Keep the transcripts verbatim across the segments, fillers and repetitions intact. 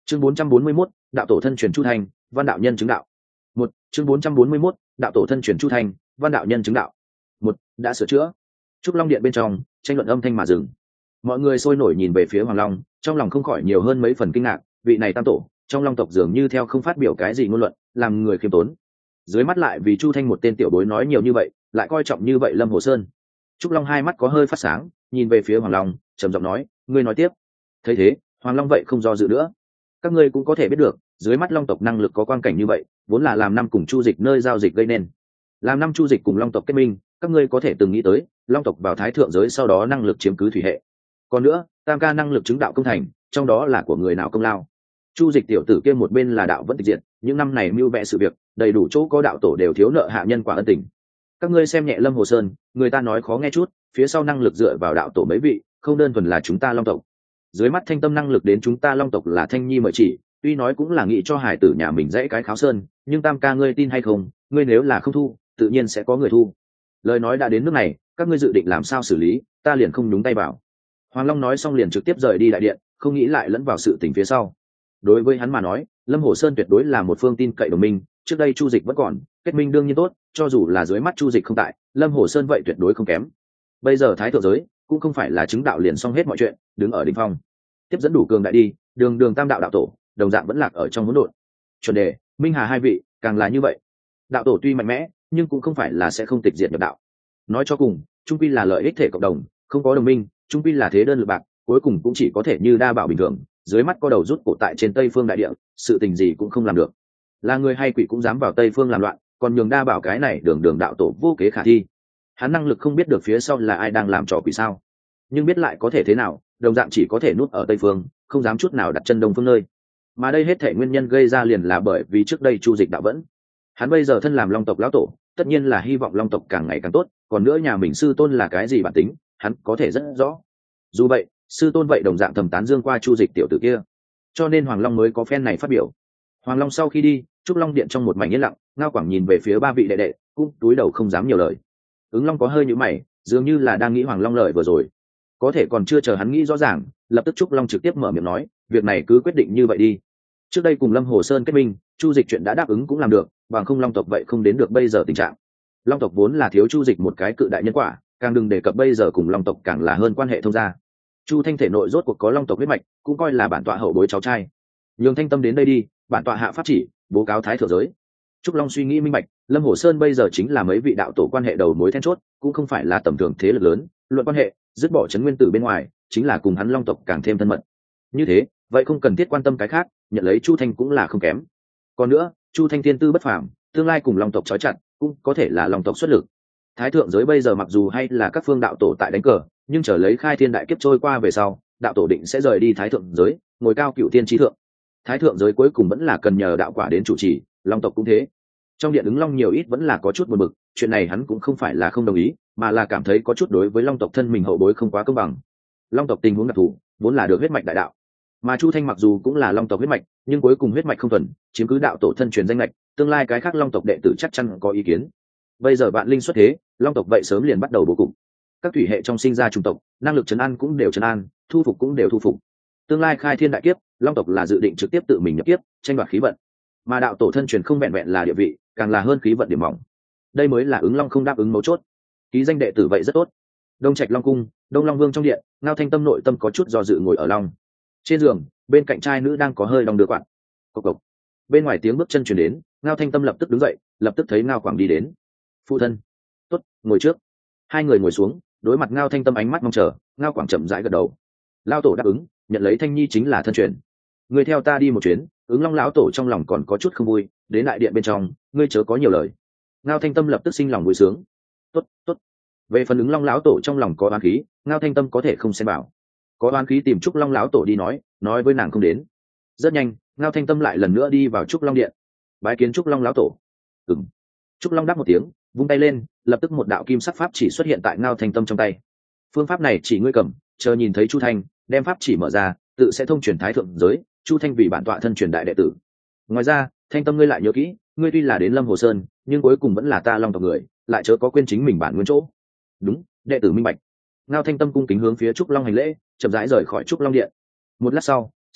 chương bốn trăm bốn mươi mốt đạo tổ thân truyền chu thanh, văn đạo nhân chứng đạo. Một chương bốn trăm bốn mươi mốt đạo tổ thân truyền chu thanh, văn đạo nhân chứng đạo. Một đã sửa chữa. Trúc Long điện bên trong tranh luận âm thanh mà dừng. Mọi người sôi nổi nhìn về phía Hoàng Long, trong lòng không khỏi nhiều hơn mấy phần kinh ngạc. Vị này tam tổ trong Long tộc dường như theo không phát biểu cái gì ngôn luận, làm người khiêm tốn. Dưới mắt lại vì Chu Thanh một tên tiểu bối nói nhiều như vậy, lại coi trọng như vậy Lâm Hồ Sơn. Trúc Long hai mắt có hơi phát sáng, nhìn về phía Hoàng Long, trầm giọng nói: ngươi nói tiếp. Thấy thế, Hoàng Long vậy không do dự nữa. Các ngươi cũng có thể biết được, dưới mắt Long tộc năng lực có quang cảnh như vậy, vốn là làm năm cùng Chu Dịch nơi giao dịch gây nên. Làm năm Chu Dịch cùng Long tộc kết minh, các ngươi có thể từng nghĩ tới, Long tộc vào Thái Thượng giới sau đó năng lực chiếm cứ thủy hệ. Còn nữa, Tam ca năng lực chứng đạo công thành, trong đó là của người nào công lao? Chu Dịch tiểu tử kia một bên là đạo vẫn tịch diệt, những năm này mưu vẽ sự việc, đầy đủ chỗ có đạo tổ đều thiếu nợ hạ nhân quả ân tình. Các ngươi xem nhẹ Lâm Hồ Sơn, người ta nói khó nghe chút, phía sau năng lực dựa vào đạo tổ mấy vị, không đơn thuần là chúng ta Long tộc. Dưới mắt Thanh Tâm năng lực đến chúng ta Long tộc là Thanh Nhi mời chỉ, tuy nói cũng là nghĩ cho hải tử nhà mình dãy cái kháo sơn, nhưng Tam ca ngươi tin hay không, ngươi nếu là không thu, tự nhiên sẽ có người thu. Lời nói đã đến nước này, các ngươi dự định làm sao xử lý, ta liền không nhúng tay vào. Hoàng Long nói xong liền trực tiếp rời đi đại điện, không nghĩ lại lẫn vào sự tình phía sau. Đối với hắn mà nói, Lâm Hồ Sơn tuyệt đối là một phương tin cậy đồng minh, trước đây Chu Dịch vẫn còn, kết minh đương nhiên tốt, cho dù là dưới mắt Chu Dịch không tại, Lâm Hồ Sơn vậy tuyệt đối không kém. Bây giờ Thái Thượng giới cũng không phải là chứng đạo liền xong hết mọi chuyện, đứng ở đỉnh phong, tiếp dẫn đủ cường đại đi, đường đường tam đạo đạo tổ, đồng dạng vẫn lạc ở trong hỗn độn. Chuẩn đề, Minh Hà hai vị, càng là như vậy. Đạo tổ tuy mạnh mẽ, nhưng cũng không phải là sẽ không tịch diệt nhập đạo. Nói cho cùng, trung quy là lợi ích thể cộng đồng, không có đồng minh, trung quy là thế đơn lực bạc, cuối cùng cũng chỉ có thể như đa bảo bình thường, dưới mắt có đầu rút cổ tại trên Tây Phương đại địa, sự tình gì cũng không làm được. Là người hay quỷ cũng dám vào Tây Phương làm loạn, còn nhường đa bảo cái này đường đường đạo tổ vô kế khả thi. Hắn năng lực không biết được phía sau là ai đang làm trò quỷ sao? Nhưng biết lại có thể thế nào, đồng dạng chỉ có thể nuốt ở Tây Phương, không dám chút nào đặt chân Đông Phương nơi. Mà đây hết thể nguyên nhân gây ra liền là bởi vì trước đây Chu Dịch đạo vẫn. Hắn bây giờ thân làm Long tộc lão tổ, tất nhiên là hy vọng Long tộc càng ngày càng tốt, còn nữa nhà mình sư tôn là cái gì bản tính, hắn có thể rất rõ. Dù vậy, sư tôn vậy đồng dạng thầm tán dương qua Chu Dịch tiểu tử kia, cho nên Hoàng Long mới có phen này phát biểu. Hoàng Long sau khi đi, Trúc Long điện trong một mảnh yên lặng, Ngao Quảng nhìn về phía ba vị đệ đệ, cũng túi đầu không dám nhiều lời. Ứng Long có hơi nhíu mày, dường như là đang nghĩ Hoàng Long lời vừa rồi, có thể còn chưa chờ hắn nghĩ rõ ràng, lập tức Trúc Long trực tiếp mở miệng nói: việc này cứ quyết định như vậy đi. Trước đây cùng Lâm Hồ Sơn kết minh, Chu Dịch chuyện đã đáp ứng cũng làm được, bằng không Long tộc vậy không đến được bây giờ tình trạng. Long tộc vốn là thiếu Chu Dịch một cái cự đại nhân quả, càng đừng đề cập bây giờ cùng Long tộc càng là hơn quan hệ thông gia. Chu Thanh thể nội rốt cuộc có Long tộc huyết mạch, cũng coi là bản tọa hậu bối cháu trai. Nhường Thanh Tâm đến đây đi, bản tọa hạ pháp chỉ, bố cáo Thái Thượng giới. Trúc Long suy nghĩ minh bạch, Lâm Hồ Sơn bây giờ chính là mấy vị đạo tổ quan hệ đầu mối then chốt, cũng không phải là tầm thường thế lực lớn, luận quan hệ, dứt bỏ Trấn Nguyên Tử bên ngoài, chính là cùng hắn Long tộc càng thêm thân mật. Như thế, vậy không cần thiết quan tâm cái khác, nhận lấy Chu Thanh cũng là không kém. Còn nữa, Chu Thanh thiên tư bất phàm, tương lai cùng Long tộc trói chặt, cũng có thể là Long tộc xuất lực. Thái Thượng giới bây giờ mặc dù hay là các phương đạo tổ tại đánh cờ, nhưng chờ lấy khai thiên đại kiếp trôi qua về sau, đạo tổ định sẽ rời đi Thái Thượng giới, ngồi cao cựu thiên chí thượng. Thái Thượng giới cuối cùng vẫn là cần nhờ đạo quả đến chủ trì, Long tộc cũng thế. Trong điện ứng Long nhiều ít vẫn là có chút buồn bực, chuyện này hắn cũng không phải là không đồng ý, mà là cảm thấy có chút đối với Long tộc thân mình hậu bối không quá công bằng. Long tộc tình huống đặc thù, vốn là được huyết mạch đại đạo, mà Chu Thanh mặc dù cũng là Long tộc huyết mạch, nhưng cuối cùng huyết mạch không thuần, chiếm cứ đạo tổ thân truyền danh lệch, tương lai cái khác Long tộc đệ tử chắc chắn có ý kiến. Bây giờ vạn linh xuất thế, Long tộc vậy sớm liền bắt đầu bố cục. Các thủy hệ trong sinh ra chủng tộc, năng lực trấn an cũng đều trấn an, thu phục cũng đều thu phục. Tương lai khai thiên đại kiếp, Long tộc là dự định trực tiếp tự mình nhập kiếp, tranh đoạt khí vận. Mà đạo tổ thân truyền không vẹn vẹn là địa vị, càng là hơn khí vận điểm mỏng. Đây mới là ứng Long không đáp ứng mấu chốt. Ký danh đệ tử vậy rất tốt. Đông Trạch Long cung, Đông Long Vương trong điện, Ngao Thanh Tâm nội tâm có chút do dự ngồi ở long. Trên giường, bên cạnh trai nữ đang có hơi đong đưa quạt. Cộc cộc. Bên ngoài tiếng bước chân truyền đến, Ngao Thanh Tâm lập tức đứng dậy, lập tức thấy Ngao Quảng đi đến. Phụ thân. Tốt, ngồi trước. Hai người ngồi xuống, đối mặt Ngao Thanh Tâm ánh mắt mong chờ, Ngao Quảng chậm rãi gật đầu. Lão tổ đáp ứng, nhận lấy Thanh Nhi chính là thân truyền. Người theo ta đi một chuyến. Ứng Long lão tổ trong lòng còn có chút không vui, đến đại điện bên trong, ngươi chớ có nhiều lời. Ngao Thanh Tâm lập tức sinh lòng vui sướng. Tốt, tốt. Về phần Ứng Long lão tổ trong lòng có oán khí, Ngao Thanh Tâm có thể không xen vào. Có oán khí tìm Trúc Long lão tổ đi nói, nói với nàng không đến. Rất nhanh, Ngao Thanh Tâm lại lần nữa đi vào Trúc Long điện, bái kiến Trúc Long lão tổ. Ừm. Trúc Long đáp một tiếng, vung tay lên, lập tức một đạo kim sắc pháp chỉ xuất hiện tại Ngao Thanh Tâm trong tay. Phương pháp này chỉ ngươi cầm, chờ nhìn thấy Chu Thanh, đem pháp chỉ mở ra, tự sẽ thông truyền Thái Thượng giới. Chu Thanh vì bản tọa thân truyền đại đệ tử. Ngoài ra, Thanh Tâm ngươi lại nhớ kỹ, ngươi tuy là đến Lâm Hồ Sơn, nhưng cuối cùng vẫn là ta Long tộc người, lại chớ có quên chính mình bản nguyên chỗ. Đúng, đệ tử minh bạch. Ngao Thanh Tâm cung kính hướng phía Trúc Long hành lễ, chậm rãi rời khỏi Trúc Long điện. Một lát sau,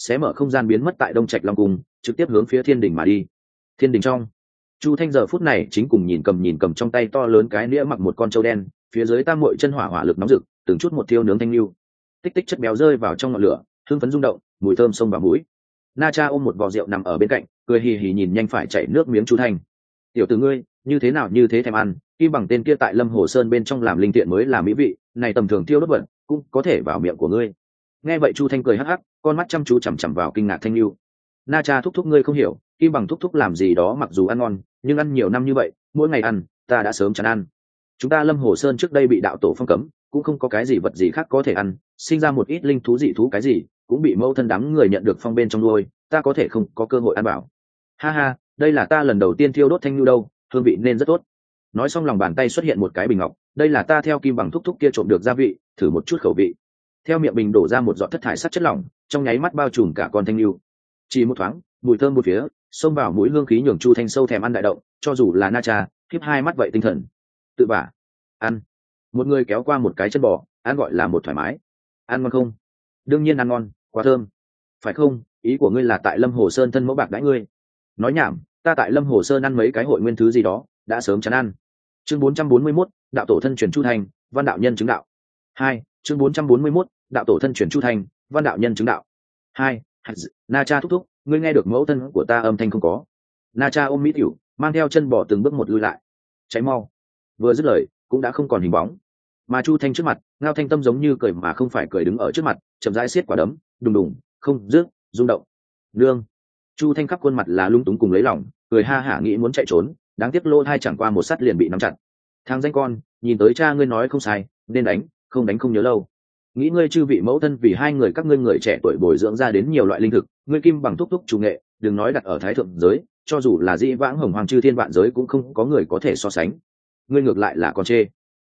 xé mở không gian biến mất tại Đông Trạch Long cung, trực tiếp hướng phía thiên đình mà đi. Thiên đình trong, Chu Thanh giờ phút này chính cùng nhìn cầm nhìn cầm trong tay to lớn cái nĩa mặc một con trâu đen, phía dưới tam muội chân hỏa hỏa lực nóng rực, từng chút một thiêu nướng thanh lưu. Tích tích chất béo rơi vào trong ngọn lửa, hương phấn rung động, mùi thơm xông vào mũi. Na Cha ôm một vò rượu nằm ở bên cạnh, cười hì hì nhìn nhanh phải chảy nước miếng Chu Thanh. Tiểu tử ngươi, như thế nào như thế thèm ăn, Kim bằng tên kia tại Lâm Hồ Sơn bên trong làm linh tiện mới là mỹ vị, này tầm thường tiêu đốt bẩn, cũng có thể vào miệng của ngươi. Nghe vậy Chu Thanh cười hắc hắc, con mắt chăm chú chằm chằm vào kinh ngạc thanh lưu. Na Cha thúc thúc ngươi không hiểu, Kim bằng thúc thúc làm gì đó mặc dù ăn ngon, nhưng ăn nhiều năm như vậy, mỗi ngày ăn, ta đã sớm chán ăn. Chúng ta Lâm Hồ Sơn trước đây bị đạo tổ phong cấm, cũng không có cái gì vật gì khác có thể ăn, sinh ra một ít linh thú dị thú cái gì, cũng bị mẫu thân đám người nhận được phong bên trong nuôi, ta có thể không có cơ hội ăn bảo. Ha ha, đây là ta lần đầu tiên thiêu đốt thanh lưu đâu, hương vị nên rất tốt. Nói xong lòng bàn tay xuất hiện một cái bình ngọc, đây là ta theo Kim bằng thúc thúc kia trộm được gia vị, thử một chút khẩu vị. Theo miệng bình đổ ra một giọt thất thải sắt chất lỏng, trong nháy mắt bao trùm cả con thanh lưu. Chỉ một thoáng, mùi thơm một phía, xông vào mũi hương khí nhường Chu Thanh sâu thèm ăn đại động, cho dù là Na Cha, khiếp hai mắt vậy tinh thần. Tự bả, ăn. Một người kéo qua một cái chân bò, ăn gọi là một thoải mái. Ăn ngon không? Đương nhiên ăn ngon, quá thơm. Phải không? Ý của ngươi là tại Lâm Hồ Sơn thân mẫu bạc đãi ngươi. Nói nhảm, ta tại Lâm Hồ Sơn ăn mấy cái hội nguyên thứ gì đó, đã sớm chán ăn. Chương bốn trăm bốn mươi mốt, đạo tổ thân truyền Chu Thanh, văn đạo nhân chứng đạo. Hai, chương bốn trăm bốn mươi mốt, đạo tổ thân truyền Chu Thanh, văn đạo nhân chứng đạo. Hai, Na Cha thúc thúc, ngươi nghe được mẫu thân của ta âm thanh không có? Na Cha ôm mỹ tiểu, mang theo chân bò từng bước một lui lại. Cháy mau. Vừa dứt lời, cũng đã không còn hình bóng. Mà Chu Thanh trước mặt, Ngao Thanh Tâm giống như cười mà không phải cười đứng ở trước mặt, chậm rãi siết quả đấm, đùng đùng, không dứt, rung động. Nương. Chu Thanh khắp khuôn mặt là lung túng cùng lấy lòng, cười ha hả nghĩ muốn chạy trốn, đáng tiếc lô thai chẳng qua một sắt liền bị nắm chặt. Thằng danh con, nhìn tới cha ngươi nói không sai, nên đánh, không đánh không nhớ lâu. Nghĩ ngươi chư vị mẫu thân vì hai người các ngươi người trẻ tuổi bồi dưỡng ra đến nhiều loại linh thực, ngươi Kim bằng thúc thúc chủ nghệ, đừng nói đặt ở thái thượng giới, cho dù là dĩ vãng hồng hoàng chư thiên vạn giới cũng không có người có thể so sánh. Ngươi ngược lại là con chê.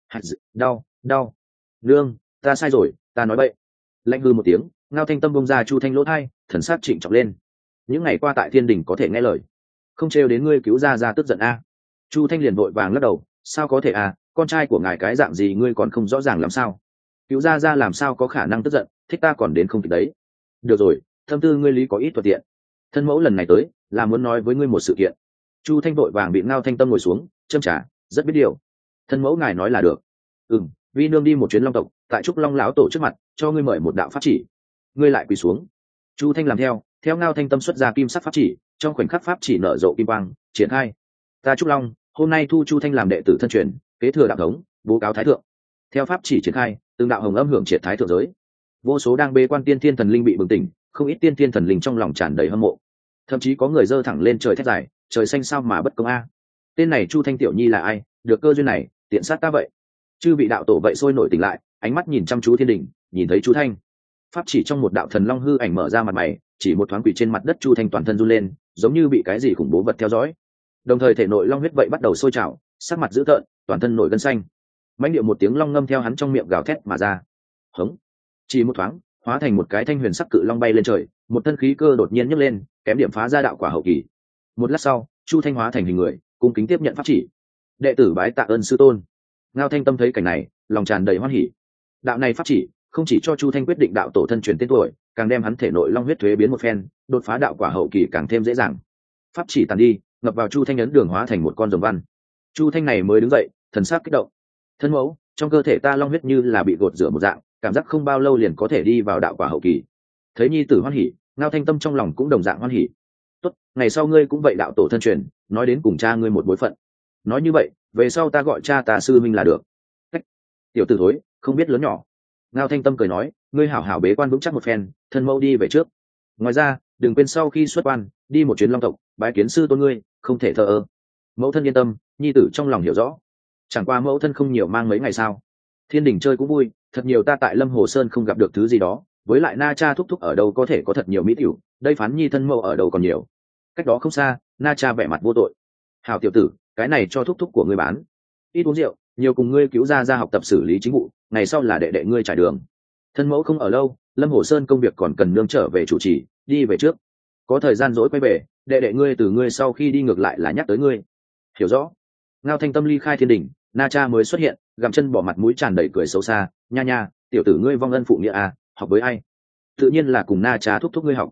Đau, đau. Nương, ta sai rồi, ta nói bậy. Lạnh hư một tiếng, Ngao Thanh Tâm bông ra Chu Thanh lỗ thai, thần sắc trịnh trọng lên. Những ngày qua tại thiên đình có thể nghe lời, không trêu đến ngươi cứu ra ra tức giận a. Chu Thanh liền vội vàng lắc đầu, sao có thể à, con trai của ngài cái dạng gì ngươi còn không rõ ràng làm sao? Cứu ra ra làm sao có khả năng tức giận, thích ta còn đến không kịp đấy. Được rồi, thâm tư ngươi lý có ít thuận tiện. Thân mẫu lần này tới là muốn nói với ngươi một sự kiện. Chu Thanh vội vàng bị Ngao Thanh Tâm ngồi xuống, châm trả, rất biết điều. Thân mẫu ngài nói là được. Ừm, vi nương đi một chuyến long tộc, tại trúc long lão tổ trước mặt cho ngươi mời một đạo pháp chỉ. Ngươi lại quỳ xuống. Chu Thanh làm theo, theo Ngao Thanh Tâm xuất ra kim sắc pháp chỉ, trong khoảnh khắc pháp chỉ nở rộ kim quang, triển khai. Ta trúc long hôm nay thu Chu Thanh làm đệ tử thân truyền, kế thừa đạo thống, bố cáo thái thượng. Theo pháp chỉ triển khai, từng đạo hồng âm hưởng triệt thái thượng giới. Vô số đang bế quan tiên thiên thần linh bị bừng tỉnh, không ít tiên thiên thần linh trong lòng tràn đầy hâm mộ. Thậm chí có người giơ thẳng lên trời thét dài, trời xanh sao mà bất công a. Tên này Chu Thanh tiểu nhi là ai, được cơ duyên này, tiện sát ta vậy. Chư vị đạo tổ vậy sôi nổi tỉnh lại, ánh mắt nhìn chăm chú thiên đình, nhìn thấy Chu Thanh. Pháp chỉ trong một đạo thần long hư ảnh mở ra mặt mày, chỉ một thoáng quỷ trên mặt đất Chu Thanh toàn thân run lên, giống như bị cái gì khủng bố vật theo dõi. Đồng thời thể nội long huyết vậy bắt đầu sôi trào, sắc mặt dữ tợn, toàn thân nổi gân xanh. Mãnh điệu một tiếng long ngâm theo hắn trong miệng gào thét mà ra. Hống! Chỉ một thoáng, hóa thành một cái thanh huyền sắc cự long bay lên trời, một thân khí cơ đột nhiên nhấc lên, kém điểm phá ra đạo quả hậu kỳ. Một lát sau, Chu Thanh hóa thành hình người, cung kính tiếp nhận pháp chỉ. Đệ tử bái tạ ơn sư tôn. Ngao Thanh Tâm thấy cảnh này, lòng tràn đầy hoan hỉ. Đạo này pháp chỉ, không chỉ cho Chu Thanh quyết định đạo tổ thân truyền tên tuổi, càng đem hắn thể nội long huyết thuế biến một phen, đột phá đạo quả hậu kỳ càng thêm dễ dàng. Pháp chỉ tàn đi, ngập vào Chu Thanh ấn đường hóa thành một con rồng văn. Chu Thanh này mới đứng dậy, thần sắc kích động. Thân mẫu, trong cơ thể ta long huyết như là bị gột rửa một dạng, cảm giác không bao lâu liền có thể đi vào đạo quả hậu kỳ. Thấy nhi tử hoan hỉ, Ngao Thanh Tâm trong lòng cũng đồng dạng hoan hỉ. Tốt, ngày sau ngươi cũng vậy đạo tổ thân truyền, nói đến cùng cha ngươi một bối phận. Nói như vậy, về sau ta gọi cha ta sư minh là được. Cách. Tiểu tử thối, không biết lớn nhỏ. Ngao Thanh Tâm cười nói, ngươi hảo hảo bế quan vững chắc một phen, thân mẫu đi về trước. Ngoài ra, đừng quên sau khi xuất quan, đi một chuyến long tộc, bái kiến sư tôn ngươi, không thể thờ ơ. Mẫu thân yên tâm, nhi tử trong lòng hiểu rõ. Chẳng qua mẫu thân không nhiều mang mấy ngày sao? Thiên đình chơi cũng vui, thật nhiều ta tại Lâm Hồ Sơn không gặp được thứ gì đó, với lại Na Cha thúc thúc ở đâu có thể có thật nhiều mỹ tiểu, đây phán nhi thân mẫu ở đâu còn nhiều. Cách đó không xa, Na Cha vẻ mặt vô tội. Hảo tiểu tử, cái này cho thúc thúc của ngươi bán. Ít uống rượu, nhiều cùng ngươi cứu ra ra học tập xử lý chính vụ, ngày sau là đệ đệ ngươi trải đường. Thân mẫu không ở lâu, Lâm Hồ Sơn công việc còn cần nương trở về chủ trì, đi về trước. Có thời gian dỗi quay về, đệ đệ ngươi từ ngươi sau khi đi ngược lại là nhắc tới ngươi. Hiểu rõ. Ngao Thanh Tâm ly khai thiên đình, Na Cha mới xuất hiện, gặm chân bỏ mặt mũi tràn đầy cười xấu xa, nha nha, tiểu tử ngươi vong ân phụ nghĩa à, học với ai? Tự nhiên là cùng Na Cha thúc thúc ngươi học.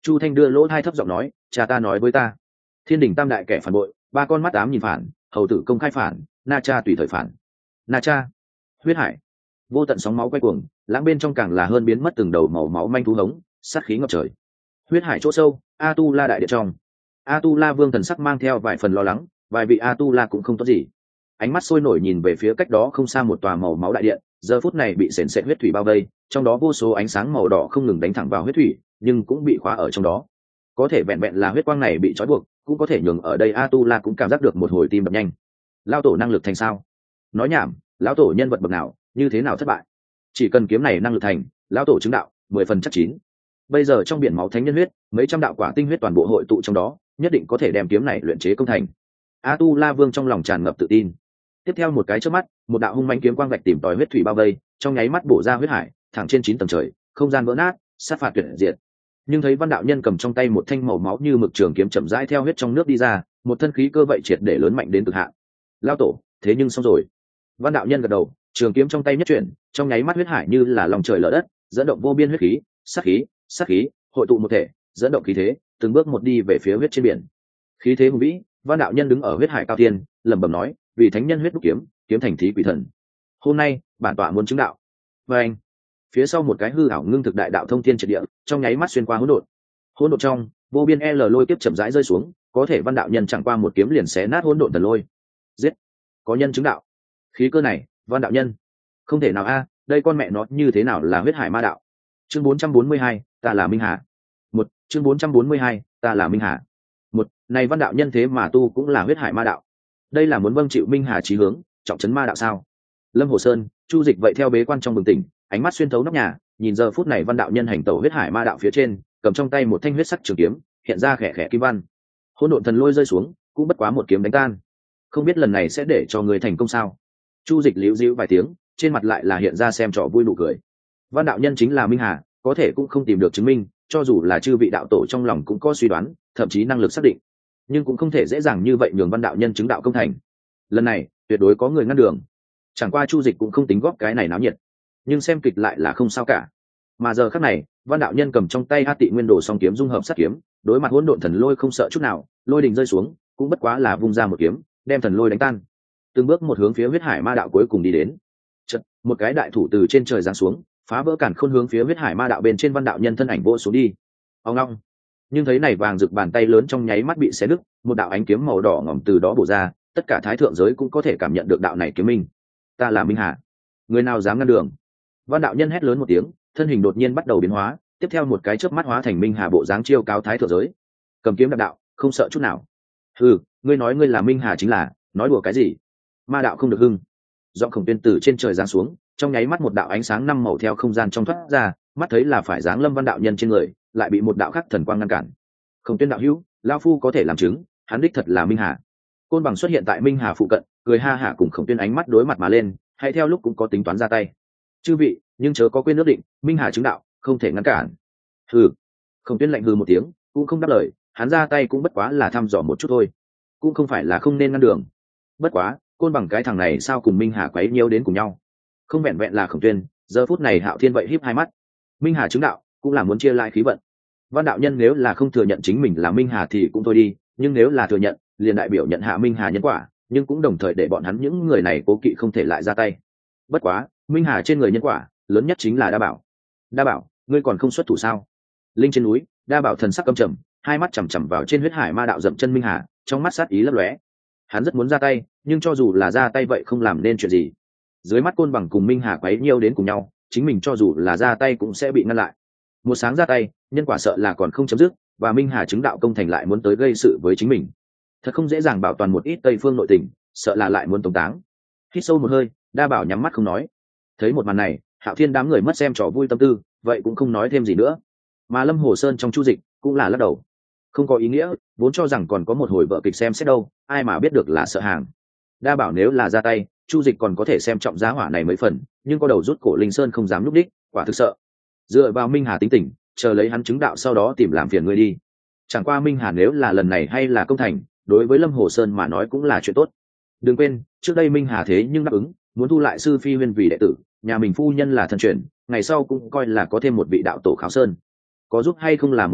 Chu Thanh đưa lỗ thai thấp giọng nói, cha ta nói với ta, thiên đình tam đại kẻ phản bội, ba con mắt ám nhìn phản, hầu tử công khai phản, na cha tùy thời phản. Na cha. Huyết hải. Vô tận sóng máu quay cuồng, lãng bên trong càng là hơn biến mất từng đầu màu máu manh thú hống, sát khí ngập trời. Huyết hải chỗ sâu, A Tu La đại địa trong. A Tu La vương thần sắc mang theo vài phần lo lắng, vài vị A Tu La cũng không tốt gì. Ánh mắt sôi nổi nhìn về phía cách đó không xa một tòa màu máu đại điện, giờ phút này bị sền sệt huyết thủy bao vây, trong đó vô số ánh sáng màu đỏ không ngừng đánh thẳng vào huyết thủy, nhưng cũng bị khóa ở trong đó. Có thể vẹn vẹn là huyết quang này bị trói buộc, cũng có thể nhường ở đây A Tu La cũng cảm giác được một hồi tim đập nhanh. Lao tổ năng lực thành sao? Nói nhảm, lão tổ nhân vật bậc nào, như thế nào thất bại? Chỉ cần kiếm này năng lực thành, lão tổ chứng đạo, mười phần chắc chín. Bây giờ trong biển máu thánh nhân huyết, mấy trăm đạo quả tinh huyết toàn bộ hội tụ trong đó, nhất định có thể đem kiếm này luyện chế công thành. A Tu La vương trong lòng tràn ngập tự tin. Tiếp theo một cái chớp mắt, một đạo hung manh kiếm quang vạch tìm tòi huyết thủy bao vây, trong nháy mắt bổ ra huyết hải, thẳng trên chín tầng trời, không gian vỡ nát, sát phạt tuyệt diệt. Nhưng thấy Văn đạo nhân cầm trong tay một thanh màu máu như mực trường kiếm chậm rãi theo huyết trong nước đi ra, một thân khí cơ vậy triệt để lớn mạnh đến cực hạn. Lao tổ, thế nhưng xong rồi. Văn đạo nhân gật đầu, trường kiếm trong tay nhất chuyển, trong nháy mắt huyết hải như là lòng trời lở đất, dẫn động vô biên huyết khí, sát khí, sát khí, hội tụ một thể, dẫn động khí thế, từng bước một đi về phía huyết trên biển. Khí thế hùng vĩ, Văn đạo nhân đứng ở huyết hải cao thiên, lẩm bẩm nói, vì thánh nhân huyết đúc kiếm, kiếm thành thí quỷ thần. Hôm nay, bản tọa muốn chứng đạo. Và anh, phía sau một cái hư ảo ngưng thực đại đạo thông thiên triệt địa, trong nháy mắt xuyên qua hỗn độn. Hỗn độn trong, vô biên L lôi kiếp chậm rãi rơi xuống, có thể Văn đạo nhân chẳng qua một kiếm liền xé nát hỗn độn tần lôi. Giết, có nhân chứng đạo. Khí cơ này, Văn đạo nhân, không thể nào a, đây con mẹ nó như thế nào là huyết hải ma đạo. Chương bốn trăm bốn mươi hai, ta là Minh Hà. Một, chương bốn trăm bốn mươi hai, ta là Minh Hà. Một, này Văn đạo nhân thế mà tu cũng là huyết hải ma đạo. Đây là muốn vâng chịu Minh Hà chí hướng, trọng trấn ma đạo sao? Lâm Hồ Sơn, Chu Dịch vậy theo bế quan trong bừng tỉnh, ánh mắt xuyên thấu nóc nhà, nhìn giờ phút này Văn đạo nhân hành tẩu huyết hải ma đạo phía trên, cầm trong tay một thanh huyết sắc trường kiếm, hiện ra khẽ khẽ kim văn. Hỗn độn thần lôi rơi xuống, cũng bất quá một kiếm đánh tan. Không biết lần này sẽ để cho người thành công sao? Chu Dịch liễu dĩu vài tiếng, trên mặt lại là hiện ra xem trò vui nụ cười. Văn đạo nhân chính là Minh Hà, có thể cũng không tìm được chứng minh, cho dù là chư vị đạo tổ trong lòng cũng có suy đoán, thậm chí năng lực xác định, nhưng cũng không thể dễ dàng như vậy nhường Văn đạo nhân chứng đạo công thành. Lần này, tuyệt đối có người ngăn đường. Chẳng qua Chu Dịch cũng không tính góp cái này náo nhiệt, nhưng xem kịch lại là không sao cả. Mà giờ khắc này, Văn đạo nhân cầm trong tay A Tị Nguyên Đồ song kiếm dung hợp sát kiếm, đối mặt hỗn độn thần lôi không sợ chút nào, lôi đình rơi xuống, cũng bất quá là vung ra một kiếm, đem thần lôi đánh tan. Từng bước một hướng phía huyết hải ma đạo cuối cùng đi đến. Chợt, một cái đại thủ từ trên trời giáng xuống, phá vỡ cản khôn hướng phía huyết hải ma đạo bên trên Văn đạo nhân thân ảnh vỗ xuống đi. Ông ngoong. Nhưng thấy này vàng rực bàn tay lớn trong nháy mắt bị xé nứt, một đạo ánh kiếm màu đỏ ngòm từ đó bổ ra, tất cả thái thượng giới cũng có thể cảm nhận được đạo này kiếm minh. Ta là Minh Hà, người nào dám ngăn đường? Văn đạo nhân hét lớn một tiếng, thân hình đột nhiên bắt đầu biến hóa, tiếp theo một cái chớp mắt hóa thành Minh Hà bộ dáng chiêu cao thái thượng giới, cầm kiếm đạp đạo, không sợ chút nào. Ừ, ngươi nói ngươi là Minh Hà chính là, nói đùa cái gì? Ma đạo không được hưng. Giọng Khổng Tuyên từ trên trời giáng xuống, trong nháy mắt một đạo ánh sáng năm màu theo không gian trong thoát ra, mắt thấy là phải giáng lâm Văn đạo nhân trên người, lại bị một đạo khắc thần quang ngăn cản. Khổng Tuyên đạo hữu, lão phu có thể làm chứng, hắn đích thật là Minh Hà. Côn Bằng xuất hiện tại Minh Hà phụ cận, cười ha hả cùng Khổng Tuyên ánh mắt đối mặt mà lên, hay theo lúc cũng có tính toán ra tay. Chư vị, nhưng chớ có quên ước định, Minh Hà chứng đạo, không thể ngăn cản. Hừ. Khổng Tuyên lạnh hừ một tiếng, cũng không đáp lời, hắn ra tay cũng bất quá là thăm dò một chút thôi, cũng không phải là không nên ngăn đường. Bất quá, Côn Bằng cái thằng này sao cùng Minh Hà quấy nhiễu đến cùng nhau? Không vẹn vẹn là Khổng Tuyên, giờ phút này Hạo Thiên vậy híp hai mắt. Minh Hà chứng đạo, cũng là muốn chia lại khí vận. Văn đạo nhân nếu là không thừa nhận chính mình là Minh Hà thì cũng thôi đi, nhưng nếu là thừa nhận, liền đại biểu nhận hạ Minh Hà nhân quả, nhưng cũng đồng thời để bọn hắn những người này cố kỵ không thể lại ra tay. Bất quá, Minh Hà trên người nhân quả, lớn nhất chính là Đa Bảo. Đa Bảo, ngươi còn không xuất thủ sao? Linh trên núi, Đa Bảo thần sắc căm trầm, hai mắt chằm chằm vào trên huyết hải ma đạo dậm chân Minh Hà, trong mắt sát ý lấp lóe. Hắn rất muốn ra tay, nhưng cho dù là ra tay vậy không làm nên chuyện gì. Dưới mắt Côn Bằng cùng Minh Hà quấy nhiêu đến cùng nhau, chính mình cho dù là ra tay cũng sẽ bị ngăn lại. Một sáng ra tay, nhân quả sợ là còn không chấm dứt, và Minh Hà chứng đạo công thành lại muốn tới gây sự với chính mình. Thật không dễ dàng bảo toàn một ít Tây Phương nội tình, sợ là lại muốn tống táng. Hít sâu một hơi, Đa Bảo nhắm mắt không nói. Thấy một màn này, Hạo Thiên đám người mất xem trò vui tâm tư, vậy cũng không nói thêm gì nữa. Mà Lâm Hồ Sơn trong Chu Dịch cũng là lắc đầu, không có ý nghĩa, vốn cho rằng còn có một hồi vở kịch xem xét đâu, ai mà biết được là sợ hàng. Đa Bảo nếu là ra tay, Chu Dịch còn có thể xem trọng giá hỏa này mấy phần, nhưng có đầu rút cổ Linh Sơn không dám núp đích, quả thực sợ. Dựa vào Minh Hà tính tình, chờ lấy hắn chứng đạo sau đó tìm làm phiền ngươi đi. Chẳng qua Minh Hà nếu là lần này hay là công thành, đối với Lâm Hồ Sơn mà nói cũng là chuyện tốt. Đừng quên, trước đây Minh Hà thế nhưng đáp ứng, muốn thu lại sư phi huyên vì đệ tử, nhà mình phu nhân là thân truyền, ngày sau cũng coi là có thêm một vị đạo tổ Kháo Sơn. Có giúp hay không là một chuyện,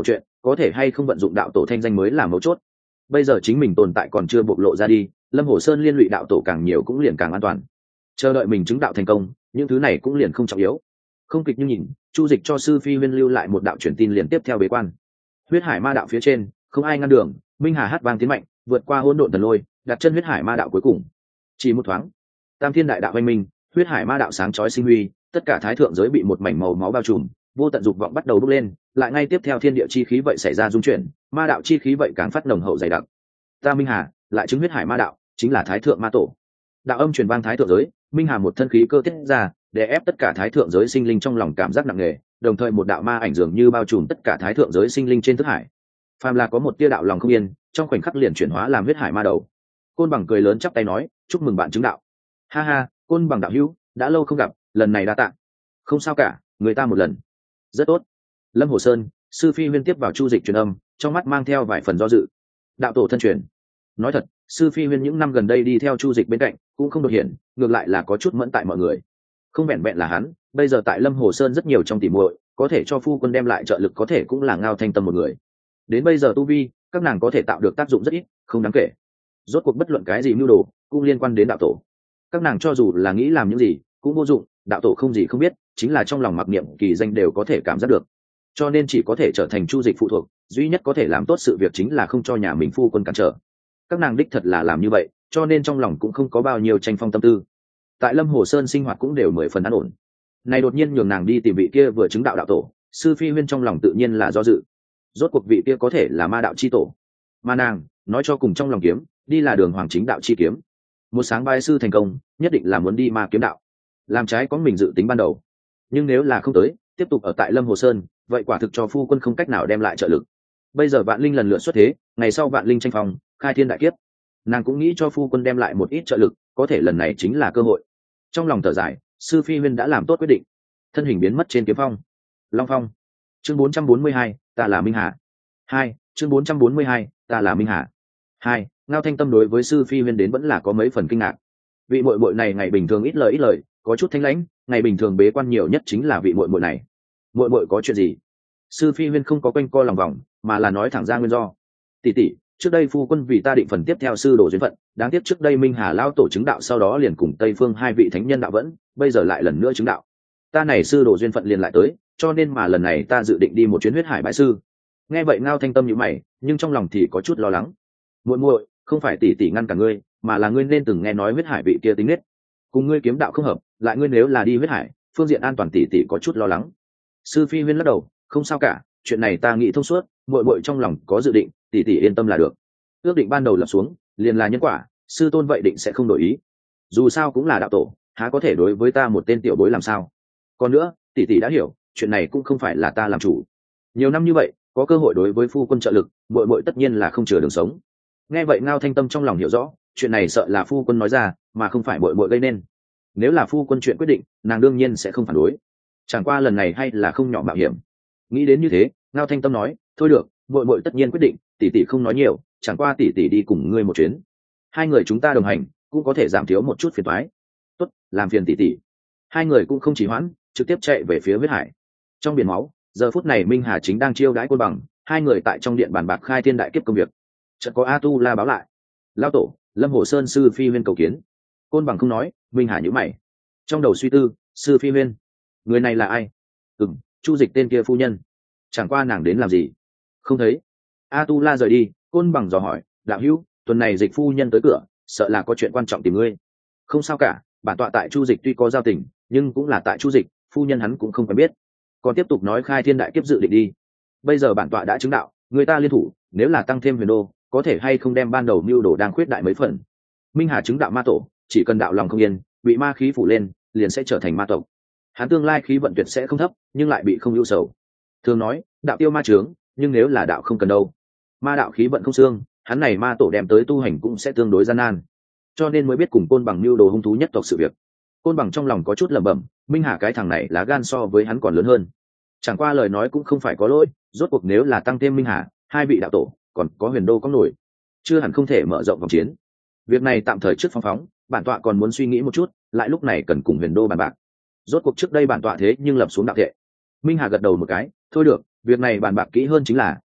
có thể hay không vận dụng đạo tổ thanh danh mới là mấu chốt. Bây giờ chính mình tồn tại còn chưa bộc lộ ra đi, Lâm Hồ Sơn liên lụy đạo tổ càng nhiều cũng liền càng an toàn. Chờ đợi mình chứng đạo thành công, những thứ này cũng liền không trọng yếu. Không kịch như nhìn, Chu Dịch cho sư phi huyên lưu lại một đạo truyền tin liền tiếp theo bế quan. Huyết hải ma đạo phía trên, không ai ngăn đường, minh hà hát vang tiến mạnh, vượt qua hỗn độn thần lôi, đặt chân huyết hải ma đạo cuối cùng. Chỉ một thoáng, tam thiên đại đạo oanh minh, huyết hải ma đạo sáng chói sinh huy, tất cả thái thượng giới bị một mảnh màu máu bao trùm, vô tận dục vọng bắt đầu bốc lên, lại ngay tiếp theo thiên địa chi khí vậy xảy ra dung chuyển, ma đạo chi khí vậy càng phát nồng hậu dày đặc. Ta minh hà lại chứng huyết hải ma đạo, chính là thái thượng ma tổ. Đạo âm truyền vang thái thượng giới, minh hà một thân khí cơ tiết ra, để ép tất cả thái thượng giới sinh linh trong lòng cảm giác nặng nề, đồng thời một đạo ma ảnh dường như bao trùm tất cả thái thượng giới sinh linh trên thức hải. Phàm là có một tia đạo lòng không yên, trong khoảnh khắc liền chuyển hóa làm huyết hải ma đầu. Côn Bằng cười lớn chắp tay nói, chúc mừng bạn chứng đạo. Ha ha, Côn Bằng đạo hữu, đã lâu không gặp, lần này đa tạ. Không sao cả, người ta một lần. Rất tốt. Lâm Hồ Sơn, sư phi huyên tiếp vào Chu Dịch truyền âm, trong mắt mang theo vài phần do dự. Đạo tổ thân truyền. Nói thật, sư phi huyên những năm gần đây đi theo Chu Dịch bên cạnh, cũng không đột hiện, ngược lại là có chút mẫn tại mọi người. Không vẹn vẹn là hắn, bây giờ tại Lâm Hồ Sơn rất nhiều trong tỉ muội, có thể cho phu quân đem lại trợ lực có thể cũng là Ngao Thanh Tâm một người. Đến bây giờ tu vi, các nàng có thể tạo được tác dụng rất ít, không đáng kể. Rốt cuộc bất luận cái gì mưu đồ, cũng liên quan đến đạo tổ. Các nàng cho dù là nghĩ làm những gì, cũng vô dụng, đạo tổ không gì không biết, chính là trong lòng mặc niệm kỳ danh đều có thể cảm giác được. Cho nên chỉ có thể trở thành Chu Dịch phụ thuộc, duy nhất có thể làm tốt sự việc chính là không cho nhà mình phu quân cản trở. Các nàng đích thật là làm như vậy, cho nên trong lòng cũng không có bao nhiêu tranh phong tâm tư. Tại Lâm Hồ Sơn sinh hoạt cũng đều mười phần an ổn. Này đột nhiên nhường nàng đi tìm vị kia vừa chứng đạo đạo tổ, sư phi huyên trong lòng tự nhiên là do dự. Rốt cuộc vị kia có thể là ma đạo chi tổ, mà nàng nói cho cùng trong lòng kiếm, đi là đường hoàng chính đạo chi kiếm. Một sáng bái sư thành công, nhất định là muốn đi ma kiếm đạo, làm trái có mình dự tính ban đầu. Nhưng nếu là không tới, tiếp tục ở tại Lâm Hồ Sơn, vậy quả thực cho phu quân không cách nào đem lại trợ lực. Bây giờ Vạn Linh lần lượt xuất thế, ngày sau Vạn Linh tranh phòng, khai thiên đại kiếp, nàng cũng nghĩ cho phu quân đem lại một ít trợ lực, có thể lần này chính là cơ hội. Trong lòng thở dài, sư phi huyên đã làm tốt quyết định, thân hình biến mất trên kiếm phong. Long Phong. Chương bốn trăm bốn mươi hai, ta là Minh Hà. Hai, chương bốn trăm bốn mươi hai, ta là Minh Hà. Hai, Ngao Thanh Tâm đối với sư phi huyên đến vẫn là có mấy phần kinh ngạc. Vị muội muội này ngày bình thường ít lời ít lời, có chút thanh lãnh, ngày bình thường bế quan nhiều nhất chính là vị muội muội này. Muội muội có chuyện gì? Sư phi huyên không có quanh co lòng vòng, mà là nói thẳng ra nguyên do. Tỷ tỷ, trước đây phu quân vì ta định phần tiếp theo sư đồ duyên phận, đáng tiếc trước đây Minh Hà lao tổ chứng đạo sau đó liền cùng Tây Phương hai vị thánh nhân đạo vẫn, bây giờ lại lần nữa chứng đạo. Ta này sư đồ duyên phận liền lại tới, cho nên mà lần này ta dự định đi một chuyến huyết hải bái sư. Nghe vậy Ngao Thanh Tâm nhíu mày, nhưng trong lòng thì có chút lo lắng. Muội muội, không phải tỷ tỷ ngăn cả ngươi, mà là ngươi nên từng nghe nói huyết hải vị kia tính nết, cùng ngươi kiếm đạo không hợp, lại ngươi nếu là đi huyết hải, phương diện an toàn tỷ tỷ có chút lo lắng. Sư phi huyên lắc đầu, không sao cả, chuyện này ta nghĩ thông suốt, muội muội trong lòng có dự định, tỷ tỷ yên tâm là được. Ước định ban đầu lập xuống, liền là nhân quả, sư tôn vậy định sẽ không đổi ý. Dù sao cũng là đạo tổ, há có thể đối với ta một tên tiểu bối làm sao? Còn nữa, tỷ tỷ đã hiểu, chuyện này cũng không phải là ta làm chủ. Nhiều năm như vậy, có cơ hội đối với phu quân trợ lực, muội muội tất nhiên là không chừa đường sống. Nghe vậy Ngao Thanh Tâm trong lòng hiểu rõ, chuyện này sợ là phu quân nói ra, mà không phải muội muội gây nên. Nếu là phu quân chuyện quyết định, nàng đương nhiên sẽ không phản đối. Chẳng qua lần này hay là không nhỏ mạo hiểm. Nghĩ đến như thế, Ngao Thanh Tâm nói, thôi được, muội muội tất nhiên quyết định, tỷ tỷ không nói nhiều, chẳng qua tỷ tỷ đi cùng ngươi một chuyến. Hai người chúng ta đồng hành, cũng có thể giảm thiếu một chút phiền toái. Tốt, làm phiền tỷ tỷ. Hai người cũng không trì hoãn, trực tiếp chạy về phía huyết hải. Trong biển máu, giờ phút này Minh Hà chính đang chiêu đãi Côn Bằng, hai người tại trong điện bàn bạc khai thiên đại kiếp công việc. Chợt có A Tu La báo lại, lão tổ, Lâm Hồ Sơn sư phi huyên cầu kiến. Côn Bằng không nói, Minh Hà nhíu mày, trong đầu suy tư, sư phi huyên, người này là ai? Ừm, Chu Dịch tên kia phu nhân. Chẳng qua nàng đến làm gì? Không thấy. A Tu La rời đi, Côn Bằng dò hỏi, đạo hữu, tuần này Dịch phu nhân tới cửa, sợ là có chuyện quan trọng tìm ngươi. Không sao cả, bản tọa tại Chu Dịch tuy có giao tình, nhưng cũng là tại Chu Dịch, phu nhân hắn cũng không quen biết. Còn tiếp tục nói khai thiên đại kiếp dự định đi. Bây giờ bản tọa đã chứng đạo, người ta liên thủ, nếu là tăng thêm huyền đô, có thể hay không đem ban đầu mưu đồ đang khuyết đại mấy phần. Minh Hà chứng đạo ma tổ, chỉ cần đạo lòng không yên, bị ma khí phủ lên, liền sẽ trở thành ma tộc. Hắn tương lai khí vận tuyệt sẽ không thấp, nhưng lại bị không ưu sầu. Thường nói, đạo tiêu ma trướng, nhưng nếu là đạo không cần đâu. Ma đạo khí vận không xương, hắn này ma tổ đem tới tu hành cũng sẽ tương đối gian nan. Cho nên mới biết cùng Côn Bằng mưu đồ hung thú nhất tộc sự việc. Côn Bằng trong lòng có chút lẩm bẩm, Minh Hà cái thằng này lá gan so với hắn còn lớn hơn. Chẳng qua lời nói cũng không phải có lỗi, rốt cuộc nếu là tăng thêm Minh Hà, hai vị đạo tổ, còn có huyền đô có nổi, chưa hẳn không thể mở rộng vòng chiến. Việc này tạm thời trước phóng phóng, bản tọa còn muốn suy nghĩ một chút, lại lúc này cần cùng huyền đô bàn bạc. Rốt cuộc trước đây bản tọa thế nhưng lập xuống đạo thệ. Minh Hà gật đầu một cái, thôi được, việc này bàn bạc kỹ hơn chính là,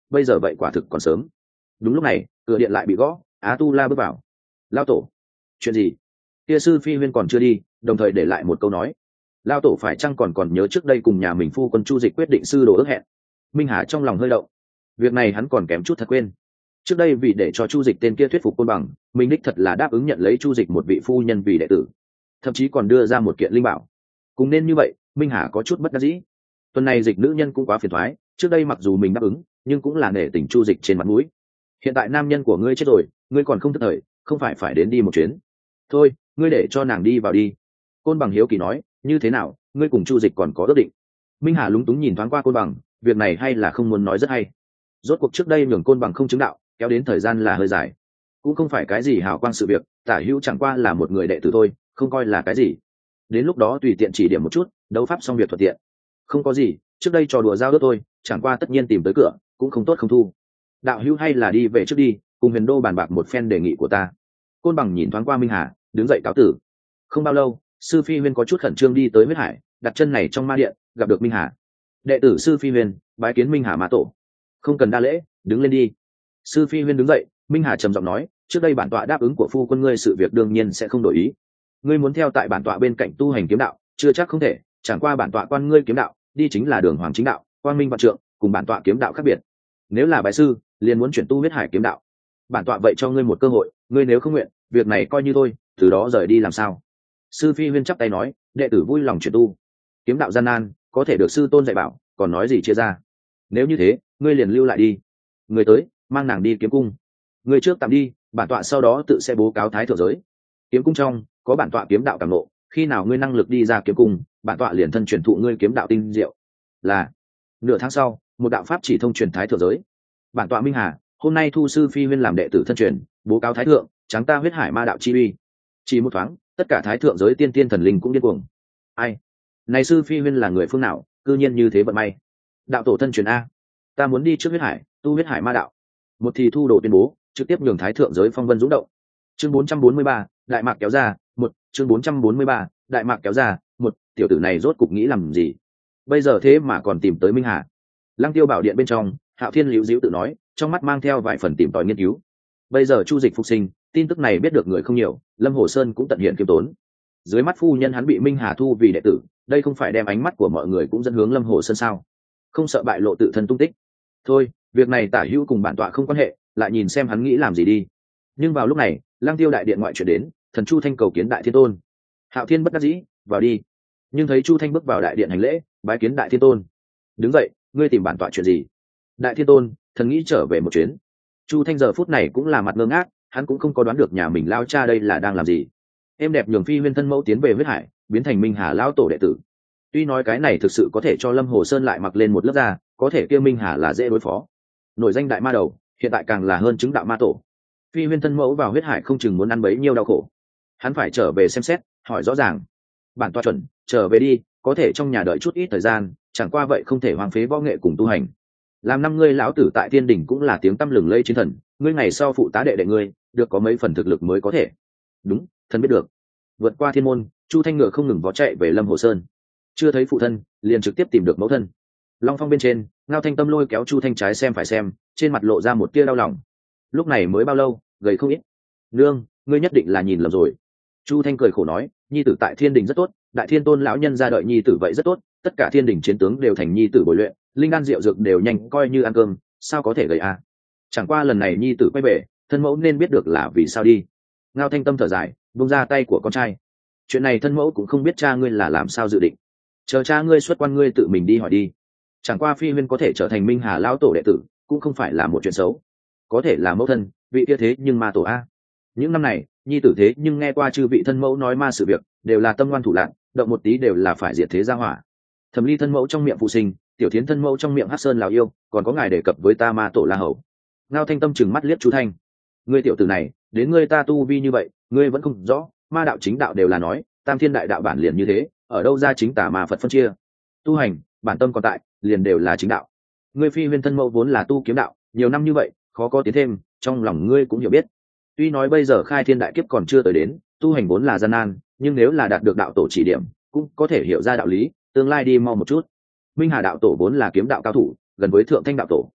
bây giờ vậy quả thực còn sớm. Đúng lúc này cửa điện lại bị gõ, Á Tu La bước vào. Lao tổ, chuyện gì? Kia sư phi huyên còn chưa đi, đồng thời để lại một câu nói. Lao tổ phải chăng còn còn nhớ trước đây cùng nhà mình phu quân Chu Dịch quyết định sư đồ ước hẹn? Minh Hà trong lòng hơi động, việc này hắn còn kém chút thật quên. Trước đây vì để cho Chu Dịch tên kia thuyết phục Côn Bằng, mình đích thật là đáp ứng nhận lấy Chu Dịch một vị phu nhân vì đệ tử, thậm chí còn đưa ra một kiện linh bảo. Cũng nên như vậy, Minh Hà có chút bất đắc dĩ. Tuần này Dịch nữ nhân cũng quá phiền toái, trước đây mặc dù mình đáp ứng, nhưng cũng là nể tình Chu Dịch trên mặt mũi. Hiện tại nam nhân của ngươi chết rồi, ngươi còn không thức thời, không phải phải đến đi một chuyến. Thôi, ngươi để cho nàng đi vào đi. Côn Bằng hiếu kỳ nói, như thế nào, ngươi cùng Chu Dịch còn có ước định? Minh Hà lúng túng nhìn thoáng qua Côn Bằng, việc này hay là không muốn nói rất hay. Rốt cuộc trước đây nhường Côn Bằng không chứng đạo, kéo đến thời gian là hơi dài, cũng không phải cái gì hào quang sự việc, Tả Hữu chẳng qua là một người đệ tử thôi, không coi là cái gì. Đến lúc đó tùy tiện chỉ điểm một chút, đấu pháp xong việc thuận tiện. Không có gì, trước đây trò đùa giao ước thôi, chẳng qua tất nhiên tìm tới cửa, cũng không tốt không thu. Đạo hữu hay là đi về trước đi, cùng Huyền Đô bàn bạc một phen đề nghị của ta. Côn Bằng nhìn thoáng qua Minh Hà, đứng dậy cáo tử. Không bao lâu, sư phi huyên có chút khẩn trương đi tới huyết hải, đặt chân này trong ma điện, gặp được Minh Hà. Đệ tử sư phi huyên bái kiến Minh Hà ma tổ. Không cần đa lễ, đứng lên đi. Sư phi huyên đứng dậy. Minh Hà trầm giọng nói, trước đây bản tọa đáp ứng của phu quân ngươi sự việc đương nhiên sẽ không đổi ý. Ngươi muốn theo tại bản tọa bên cạnh tu hành kiếm đạo, chưa chắc không thể, chẳng qua bản tọa quan ngươi kiếm đạo đi chính là đường hoàng chính đạo, quang minh vạn trượng, cùng bản tọa kiếm đạo khác biệt. Nếu là bái sư, liền muốn chuyển tu huyết hải kiếm đạo. Bản tọa vậy cho ngươi một cơ hội, ngươi nếu không nguyện, việc này coi như thôi, từ đó rời đi làm sao? Sư phi huyên chắp tay nói, đệ tử vui lòng chuyển tu. Kiếm đạo gian nan, có thể được sư tôn dạy bảo, còn nói gì chia ra? Nếu như thế, ngươi liền lưu lại đi. Người tới, mang nàng đi kiếm cung. Người trước tạm đi, bản tọa sau đó tự sẽ bố cáo thái thượng giới. Kiếm cung trong có bản tọa kiếm đạo cảm nộ, khi nào ngươi năng lực đi ra kiếm cung, bản tọa liền thân truyền thụ ngươi kiếm đạo tinh diệu. Là nửa tháng sau, một đạo pháp chỉ thông truyền thái thượng giới. Bản tọa Minh Hà hôm nay thu sư phi huyên làm đệ tử thân truyền, bố cáo thái thượng, trắng ta huyết hải ma đạo chi uy. Chỉ một thoáng, tất cả thái thượng giới tiên tiên thần linh cũng điên cuồng. Ai? Này sư phi huyên là người phương nào, cư nhiên như thế vận may? Đạo tổ thân truyền a, ta muốn đi trước huyết hải, tu huyết hải ma đạo. Một thì thu đồ tuyên bố, trực tiếp nhường thái thượng giới phong vân dũng động. Chương bốn trăm bốn mươi ba, đại mạc kéo ra, một, chương bốn trăm bốn mươi ba, đại mạc kéo ra, một, tiểu tử này rốt cục nghĩ làm gì? Bây giờ thế mà còn tìm tới Minh Hà. Lăng Tiêu bảo điện bên trong, Hạo Thiên liễu diễu tự nói, trong mắt mang theo vài phần tìm tòi nghiên cứu. Bây giờ Chu Dịch phục sinh, tin tức này biết được người không nhiều, Lâm Hồ Sơn cũng tận hiện kiêm tốn. Dưới mắt phu nhân hắn bị Minh Hà thu vì đệ tử, đây không phải đem ánh mắt của mọi người cũng dẫn hướng Lâm Hồ Sơn sao? Không sợ bại lộ tự thân tung tích. Thôi, việc này Tả Hữu cùng bản tọa không quan hệ, lại nhìn xem hắn nghĩ làm gì đi. Nhưng vào lúc này, Lăng Tiêu đại điện ngoại chuyển đến, thần Chu Thanh cầu kiến Đại Thiên Tôn. Hạo Thiên bất đắc dĩ, vào đi. Nhưng thấy Chu Thanh bước vào đại điện hành lễ, bái kiến Đại Thiên Tôn. Đứng dậy, ngươi tìm bản tọa chuyện gì? Đại Thiên Tôn, thần nghĩ trở về một chuyến. Chu Thanh giờ phút này cũng là mặt ngơ ngác, hắn cũng không có đoán được nhà mình lao cha đây là đang làm gì. Em đẹp nhường phi huyên thân mẫu tiến về huyết hải, biến thành Minh Hà lão tổ đệ tử. Tuy nói cái này thực sự có thể cho Lâm Hồ Sơn lại mặc lên một lớp da, có thể kia Minh Hà là dễ đối phó. Nổi danh đại ma đầu, hiện tại càng là hơn chứng đạo ma tổ. Phi huyên thân mẫu vào huyết hải không chừng muốn ăn bấy nhiêu đau khổ. Hắn phải trở về xem xét, hỏi rõ ràng. Bản tọa chuẩn, trở về đi, có thể trong nhà đợi chút ít thời gian, chẳng qua vậy không thể hoang phế võ nghệ cùng tu hành. Làm năm ngươi lão tử tại thiên đỉnh cũng là tiếng tăm lừng lây chiến thần, ngươi ngày sau phụ tá đệ đệ ngươi, được có mấy phần thực lực mới có thể. Đúng, thần biết được. Vượt qua thiên môn, Chu Thanh ngựa không ngừng vó chạy về Lâm Hồ Sơn. Chưa thấy phụ thân, liền trực tiếp tìm được mẫu thân. Long phong bên trên, Ngao Thanh Tâm lôi kéo Chu Thanh trái xem phải xem, trên mặt lộ ra một tia đau lòng. Lúc này mới bao lâu, gầy không ít. Nương, ngươi nhất định là nhìn lầm rồi. Chu Thanh cười khổ nói, nhi tử tại thiên đình rất tốt, đại thiên tôn lão nhân ra đợi nhi tử vậy rất tốt, tất cả thiên đình chiến tướng đều thành nhi tử bồi luyện, linh đan rượu dược đều nhanh coi như ăn cơm, sao có thể gầy à? Chẳng qua lần này nhi tử quay về, thân mẫu nên biết được là vì sao đi. Ngao Thanh Tâm thở dài, buông ra tay của con trai. Chuyện này thân mẫu cũng không biết cha ngươi là làm sao dự định, chờ cha ngươi xuất quan ngươi tự mình đi hỏi đi. Chẳng qua phi huyên có thể trở thành Minh Hà lão tổ đệ tử, cũng không phải là một chuyện xấu. Có thể là mẫu thân, vị kia thế nhưng ma tổ a. Những năm này, nhi tử thế nhưng nghe qua chư vị thân mẫu nói ma sự việc, đều là tâm ngoan thủ lạn, động một tí đều là phải diệt thế gia hỏa. Thẩm Ly thân mẫu trong miệng phụ sinh, Tiểu Thiến thân mẫu trong miệng Hắc Sơn lão yêu, còn có ngài đề cập với ta ma tổ La Hầu. Ngao Thanh Tâm trừng mắt liếc Chu Thanh. Ngươi tiểu tử này, đến ngươi ta tu vi như vậy, ngươi vẫn không rõ, ma đạo chính đạo đều là nói, tam thiên đại đạo bản liền như thế, ở đâu ra chính tà ma Phật phân chia. Tu hành, bản tâm còn tại, liền đều là chính đạo. Ngươi phi huyên thân mẫu vốn là tu kiếm đạo, nhiều năm như vậy, khó có tiến thêm, trong lòng ngươi cũng hiểu biết. Tuy nói bây giờ khai thiên đại kiếp còn chưa tới đến, tu hành vốn là gian nan, nhưng nếu là đạt được đạo tổ chỉ điểm, cũng có thể hiểu ra đạo lý, tương lai đi mau một chút. Minh Hà đạo tổ vốn là kiếm đạo cao thủ, gần với thượng thanh đạo tổ.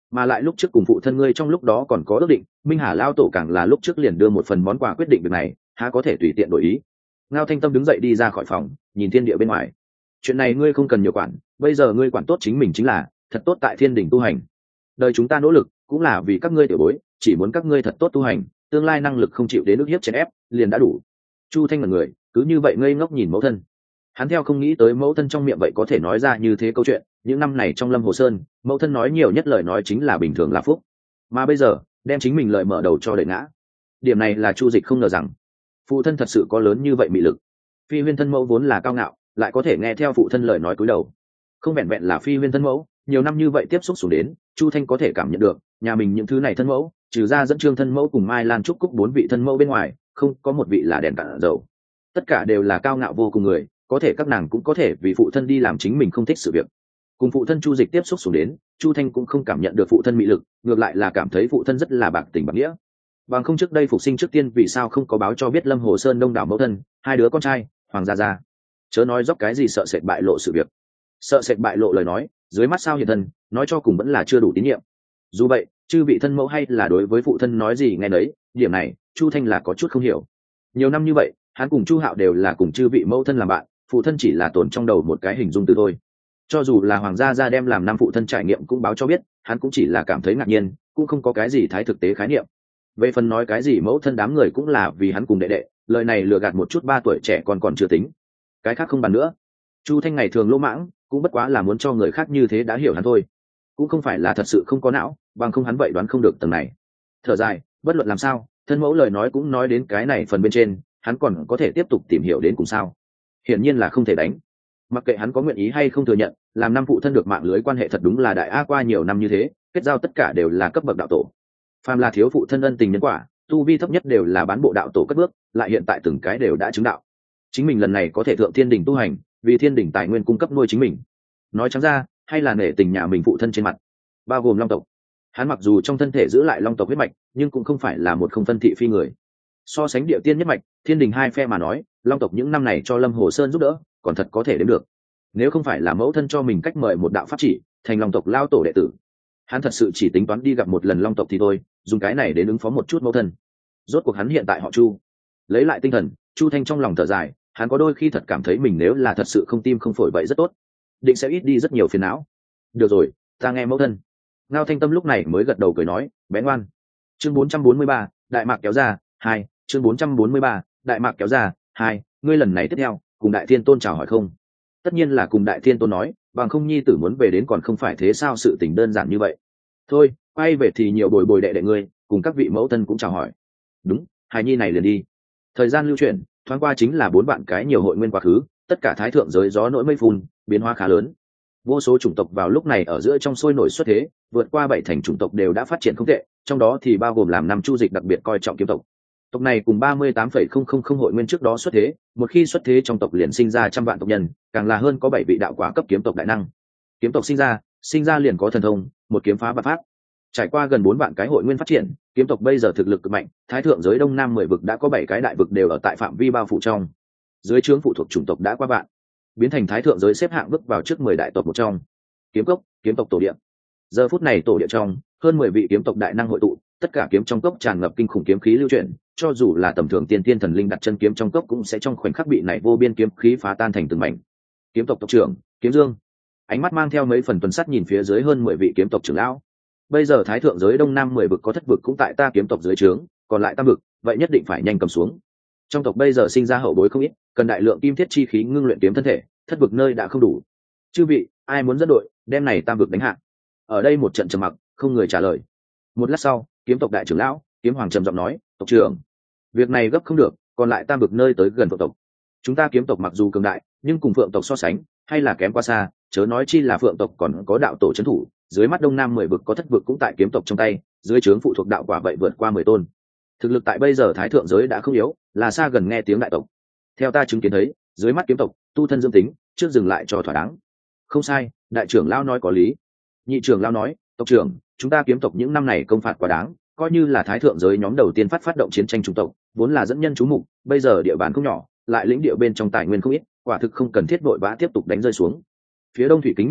mà lại lúc trước cùng phụ thân ngươi trong lúc đó còn có ước định, Minh Hà lao tổ càng là lúc trước liền đưa một phần món quà quyết định việc này, há có thể tùy tiện đổi ý. Ngao Thanh Tâm đứng dậy đi ra khỏi phòng, nhìn thiên địa bên ngoài. Chuyện này ngươi không cần nhiều quản, bây giờ ngươi quản tốt chính mình chính là thật tốt tại thiên đình tu hành. Đời chúng ta nỗ lực cũng là vì các ngươi tiểu bối, chỉ muốn các ngươi thật tốt tu hành, tương lai năng lực không chịu đến ức hiếp chèn ép liền đã đủ. Chu Thanh là người cứ như vậy ngây ngốc nhìn mẫu thân. Hắn theo không nghĩ tới mẫu thân trong miệng vậy có thể nói ra như thế câu chuyện. Những năm này trong Lâm Hồ Sơn, mẫu thân nói nhiều nhất lời nói chính là bình thường là phúc, mà bây giờ đem chính mình lời mở đầu cho đẩy ngã. Điểm này là Chu Dịch không ngờ rằng phụ thân thật sự có lớn như vậy mị lực. Phi Huyên thân mẫu vốn là cao ngạo, lại có thể nghe theo phụ thân lời nói cúi đầu. Không vẹn vẹn là Phi Huyên thân mẫu, nhiều năm như vậy tiếp xúc xuống đến, Chu Thanh có thể cảm nhận được nhà mình những thứ này thân mẫu, trừ ra dẫn Trương thân mẫu cùng Mai Lan Trúc Cúc bốn vị thân mẫu bên ngoài, không có một vị là đèn cạn dầu. Tất cả đều là cao ngạo vô cùng người, có thể các nàng cũng có thể vì phụ thân đi làm chính mình không thích sự việc. Cùng phụ thân Chu Dịch tiếp xúc xuống đến, Chu Thanh cũng không cảm nhận được phụ thân mị lực, ngược lại là cảm thấy phụ thân rất là bạc tình bạc nghĩa. Bằng không trước đây phục sinh trước tiên vì sao không có báo cho biết Lâm Hồ Sơn đông đảo mẫu thân, hai đứa con trai, Hoàng gia gia. Chớ nói dốc cái gì sợ sệt bại lộ sự việc. Sợ sệt bại lộ lời nói, dưới mắt sao hiện thân, nói cho cùng vẫn là chưa đủ tín nhiệm. Dù vậy, chư vị thân mẫu hay là đối với phụ thân nói gì nghe nấy, điểm này, Chu Thanh là có chút không hiểu. Nhiều năm như vậy, hắn cùng Chu Hạo đều là cùng chư vị mẫu thân làm bạn, phụ thân chỉ là tồn trong đầu một cái hình dung từ thôi. Cho dù là Hoàng gia gia đem làm năm phụ thân trải nghiệm cũng báo cho biết, hắn cũng chỉ là cảm thấy ngạc nhiên, cũng không có cái gì thái thực tế khái niệm. Về phần nói cái gì mẫu thân đám người cũng là vì hắn cùng đệ đệ, lời này lừa gạt một chút ba tuổi trẻ còn còn chưa tính. Cái khác không bàn nữa. Chu Thanh ngày thường lỗ mãng, cũng bất quá là muốn cho người khác như thế đã hiểu hắn thôi, cũng không phải là thật sự không có não, bằng không hắn vậy đoán không được tầng này. Thở dài, bất luận làm sao, thân mẫu lời nói cũng nói đến cái này phần bên trên, hắn còn có thể tiếp tục tìm hiểu đến cùng sao? Hiển nhiên là không thể đánh. Mặc kệ hắn có nguyện ý hay không thừa nhận, làm năm phụ thân được mạng lưới quan hệ thật đúng là đại a qua nhiều năm như thế, kết giao tất cả đều là cấp bậc đạo tổ. Phàm là thiếu phụ thân ân tình nhân quả, tu vi thấp nhất đều là bán bộ đạo tổ cất bước, lại hiện tại từng cái đều đã chứng đạo. Chính mình lần này có thể thượng thiên đỉnh tu hành, vì thiên đỉnh tài nguyên cung cấp nuôi chính mình. Nói trắng ra, hay là nể tình nhà mình phụ thân trên mặt, bao gồm long tộc. Hắn mặc dù trong thân thể giữ lại long tộc huyết mạch, nhưng cũng không phải là một không phân thị phi người. So sánh địa tiên nhất mạch, thiên đình hai phe mà nói, long tộc những năm này cho Lâm Hồ Sơn giúp đỡ, còn thật có thể đến được. Nếu không phải là mẫu thân cho mình cách mời một đạo pháp chỉ, thành long tộc lao tổ đệ tử, hắn thật sự chỉ tính toán đi gặp một lần long tộc thì thôi, dùng cái này đến ứng phó một chút mẫu thân. Rốt cuộc hắn hiện tại họ Chu. Lấy lại tinh thần, Chu Thanh trong lòng thở dài, hắn có đôi khi thật cảm thấy mình nếu là thật sự không tim không phổi vậy rất tốt, định sẽ ít đi rất nhiều phiền não. Được rồi, ta nghe mẫu thân. Ngao Thanh Tâm lúc này mới gật đầu cười nói, bé ngoan. Chương bốn trăm bốn mươi ba, đại mạc kéo ra, hai. Chương bốn trăm bốn mươi ba, đại mạc kéo ra, hai. Ngươi lần này tiếp theo, cùng Đại Thiên Tôn chào hỏi không? Tất nhiên là cùng Đại Thiên Tôn nói, bằng không nhi tử muốn về đến còn không phải thế sao, sự tình đơn giản như vậy. Thôi, quay về thì nhiều bồi bồi đệ đệ ngươi, cùng các vị mẫu thân cũng chào hỏi. Đúng, hài nhi này liền đi. Thời gian lưu chuyển, thoáng qua chính là bốn vạn cái nhiều hội nguyên quá khứ, tất cả thái thượng giới gió nổi mây phun, biến hóa khá lớn. Vô số chủng tộc vào lúc này ở giữa trong sôi nổi xuất thế, vượt qua bảy thành chủng tộc đều đã phát triển không tệ, trong đó thì bao gồm làm năm Chu Dịch đặc biệt coi trọng kiếm tộc. Tộc này cùng ba mươi tám phẩy không không không hội nguyên trước đó xuất thế, một khi xuất thế trong tộc liền sinh ra trăm vạn tộc nhân, càng là hơn có bảy vị đạo quả cấp kiếm tộc đại năng. Kiếm tộc sinh ra, sinh ra liền có thần thông, một kiếm phá bát pháp. Trải qua gần bốn vạn cái hội nguyên phát triển, kiếm tộc bây giờ thực lực cực mạnh, thái thượng giới đông nam mười vực đã có bảy cái đại vực đều ở tại phạm vi bao phủ trong. Dưới trướng phụ thuộc chủng tộc đã qua vạn, biến thành thái thượng giới xếp hạng bước vào trước mười đại tộc một trong. Kiếm cốc, kiếm tộc tổ địa. Giờ phút này tổ địa trong, hơn mười vị kiếm tộc đại năng hội tụ, tất cả kiếm trong cốc tràn ngập kinh khủng kiếm khí lưu chuyển, cho dù là tầm thường tiên tiên thần linh đặt chân kiếm trong cốc cũng sẽ trong khoảnh khắc bị này vô biên kiếm khí phá tan thành từng mảnh. Kiếm tộc tộc trưởng, Kiếm Dương, ánh mắt mang theo mấy phần tuần sắt nhìn phía dưới hơn mười vị kiếm tộc trưởng lão. Bây giờ thái thượng giới đông nam mười vực có thất vực cũng tại ta kiếm tộc dưới trướng, còn lại tam vực, vậy nhất định phải nhanh cầm xuống. Trong tộc bây giờ sinh ra hậu bối không ít, cần đại lượng kim thiết chi khí ngưng luyện kiếm thân thể, thất vực nơi đã không đủ. Chư vị, ai muốn dẫn đội đem này tam vực đánh hạ? Ở đây một trận trầm mặc, không người trả lời. Một lát sau, kiếm tộc đại trưởng lão Kiếm Hoàng trầm giọng nói, tộc trưởng, việc này gấp không được, còn lại tam vực nơi tới gần phượng tộc. Chúng ta kiếm tộc mặc dù cường đại, nhưng cùng phượng tộc so sánh hay là kém quá xa, chớ nói chi là phượng tộc còn có đạo tổ trấn thủ, dưới mắt đông nam mười vực có thất vực cũng tại kiếm tộc trong tay, dưới trướng phụ thuộc đạo quả vậy vượt qua mười tôn. Thực lực tại bây giờ thái thượng giới đã không yếu, là xa gần nghe tiếng đại tộc. Theo ta chứng kiến thấy, dưới mắt kiếm tộc tu thân dương tính, trước dừng lại cho thỏa đáng. Không sai, đại trưởng lão nói có lý. Nhị trưởng lão nói, tộc trưởng, chúng ta kiếm tộc những năm này công phạt quá đáng, coi như là thái thượng giới nhóm đầu tiên phát phát động chiến tranh chủng tộc, vốn là dẫn nhân chú mục, bây giờ địa bàn không nhỏ, lại lĩnh địa bên trong tài nguyên không ít, quả thực không cần thiết vội vã tiếp tục đánh rơi xuống. Phía đông thủy kính nhất tộc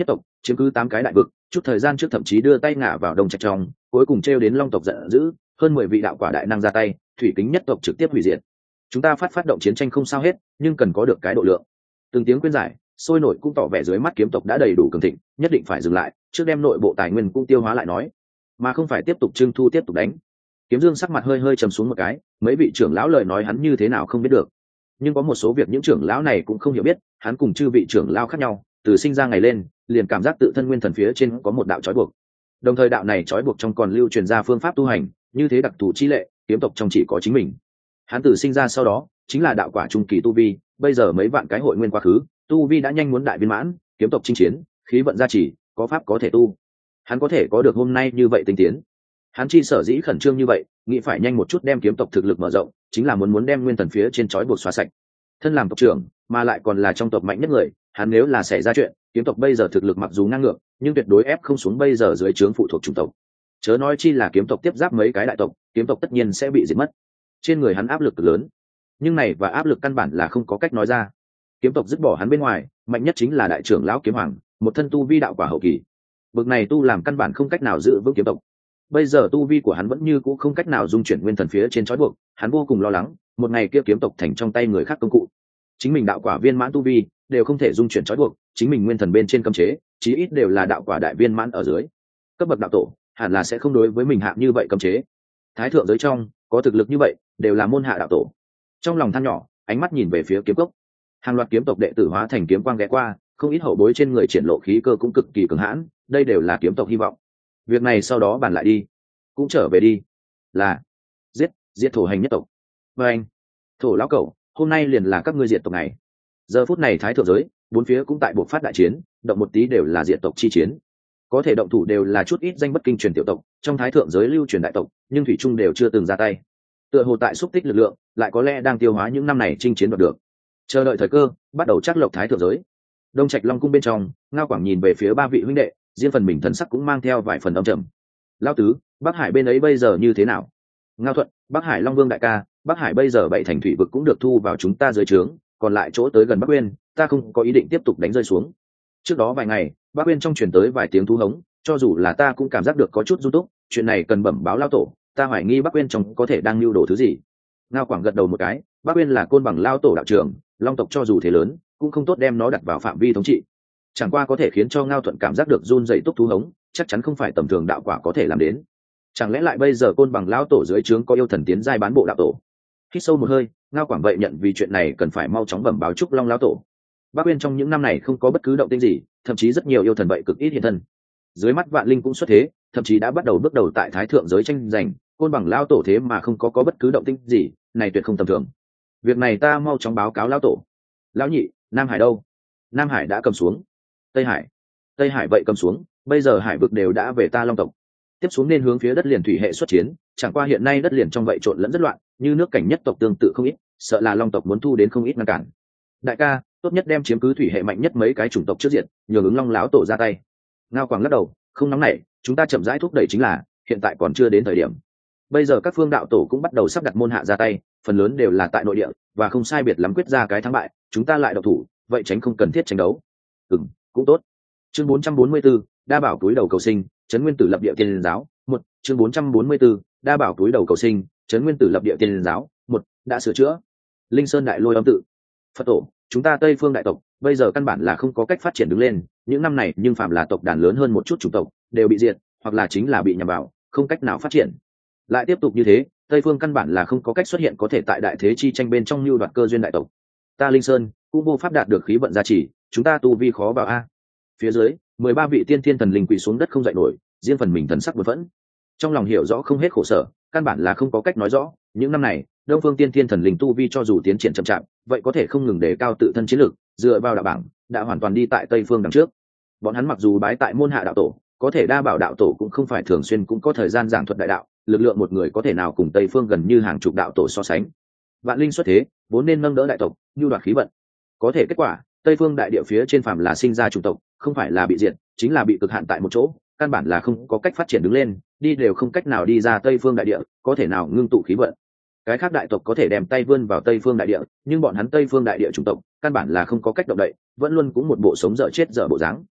chiếm cứ tám cái đại vực, chút thời gian trước thậm chí đưa tay ngả vào đông trạch trong, cuối cùng trêu đến long tộc giận dữ, hơn mười vị đạo quả đại năng ra tay, thủy kính nhất tộc trực tiếp hủy diệt. Chúng ta phát phát động chiến tranh không sao hết, nhưng cần có được cái độ lượng. Từng tiếng khuyên giải sôi nổi cũng tỏ vẻ dưới mắt kiếm tộc đã đầy đủ cường thịnh, nhất định phải dừng lại, trước đem nội bộ tài nguyên cũng tiêu hóa lại nói, mà không phải tiếp tục trưng thu tiếp tục đánh. Kiếm Dương sắc mặt hơi hơi trầm xuống một cái, mấy vị trưởng lão lời nói hắn như thế nào không biết được, nhưng có một số việc những trưởng lão này cũng không hiểu biết, hắn cùng chư vị trưởng lão khác nhau, từ sinh ra ngày lên liền cảm giác tự thân nguyên thần phía trên có một đạo trói buộc, đồng thời đạo này trói buộc trong còn lưu truyền ra phương pháp tu hành, như thế đặc thù chi lệ, kiếm tộc trong chỉ có chính mình. Hắn từ sinh ra sau đó chính là đạo quả trung kỳ tu vi, bây giờ mấy vạn cái hội nguyên quá khứ, tu vi đã nhanh muốn đại viên mãn, kiếm tộc chinh chiến, khí vận gia trì, có pháp có thể tu. Hắn có thể có được hôm nay như vậy tinh tiến. Hắn chi sở dĩ khẩn trương như vậy, nghĩ phải nhanh một chút đem kiếm tộc thực lực mở rộng, chính là muốn muốn đem nguyên thần phía trên trói buộc xóa sạch. Thân làm tộc trưởng, mà lại còn là trong tộc mạnh nhất người, hắn nếu là xảy ra chuyện, kiếm tộc bây giờ thực lực mặc dù ngang ngược, nhưng tuyệt đối ép không xuống bây giờ dưới trướng phụ thuộc chủng tộc. Chớ nói chi là kiếm tộc tiếp giáp mấy cái đại tộc, kiếm tộc tất nhiên sẽ bị diệt mất. Trên người hắn áp lực lớn, nhưng này và áp lực căn bản là không có cách nói ra. Kiếm tộc dứt bỏ hắn bên ngoài, mạnh nhất chính là đại trưởng lão kiếm hoàng, một thân tu vi đạo quả hậu kỳ. Bực này tu làm căn bản không cách nào giữ vững kiếm tộc. Bây giờ tu vi của hắn vẫn như cũ không cách nào dung chuyển nguyên thần phía trên trói buộc, hắn vô cùng lo lắng, một ngày kia kiếm tộc thành trong tay người khác công cụ. Chính mình đạo quả viên mãn tu vi đều không thể dung chuyển trói buộc, chính mình nguyên thần bên trên cấm chế, chí ít đều là đạo quả đại viên mãn ở dưới. Cấp bậc đạo tổ, hẳn là sẽ không đối với mình hạ như vậy cấm chế. Thái thượng giới trong, có thực lực như vậy, đều là môn hạ đạo tổ. Trong lòng than nhỏ, ánh mắt nhìn về phía kiếm cốc. Hàng loạt kiếm tộc đệ tử hóa thành kiếm quang ghé qua, không ít hậu bối trên người triển lộ khí cơ cũng cực kỳ cường hãn, đây đều là kiếm tộc hy vọng. Việc này sau đó bàn lại đi, cũng trở về đi. Là giết, giết thổ hành nhất tộc. Và anh, thổ lão cẩu, hôm nay liền là các ngươi diệt tộc này. Giờ phút này thái thượng giới, bốn phía cũng tại buộc phát đại chiến, động một tí đều là diệt tộc chi chiến. Có thể động thủ đều là chút ít danh bất kinh truyền tiểu tộc, trong thái thượng giới lưu truyền đại tộc, nhưng thủy trung đều chưa từng ra tay. Tựa hồ tại xúc tích lực lượng, lại có lẽ đang tiêu hóa những năm này chinh chiến đoạt được. Chờ đợi thời cơ, bắt đầu chắc lộc thái thượng giới. Đông Trạch Long cung bên trong, Ngao Quảng nhìn về phía ba vị huynh đệ, riêng phần mình thần sắc cũng mang theo vài phần âm trầm. Lão tứ, Bắc Hải bên ấy bây giờ như thế nào? Ngao Thuận, Bắc Hải Long Vương đại ca, Bắc Hải bây giờ bảy thành thủy vực cũng được thu vào chúng ta dưới trướng, còn lại chỗ tới gần Bắc Uyên, ta không có ý định tiếp tục đánh rơi xuống. Trước đó vài ngày, Bắc Uyên trong truyền tới vài tiếng thú hống, cho dù là ta cũng cảm giác được có chút run túc, chuyện này cần bẩm báo lão tổ, ta hoài nghi Bắc Uyên trong có thể đang lưu đồ thứ gì. Ngao Quảng gật đầu một cái, Bắc Uyên là côn bằng lão tổ đạo trưởng, Long tộc cho dù thế lớn, cũng không tốt đem nó đặt vào phạm vi thống trị. Chẳng qua có thể khiến cho Ngao Thuận cảm giác được run dậy túc thú hống, chắc chắn không phải tầm thường đạo quả có thể làm đến. Chẳng lẽ lại bây giờ côn bằng lão tổ dưới trướng có yêu thần tiến giai bán bộ đạo tổ? Hít sâu một hơi, Ngao Quảng vậy nhận vì chuyện này cần phải mau chóng bẩm báo Trúc Long lão tổ. Bắc Uyên trong những năm này không có bất cứ động tĩnh gì, thậm chí rất nhiều yêu thần vậy cực ít hiện thân. Dưới mắt Vạn Linh cũng xuất thế, thậm chí đã bắt đầu bước đầu tại thái thượng giới tranh giành, côn bằng lão tổ thế mà không có có bất cứ động tĩnh gì, này tuyệt không tầm thường. Việc này ta mau chóng báo cáo lão tổ. Lão nhị, Nam Hải đâu? Nam Hải đã cầm xuống. Tây Hải, Tây Hải vậy cầm xuống, bây giờ hải vực đều đã về ta Long tộc. Tiếp xuống nên hướng phía đất liền thủy hệ xuất chiến, chẳng qua hiện nay đất liền trong vậy trộn lẫn rất loạn, như nước cảnh nhất tộc tương tự không ít, sợ là Long tộc muốn thu đến không ít ngăn cản. Đại ca, tốt nhất đem chiếm cứ thủy hệ mạnh nhất mấy cái chủng tộc trước diện, nhường ứng Long lão tổ ra tay. Ngao Quảng lắc đầu, không nóng nảy, chúng ta chậm rãi thúc đẩy chính là, hiện tại còn chưa đến thời điểm. Bây giờ các phương đạo tổ cũng bắt đầu sắp đặt môn hạ ra tay, phần lớn đều là tại nội địa, và không sai biệt lắm quyết ra cái thắng bại, chúng ta lại độc thủ, vậy tránh không cần thiết tranh đấu. Ừm, cũng tốt. Chương bốn trăm bốn mươi 4, đa bảo túi đầu cầu sinh, trấn nguyên tử lập địa tiên giáo. Một, chương bốn trăm bốn mươi 4, đa bảo túi đầu cầu sinh, trấn nguyên tử lập địa tiên giáo. Một, đã sửa chữa. Linh Sơn đại lôi âm tự. Phật tổ, chúng ta Tây phương đại tộc, bây giờ căn bản là không có cách phát triển đứng lên, những năm này nhưng phạm là tộc đàn lớn hơn một chút chủng tộc, đều bị diệt, hoặc là chính là bị nhằm vào, không cách nào phát triển. Lại tiếp tục như thế, Tây phương căn bản là không có cách xuất hiện có thể tại đại thế chi tranh bên trong lưu đoạt cơ duyên đại tộc. Ta Linh Sơn cũng vô pháp đạt được khí vận gia trì, chúng ta tu vi khó vào a. Phía dưới, mười ba vị tiên thiên thần linh quỳ xuống đất không dậy nổi, riêng phần mình thần sắc bất vẫn. Trong lòng hiểu rõ không hết khổ sở, căn bản là không có cách nói rõ, những năm này, Đông phương tiên thiên thần linh tu vi cho dù tiến triển chậm chạp, vậy có thể không ngừng đề cao tự thân chiến lực, dựa vào đạo bảng, đã hoàn toàn đi tại Tây phương đằng trước. Bọn hắn mặc dù bái tại môn hạ đạo tổ, có thể đa bảo đạo tổ cũng không phải thường xuyên cũng có thời gian giảng thuật đại đạo, lực lượng một người có thể nào cùng Tây phương gần như hàng chục đạo tổ so sánh. Vạn Linh xuất thế, vốn nên nâng đỡ đại tộc, nhu đoạt khí vận. Có thể kết quả, Tây phương đại địa phía trên phàm là sinh ra chủng tộc, không phải là bị diệt, chính là bị cực hạn tại một chỗ, căn bản là không có cách phát triển đứng lên, đi đều không cách nào đi ra Tây phương đại địa, có thể nào ngưng tụ khí vận. Cái khác đại tộc có thể đem tay vươn vào Tây phương đại địa, nhưng bọn hắn Tây phương đại địa chủng tộc, căn bản là không có cách động đậy, vẫn luôn cũng một bộ sống dở chết dở bộ dáng.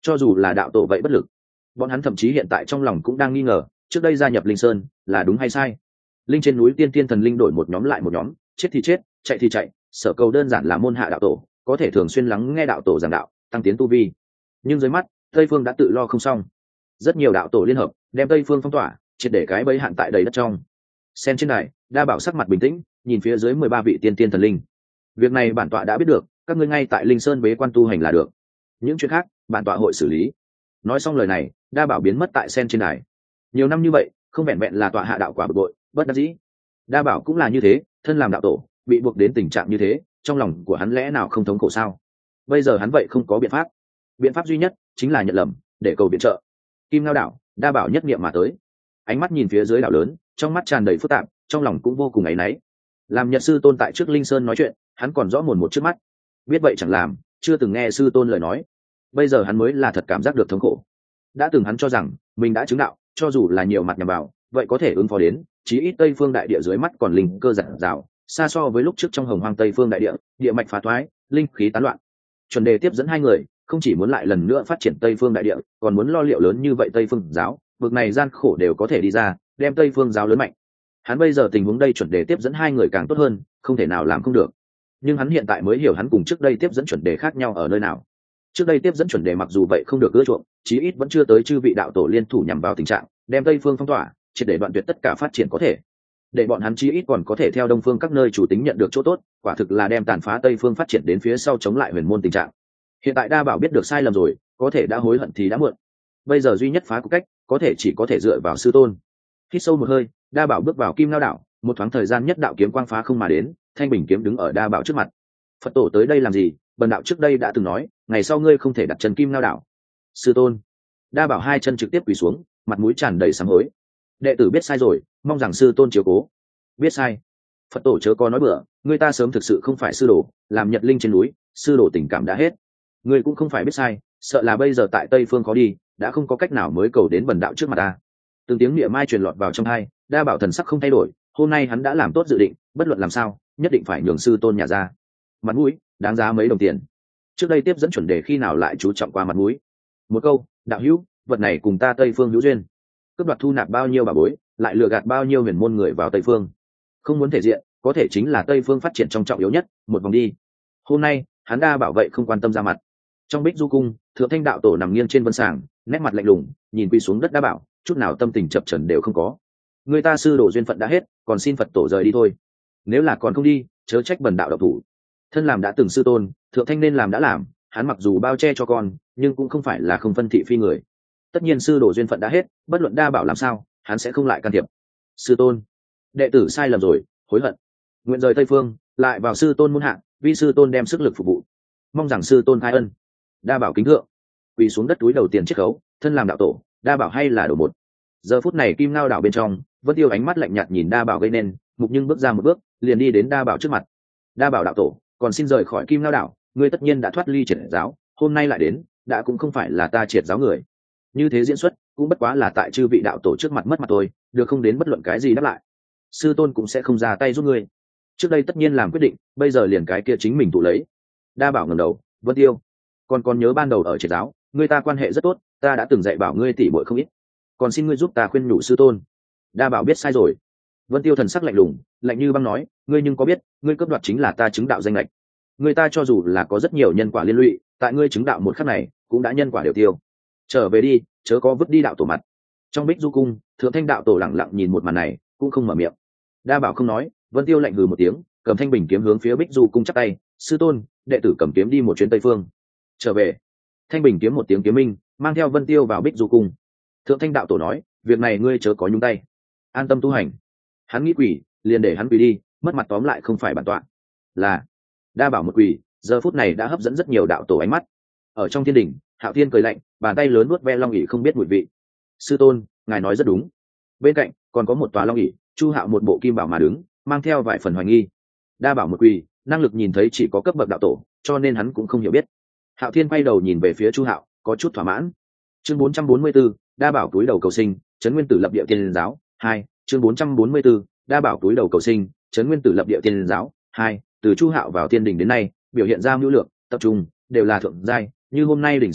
cho dù là đạo tổ vậy bất lực. Bọn hắn thậm chí hiện tại trong lòng cũng đang nghi ngờ trước đây gia nhập linh sơn là đúng hay sai. Linh trên núi tiên tiên thần linh đổi một nhóm lại một nhóm, chết thì chết, chạy thì chạy, sở cầu đơn giản là môn hạ đạo tổ, có thể thường xuyên lắng nghe đạo tổ giảng đạo, tăng tiến tu vi. Nhưng dưới mắt tây phương đã tự lo không xong, rất nhiều đạo tổ liên hợp đem tây phương phong tỏa, triệt để cái bẫy hạn tại đầy đất trong. Xem trên này, đa bảo sắc mặt bình tĩnh nhìn phía dưới mười ba vị tiên tiên thần linh. Việc này bản tọa đã biết được, các ngươi ngay tại linh sơn bế quan tu hành là được, những chuyện khác bản tọa hội xử lý. Nói xong lời này, đa bảo biến mất tại sen trên đài. Nhiều năm như vậy không vẹn vẹn là tọa hạ đạo quả bực bội bất đắc dĩ, đa bảo cũng là như thế, thân làm đạo tổ bị buộc đến tình trạng như thế, trong lòng của hắn lẽ nào không thống khổ sao? Bây giờ hắn vậy không có biện pháp, biện pháp duy nhất chính là nhận lầm để cầu viện trợ. Kim Ngao đảo, đa bảo nhất niệm mà tới, ánh mắt nhìn phía dưới đảo lớn, trong mắt tràn đầy phức tạp, trong lòng cũng vô cùng áy náy. Làm Nhật sư tôn tại trước linh sơn nói chuyện, hắn còn rõ mồn một trước mắt, biết vậy chẳng làm, chưa từng nghe sư tôn lời nói, bây giờ hắn mới là thật cảm giác được thống khổ. Đã từng hắn cho rằng mình đã chứng đạo, cho dù là nhiều mặt nhằm vào vậy có thể ứng phó đến, chí ít tây phương đại địa dưới mắt còn linh cơ giản rào, xa so với lúc trước trong hồng hoang tây phương đại địa, địa mạch phá thoái, linh khí tán loạn. Chuẩn đề tiếp dẫn hai người không chỉ muốn lại lần nữa phát triển tây phương đại địa, còn muốn lo liệu lớn như vậy tây phương giáo, bực này gian khổ đều có thể đi ra, đem tây phương giáo lớn mạnh. Hắn bây giờ tình huống đây chuẩn đề tiếp dẫn hai người càng tốt hơn, không thể nào làm không được. Nhưng hắn hiện tại mới hiểu hắn cùng trước đây tiếp dẫn chuẩn đề khác nhau ở nơi nào. Trước đây tiếp dẫn chuẩn đề mặc dù vậy không được ưa chuộng, chí ít vẫn chưa tới chư vị đạo tổ liên thủ nhằm vào tình trạng đem tây phương phong tỏa, triệt để đoạn tuyệt tất cả phát triển có thể, để bọn hắn chí ít còn có thể theo đông phương các nơi chủ tính nhận được chỗ tốt, quả thực là đem tàn phá tây phương phát triển đến phía sau chống lại huyền môn tình trạng. Hiện tại đa bảo biết được sai lầm rồi, có thể đã hối hận thì đã muộn, bây giờ duy nhất phá của cách có thể chỉ có thể dựa vào sư tôn. Hít sâu một hơi, đa bảo bước vào Kim Ngao đảo, một thoáng thời gian nhất đạo kiếm quang phá không mà đến, thanh bình kiếm đứng ở đa bảo trước mặt. Phật tổ tới đây làm gì? Bần đạo trước đây đã từng nói, ngày sau ngươi không thể đặt chân Kim Ngao đảo. Sư tôn. Đa bảo hai chân trực tiếp quỳ xuống, mặt mũi tràn đầy sám hối. Đệ tử biết sai rồi, mong rằng sư tôn chiếu cố. Biết sai? Phật tổ chớ có nói bừa, người ta sớm thực sự không phải sư đồ, làm Nhật linh trên núi, sư đồ tình cảm đã hết. Ngươi cũng không phải biết sai, sợ là bây giờ tại tây phương khó đi, đã không có cách nào mới cầu đến bần đạo trước mặt ta. Từng tiếng niệm mai truyền lọt vào trong hai, đa bảo thần sắc không thay đổi, hôm nay hắn đã làm tốt dự định, bất luận làm sao nhất định phải nhường sư tôn nhà ra. Mặt mũi đáng giá mấy đồng tiền. Trước đây tiếp dẫn chuẩn đề khi nào lại chú trọng qua mặt mũi. Một câu đạo hữu, vật này cùng ta tây phương hữu duyên, cướp đoạt thu nạp bao nhiêu bà bối, lại lừa gạt bao nhiêu huyền môn người vào tây phương, không muốn thể diện, có thể chính là tây phương phát triển trong trọng yếu nhất, một vòng đi. Hôm nay hắn đa bảo vậy không quan tâm ra mặt. Trong Bích Du cung, Thượng Thanh đạo tổ nằm nghiêng trên vân sàng, nét mặt lạnh lùng nhìn quỳ xuống đất đa bảo, chút nào tâm tình chập trần đều không có. Người ta sư đồ duyên phận đã hết, còn xin Phật tổ rời đi thôi. Nếu là còn không đi, chớ trách bần đạo độc thủ. Thân làm đã từng sư tôn, Thượng Thanh nên làm đã làm, hắn mặc dù bao che cho con, nhưng cũng không phải là không phân thị phi người. Tất nhiên sư đồ duyên phận đã hết, bất luận đa bảo làm sao, hắn sẽ không lại can thiệp. Sư tôn, đệ tử sai lầm rồi, hối hận, nguyện rời tây phương, lại vào sư tôn muôn hạng, vi sư tôn đem sức lực phục vụ, mong rằng sư tôn khai ân. Đa bảo kính thượng, quỳ xuống đất túi đầu tiền chiết khấu, thân làm đạo tổ, đa bảo hay là đồ một. Giờ phút này Kim Ngao đảo bên trong, Vân Tiêu ánh mắt lạnh nhạt nhìn đa bảo gây nên, mục nhưng bước ra một bước, liền đi đến đa bảo trước mặt. Đa bảo đạo tổ, còn xin rời khỏi Kim Ngao đảo, ngươi tất nhiên đã thoát ly triệt giáo, hôm nay lại đến, đã cũng không phải là ta triệt giáo người. Như thế diễn xuất, cũng bất quá là tại chư vị đạo tổ trước mặt mất mặt tôi, được không đến bất luận cái gì đáp lại. Sư tôn cũng sẽ không ra tay giúp ngươi. Trước đây tất nhiên làm quyết định, bây giờ liền cái kia chính mình tụ lấy. Đa bảo ngẩng đầu, Vân Tiêu, còn còn nhớ ban đầu ở triệt giáo, ngươi ta quan hệ rất tốt, ta đã từng dạy bảo ngươi tỉ muội không ít, còn xin ngươi giúp ta khuyên nhủ sư tôn. Đa bảo biết sai rồi. Vân Tiêu thần sắc lạnh lùng, lạnh như băng nói, ngươi nhưng có biết, ngươi cướp đoạt chính là ta chứng đạo danh lệch. Ngươi ta cho dù là có rất nhiều nhân quả liên lụy, tại ngươi chứng đạo một khắc này, cũng đã nhân quả đều tiêu. Trở về đi, chớ có vứt đi đạo tổ mặt. Trong Bích Du cung, Thượng Thanh đạo tổ lặng lặng nhìn một màn này, cũng không mở miệng. Đa bảo không nói, Vân Tiêu lạnh hừ một tiếng, cầm thanh bình kiếm hướng phía Bích Du cung chắp tay, sư tôn, đệ tử cầm kiếm đi một chuyến tây phương. Trở về. Thanh bình kiếm một tiếng kiếm minh, mang theo Vân Tiêu vào Bích Du cung. Thượng Thanh đạo tổ nói, việc này ngươi chớ có nhúng tay, an tâm tu hành. Hắn nghĩ quỷ, liền để hắn quỳ đi, mất mặt tóm lại không phải bản tọa. Là. Đa bảo một quỳ, giờ phút này đã hấp dẫn rất nhiều đạo tổ ánh mắt. Ở trong thiên đình, Hạo Thiên cười lạnh, bàn tay lớn nuốt ve long ỷ không biết mùi vị. Sư tôn, ngài nói rất đúng. Bên cạnh còn có một tòa long ỷ, Chu Hạo một bộ kim bảo mà đứng, mang theo vài phần hoài nghi. Đa bảo một quỳ, năng lực nhìn thấy chỉ có cấp bậc đạo tổ, cho nên hắn cũng không hiểu biết. Hạo Thiên quay đầu nhìn về phía Chu Hạo, có chút thỏa mãn. Chương bốn trăm bốn mươi 4, đa bảo túi đầu cầu sinh, trấn nguyên tử lập địa tiên giáo hai. Chương bốn trăm bốn mươi 4, đa bảo túi đầu cầu sinh, trấn nguyên tử lập địa tiên giáo hai. Từ Chu Hạo vào thiên đình đến nay, biểu hiện ra mưu lược, tập trung đều là thượng giai, như hôm nay đỉnh sự vụ,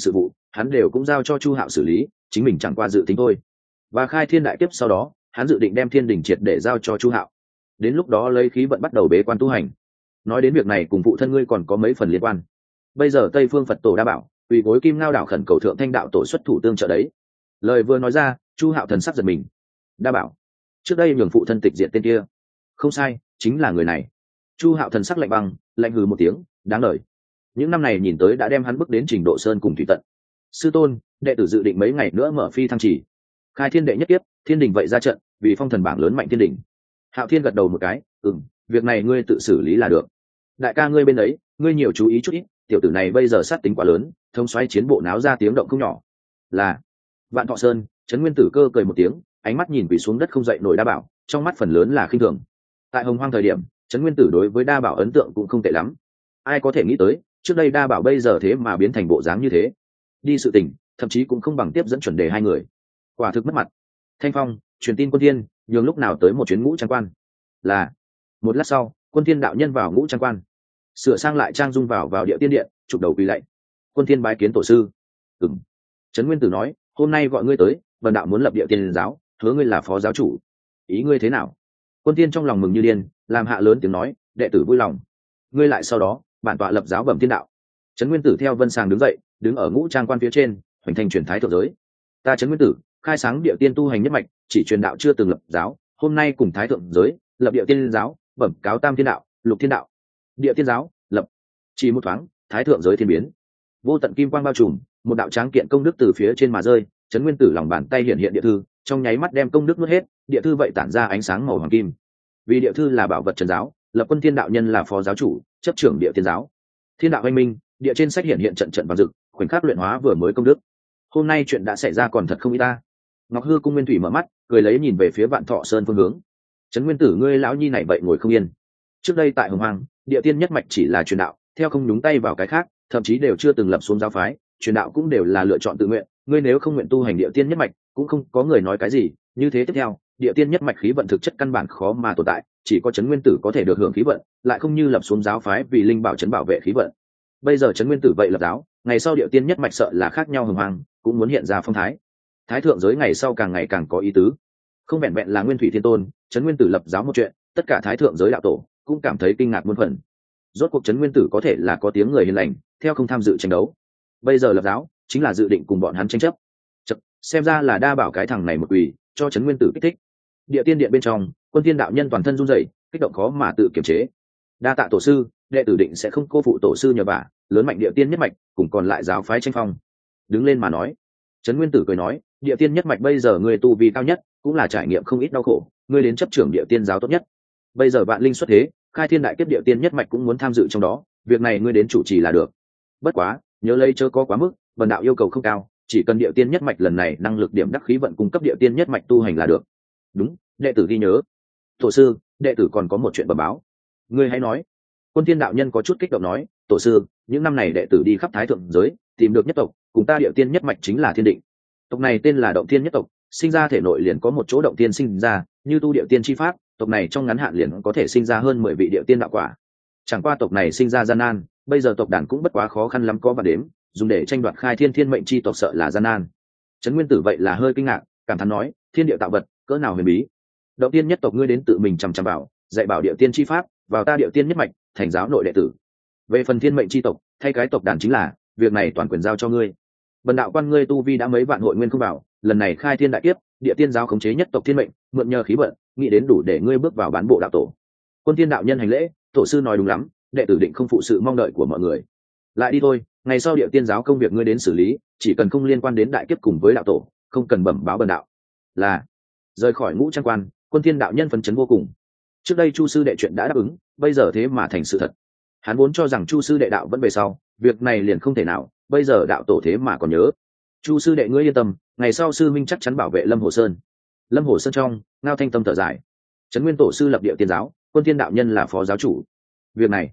hắn đều cũng giao cho Chu Hạo xử lý, chính mình chẳng qua dự tính thôi. Và khai thiên đại kiếp sau đó, hắn dự định đem thiên đình triệt để giao cho Chu Hạo, đến lúc đó lấy khí vận bắt đầu bế quan tu hành. Nói đến việc này cùng phụ thân ngươi còn có mấy phần liên quan. Bây giờ Tây Phương Phật tổ Đa Bảo ủy gối Kim Ngao đảo khẩn cầu thượng thanh đạo tổ xuất thủ tương trợ đấy. Lời vừa nói ra, Chu Hạo thần sắc giật mình. Đa Bảo, trước đây nhường phụ thân tịch diệt tên kia. Không sai, chính là người này. Chu Hạo thần sắc lạnh băng, lạnh hừ một tiếng, đáng lời. Những năm này nhìn tới đã đem hắn bước đến trình độ sơn cùng thủy tận. Sư tôn, đệ tử dự định mấy ngày nữa mở phi thăng chỉ, khai thiên đệ nhất kiếp, thiên đình vậy ra trận, vì phong thần bảng lớn mạnh thiên đình. Hạo Thiên gật đầu một cái, ừm, việc này ngươi tự xử lý là được. Đại ca ngươi bên đấy, ngươi nhiều chú ý chút ít, tiểu tử này bây giờ sát tính quá lớn, thông xoáy chiến bộ náo ra tiếng động không nhỏ. Là Vạn Thọ Sơn, Trấn Nguyên Tử Cơ cười một tiếng, ánh mắt nhìn quỳ xuống đất không dậy nổi Đa Bảo, trong mắt phần lớn là khinh thường. Tại Hồng Hoang thời điểm, Trấn Nguyên Tử đối với Đa Bảo ấn tượng cũng không tệ lắm. Ai có thể nghĩ tới, trước đây Đa Bảo bây giờ thế mà biến thành bộ dáng như thế. Đi sự tình, thậm chí cũng không bằng tiếp dẫn chuẩn đề hai người. Quả thực mất mặt. Thanh Phong, truyền tin Quân Thiên, nhường lúc nào tới một chuyến ngũ trang quan. Là. Một lát sau, Quân Thiên đạo nhân vào ngũ trang quan, sửa sang lại trang dung vào vào địa tiên điện, chụp đầu quỳ lạy. Quân Thiên bái kiến tổ sư. Ừm. Trấn Nguyên Tử nói, hôm nay gọi ngươi tới, vần đạo muốn lập địa tiên giáo, hứa ngươi là phó giáo chủ. Ý ngươi thế nào? Quân Thiên trong lòng mừng như điên, làm hạ lớn tiếng nói, đệ tử vui lòng. Ngươi lại sau đó, bản tọa lập giáo bẩm thiên đạo. Trấn Nguyên Tử theo vân sàng đứng dậy, đứng ở ngũ trang quan phía trên, hoành thành truyền thái thượng giới. Ta Trấn Nguyên Tử, khai sáng địa tiên tu hành nhất mạch, chỉ truyền đạo chưa từng lập giáo, hôm nay cùng thái thượng giới lập địa tiên giáo, bẩm cáo tam thiên đạo, lục thiên đạo. Địa tiên giáo lập. Chỉ một thoáng, thái thượng giới thiên biến, vô tận kim quang bao trùm, một đạo tráng kiện công đức từ phía trên mà rơi. Trấn Nguyên Tử lòng bàn tay hiện hiện địa thư, trong nháy mắt đem công đức nuốt hết, địa thư vậy tản ra ánh sáng màu hoàng kim. Vì địa thư là bảo vật trần giáo, lập Quân Thiên đạo nhân là phó giáo chủ, chấp trưởng địa tiên giáo. Thiên đạo anh minh, địa trên sách hiện hiện trận trận vàng rực, khoảnh khắc luyện hóa vừa mới công đức. Hôm nay chuyện đã xảy ra còn thật không ít ta. Ngọc Hư Cung Nguyên Thủy mở mắt, cười lấy nhìn về phía Vạn Thọ Sơn phương hướng. Trấn Nguyên Tử ngươi lão nhi này vậy ngồi không yên. Trước đây tại Hồng Hoang, địa tiên nhất mạch chỉ là truyền đạo, theo không nhúng tay vào cái khác, thậm chí đều chưa từng lập xuống giáo phái, truyền đạo cũng đều là lựa chọn tự nguyện. Ngươi nếu không nguyện tu hành địa tiên nhất mạch, cũng không có người nói cái gì. Như thế tiếp theo, địa tiên nhất mạch khí vận thực chất căn bản khó mà tồn tại, chỉ có Trấn Nguyên Tử có thể được hưởng khí vận, lại không như lập xuống giáo phái vì linh bảo trấn bảo vệ khí vận. Bây giờ Trấn Nguyên Tử vậy lập giáo, ngày sau địa tiên nhất mạch sợ là khác nhau Hồng Hoang, cũng muốn hiện ra phong thái. Thái thượng giới ngày sau càng ngày càng có ý tứ, không vẹn vẹn là Nguyên Thủy Thiên Tôn, Trấn Nguyên Tử lập giáo một chuyện, tất cả thái thượng giới đạo tổ cũng cảm thấy kinh ngạc muôn phần. Rốt cuộc Trấn Nguyên Tử có thể là có tiếng người hiền lành, theo không tham dự tranh đấu, bây giờ lập giáo chính là dự định cùng bọn hắn tranh chấp. Chật, xem ra là Đa Bảo cái thằng này một quỷ, cho Trấn Nguyên Tử kích thích. Địa tiên điện bên trong, Quân Thiên đạo nhân toàn thân run rẩy, kích động khó mà tự kiềm chế. Đa tạ tổ sư, đệ tử định sẽ không cô phụ tổ sư nhờ vả, lớn mạnh địa tiên nhất mạch, cùng còn lại giáo phái tranh phong. Đứng lên mà nói. Trấn Nguyên Tử cười nói, địa tiên nhất mạch bây giờ ngươi tu vi cao nhất, cũng là trải nghiệm không ít đau khổ, ngươi đến chấp trưởng địa tiên giáo tốt nhất. Bây giờ vạn linh xuất thế, khai thiên đại kiếp địa tiên nhất mạch cũng muốn tham dự trong đó, việc này ngươi đến chủ trì là được. Bất quá, nhớ lấy chớ có quá mức, vần đạo yêu cầu không cao, chỉ cần địa tiên nhất mạch lần này năng lực điểm đắc khí vận cung cấp địa tiên nhất mạch tu hành là được. Đúng, đệ tử ghi nhớ. Tổ sư, đệ tử còn có một chuyện bẩm báo. Ngươi hãy nói. Quân Thiên đạo nhân có chút kích động nói, tổ sư, những năm này đệ tử đi khắp thái thượng giới, tìm được nhất tộc, cùng ta địa tiên nhất mạch chính là Thiên Định. Tộc này tên là Động Tiên nhất tộc, sinh ra thể nội liền có một chỗ động tiên sinh ra, như tu địa tiên chi pháp, tộc này trong ngắn hạn liền có thể sinh ra hơn mười vị địa tiên đạo quả. Chẳng qua tộc này sinh ra gian nan, bây giờ tộc đàn cũng bất quá khó khăn lắm có và đếm, dùng để tranh đoạt khai thiên thiên mệnh chi tộc sợ là gian nan. Trấn Nguyên Tử vậy là hơi kinh ngạc, cảm thán nói, thiên địa tạo vật, cỡ nào huyền bí. Động Tiên nhất tộc ngươi đến tự mình chằm chằm bảo, dạy bảo địa tiên chi pháp, vào ta địa tiên nhất mạch, thành giáo nội đệ tử. Về phần thiên mệnh chi tộc, thay cái tộc đàn chính là, việc này toàn quyền giao cho ngươi. Bần đạo quan ngươi tu vi đã mấy vạn hội nguyên không bảo, lần này khai thiên đại kiếp, địa tiên giáo khống chế nhất tộc thiên mệnh, mượn nhờ khí vận, nghĩ đến đủ để ngươi bước vào bán bộ đạo tổ. Quân Thiên đạo nhân hành lễ, tổ sư nói đúng lắm, đệ tử định không phụ sự mong đợi của mọi người. Lại đi thôi, ngày sau địa tiên giáo công việc ngươi đến xử lý, chỉ cần không liên quan đến đại kiếp cùng với đạo tổ, không cần bẩm báo bần đạo. Là. Rời khỏi ngũ trang quan, Quân Thiên đạo nhân phấn chấn vô cùng. Trước đây Chu sư đệ chuyện đã đáp ứng, bây giờ thế mà thành sự thật. Hắn vốn cho rằng Chu sư đệ đạo vẫn về sau, việc này liền không thể nào, bây giờ đạo tổ thế mà còn nhớ. Chu sư đệ ngươi yên tâm, ngày sau sư minh chắc chắn bảo vệ Lâm Hồ Sơn. Lâm Hồ Sơn trong, Ngao Thanh Tâm thở dài. Trấn Nguyên tổ sư lập địa tiên giáo, Quân Thiên đạo nhân là phó giáo chủ. Việc này,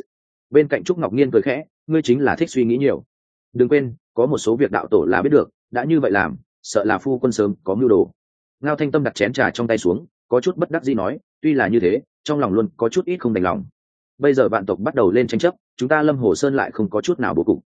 bên cạnh Trúc Ngọc Nhiên cười khẽ, ngươi chính là thích suy nghĩ nhiều. Đừng quên, có một số việc đạo tổ là biết được, đã như vậy làm, sợ là phu quân sớm có mưu đồ. Ngao Thanh Tâm đặt chén trà trong tay xuống, có chút bất đắc dĩ nói, tuy là như thế, trong lòng luôn có chút ít không đành lòng. Bây giờ vạn tộc bắt đầu lên tranh chấp, chúng ta Lâm Hồ Sơn lại không có chút nào bố cục.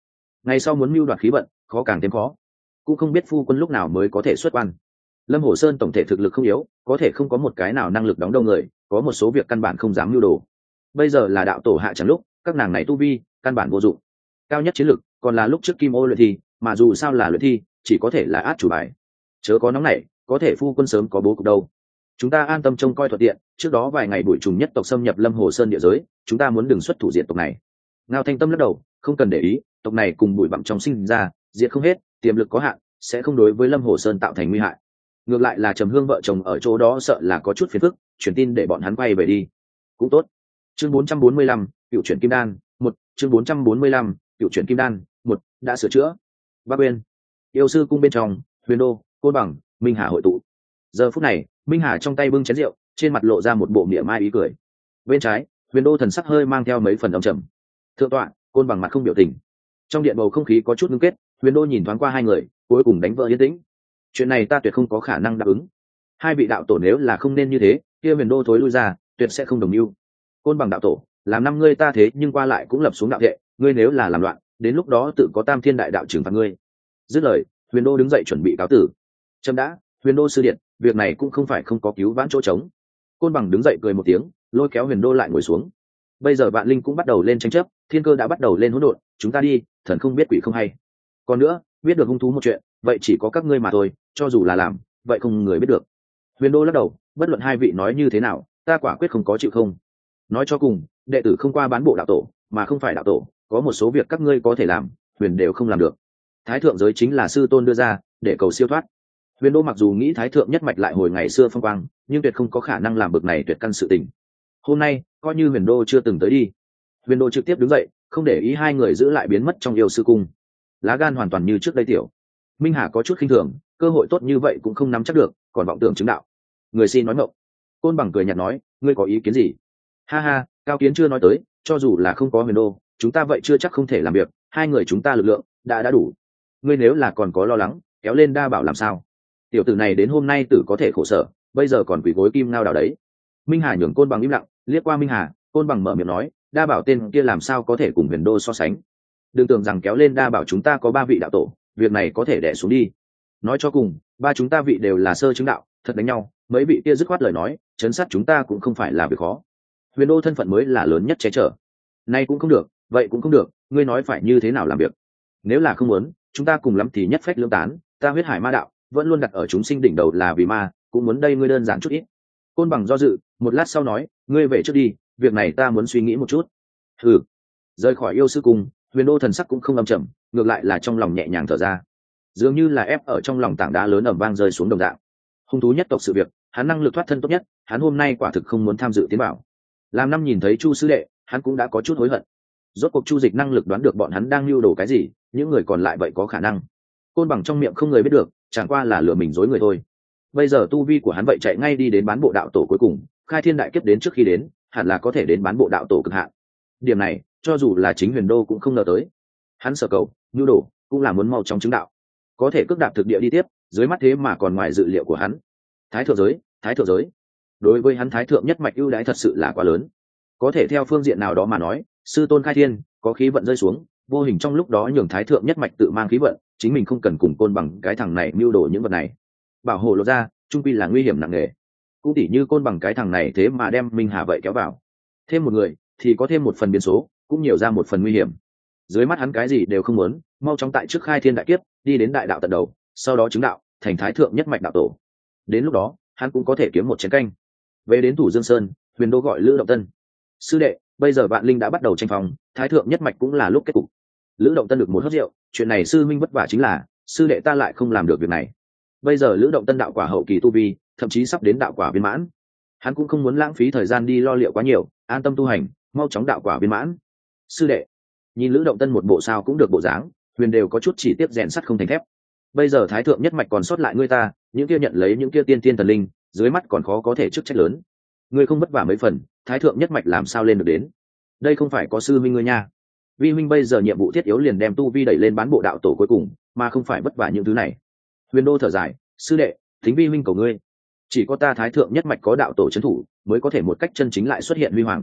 ngày sau muốn mưu đoạt khí vận khó càng thêm khó, cũng không biết phu quân lúc nào mới có thể xuất quan. Lâm Hồ Sơn tổng thể thực lực không yếu, có thể không có một cái nào năng lực đóng đâu người, có một số việc căn bản không dám mưu đồ. Bây giờ là đạo tổ hạ chẳng lúc, các nàng này tu vi căn bản vô dụng, cao nhất chiến lực còn là lúc trước kim ô luyện thi, mà dù sao là luyện thi chỉ có thể là át chủ bài. Chớ có nóng nảy, có thể phu quân sớm có bố cục đâu. Chúng ta an tâm trông coi thuận tiện, trước đó vài ngày bụi trùng nhất tộc xâm nhập Lâm Hồ Sơn địa giới, chúng ta muốn đừng xuất thủ diệt tộc này. Ngao Thanh Tâm lắc đầu, không cần để ý, tộc này cùng bụi bặm trong sinh ra, diệt không hết, tiềm lực có hạn, sẽ không đối với Lâm Hồ Sơn tạo thành nguy hại. Ngược lại là Trầm Hương vợ chồng ở chỗ đó sợ là có chút phiền phức, truyền tin để bọn hắn quay về đi cũng tốt. Chương bốn trăm bốn mươi lăm, cựu chuyển kim đan một. Chương bốn trăm bốn mươi lăm, cựu chuyển kim đan một. Đã sửa chữa. Bắc Uyên, yêu sư cung bên trong, Huyền Đô, Côn Bằng, Minh Hà hội tụ. Giờ phút này, Minh Hà trong tay bưng chén rượu, trên mặt lộ ra một bộ mỉa mai ý cười. Bên trái, Huyền Đô thần sắc hơi mang theo mấy phần âm trầm. Thượng tọa, Côn Bằng mặt không biểu tình. Trong điện bầu không khí có chút ngưng kết, Huyền Đô nhìn thoáng qua hai người, cuối cùng đánh vỡ yên tĩnh. Chuyện này ta tuyệt không có khả năng đáp ứng. Hai vị đạo tổ nếu là không nên như thế, kia Huyền Đô thối lui ra, tuyệt sẽ không đồng mưu. Côn Bằng đạo tổ, làm năm ngươi ta thế nhưng qua lại cũng lập xuống đạo thệ, ngươi nếu là làm loạn, đến lúc đó tự có Tam Thiên đại đạo trừng phạt ngươi. Dứt lời, Huyền Đô đứng dậy chuẩn bị cáo tử. Trâm đã, Huyền Đô sư điện, việc này cũng không phải không có cứu vãn chỗ trống. Côn Bằng đứng dậy cười một tiếng, lôi kéo Huyền Đô lại ngồi xuống. Bây giờ vạn linh cũng bắt đầu lên tranh chấp, thiên cơ đã bắt đầu lên hỗn độn, chúng ta đi, thần không biết quỷ không hay. Còn nữa, biết được hung thú một chuyện, vậy chỉ có các ngươi mà thôi, cho dù là làm, vậy không người biết được. Huyền Đô lắc đầu, bất luận hai vị nói như thế nào, ta quả quyết không có chịu không. Nói cho cùng, đệ tử không qua bán bộ đạo tổ, mà không phải đạo tổ, có một số việc các ngươi có thể làm, Huyền đều không làm được. Thái thượng giới chính là sư tôn đưa ra, để cầu siêu thoát. Huyền Đô mặc dù nghĩ thái thượng nhất mạch lại hồi ngày xưa phong quang, nhưng tuyệt không có khả năng làm bực này tuyệt căn sự tình. Hôm nay, coi như Huyền Đô chưa từng tới đi. Huyền Đô trực tiếp đứng dậy, không để ý hai người giữ lại biến mất trong yêu sư cung. Lá gan hoàn toàn như trước đây tiểu. Minh Hà có chút khinh thường, cơ hội tốt như vậy cũng không nắm chắc được, còn vọng tưởng chứng đạo. Người xin nói mộng. Côn Bằng cười nhạt nói, ngươi có ý kiến gì? Ha ha, Cao Kiến chưa nói tới, cho dù là không có Huyền Đô, chúng ta vậy chưa chắc không thể làm việc, hai người chúng ta lực lượng đã đã đủ. Ngươi nếu là còn có lo lắng, kéo lên Đa Bảo làm sao? Tiểu tử này đến hôm nay tử có thể khổ sở, bây giờ còn quỳ gối kim ngao đảo đấy. Minh Hà nhường Côn Bằng im lặng, liếc qua Minh Hà, Côn Bằng mở miệng nói, Đa Bảo tên kia làm sao có thể cùng Huyền Đô so sánh? Đừng tưởng rằng kéo lên Đa Bảo chúng ta có ba vị đạo tổ, việc này có thể đè xuống đi. Nói cho cùng, ba chúng ta vị đều là sơ chứng đạo, thật đánh nhau, mấy vị kia dứt khoát lời nói, chấn sát chúng ta cũng không phải là việc khó. Huyền Đô thân phận mới là lớn nhất che chở. Nay cũng không được, vậy cũng không được, ngươi nói phải như thế nào làm việc? Nếu là không muốn, chúng ta cùng lắm thì nhất phách lưỡng tán, ta huyết hải ma đạo vẫn luôn đặt ở chúng sinh đỉnh đầu là vì ma, cũng muốn đây ngươi đơn giản chút ít. Côn Bằng do dự, một lát sau nói, ngươi về trước đi, việc này ta muốn suy nghĩ một chút. Ừ. Rời khỏi yêu sư cung, Huyền Đô thần sắc cũng không âm trầm, ngược lại là trong lòng nhẹ nhàng thở ra, dường như là ép ở trong lòng tảng đá lớn ầm vang rơi xuống đồng dạng. Hung thú nhất tộc sự việc, hắn năng lực thoát thân tốt nhất, hắn hôm nay quả thực không muốn tham dự tiến bảo. Làm năm nhìn thấy Chu sư đệ, hắn cũng đã có chút hối hận. Rốt cuộc Chu Dịch năng lực đoán được bọn hắn đang lưu đồ cái gì, những người còn lại vậy có khả năng. Côn Bằng trong miệng không người biết được, chẳng qua là lừa mình dối người thôi. Bây giờ tu vi của hắn vậy chạy ngay đi đến bán bộ đạo tổ cuối cùng, khai thiên đại kiếp đến trước khi đến, hẳn là có thể đến bán bộ đạo tổ cực hạn. Điểm này, cho dù là chính Huyền Đô cũng không ngờ tới. Hắn sở cầu, nhu đồ, cũng là muốn mau chóng chứng đạo, có thể cước đạp thực địa đi tiếp, dưới mắt thế mà còn ngoài dự liệu của hắn. Thái thượng giới, thái thượng giới. Đối với hắn thái thượng nhất mạch ưu đãi thật sự là quá lớn. Có thể theo phương diện nào đó mà nói, sư tôn khai thiên, có khí vận rơi xuống, vô hình trong lúc đó nhường thái thượng nhất mạch tự mang khí vận, chính mình không cần cùng Côn Bằng cái thằng này mưu đồ những vật này. Bảo hộ lột ra, trung quy là nguy hiểm nặng nề. Cũng tỉ như Côn Bằng cái thằng này thế mà đem Minh Hà vậy kéo vào, thêm một người thì có thêm một phần biến số, cũng nhiều ra một phần nguy hiểm. Dưới mắt hắn cái gì đều không muốn, mau chóng tại trước khai thiên đại kiếp đi đến đại đạo tận đầu, sau đó chứng đạo thành thái thượng nhất mạch đạo tổ. Đến lúc đó hắn cũng có thể kiếm một chén canh. Về đến Thủ Dương Sơn, Huyền Đô gọi Lữ Động Tân, sư đệ, bây giờ vạn linh đã bắt đầu tranh phòng, thái thượng nhất mạch cũng là lúc kết cục. Lữ Động Tân được một hớp rượu, chuyện này sư minh vất vả chính là, sư đệ ta lại không làm được việc này. Bây giờ Lữ Động Tân đạo quả hậu kỳ tu vi, thậm chí sắp đến đạo quả viên mãn, hắn cũng không muốn lãng phí thời gian đi lo liệu quá nhiều, an tâm tu hành, mau chóng đạo quả viên mãn. Sư đệ, nhìn Lữ Động Tân một bộ sao cũng được bộ dáng, Huyền đều có chút chỉ tiếp rèn sắt không thành thép. Bây giờ thái thượng nhất mạch còn sót lại ngươi ta, những kia nhận lấy những kia tiên tiên thần linh, dưới mắt còn khó có thể chức trách lớn. Ngươi không vất vả mấy phần, thái thượng nhất mạch làm sao lên được đến? Đây không phải có sư minh ngươi nha. Vi huynh bây giờ nhiệm vụ thiết yếu liền đem tu vi đẩy lên bán bộ đạo tổ cuối cùng, mà không phải vất vả những thứ này. Huyền Đô thở dài, sư đệ, thính vi huynh cầu ngươi, chỉ có ta thái thượng nhất mạch có đạo tổ trấn thủ, mới có thể một cách chân chính lại xuất hiện huy hoàng.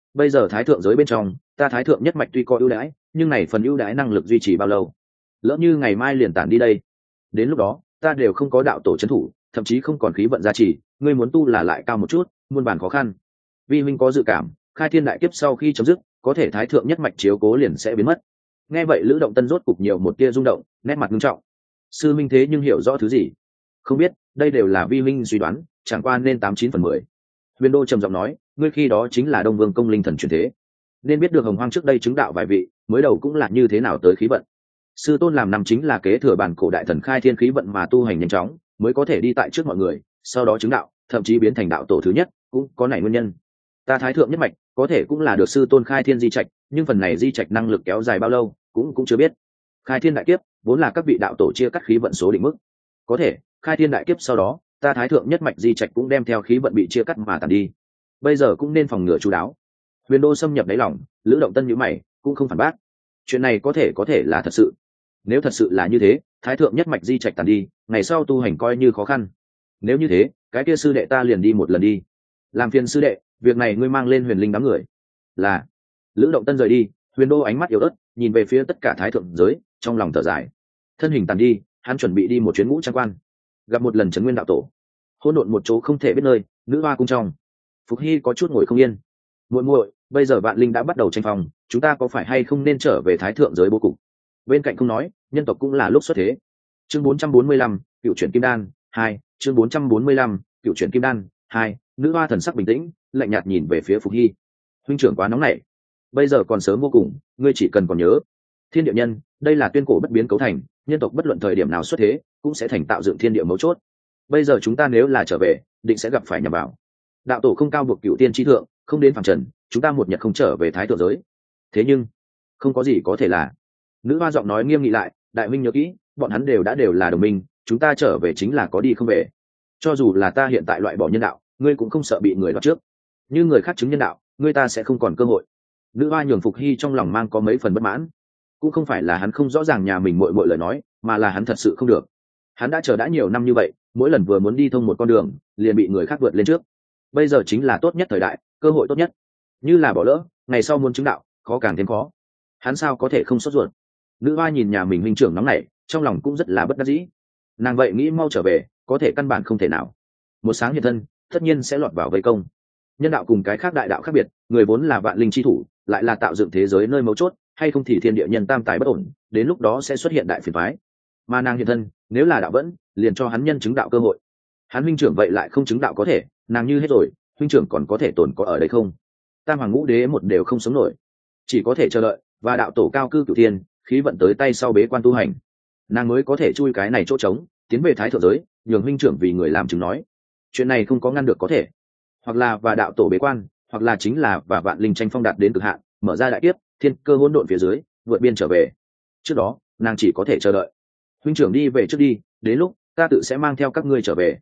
bây giờ thái thượng giới bên trong ta thái thượng nhất mạch tuy có ưu đãi, nhưng này phần ưu đãi năng lực duy trì bao lâu? Lỡ như ngày mai liền tản đi đây, đến lúc đó ta đều không có đạo tổ trấn thủ, thậm chí không còn khí vận gia trì, ngươi muốn tu là lại cao một chút, muôn bản khó khăn. Vi huynh có dự cảm, khai thiên đại kiếp sau khi chấm dứt, có thể thái thượng nhất mạch chiếu cố liền sẽ biến mất. Nghe vậy Lữ Động Tân rốt cục nhiều một tia rung động, nét mặt nghiêm trọng. Sư minh thế nhưng hiểu rõ thứ gì? Không biết, đây đều là vi huynh suy đoán, chẳng qua nên tám chín phần mười. Huyền Đô trầm giọng nói, ngươi khi đó chính là Đông Vương công linh thần truyền thế, nên biết được Hồng Hoang trước đây chứng đạo vài vị, mới đầu cũng là như thế nào tới khí vận. Sư tôn làm năm chính là kế thừa bản cổ đại thần khai thiên khí vận mà tu hành nhanh chóng, mới có thể đi tại trước mọi người, sau đó chứng đạo, thậm chí biến thành đạo tổ thứ nhất, cũng có này nguyên nhân. Ta thái thượng nhất mạch có thể cũng là được sư tôn khai thiên di trạch, nhưng phần này di trạch năng lực kéo dài bao lâu cũng cũng chưa biết. Khai thiên đại kiếp vốn là các vị đạo tổ chia cắt khí vận số định mức, có thể khai thiên đại kiếp sau đó ta thái thượng nhất mạch di trạch cũng đem theo khí vận bị chia cắt mà tàn đi, bây giờ cũng nên phòng ngừa chú đáo. Huyền Đô xâm nhập đáy lòng, Lữ Động Tân nhíu mày cũng không phản bác, chuyện này có thể có thể là thật sự. Nếu thật sự là như thế, thái thượng nhất mạch di trạch tàn đi, ngày sau tu hành coi như khó khăn. Nếu như thế, cái kia sư đệ ta liền đi một lần đi. Làm phiền sư đệ, việc này ngươi mang lên Huyền Linh đám người. Là. Lữ Động Tân rời đi, Huyền Đô ánh mắt yếu ớt nhìn về phía tất cả thái thượng giới, trong lòng thở dài. Thân hình tàn đi, hắn chuẩn bị đi một chuyến ngũ trang quan, gặp một lần trấn nguyên đạo tổ. Hỗn độn một chỗ không thể biết nơi, nữ hoa cung trong. Phục Hy có chút ngồi không yên. Muội muội, bây giờ vạn linh đã bắt đầu tranh phòng, chúng ta có phải hay không nên trở về thái thượng giới bố cục? Bên cạnh không nói, nhân tộc cũng là lúc xuất thế. Chương bốn trăm bốn mươi lăm, cựu chuyển kim đan hai. Chương bốn trăm bốn mươi lăm, cựu chuyển kim đan hai. Nữ hoa thần sắc bình tĩnh, lạnh nhạt nhìn về phía Phục Hy. Huynh trưởng quá nóng nảy, bây giờ còn sớm vô cùng, ngươi chỉ cần còn nhớ, thiên địa nhân, đây là tuyên cổ bất biến cấu thành, nhân tộc bất luận thời điểm nào xuất thế, cũng sẽ thành tạo dựng thiên địa mấu chốt. Bây giờ chúng ta nếu là trở về, định sẽ gặp phải nhầm vào. Đạo tổ không cao buộc cựu tiên chi thượng, không đến phàm trần, chúng ta một nhật không trở về thái thượng giới. Thế nhưng, không có gì có thể là. Nữ hoa giọng nói nghiêm nghị lại, đại huynh nhớ kỹ, bọn hắn đều đã đều là đồng minh, chúng ta trở về chính là có đi không về. Cho dù là ta hiện tại loại bỏ nhân đạo, ngươi cũng không sợ bị người đoạt trước. Như người khác chứng nhân đạo, ngươi ta sẽ không còn cơ hội. Nữ hoa nhường Phục Hy trong lòng mang có mấy phần bất mãn, cũng không phải là hắn không rõ ràng nhà mình muội muội lời nói, mà là hắn thật sự không được. Hắn đã chờ đã nhiều năm như vậy, mỗi lần vừa muốn đi thông một con đường, liền bị người khác vượt lên trước. Bây giờ chính là tốt nhất thời đại, cơ hội tốt nhất. Như là bỏ lỡ, ngày sau muốn chứng đạo, khó càng thêm khó. Hắn sao có thể không sốt ruột? Nữ hoa nhìn nhà mình huynh trưởng nóng nảy, trong lòng cũng rất là bất đắc dĩ. Nàng vậy nghĩ mau trở về, có thể căn bản không thể nào. Một sáng hiện thân, tất nhiên sẽ lọt vào vây công. Nhân đạo cùng cái khác đại đạo khác biệt, người vốn là vạn linh chi thủ, lại là tạo dựng thế giới nơi mấu chốt, hay không thì thiên địa nhân tam tài bất ổn, đến lúc đó sẽ xuất hiện đại phiền toái. Mà nàng hiện thân, nếu là đạo vẫn, liền cho hắn nhân chứng đạo cơ hội. Hắn huynh trưởng vậy lại không chứng đạo có thể, nàng như hết rồi, huynh trưởng còn có thể tồn có ở đây không? Tam hoàng ngũ đế một đều không sống nổi, chỉ có thể chờ đợi và đạo tổ cao cư cửu thiên, khí vận tới tay sau bế quan tu hành, nàng mới có thể chui cái này chỗ trống, tiến về thái thượng giới, nhường huynh trưởng vì người làm chứng nói. Chuyện này không có ngăn được có thể, hoặc là và đạo tổ bế quan, hoặc là chính là và vạn linh tranh phong đạt đến cực hạn, mở ra đại kiếp, thiên cơ hỗn độn phía dưới, vượt biên trở về. Trước đó, nàng chỉ có thể chờ đợi. Huynh trưởng đi về trước đi, đến lúc ta tự sẽ mang theo các ngươi trở về.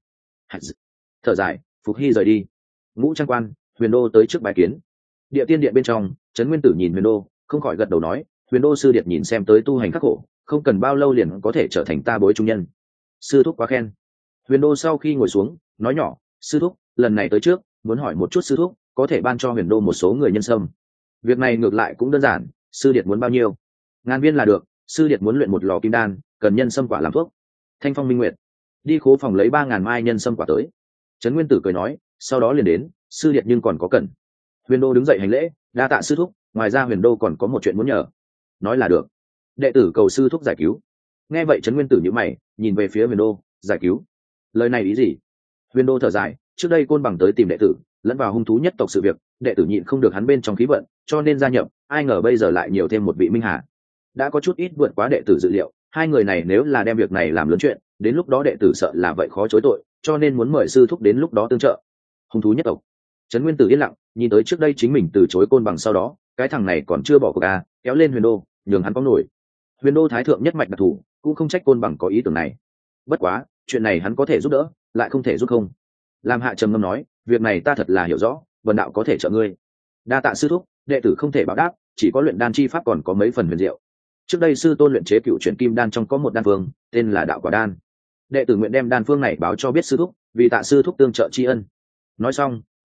Thở dài, Phục Hy rời đi. Ngũ trang quan, Huyền Đô tới trước bài kiến. Địa tiên điện bên trong, Trấn Nguyên Tử nhìn Huyền Đô, không khỏi gật đầu nói, Huyền Đô sư điệt nhìn xem tới tu hành khắc khổ, không cần bao lâu liền có thể trở thành ta bối trung nhân. Sư thúc quá khen. Huyền Đô sau khi ngồi xuống, nói nhỏ, sư thúc, lần này tới trước, muốn hỏi một chút sư thúc, có thể ban cho Huyền Đô một số người nhân sâm. Việc này ngược lại cũng đơn giản, sư điệt muốn bao nhiêu? Ngàn viên là được, sư điệt muốn luyện một lò kim đan, cần nhân sâm quả làm thuốc. Thanh Phong Minh Nguyệt, đi khố phòng lấy ba ngàn mai nhân sâm quả tới. Trấn Nguyên Tử cười nói, sau đó liền đến, sư điệt nhưng còn có cần. Huyền Đô đứng dậy hành lễ, đa tạ sư thúc, ngoài ra Huyền Đô còn có một chuyện muốn nhờ. Nói là được. Đệ tử cầu sư thúc giải cứu. Nghe vậy Trấn Nguyên Tử nhíu mày, nhìn về phía Huyền Đô, giải cứu? Lời này ý gì? Huyền Đô thở dài, trước đây Côn Bằng tới tìm đệ tử, lẫn vào hung thú nhất tộc sự việc, đệ tử nhịn không được hắn bên trong khí vận, cho nên gia nhập, ai ngờ bây giờ lại nhiều thêm một vị minh hà. Đã có chút ít vượt quá đệ tử dự liệu, hai người này nếu là đem việc này làm lớn chuyện, đến lúc đó đệ tử sợ là vậy khó chối tội, cho nên muốn mời sư thúc đến lúc đó tương trợ. Hung thú nhất tộc. Trấn Nguyên Tử yên lặng, nhìn tới trước đây chính mình từ chối Côn Bằng sau đó, cái thằng này còn chưa bỏ cuộc à, kéo lên Huyền Đô, nhường hắn có nổi. Huyền Đô thái thượng nhất mạch đặc thù, cũng không trách Côn Bằng có ý tưởng này. Bất quá, chuyện này hắn có thể giúp đỡ, lại không thể giúp không. Làm Hạ trầm ngâm nói, việc này ta thật là hiểu rõ, Vân đạo có thể trợ ngươi. Đa tạ sư thúc, đệ tử không thể báo đáp, chỉ có luyện đan chi pháp còn có mấy phần huyền diệu. Trước đây sư tôn luyện chế cựu chuyển kim đan trong có một đan phương, tên là đạo quả đan. Đệ tử nguyện đem đan phương này báo cho biết sư thúc, vì tạ sư thúc tương trợ tri ân. Nói xong,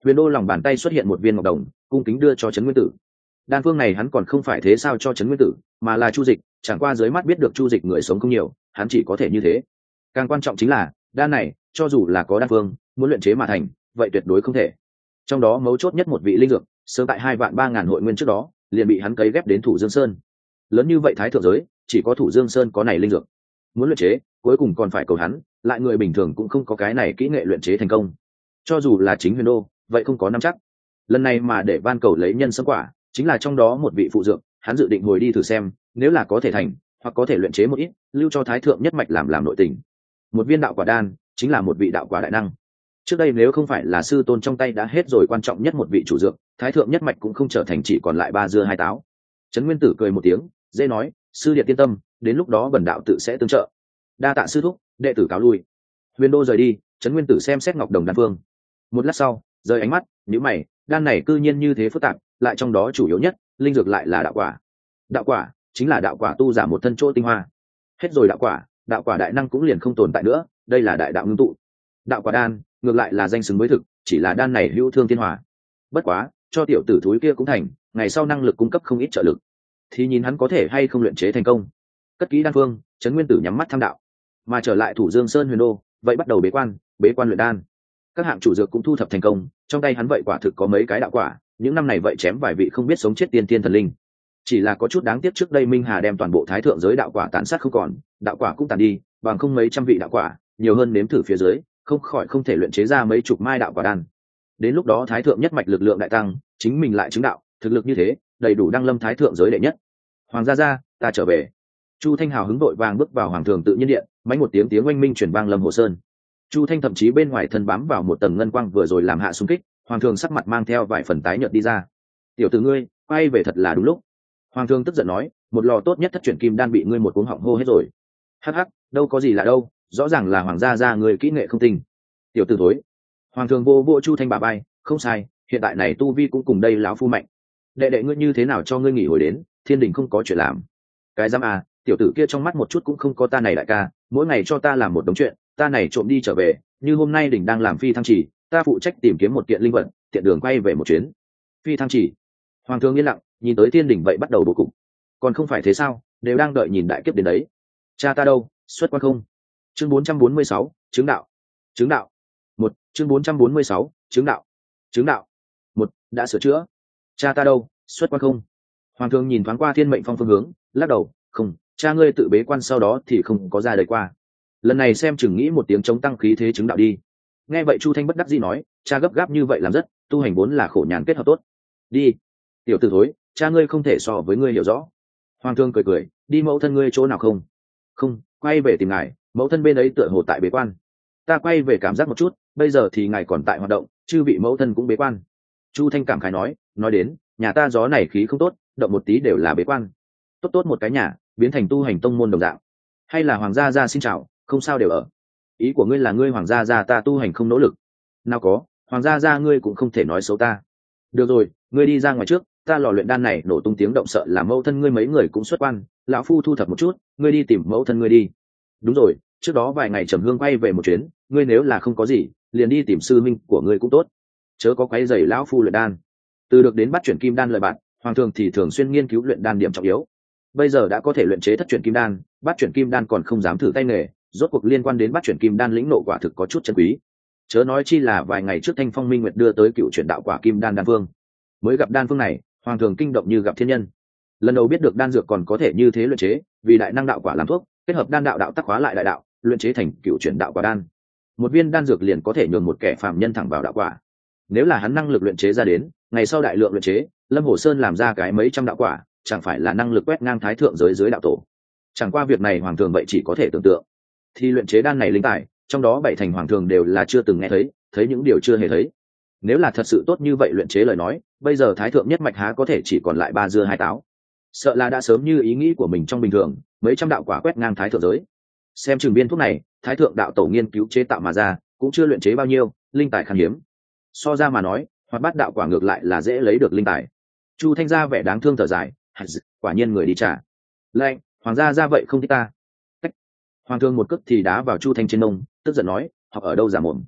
Huyền Đô lòng bàn tay xuất hiện một viên ngọc đồng, cung kính đưa cho Trấn Nguyên Tử. Đan phương này hắn còn không phải thế sao cho Trấn Nguyên Tử, mà là Chu Dịch, chẳng qua dưới mắt biết được Chu Dịch người sống không nhiều, hắn chỉ có thể như thế. Càng quan trọng chính là, đan này, cho dù là có đan phương, muốn luyện chế mà thành, vậy tuyệt đối không thể. Trong đó mấu chốt nhất một vị linh dược, sớm tại hai vạn ba ngàn hội nguyên trước đó, liền bị hắn cấy ghép đến Thủ Dương Sơn. Lớn như vậy thái thượng giới, chỉ có Thủ Dương Sơn có này linh dược. Muốn luyện chế, cuối cùng còn phải cầu hắn, lại người bình thường cũng không có cái này kỹ nghệ luyện chế thành công. Cho dù là chính Huyền Đô, vậy không có nắm chắc. Lần này mà để van cầu lấy nhân sâm quả, chính là trong đó một vị phụ dược, hắn dự định hồi đi thử xem, nếu là có thể thành, hoặc có thể luyện chế một ít, lưu cho thái thượng nhất mạch làm làm nội tình. Một viên đạo quả đan, chính là một vị đạo quả đại năng. Trước đây nếu không phải là sư tôn trong tay đã hết rồi quan trọng nhất một vị chủ dược, thái thượng nhất mạch cũng không trở thành chỉ còn lại ba dưa hai táo. Trấn Nguyên Tử cười một tiếng, dễ nói, sư điện yên tâm, đến lúc đó bần đạo tự sẽ tương trợ. Đa tạ sư thúc, đệ tử cáo lui. Huyền Đô rời đi, Trấn Nguyên Tử xem xét ngọc đồng đan phương. Một lát sau, rời ánh mắt, nhíu mày, đan này cư nhiên như thế phức tạp, lại trong đó chủ yếu nhất, linh dược lại là đạo quả. Đạo quả chính là đạo quả tu giả một thân chỗ tinh hoa. Hết rồi đạo quả, đạo quả đại năng cũng liền không tồn tại nữa, đây là đại đạo ngưng tụ. Đạo quả đan, ngược lại là danh xứng với thực, chỉ là đan này hữu thương thiên hòa. Bất quá, cho tiểu tử thúi kia cũng thành, ngày sau năng lực cung cấp không ít trợ lực. Thì nhìn hắn có thể hay không luyện chế thành công. Cất kỹ đan phương, Trấn Nguyên Tử nhắm mắt tham đạo. Mà trở lại Thủ Dương Sơn Huyền Đô, vậy bắt đầu bế quan, bế quan luyện đan. Các hạng chủ dược cũng thu thập thành công, trong tay hắn vậy quả thực có mấy cái đạo quả, những năm này vậy chém vài vị không biết sống chết tiên tiên thần linh. Chỉ là có chút đáng tiếc trước đây Minh Hà đem toàn bộ thái thượng giới đạo quả tàn sát không còn, đạo quả cũng tàn đi, bằng không mấy trăm vị đạo quả, nhiều hơn nếm thử phía dưới, không khỏi không thể luyện chế ra mấy chục mai đạo quả đan. Đến lúc đó thái thượng nhất mạch lực lượng đại tăng, chính mình lại chứng đạo, thực lực như thế, đầy đủ đăng lâm thái thượng giới đệ nhất. Hoàng gia gia, ta trở về. Chu Thanh hào hứng đội vàng bước vào hoàng thường tự nhiên điện, máy một tiếng tiếng oanh minh truyền vang lâm hồ sơn. Chu Thanh thậm chí bên ngoài thân bám vào một tầng ngân quang vừa rồi làm hạ xung kích, hoàng thường sắc mặt mang theo vài phần tái nhợt đi ra. Tiểu tử ngươi, quay về thật là đúng lúc. Hoàng thường tức giận nói, một lò tốt nhất thất truyền kim đan bị ngươi một cuống họng hô hết rồi. Hắc hắc, đâu có gì lạ đâu, rõ ràng là hoàng gia gia người kỹ nghệ không tinh. Tiểu tử thối. Hoàng thường vô vô Chu Thanh bà bay, không sai, hiện tại này tu vi cũng cùng đây lão phu mạnh. Đệ đệ ngươi như thế nào cho ngươi nghỉ hồi đến, thiên đình không có chuyện làm. Cái giám à, tiểu tử kia trong mắt một chút cũng không có ta này đại ca, mỗi ngày cho ta làm một đống chuyện, ta này trộm đi trở về, như hôm nay đỉnh đang làm phi thăng chỉ, ta phụ trách tìm kiếm một kiện linh vật, tiện đường quay về một chuyến. Phi thăng chỉ. Hoàng thương yên lặng, nhìn tới thiên đỉnh vậy bắt đầu bố cục. Còn không phải thế sao, đều đang đợi nhìn đại kiếp đến đấy. Cha ta đâu, xuất quan không? Chương bốn trăm bốn mươi sáu, chứng đạo. Chứng đạo. Một, chương bốn trăm bốn mươi sáu, chứng đạo. Chứng đạo. Một, đã sửa chữa. Cha ta đâu, xuất quan không? Hoàng thương nhìn thoáng qua thiên mệnh phong phương hướng, lắc đầu, không, cha ngươi tự bế quan sau đó thì không có ra đời qua. Lần này xem chừng nghĩ một tiếng chống tăng khí thế chứng đạo đi. Nghe vậy Chu Thanh bất đắc dĩ nói, cha gấp gáp như vậy làm rất, tu hành vốn là khổ nhàn kết hợp tốt. Đi. Tiểu tử thối, cha ngươi không thể so với ngươi hiểu rõ. Hoàng thương cười cười, đi mẫu thân ngươi chỗ nào không? Không, quay về tìm ngài, mẫu thân bên ấy tựa hồ tại bế quan. Ta quay về cảm giác một chút, bây giờ thì ngài còn tại hoạt động, chư vị mẫu thân cũng bế quan. Chu Thanh cảm khái nói, nói đến, nhà ta gió này khí không tốt, động một tí đều là bế quan. Tốt tốt một cái nhà, biến thành tu hành tông môn đồng dạng. Hay là hoàng gia gia xin chào, không sao đều ở. Ý của ngươi là ngươi hoàng gia gia ta tu hành không nỗ lực. Nào có, hoàng gia gia ngươi cũng không thể nói xấu ta. Được rồi, ngươi đi ra ngoài trước, ta lò luyện đan này nổ tung tiếng động sợ là mẫu thân ngươi mấy người cũng xuất quan, lão phu thu thập một chút, ngươi đi tìm mẫu thân ngươi đi. Đúng rồi, trước đó vài ngày trầm hương quay về một chuyến, ngươi nếu là không có gì, liền đi tìm sư minh của ngươi cũng tốt, chớ có quấy rầy lão phu luyện đan. Từ được đến bắt chuyển kim đan lời bạn, hoàng thường thì thường xuyên nghiên cứu luyện đan điểm trọng yếu. Bây giờ đã có thể luyện chế thất chuyển kim đan, bắt chuyển kim đan còn không dám thử tay nghề, rốt cuộc liên quan đến bắt chuyển kim đan lĩnh nộ quả thực có chút chân quý. Chớ nói chi là vài ngày trước Thanh Phong Minh Nguyệt đưa tới cựu chuyển đạo quả kim đan đan phương. Mới gặp đan phương này, hoàng thường kinh động như gặp thiên nhân. Lần đầu biết được đan dược còn có thể như thế luyện chế, vì đại năng đạo quả làm thuốc, kết hợp đan đạo đạo tác hóa lại đại đạo, luyện chế thành cựu chuyển đạo quả đan. Một viên đan dược liền có thể nhường một kẻ phàm nhân thẳng vào đạo quả. Nếu là hắn năng lực luyện chế ra đến, ngày sau đại lượng luyện chế, Lâm Hồ Sơn làm ra cái mấy trăm đạo quả, chẳng phải là năng lực quét ngang thái thượng giới dưới đạo tổ. Chẳng qua việc này hoàng thường vậy chỉ có thể tưởng tượng. Thì luyện chế đan này linh tài, trong đó bảy thành hoàng thường đều là chưa từng nghe thấy, thấy những điều chưa hề thấy. Nếu là thật sự tốt như vậy luyện chế lời nói, bây giờ thái thượng nhất mạch há có thể chỉ còn lại ba dưa hai táo. Sợ là đã sớm như ý nghĩ của mình trong bình thường, mấy trăm đạo quả quét ngang thái thượng giới. Xem chừng viên thuốc này, thái thượng đạo tổ nghiên cứu chế tạo mà ra, cũng chưa luyện chế bao nhiêu, linh tài khan hiếm. So ra mà nói, hoặc bát đạo quả ngược lại là dễ lấy được linh tài. Chu Thanh gia vẻ đáng thương thở dài, quả nhiên người đi trả. Lệnh, hoàng gia ra vậy không thích ta. Cách. Hoàng thương một cước thì đá vào Chu Thanh trên nông, tức giận nói, học ở đâu giả mồm.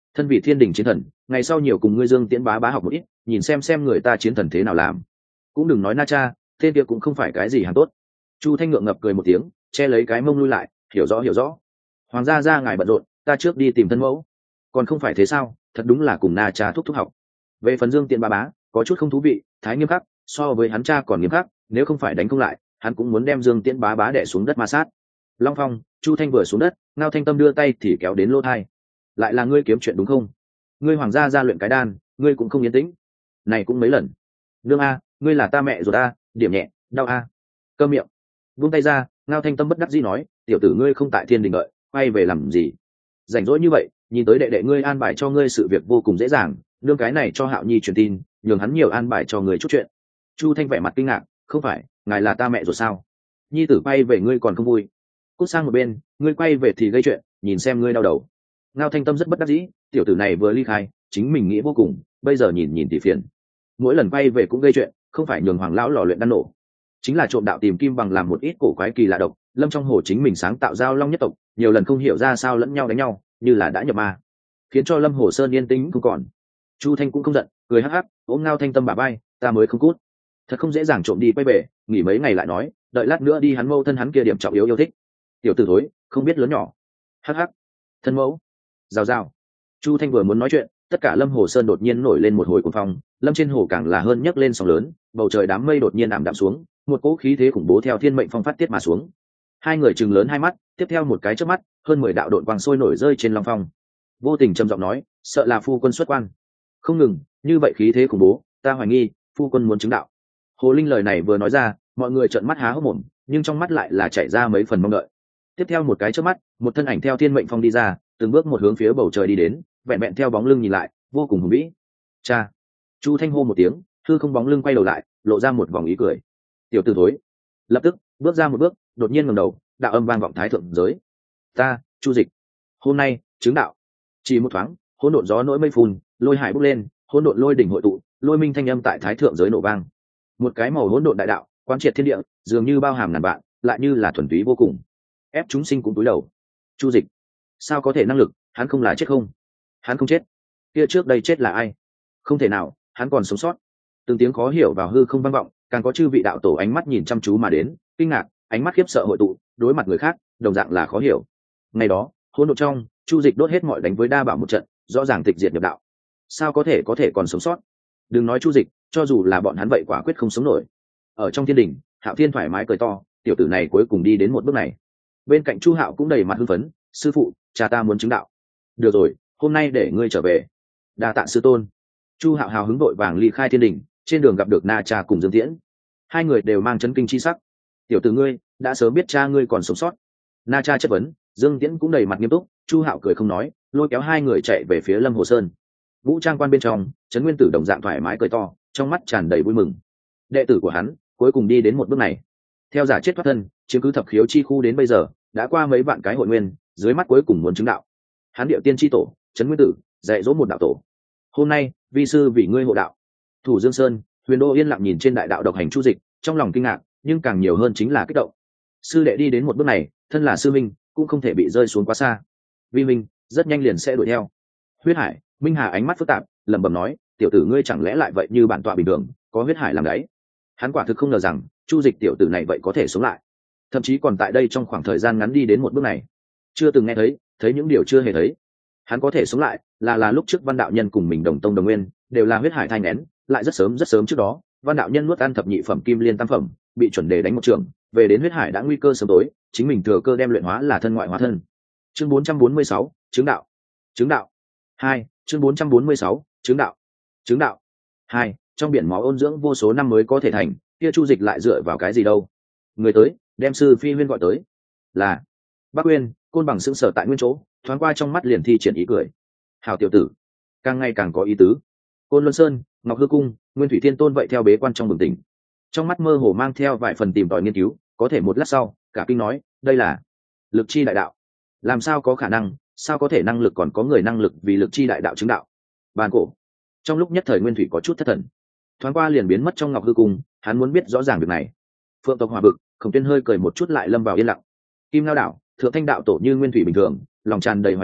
thân vị thiên đình chiến thần, ngày sau nhiều cùng ngươi Dương Tiễn bá bá học một ít, nhìn xem xem người ta chiến thần thế nào làm. Cũng đừng nói Na Cha, tên kia cũng không phải cái gì hàng tốt. Chu Thanh ngượng ngập cười một tiếng, che lấy cái mông lui lại, hiểu rõ hiểu rõ. Hoàng gia ra ngài bận rộn, ta trước đi tìm thân mẫu. Còn không phải thế sao, thật đúng là cùng Na Cha thúc thúc học. Về phần Dương Tiễn bá bá, có chút không thú vị, thái nghiêm khắc, so với hắn cha còn nghiêm khắc, nếu không phải đánh không lại, hắn cũng muốn đem Dương Tiễn bá bá đè xuống đất ma sát. Long Phong, Chu Thanh vừa xuống đất, Ngao Thanh Tâm đưa tay thì kéo đến lỗ thai. Lại là ngươi kiếm chuyện đúng không? Ngươi hoàng gia ra luyện cái đan, ngươi cũng không yên tĩnh. Này cũng mấy lần. Nương a, ngươi là ta mẹ rồi ta, điểm nhẹ, đau a. Cơ miệng. Buông tay ra, Ngao Thanh Tâm bất đắc dĩ nói, tiểu tử ngươi không tại thiên đình đợi, quay về làm gì? Rảnh rỗi như vậy, nhìn tới đệ đệ ngươi an bài cho ngươi sự việc vô cùng dễ dàng, nương cái này cho Hạo Nhi truyền tin, nhường hắn nhiều an bài cho người chút chuyện. Chu Thanh vẻ mặt kinh ngạc, không phải, ngài là ta mẹ rồi sao? Nhi tử quay về ngươi còn không vui. Cút sang một bên, ngươi quay về thì gây chuyện, nhìn xem ngươi đau đầu. Ngao Thanh Tâm rất bất đắc dĩ, tiểu tử này vừa ly khai, chính mình nghĩ vô cùng, bây giờ nhìn nhìn thì phiền. Mỗi lần quay về cũng gây chuyện, không phải nhường hoàng lão lò luyện đan nổ, chính là trộm đạo tìm kim bằng làm một ít cổ quái kỳ lạ độc. Lâm trong hồ chính mình sáng tạo giao long nhất tộc, nhiều lần không hiểu ra sao lẫn nhau đánh nhau, như là đã nhập ma, khiến cho Lâm Hồ Sơn yên tĩnh không còn. Chu Thanh cũng không giận, cười hắc hắc, ôm Ngao Thanh Tâm bả vai, ta mới không cút. Thật không dễ dàng trộm đi quay về, nghỉ mấy ngày lại nói, đợi lát nữa đi hắn mâu thân hắn kia điểm trọng yếu yêu thích. Tiểu tử thối, không biết lớn nhỏ. Hắc hắc. Thân mẫu. Rào rào. Chu Thanh vừa muốn nói chuyện, tất cả Lâm Hồ Sơn đột nhiên nổi lên một hồi cuồng phong, lâm trên hồ càng là hơn nhấc lên sóng lớn, bầu trời đám mây đột nhiên ảm đạm xuống, một cỗ khí thế khủng bố theo thiên mệnh phong phát tiết mà xuống. Hai người trừng lớn hai mắt, tiếp theo một cái chớp mắt, hơn mười đạo độn quang sôi nổi rơi trên long phong. Vô Tình trầm giọng nói, sợ là phu quân xuất quan. Không ngừng, như vậy khí thế khủng bố, ta hoài nghi phu quân muốn chứng đạo. Hồ Linh lời này vừa nói ra, mọi người trợn mắt há hốc mồm, nhưng trong mắt lại là chảy ra mấy phần mong đợi. Tiếp theo một cái chớp mắt, một thân ảnh theo thiên mệnh phong đi ra, từng bước một hướng phía bầu trời đi đến, vẹn vẹn theo bóng lưng nhìn lại, vô cùng hùng vĩ. Cha. Chu Thanh hô một tiếng, hư không bóng lưng quay đầu lại, lộ ra một vòng ý cười. Tiểu tử thối. Lập tức bước ra một bước, đột nhiên ngẩng đầu, đạo âm vang vọng thái thượng giới. Ta, Chu Dịch, hôm nay chứng đạo. Chỉ một thoáng, hỗn độn gió nỗi mây phun, lôi hải bốc lên, hỗn độn lôi đỉnh hội tụ, lôi minh thanh âm tại thái thượng giới nổ vang. Một cái màu hỗn độn đại đạo, quán triệt thiên địa, dường như bao hàm ngàn vạn, lại như là thuần túy vô cùng. Ép chúng sinh cũng cúi đầu. Chu Dịch, sao có thể năng lực, hắn không là chết không? Hắn không chết. Kia trước đây chết là ai? Không thể nào, hắn còn sống sót. Từng tiếng khó hiểu vào hư không vang vọng, càng có chư vị đạo tổ ánh mắt nhìn chăm chú mà đến, kinh ngạc, ánh mắt khiếp sợ hội tụ, đối mặt người khác, đồng dạng là khó hiểu. Ngày đó, hỗn độn trong, Chu Dịch đốt hết mọi đánh với đa bảo một trận, rõ ràng tịch diệt nhập đạo. Sao có thể có thể còn sống sót? Đừng nói Chu Dịch, cho dù là bọn hắn vậy quả quyết không sống nổi. Ở trong thiên đình, Hạo Thiên thoải mái cười to, tiểu tử này cuối cùng đi đến một bước này. Bên cạnh Chu Hạo cũng đầy mặt hưng phấn, sư phụ, cha ta muốn chứng đạo. Được rồi, hôm nay để ngươi trở về. Đa tạ sư tôn. Chu Hạo hào hứng vội vàng ly khai thiên đình, trên đường gặp được Na Cha cùng Dương Tiễn. Hai người đều mang chấn kinh chi sắc. Tiểu tử ngươi, đã sớm biết cha ngươi còn sống sót. Na Cha chất vấn, Dương Tiễn cũng đầy mặt nghiêm túc, Chu Hạo cười không nói, lôi kéo hai người chạy về phía Lâm Hồ Sơn. Vũ trang quan bên trong, Trấn Nguyên Tử đồng dạng thoải mái cười to, trong mắt tràn đầy vui mừng. Đệ tử của hắn cuối cùng đi đến một bước này. Theo giả chết thoát thân, chiếm cứ thập khiếu chi khu đến bây giờ, đã qua mấy vạn cái hội nguyên, dưới mắt cuối cùng muốn chứng đạo. Hắn điệu tiên chi tổ, Trấn Nguyên Tử, dạy dỗ một đạo tổ. Hôm nay, vi sư vì ngươi hộ đạo. Thủ Dương Sơn, Huyền Đô yên lặng nhìn trên đại đạo độc hành Chu Dịch, trong lòng kinh ngạc, nhưng càng nhiều hơn chính là kích động. Sư đệ đi đến một bước này, thân là sư minh, cũng không thể bị rơi xuống quá xa. Vi minh, rất nhanh liền sẽ đuổi theo. Huyết Hải, Minh Hà ánh mắt phức tạp, lẩm bẩm nói, tiểu tử ngươi chẳng lẽ lại vậy như bản tọa bình thường, có huyết hải làm đấy. Hắn quả thực không ngờ rằng, Chu Dịch tiểu tử này vậy có thể sống lại, thậm chí còn tại đây trong khoảng thời gian ngắn đi đến một bước này. Chưa từng nghe thấy, thấy những điều chưa hề thấy. Hắn có thể sống lại, là là lúc trước Văn đạo nhân cùng mình đồng tông đồng nguyên, đều là huyết hải thai nén, lại rất sớm rất sớm trước đó, Văn đạo nhân nuốt ăn thập nhị phẩm kim liên tam phẩm, bị chuẩn đề đánh một trường, về đến huyết hải đã nguy cơ sớm tối, chính mình thừa cơ đem luyện hóa là thân ngoại hóa thân. Chương bốn trăm bốn mươi sáu, chứng đạo. Chứng đạo. Hai, chương bốn trăm bốn mươi sáu, chứng đạo. Chứng đạo. Hai, trong biển máu ôn dưỡng vô số năm mới có thể thành, kia Chu Dịch lại dựa vào cái gì đâu? Người tới, đem sư phi huyên gọi tới. Là Bắc Uyên, Côn Bằng sững sờ tại nguyên chỗ, thoáng qua trong mắt liền thi triển ý cười. Hảo tiểu tử, càng ngày càng có ý tứ. Côn Luân Sơn, Ngọc Hư Cung, Nguyên Thủy Thiên Tôn vậy theo bế quan trong bừng tỉnh, trong mắt mơ hồ mang theo vài phần tìm tòi nghiên cứu, có thể một lát sau, cả kinh nói, đây là lực chi đại đạo. Làm sao có khả năng, sao có thể năng lực còn có người năng lực vì lực chi đại đạo chứng đạo? Bàn cổ. Trong lúc nhất thời Nguyên Thủy có chút thất thần, thoáng qua liền biến mất trong Ngọc Hư Cung, hắn muốn biết rõ ràng việc này. Phượng tộc Hòa Bực, Khổng Tuyên hơi cười một chút lại lâm vào yên lặng. Kim Lao đảo, Thượng Thanh đạo tổ như Nguyên Thủy bình thường, lòng tràn đầy hoài nghi,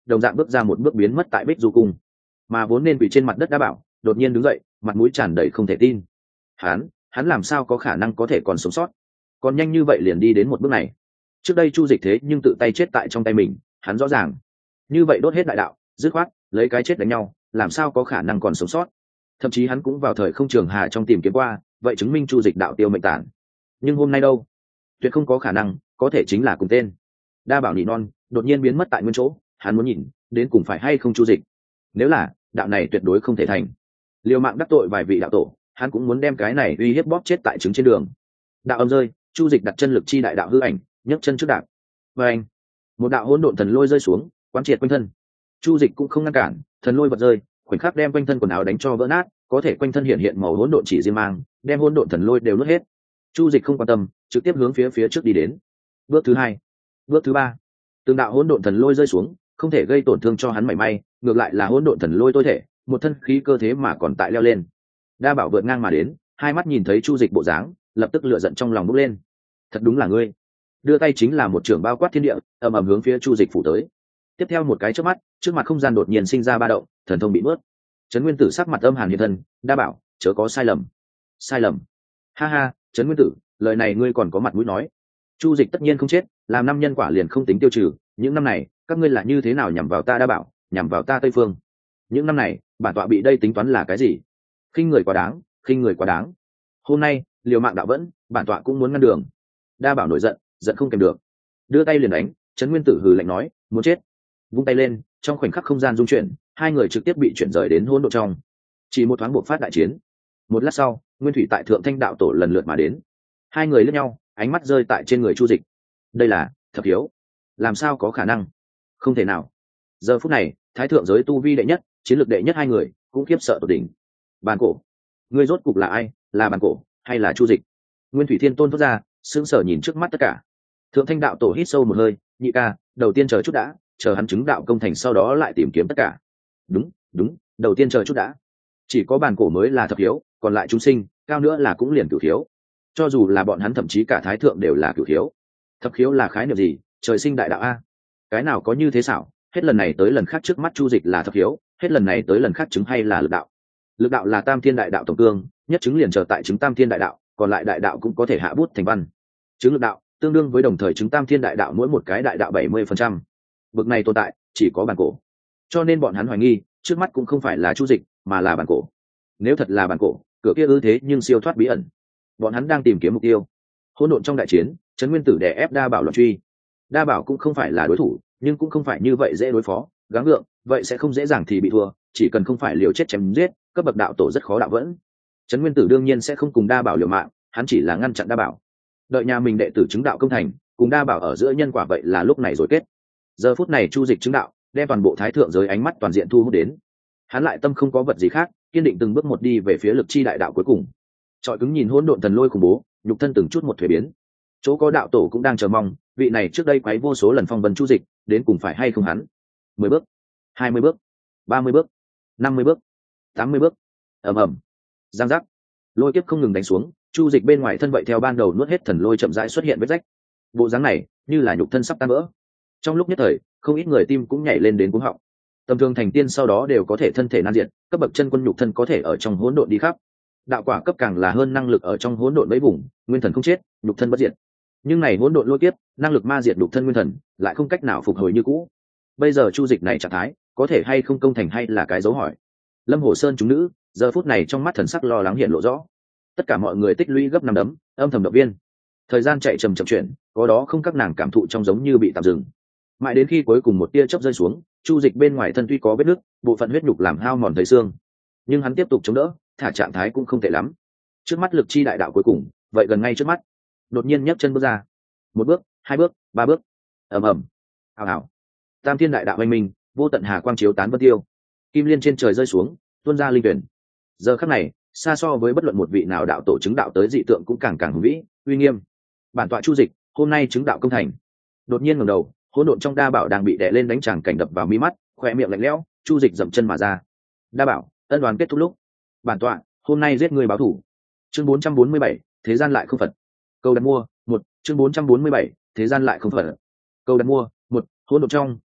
đồng dạng bước ra một bước biến mất tại Bích Du cung. Mà vốn nên quỳ trên mặt đất Đa Bảo đột nhiên đứng dậy, mặt mũi tràn đầy không thể tin. Hắn, hắn làm sao có khả năng có thể còn sống sót? Còn nhanh như vậy liền đi đến một bước này. Trước đây Chu Dịch thế nhưng tự tay chết tại trong tay mình, hắn rõ ràng. Như vậy đốt hết đại đạo, dứt khoát, lấy cái chết đánh nhau, làm sao có khả năng còn sống sót? Thậm chí hắn cũng vào thời không trường hà trong tìm kiếm qua, vậy chứng minh Chu Dịch đạo tiêu mệnh tản. Nhưng hôm nay đâu? Tuyệt không có khả năng, có thể chính là cùng tên. Đa Bảo nỉ non, đột nhiên biến mất tại nguyên chỗ, hắn muốn nhìn, đến cùng phải hay không Chu Dịch. Nếu là, đạo này tuyệt đối không thể thành. Liều mạng đắc tội vài vị đạo tổ, hắn cũng muốn đem cái này uy hiếp bóp chết tại trứng trên đường. Đạo âm rơi, Chu Dịch đặt chân lực chi đại đạo hư ảnh, nhấc chân trước đạp. Và anh, một đạo hỗn độn thần lôi rơi xuống, quán triệt quanh thân. Chu Dịch cũng không ngăn cản, thần lôi vật rơi, khoảnh khắc đem quanh thân quần áo đánh cho vỡ nát, có thể quanh thân hiện hiện màu hỗn độn chỉ riêng mang, đem hỗn độn thần lôi đều nuốt hết. Chu Dịch không quan tâm, trực tiếp hướng phía phía trước đi đến. Bước thứ hai, bước thứ ba, từng đạo hỗn độn thần lôi rơi xuống, không thể gây tổn thương cho hắn mảy may, ngược lại là hỗn độn thần lôi tối thể, một thân khí cơ thế mà còn tại leo lên. Đa Bảo vượt ngang mà đến, hai mắt nhìn thấy Chu Dịch bộ dáng, lập tức lửa giận trong lòng bốc lên. Thật đúng là ngươi. Đưa tay chính là một trường bao quát thiên địa, ầm ầm hướng phía Chu Dịch phủ tới. Tiếp theo một cái chớp mắt, trước mặt không gian đột nhiên sinh ra ba động, thần thông bị mất. Trấn Nguyên Tử sắc mặt âm hàn hiện thân, Đa Bảo, chớ có sai lầm. Sai lầm? Ha ha, Trấn Nguyên Tử, lời này ngươi còn có mặt mũi nói. Chu Dịch tất nhiên không chết, làm năm nhân quả liền không tính tiêu trừ, những năm này, các ngươi là như thế nào nhằm vào ta Đa Bảo, nhằm vào ta Tây Phương? Những năm này, bản tọa bị đây tính toán là cái gì? Khinh người quá đáng, khinh người quá đáng. Hôm nay, liều mạng đạo vẫn, bản tọa cũng muốn ngăn đường. Đa Bảo nổi giận, giận không kèm được, đưa tay liền đánh. Trấn Nguyên Tử hừ lạnh nói, muốn chết. Vung tay lên, trong khoảnh khắc không gian rung chuyển, hai người trực tiếp bị chuyển rời đến hỗn độn trong. Chỉ một thoáng buộc phát đại chiến. Một lát sau, Nguyên Thủy tại Thượng Thanh đạo tổ lần lượt mà đến. Hai người liếc nhau, ánh mắt rơi tại trên người Chu Dịch. Đây là thập hiếu. Làm sao có khả năng? Không thể nào. Giờ phút này, thái thượng giới tu vi đệ nhất, chiến lược đệ nhất hai người cũng khiếp sợ tột đỉnh. Bàn cổ, ngươi rốt cục là ai? Là Bàn cổ hay là Chu Dịch? Nguyên Thủy Thiên Tôn thốt ra, sững sờ nhìn trước mắt tất cả. Thượng Thanh đạo tổ hít sâu một hơi, nhị ca, đầu tiên chờ chút đã, chờ hắn chứng đạo công thành sau đó lại tìm kiếm tất cả. Đúng, đúng, đầu tiên chờ chút đã. Chỉ có Bàn cổ mới là thập hiếu, còn lại chúng sinh, cao nữa là cũng liền cửu hiếu. Cho dù là bọn hắn thậm chí cả thái thượng đều là cửu hiếu. Thập hiếu là khái niệm gì? Trời sinh đại đạo a. Cái nào có như thế xảo, hết lần này tới lần khác trước mắt Chu Dịch là thập hiếu, hết lần này tới lần khác chứng hay là lực đạo. Lực đạo là tam thiên đại đạo tổng cương, nhất chứng liền chờ tại chứng tam thiên đại đạo, còn lại đại đạo cũng có thể hạ bút thành văn. Chứng lực đạo tương đương với đồng thời chứng tam thiên đại đạo, mỗi một cái đại đạo bảy mươi phần trăm. Bực này tồn tại chỉ có Bàn cổ, cho nên bọn hắn hoài nghi trước mắt cũng không phải là Chu Dịch mà là Bàn cổ. Nếu thật là Bàn cổ, cửa kia ư thế nhưng siêu thoát bí ẩn. Bọn hắn đang tìm kiếm mục tiêu. Hỗn độn trong đại chiến, Trấn Nguyên Tử đè ép Đa Bảo loạn truy. Đa Bảo cũng không phải là đối thủ, nhưng cũng không phải như vậy dễ đối phó, gắng gượng vậy sẽ không dễ dàng thì bị thua, chỉ cần không phải liều chết chém giết, cấp bậc đạo tổ rất khó đạo vẫn. Trấn Nguyên Tử đương nhiên sẽ không cùng Đa Bảo liều mạng, hắn chỉ là ngăn chặn Đa Bảo, đợi nhà mình đệ tử chứng đạo công thành, cùng Đa Bảo ở giữa nhân quả vậy là lúc này rồi kết. Giờ phút này Chu Dịch chứng đạo, đem toàn bộ thái thượng giới ánh mắt toàn diện thu hút đến. Hắn lại tâm không có vật gì khác, kiên định từng bước một đi về phía lực chi đại đạo cuối cùng. Trọi cứng nhìn hỗn độn thần lôi khủng bố, nhục thân từng chút một thuế biến. Chỗ có đạo tổ cũng đang chờ mong, vị này trước đây quấy vô số lần phong vân Chu Dịch, đến cùng phải hay không hắn. Mười bước, hai mươi bước, ba mươi bước, năm mươi bước, tám mươi bước. Ầm ầm. Giang giác. Lôi kiếp không ngừng đánh xuống, Chu Dịch bên ngoài thân vậy theo ban đầu nuốt hết thần lôi chậm rãi xuất hiện vết rách. Bộ dáng này, như là nhục thân sắp tan vỡ. Trong lúc nhất thời, không ít người tim cũng nhảy lên đến cuống họng. Tầm thường thành tiên sau đó đều có thể thân thể nan diệt, cấp bậc chân quân nhục thân có thể ở trong hỗn độn đi khắp. Đạo quả cấp càng là hơn năng lực ở trong hỗn độn mấy vùng, nguyên thần không chết, nhục thân bất diệt. Nhưng này hỗn độn lôi kiếp, năng lực ma diệt nhục thân nguyên thần, lại không cách nào phục hồi như cũ. Bây giờ Chu Dịch này trạng thái, có thể hay không công thành hay là cái dấu hỏi. Lâm Hồ Sơn chúng nữ, giờ phút này trong mắt thần sắc lo lắng hiện lộ rõ. Tất cả mọi người tích lũy gấp năm đấm, âm thầm động viên. Thời gian chạy chậm chậm chuyển, có đó không các nàng cảm thụ trong giống như bị tạm dừng. Mãi đến khi cuối cùng một tia chớp rơi xuống, Chu Dịch bên ngoài thân tuy có vết nứt, bộ phận huyết nhục làm hao mòn thấy xương, nhưng hắn tiếp tục chống đỡ, thả trạng thái cũng không tệ lắm. Trước mắt lực chi đại đạo cuối cùng, vậy gần ngay trước mắt. Đột nhiên nhấc chân bước ra, một bước, hai bước, ba bước, ầm ầm, ào ào. Tam thiên đại đạo oanh minh, vô tận hà quang chiếu tán vân tiêu, kim liên trên trời rơi xuống, tuôn ra linh tuyển. Giờ khắc này, xa so với bất luận một vị nào đạo tổ chứng đạo tới dị tượng cũng càng càng hùng vĩ, uy nghiêm. Bản tọa Chu Dịch, hôm nay chứng đạo công thành. Đột nhiên ngẩng đầu, hỗn độn trong Đa Bảo đang bị đè lên đánh tràng cảnh đập vào mi mắt, khoe miệng lạnh lẽo. Chu Dịch dậm chân mà ra. Đa Bảo, ân đoán kết thúc lúc. Bản tọa, hôm nay giết người báo thù. Chương bốn trăm bốn mươi bảy, thế gian lại không phật. Câu đặt mua, một, chương bốn trăm bốn mươi bảy, thế gian lại không phật. Câu đặt mua, một, hỗn độn trong,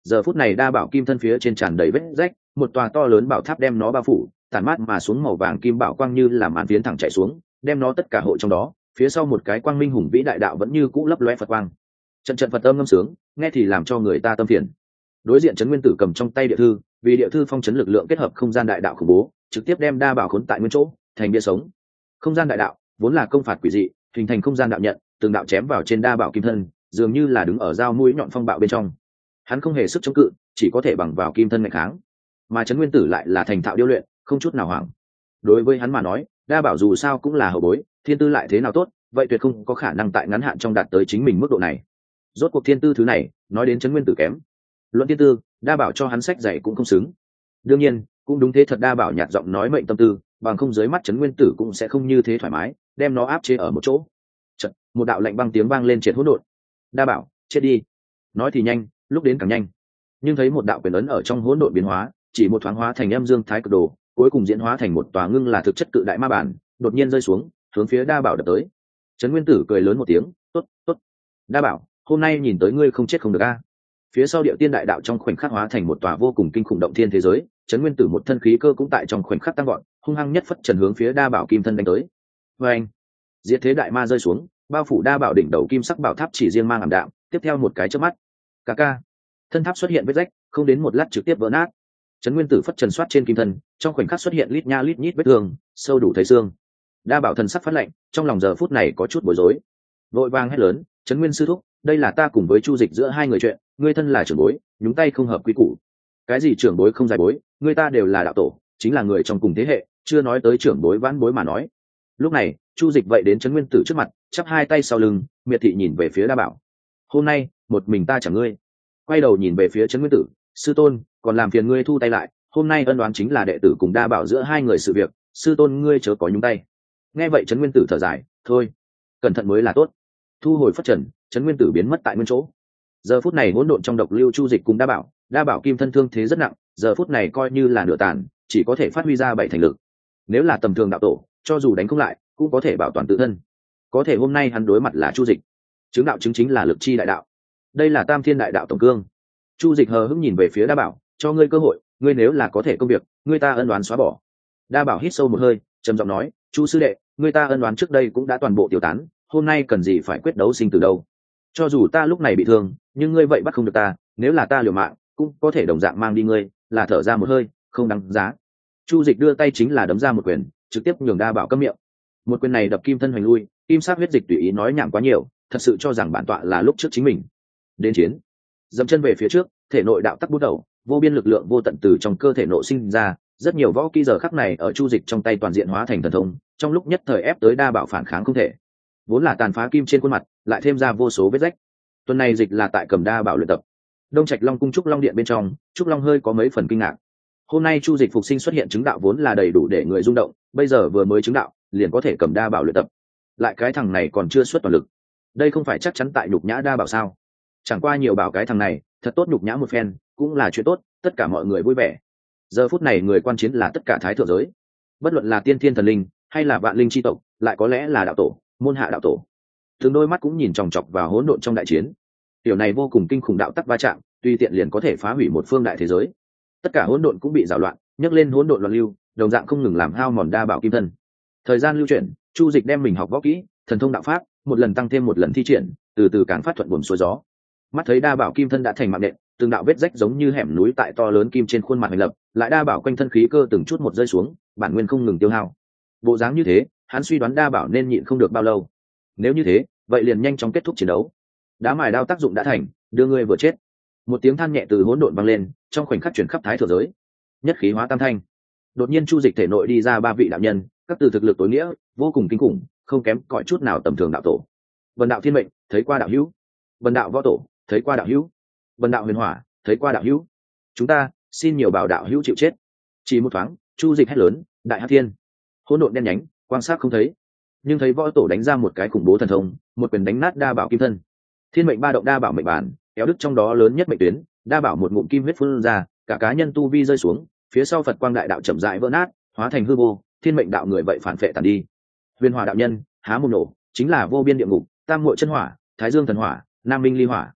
giờ phút này đa bảo kim thân phía trên tràn đầy vết rách, một tòa to lớn bảo tháp đem nó bao phủ, tản mát mà xuống màu vàng kim bảo quang như là màn phiến thẳng chạy xuống, đem nó tất cả hộ trong đó. Phía sau một cái quang minh hùng vĩ đại đạo vẫn như cũ lấp lóe phật quang, trận trận phật âm ngâm sướng, nghe thì làm cho người ta tâm phiền. Đối diện trấn nguyên tử cầm trong tay địa thư, vì địa thư phong trấn lực lượng kết hợp không gian đại đạo khủng bố, trực tiếp đem đa bảo khốn tại nguyên chỗ, thành bia sống. Không gian đại đạo vốn là công phạt quỷ dị, hình thành không gian đạo nhận, từng đạo chém vào trên đa bảo kim thân, dường như là đứng ở dao mũi nhọn phong bạo bên trong. Hắn không hề sức chống cự, chỉ có thể bằng vào kim thân ngày kháng. Mà trấn nguyên tử lại là thành thạo điêu luyện, không chút nào hoảng. Đối với hắn mà nói, đa bảo dù sao cũng là hậu bối, thiên tư lại thế nào tốt, vậy tuyệt không có khả năng tại ngắn hạn trong đạt tới chính mình mức độ này. Rốt cuộc thiên tư thứ này, nói đến trấn nguyên tử kém. Luận thiên tư, đa bảo cho hắn sách dạy cũng không xứng. Đương nhiên, cũng đúng thế thật, đa bảo nhạt giọng nói mệnh tâm tư, bằng không dưới mắt trấn nguyên tử cũng sẽ không như thế thoải mái, đem nó áp chế ở một chỗ. Chợt, một đạo lạnh băng tiếng vang lên triệt hỗn độn. Đa bảo, chết đi. Nói thì nhanh, lúc đến càng nhanh. Nhưng thấy một đạo quyền ấn ở trong hỗn độn biến hóa, chỉ một thoáng hóa thành âm dương thái cực đồ, cuối cùng diễn hóa thành một tòa ngưng là thực chất cự đại ma bản, đột nhiên rơi xuống, hướng phía đa bảo đập tới. Trấn nguyên tử cười lớn một tiếng, tốt, tốt. Đa bảo, hôm nay nhìn tới ngươi không chết không được a. Phía sau điệu tiên đại đạo trong khoảnh khắc hóa thành một tòa vô cùng kinh khủng động thiên thế giới, trấn nguyên tử một thân khí cơ cũng tại trong khoảnh khắc tăng gọn, hung hăng nhất phất trần hướng phía đa bảo kim thân đánh tới. Và anh, diệt thế đại ma rơi xuống, bao phủ đa bảo đỉnh đầu kim sắc bảo tháp chỉ riêng mang ảm đạm, tiếp theo một cái chớp mắt, ca ca, thân tháp xuất hiện vết rách, không đến một lát trực tiếp vỡ nát. Trấn nguyên tử phất trần soát trên kim thân, trong khoảnh khắc xuất hiện lít nha lít nhít vết thương, sâu đủ thấy xương. Đa bảo thần sắc phát lạnh, trong lòng giờ phút này có chút bối rối, vội vàng hét lớn, trấn nguyên sư thúc, đây là ta cùng với chu dịch giữa hai người chuyện, ngươi thân là trưởng bối, nhúng tay không hợp quy củ. Cái gì trưởng bối không dài bối, người ta đều là đạo tổ, chính là người trong cùng thế hệ, chưa nói tới trưởng bối vãn bối mà nói. Lúc này chu dịch vậy đến trấn nguyên tử trước mặt, chắp hai tay sau lưng, miệt thị nhìn về phía đa bảo. Hôm nay một mình ta chẳng ngươi. Quay đầu nhìn về phía trấn nguyên tử, sư tôn, còn làm phiền ngươi thu tay lại, hôm nay ân đoán chính là đệ tử cùng đa bảo giữa hai người sự việc, sư tôn ngươi chớ có nhúng tay. Nghe vậy trấn nguyên tử thở dài, thôi, cẩn thận mới là tốt. Thu hồi phất trần, trấn nguyên tử biến mất tại nguyên chỗ. Giờ phút này hỗn độn trong độc lưu chu dịch cùng đa bảo, đa bảo kim thân thương thế rất nặng, giờ phút này coi như là nửa tàn, chỉ có thể phát huy ra bảy thành lực. Nếu là tầm thường đạo tổ, cho dù đánh không lại, cũng có thể bảo toàn tự thân. Có thể hôm nay hắn đối mặt là chu dịch, chứng đạo chứng chính là lực chi đại đạo, đây là tam thiên đại đạo tổng cương. Chu dịch hờ hững nhìn về phía đa bảo, cho ngươi cơ hội, ngươi nếu là có thể công việc, ngươi ta ân đoán xóa bỏ. Đa bảo hít sâu một hơi, trầm giọng nói, chu sư đệ, ngươi ta ân đoán trước đây cũng đã toàn bộ tiêu tán, hôm nay cần gì phải quyết đấu sinh tử đâu. Cho dù ta lúc này bị thương, nhưng ngươi vậy bắt không được ta, nếu là ta liều mạng, cũng có thể đồng dạng mang đi ngươi, là thở ra một hơi, không đáng giá. Chu dịch đưa tay chính là đấm ra một quyền, trực tiếp nhường đa bảo câm miệng. Một quyền này đập kim thân hoành lui, kim sắc huyết dịch tùy ý nói nhảm quá nhiều, thật sự cho rằng bản tọa là lúc trước chính mình. Đến chiến, dậm chân về phía trước, thể nội đạo tắc bút đầu, vô biên lực lượng vô tận từ trong cơ thể nội sinh ra, rất nhiều võ kỹ giờ khắc này ở chu dịch trong tay toàn diện hóa thành thần thông, trong lúc nhất thời ép tới đa bảo phản kháng không thể. Vốn là tàn phá kim trên khuôn mặt, lại thêm ra vô số vết rách. Tuần này dịch là tại cầm đa bảo luyện tập. Đông Trạch Long cung trúc long điện bên trong, trúc long hơi có mấy phần kinh ngạc. Hôm nay chu dịch phục sinh xuất hiện chứng đạo vốn là đầy đủ để người rung động, bây giờ vừa mới chứng đạo, liền có thể cầm đa bảo luyện tập. Lại cái thằng này còn chưa xuất toàn lực, đây không phải chắc chắn tại nhục nhã đa bảo sao? Chẳng qua nhiều bảo cái thằng này, thật tốt nhục nhã một phen, cũng là chuyện tốt, tất cả mọi người vui vẻ. Giờ phút này người quan chiến là tất cả thái thượng giới, bất luận là tiên thiên thần linh hay là vạn linh chi tộc, lại có lẽ là đạo tổ, môn hạ đạo tổ. Từng đôi mắt cũng nhìn chòng chọc vào hỗn độn trong đại chiến. Điều này vô cùng kinh khủng, đạo tắc va chạm, tuy tiện liền có thể phá hủy một phương đại thế giới. Tất cả hỗn độn cũng bị rào loạn, nhấc lên hỗn độn loạn lưu, đồng dạng không ngừng làm hao mòn đa bảo kim thân. Thời gian lưu chuyển, chu dịch đem mình học võ kỹ, thần thông đạo pháp, một lần tăng thêm một lần thi triển, từ từ càng phát thuận buồm xuôi gió. Mắt thấy đa bảo kim thân đã thành mạng nện, từng đạo vết rách giống như hẻm núi tại to lớn kim trên khuôn mặt hành lập, lại đa bảo quanh thân khí cơ từng chút một rơi xuống, bản nguyên không ngừng tiêu hao. Bộ dáng như thế, hắn suy đoán đa bảo nên nhịn không được bao lâu. Nếu như thế, vậy liền nhanh chóng kết thúc chiến đấu. Đá mài đao tác dụng đã thành, đưa ngươi vừa chết. Một tiếng than nhẹ từ hỗn độn vang lên, trong khoảnh khắc chuyển khắp thái thượng giới. Nhất khí hóa tam thanh. Đột nhiên chu dịch thể nội đi ra ba vị đạo nhân, các từ thực lực tối nghĩa, vô cùng kinh khủng, không kém cỏi chút nào tầm thường đạo tổ. Vân đạo thiên mệnh, thấy qua đạo hữu. Vân đạo võ tổ, thấy qua đạo hữu. Vân đạo huyền hỏa, thấy qua đạo hữu. Chúng ta xin nhiều bảo đạo hữu chịu chết. Chỉ một thoáng, chu dịch hét lớn, đại hắc thiên. Hỗn độn đen nhánh, quan sát không thấy, nhưng thấy võ tổ đánh ra một cái khủng bố thần thông, một quyền đánh nát đa bảo kim thân. Thiên mệnh ba động đa bảo mệnh bản, kéo đứt trong đó lớn nhất mệnh tuyến, đa bảo một ngụm kim huyết phun ra, cả cá nhân tu vi rơi xuống, phía sau Phật quang đại đạo chậm rãi vỡ nát, hóa thành hư vô, thiên mệnh đạo người vậy phản phệ tàn đi. Huyền hỏa đạo nhân há mồm nổ, chính là vô biên địa ngục, tam muội chân hỏa, thái dương thần hỏa, nam minh ly hỏa.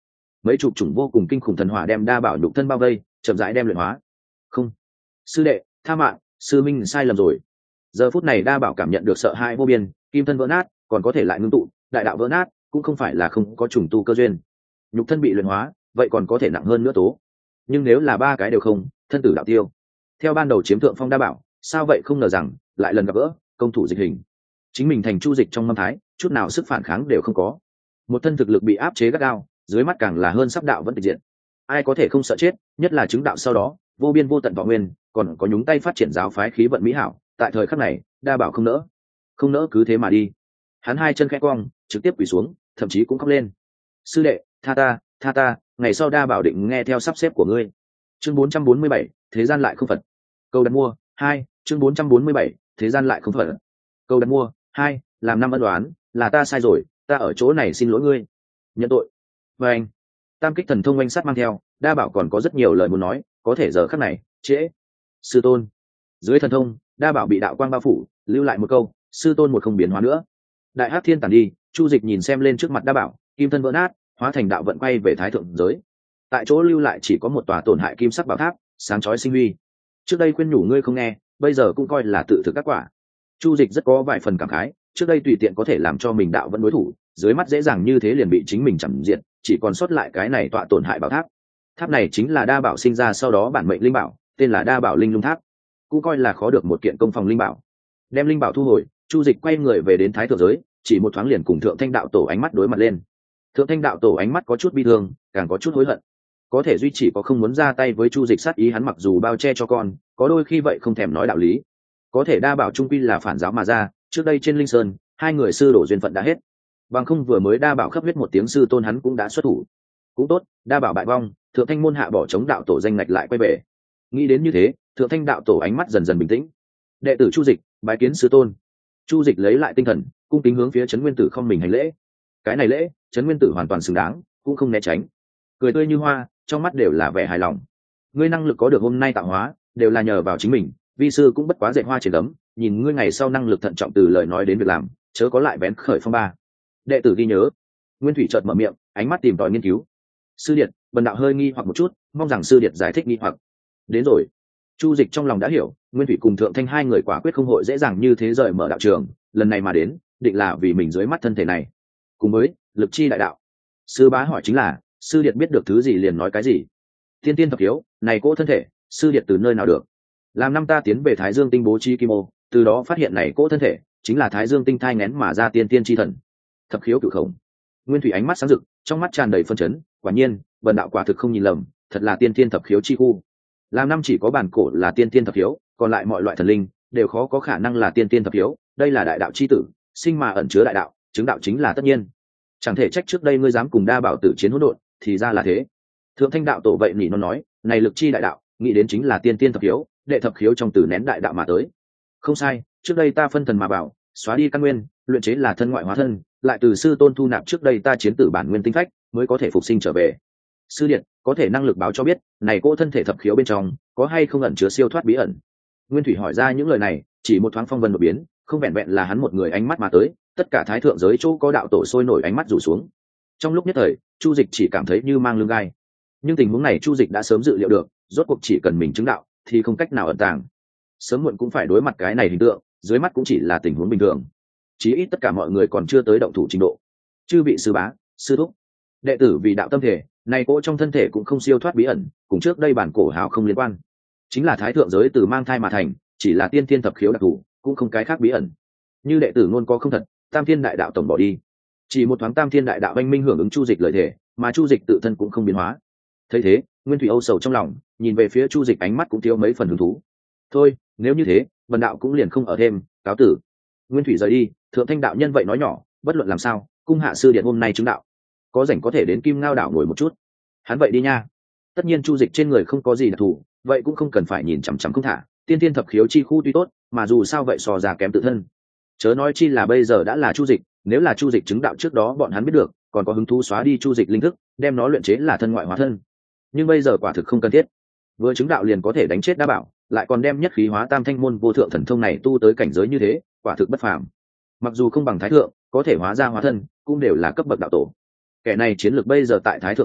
mấy chục chủng vô cùng kinh khủng thần hỏa đem đa bảo nhục thân bao vây, chậm rãi đem luyện hóa. Không, sư đệ, tha mạng, sư minh sai lầm rồi. Giờ phút này đa bảo cảm nhận được sợ hãi vô biên, kim thân vỡ nát còn có thể lại ngưng tụ, đại đạo vỡ nát cũng không phải là không có trùng tu cơ duyên. Nhục thân bị luyện hóa vậy còn có thể nặng hơn nữa tố, nhưng nếu là ba cái đều không, thân tử đạo tiêu. Theo ban đầu chiếm thượng phong đa bảo, sao vậy không ngờ rằng lại lần gặp gỡ công thủ dịch hình, chính mình thành chu dịch trong mâm thái, chút nào sức phản kháng đều không có, một thân thực lực bị áp chế gắt gao, dưới mắt càng là hơn sắp đạo vẫn tịch diện. Ai có thể không sợ chết, nhất là chứng đạo sau đó vô biên vô tận võ nguyên, còn có nhúng tay phát triển giáo phái khí vận mỹ hảo. Tại thời khắc này đa bảo không nỡ, không nỡ cứ thế mà đi. Hắn hai chân khẽ cong, trực tiếp quỳ xuống, thậm chí cũng khóc lên. Sư đệ, tha ta, tha ta, ngày sau đa bảo định nghe theo sắp xếp của ngươi. Chương bốn trăm bốn mươi bảy, thế gian lại không phật. Câu đặt mua hai. Chương bốn trăm bốn mươi bảy, thế gian lại không phật. Câu đặt mua hai. Làm năm ân đoán, là ta sai rồi, ta ở chỗ này xin lỗi ngươi, nhận tội. Và anh, tam kích thần thông oanh sát mang theo, đa bảo còn có rất nhiều lời muốn nói, có thể giờ khắc này trễ. Sư tôn. Dưới thần thông, đa bảo bị đạo quang bao phủ, lưu lại một câu, sư tôn một không biến hóa nữa. Đại hắc thiên tản đi, chu dịch nhìn xem lên trước mặt đa bảo, kim thân vỡ nát, hóa thành đạo vận quay về thái thượng giới. Tại chỗ lưu lại chỉ có một tòa tổn hại kim sắc bảo tháp, sáng chói sinh huy. Trước đây khuyên nhủ ngươi không nghe, bây giờ cũng coi là tự thực các quả. Chu dịch rất có vài phần cảm khái, trước đây tùy tiện có thể làm cho mình đạo vẫn đối thủ, dưới mắt dễ dàng như thế liền bị chính mình chẳng diện, chỉ còn sót lại cái này tọa tổn hại bảo tháp. Tháp này chính là đa bảo sinh ra sau đó bản mệnh linh bảo, tên là đa bảo linh lung tháp, cũng coi là khó được một kiện công phòng linh bảo. Đem linh bảo thu hồi, chu dịch quay người về đến thái thượng giới, chỉ một thoáng liền cùng thượng thanh đạo tổ ánh mắt đối mặt lên. Thượng thanh đạo tổ ánh mắt có chút bi thương, càng có chút hối hận. Có thể duy chỉ có không muốn ra tay với chu dịch sát ý, hắn mặc dù bao che cho con, có đôi khi vậy không thèm nói đạo lý. Có thể đa bảo trung quy là phản giáo mà ra, trước đây trên linh sơn hai người sư đổ duyên phận đã hết, bằng không vừa mới đa bảo khắp huyết một tiếng sư tôn hắn cũng đã xuất thủ. Cũng tốt, đa bảo bại vong, thượng thanh môn hạ bỏ chống đạo tổ danh ngạch lại quay về. Nghĩ đến như thế, thượng thanh đạo tổ ánh mắt dần dần bình tĩnh. Đệ tử chu dịch bái kiến sư tôn. Chu dịch lấy lại tinh thần, cung kính hướng phía trấn nguyên tử không mình hành lễ. Cái này lễ trấn nguyên tử hoàn toàn xứng đáng, cũng không né tránh, cười tươi như hoa, trong mắt đều là vẻ hài lòng. Ngươi năng lực có được hôm nay tạo hóa, đều là nhờ vào chính mình, vi sư cũng bất quá dạy hoa trên gấm, nhìn ngươi ngày sau năng lực thận trọng từ lời nói đến việc làm, chớ có lại vén khởi phong ba. Đệ tử ghi nhớ. Nguyên thủy chợt mở miệng, ánh mắt tìm tòi nghiên cứu. Sư điệt, bần đạo hơi nghi hoặc một chút, mong rằng sư điệt giải thích nghi hoặc. Đến rồi. Chu dịch trong lòng đã hiểu, nguyên thủy cùng thượng thanh hai người quả quyết không hội dễ dàng như thế rời mở đạo trường, lần này mà đến định là vì mình dưới mắt thân thể này cùng với lực chi đại đạo. Sư bá hỏi chính là, sư điệt biết được thứ gì liền nói cái gì. Tiên tiên thập hiếu này cỗ thân thể, sư điệt từ nơi nào được? Làm năm ta tiến về thái dương tinh bố trí kim ô, từ đó phát hiện này cỗ thân thể chính là thái dương tinh thai ngén mà ra tiên tiên chi thần. Thập khiếu cửu khổng. Nguyên thủy ánh mắt sáng rực, trong mắt tràn đầy phân chấn, quả nhiên bần đạo quả thực không nhìn lầm, thật là tiên tiên thập khiếu chi khu. Làm năm chỉ có bản cổ là tiên tiên thập khiếu, còn lại mọi loại thần linh đều khó có khả năng là tiên tiên thập khiếu. Đây là đại đạo chi tử, sinh mà ẩn chứa đại đạo, chứng đạo chính là tất nhiên. Chẳng thể trách trước đây ngươi dám cùng đa bảo tử chiến hỗn độn, thì ra là thế. Thượng thanh đạo tổ vậy nỉ nó nói, này lực chi đại đạo, nghĩ đến chính là tiên tiên thập khiếu, đệ thập khiếu trong từ nén đại đạo mà tới. Không sai, trước đây ta phân thần mà bảo, xóa đi căn nguyên, luyện chế là thân ngoại hóa thân, lại từ sư tôn thu nạp trước đây ta chiến tử bản nguyên tinh phách, mới có thể phục sinh trở về. Sư điện có thể năng lực báo cho biết, này cô thân thể thập khiếu bên trong có hay không ẩn chứa siêu thoát bí ẩn? Nguyên thủy hỏi ra những lời này, chỉ một thoáng phong vân đột biến, không vẹn vẹn là hắn một người ánh mắt mà tới, tất cả thái thượng giới chỗ có đạo tổ sôi nổi ánh mắt rủ xuống. Trong lúc nhất thời, chu dịch chỉ cảm thấy như mang lưng gai. Nhưng tình huống này chu dịch đã sớm dự liệu được, rốt cuộc chỉ cần mình chứng đạo thì không cách nào ẩn tàng, sớm muộn cũng phải đối mặt cái này hình tượng, dưới mắt cũng chỉ là tình huống bình thường, chí ít tất cả mọi người còn chưa tới động thủ trình độ. Chư vị sư bá, sư thúc, đệ tử vì đạo tâm thể này cỗ trong thân thể cũng không siêu thoát bí ẩn, cùng trước đây bản cổ hào không liên quan, chính là thái thượng giới từ mang thai mà thành, chỉ là tiên thiên thập khiếu đặc thù, cũng không cái khác bí ẩn. Như đệ tử ngôn có không thật, tam thiên đại đạo tổng bỏ đi. Chỉ một thoáng tam thiên đại đạo anh minh hưởng ứng chu dịch lời thể, mà chu dịch tự thân cũng không biến hóa. Thấy thế, nguyên thủy âu sầu trong lòng, nhìn về phía chu dịch ánh mắt cũng thiếu mấy phần hứng thú. Thôi, nếu như thế, vần đạo cũng liền không ở thêm, cáo tử. Nguyên thủy rời đi, thượng thanh đạo nhân vậy nói nhỏ, bất luận làm sao, cung hạ sư điện hôm nay chứng đạo, có rảnh có thể đến Kim Ngao đảo ngồi một chút. Hắn vậy đi nha. Tất nhiên chu dịch trên người không có gì đặc thù, vậy cũng không cần phải nhìn chằm chằm không thả. Tiên tiên thập khiếu chi khu tuy tốt, mà dù sao vậy so ra kém tự thân. Chớ nói chi là bây giờ đã là chu dịch, nếu là chu dịch chứng đạo trước đó bọn hắn biết được, còn có hứng thú xóa đi chu dịch linh thức, đem nó luyện chế là thân ngoại hóa thân. Nhưng bây giờ quả thực không cần thiết. Vừa chứng đạo liền có thể đánh chết đa bảo, lại còn đem nhất khí hóa tam thanh môn vô thượng thần thông này tu tới cảnh giới như thế, quả thực bất phàm. Mặc dù không bằng thái thượng, có thể hóa ra hóa thân, cũng đều là cấp bậc đạo tổ. Kẻ này chiến lược bây giờ tại thái thượng giới,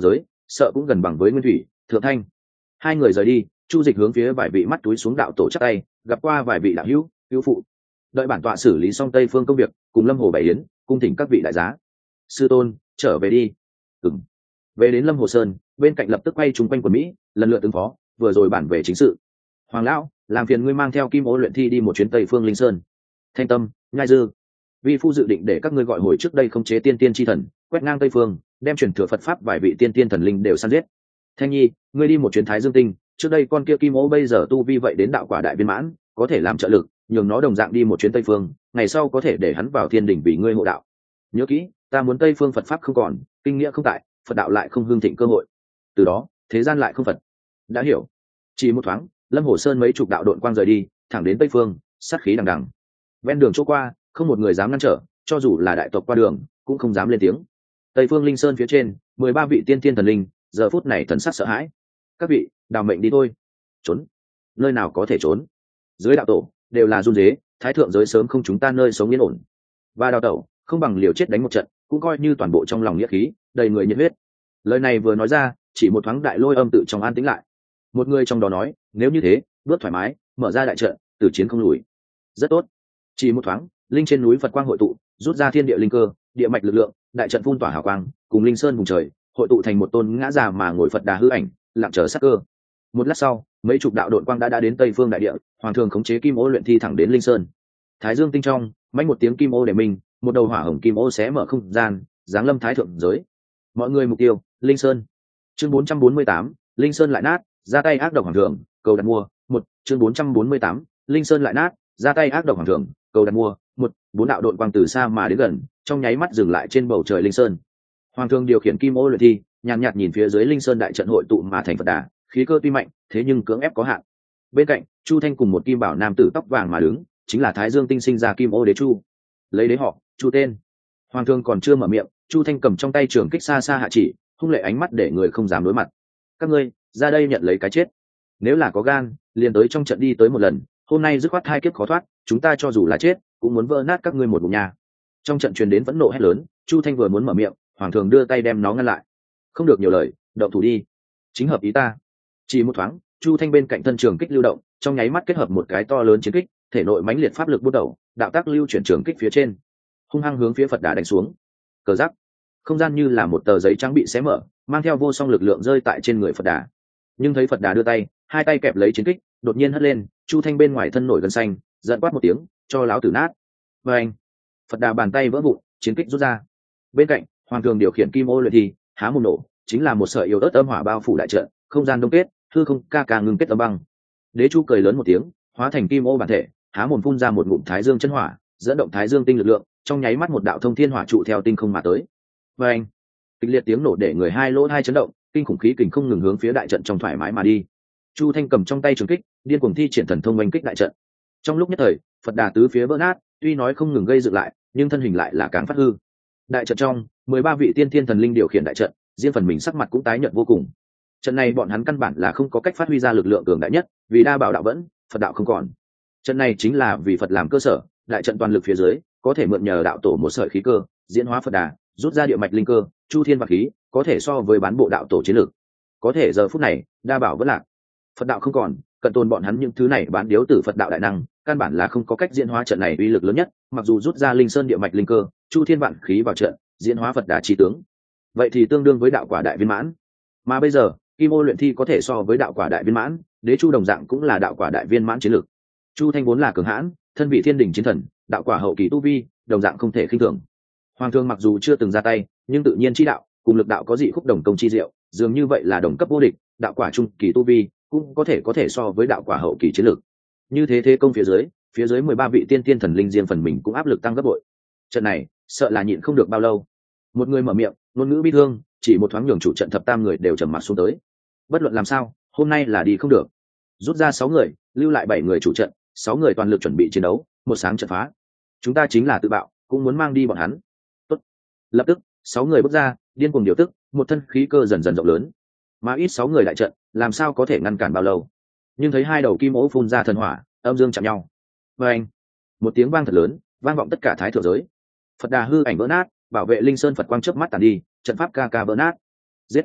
sợ cũng gần bằng với nguyên thủy thượng thanh. Hai người rời đi, chu dịch hướng phía vài vị mắt túi xuống đạo tổ chắc tay, gặp qua vài vị đạo hữu hữu phụ, đợi bản tọa xử lý xong tây phương công việc, cùng lâm hồ bảy yến cung thỉnh các vị đại giá. Sư tôn trở về đi. Ừng. Về đến lâm hồ sơn, bên cạnh lập tức quay chung quanh quần mỹ, lần lượt ứng phó, vừa rồi bản về chính sự. Hoàng lão, làm phiền ngươi mang theo kim ô luyện thi đi một chuyến tây phương linh sơn. Thanh tâm, nhai dư, vi phu dự định để các ngươi gọi hồi trước đây không chế tiên tiên chi thần, quét ngang tây phương, đem truyền thừa phật pháp vài vị tiên tiên thần linh đều săn giết. Thanh nhi, ngươi đi một chuyến thái dương tinh, trước đây con kia kim ô bây giờ tu vi vậy đến đạo quả đại viên mãn, có thể làm trợ lực, nhường nó đồng dạng đi một chuyến tây phương, ngày sau có thể để hắn vào thiên đỉnh vì ngươi hộ đạo. Nhớ kỹ, ta muốn tây phương phật pháp không còn, kinh nghĩa không tại, phật đạo lại không hương thịnh cơ hội, từ đó thế gian lại không phật. Đã hiểu. Chỉ một thoáng, lâm hồ sơn mấy chục đạo đội quang rời đi, thẳng đến tây phương, sát khí đằng đằng. Ven đường chỗ qua, không một người dám ngăn trở, cho dù là đại tộc qua đường cũng không dám lên tiếng. Tây phương linh sơn phía trên, mười ba vị tiên tiên thần linh giờ phút này thần sắc sợ hãi. Các vị, đào mệnh đi thôi. Trốn? Nơi nào có thể trốn? Dưới đạo tổ đều là run dế, thái thượng giới sớm không chúng ta nơi sống yên ổn, và đào tẩu không bằng liều chết đánh một trận, cũng coi như toàn bộ trong lòng nghĩa khí đầy người nhiệt huyết. Lời này vừa nói ra, chỉ một thoáng đại lôi âm tự trong an tĩnh lại. Một người trong đó nói, nếu như thế, bước thoải mái, mở ra đại trận, từ chiến không lùi. Rất tốt. Chỉ một thoáng, linh trên núi Phật quang hội tụ, rút ra thiên địa linh cơ, địa mạch lực lượng, đại trận phun tỏa hào quang, cùng linh sơn vùng trời hội tụ thành một tôn ngã già mà ngồi Phật đà hư ảnh, lặng chờ sát cơ. Một lát sau, mấy chục đạo đội quang đã đã đến tây phương đại địa, hoàng thường khống chế kim ô luyện thi thẳng đến linh sơn. Thái dương tinh trong, mãnh một tiếng kim ô để mình, một đầu hỏa hồng kim ô xé mở không gian, giáng lâm thái thượng giới. Mọi người mục tiêu, linh sơn. Chương bốn trăm bốn mươi tám, linh sơn lại nát, ra tay ác độc hoàng thường, cầu đặt mua. Một chương bốn trăm bốn mươi tám, linh sơn lại nát, ra tay ác độc hoàng thường, cầu đặt mua. Một bốn đạo đội quang từ xa mà đến gần, trong nháy mắt dừng lại trên bầu trời linh sơn. Hoàng thường điều khiển kim ô luyện thi, nhàn nhạt nhìn phía dưới linh sơn đại trận hội tụ mà thành Phật đà, khí cơ tuy mạnh, thế nhưng cưỡng ép có hạn. Bên cạnh, chu thanh cùng một kim bảo nam tử tóc vàng mà đứng, chính là thái dương tinh sinh ra kim ô đế chu. Lấy đế họ, chu tên. Hoàng thương còn chưa mở miệng, chu thanh cầm trong tay trường kích xa xa hạ chỉ, hung lệ ánh mắt để người không dám đối mặt. Các ngươi ra đây nhận lấy cái chết, nếu là có gan liền tới trong trận đi tới một lần, hôm nay dứt khoát hai kiếp khó thoát, chúng ta cho dù là chết cũng muốn vỡ nát các ngươi một ngụm nhà. Trong trận truyền đến vẫn nộ hét lớn, chu thanh vừa muốn mở miệng, hoàng thường đưa tay đem nó ngăn lại. Không được nhiều lời, động thủ đi, chính hợp ý ta. Chỉ một thoáng, chu thanh bên cạnh thân trường kích lưu động, trong nháy mắt kết hợp một cái to lớn chiến kích, thể nội mãnh liệt pháp lực bút đầu, đạo tác lưu chuyển trường kích phía trên, hung hăng hướng phía Phật đà đánh xuống. Cờ giắc, không gian như là một tờ giấy trắng bị xé mở, mang theo vô song lực lượng rơi tại trên người Phật đà. Nhưng thấy Phật đà đưa tay, hai tay kẹp lấy chiến kích, đột nhiên hất lên, chu thanh bên ngoài thân nổi gân xanh, giận quát một tiếng, cho láo tử nát. Và anh, Phật đà bàn tay vỡ vụn, chiến kích rút ra. Bên cạnh, hoàng thường điều khiển kim ô luyện thi, há mồm nổ, chính là một sợi yếu ớt âm hỏa bao phủ đại trận, không gian đông kết, hư không ca ca ngưng kết âm băng. Đế chu cười lớn một tiếng, hóa thành kim ô bản thể, há mồm phun ra một ngụm thái dương chân hỏa, dẫn động thái dương tinh lực lượng, trong nháy mắt một đạo thông thiên hỏa trụ theo tinh không mà tới. Và anh, kịch liệt tiếng nổ để người hai lỗ hai chấn động, kinh khủng khí kình không ngừng hướng phía đại trận trong thoải mái mà đi. Chu thanh cầm trong tay trường kích, điên cuồng thi triển thần thông oanh kích đại trận. Trong lúc nhất thời, Phật đà tứ phía vỡ nát, tuy nói không ngừng gây dựng lại, nhưng thân hình lại là càng phát hư. Đại trận trong, mười ba vị tiên thiên thần linh điều khiển đại trận, riêng phần mình sắc mặt cũng tái nhợt vô cùng. Trận này bọn hắn căn bản là không có cách phát huy ra lực lượng cường đại nhất, vì đa bảo đạo vẫn, Phật đạo không còn. Trận này chính là vì Phật làm cơ sở, đại trận toàn lực phía dưới, có thể mượn nhờ đạo tổ một sợi khí cơ, diễn hóa Phật đà, rút ra địa mạch linh cơ, chu thiên vạn khí, có thể so với bán bộ đạo tổ chiến lược. Có thể giờ phút này, đa bảo vẫn lạc, Phật đạo không còn, cận tồn bọn hắn những thứ này bán điếu tử Phật đạo đại năng, căn bản là không có cách diễn hóa trận này uy lực lớn nhất, mặc dù rút ra linh sơn địa mạch linh cơ, chu thiên vạn khí vào trận, diễn hóa Phật đà chi tướng, vậy thì tương đương với đạo quả đại viên mãn. Mà bây giờ, kim ô luyện thi có thể so với đạo quả đại viên mãn, đế chu đồng dạng cũng là đạo quả đại viên mãn chiến lược. Chu thanh vốn là cường hãn, thân vị thiên đình chiến thần, đạo quả hậu kỳ tu vi, đồng dạng không thể khinh thường. Hoàng thương mặc dù chưa từng ra tay, nhưng tự nhiên chi đạo cùng lực đạo có dị khúc đồng công chi diệu, dường như vậy là đồng cấp vô địch, đạo quả trung kỳ tu vi cũng có thể có thể so với đạo quả hậu kỳ chiến lược. Như thế thế công phía dưới, phía dưới mười ba vị tiên tiên thần linh riêng phần mình cũng áp lực tăng gấp bội. Trận này, sợ là nhịn không được bao lâu. Một người mở miệng, ngôn ngữ bi thương, chỉ một thoáng nhường chủ trận thập tam người đều trầm mặt xuống tới. Bất luận làm sao, hôm nay là đi không được. Rút ra sáu người, lưu lại bảy người chủ trận, sáu người toàn lực chuẩn bị chiến đấu, một sáng trận phá. Chúng ta chính là tự bạo, cũng muốn mang đi bọn hắn. Tốt. Lập tức, sáu người bước ra, điên cuồng điều tức, một thân khí cơ dần dần rộng lớn. Mà ít sáu người đại trận, làm sao có thể ngăn cản bao lâu? Nhưng thấy hai đầu kim ố phun ra thần hỏa, âm dương chạm nhau. Và anh, một tiếng vang thật lớn, vang vọng tất cả thái thượng giới. Phật đà hư ảnh vỡ nát, bảo vệ linh sơn Phật quang chớp mắt tàn đi, trận pháp ca ca vỡ nát. Giết!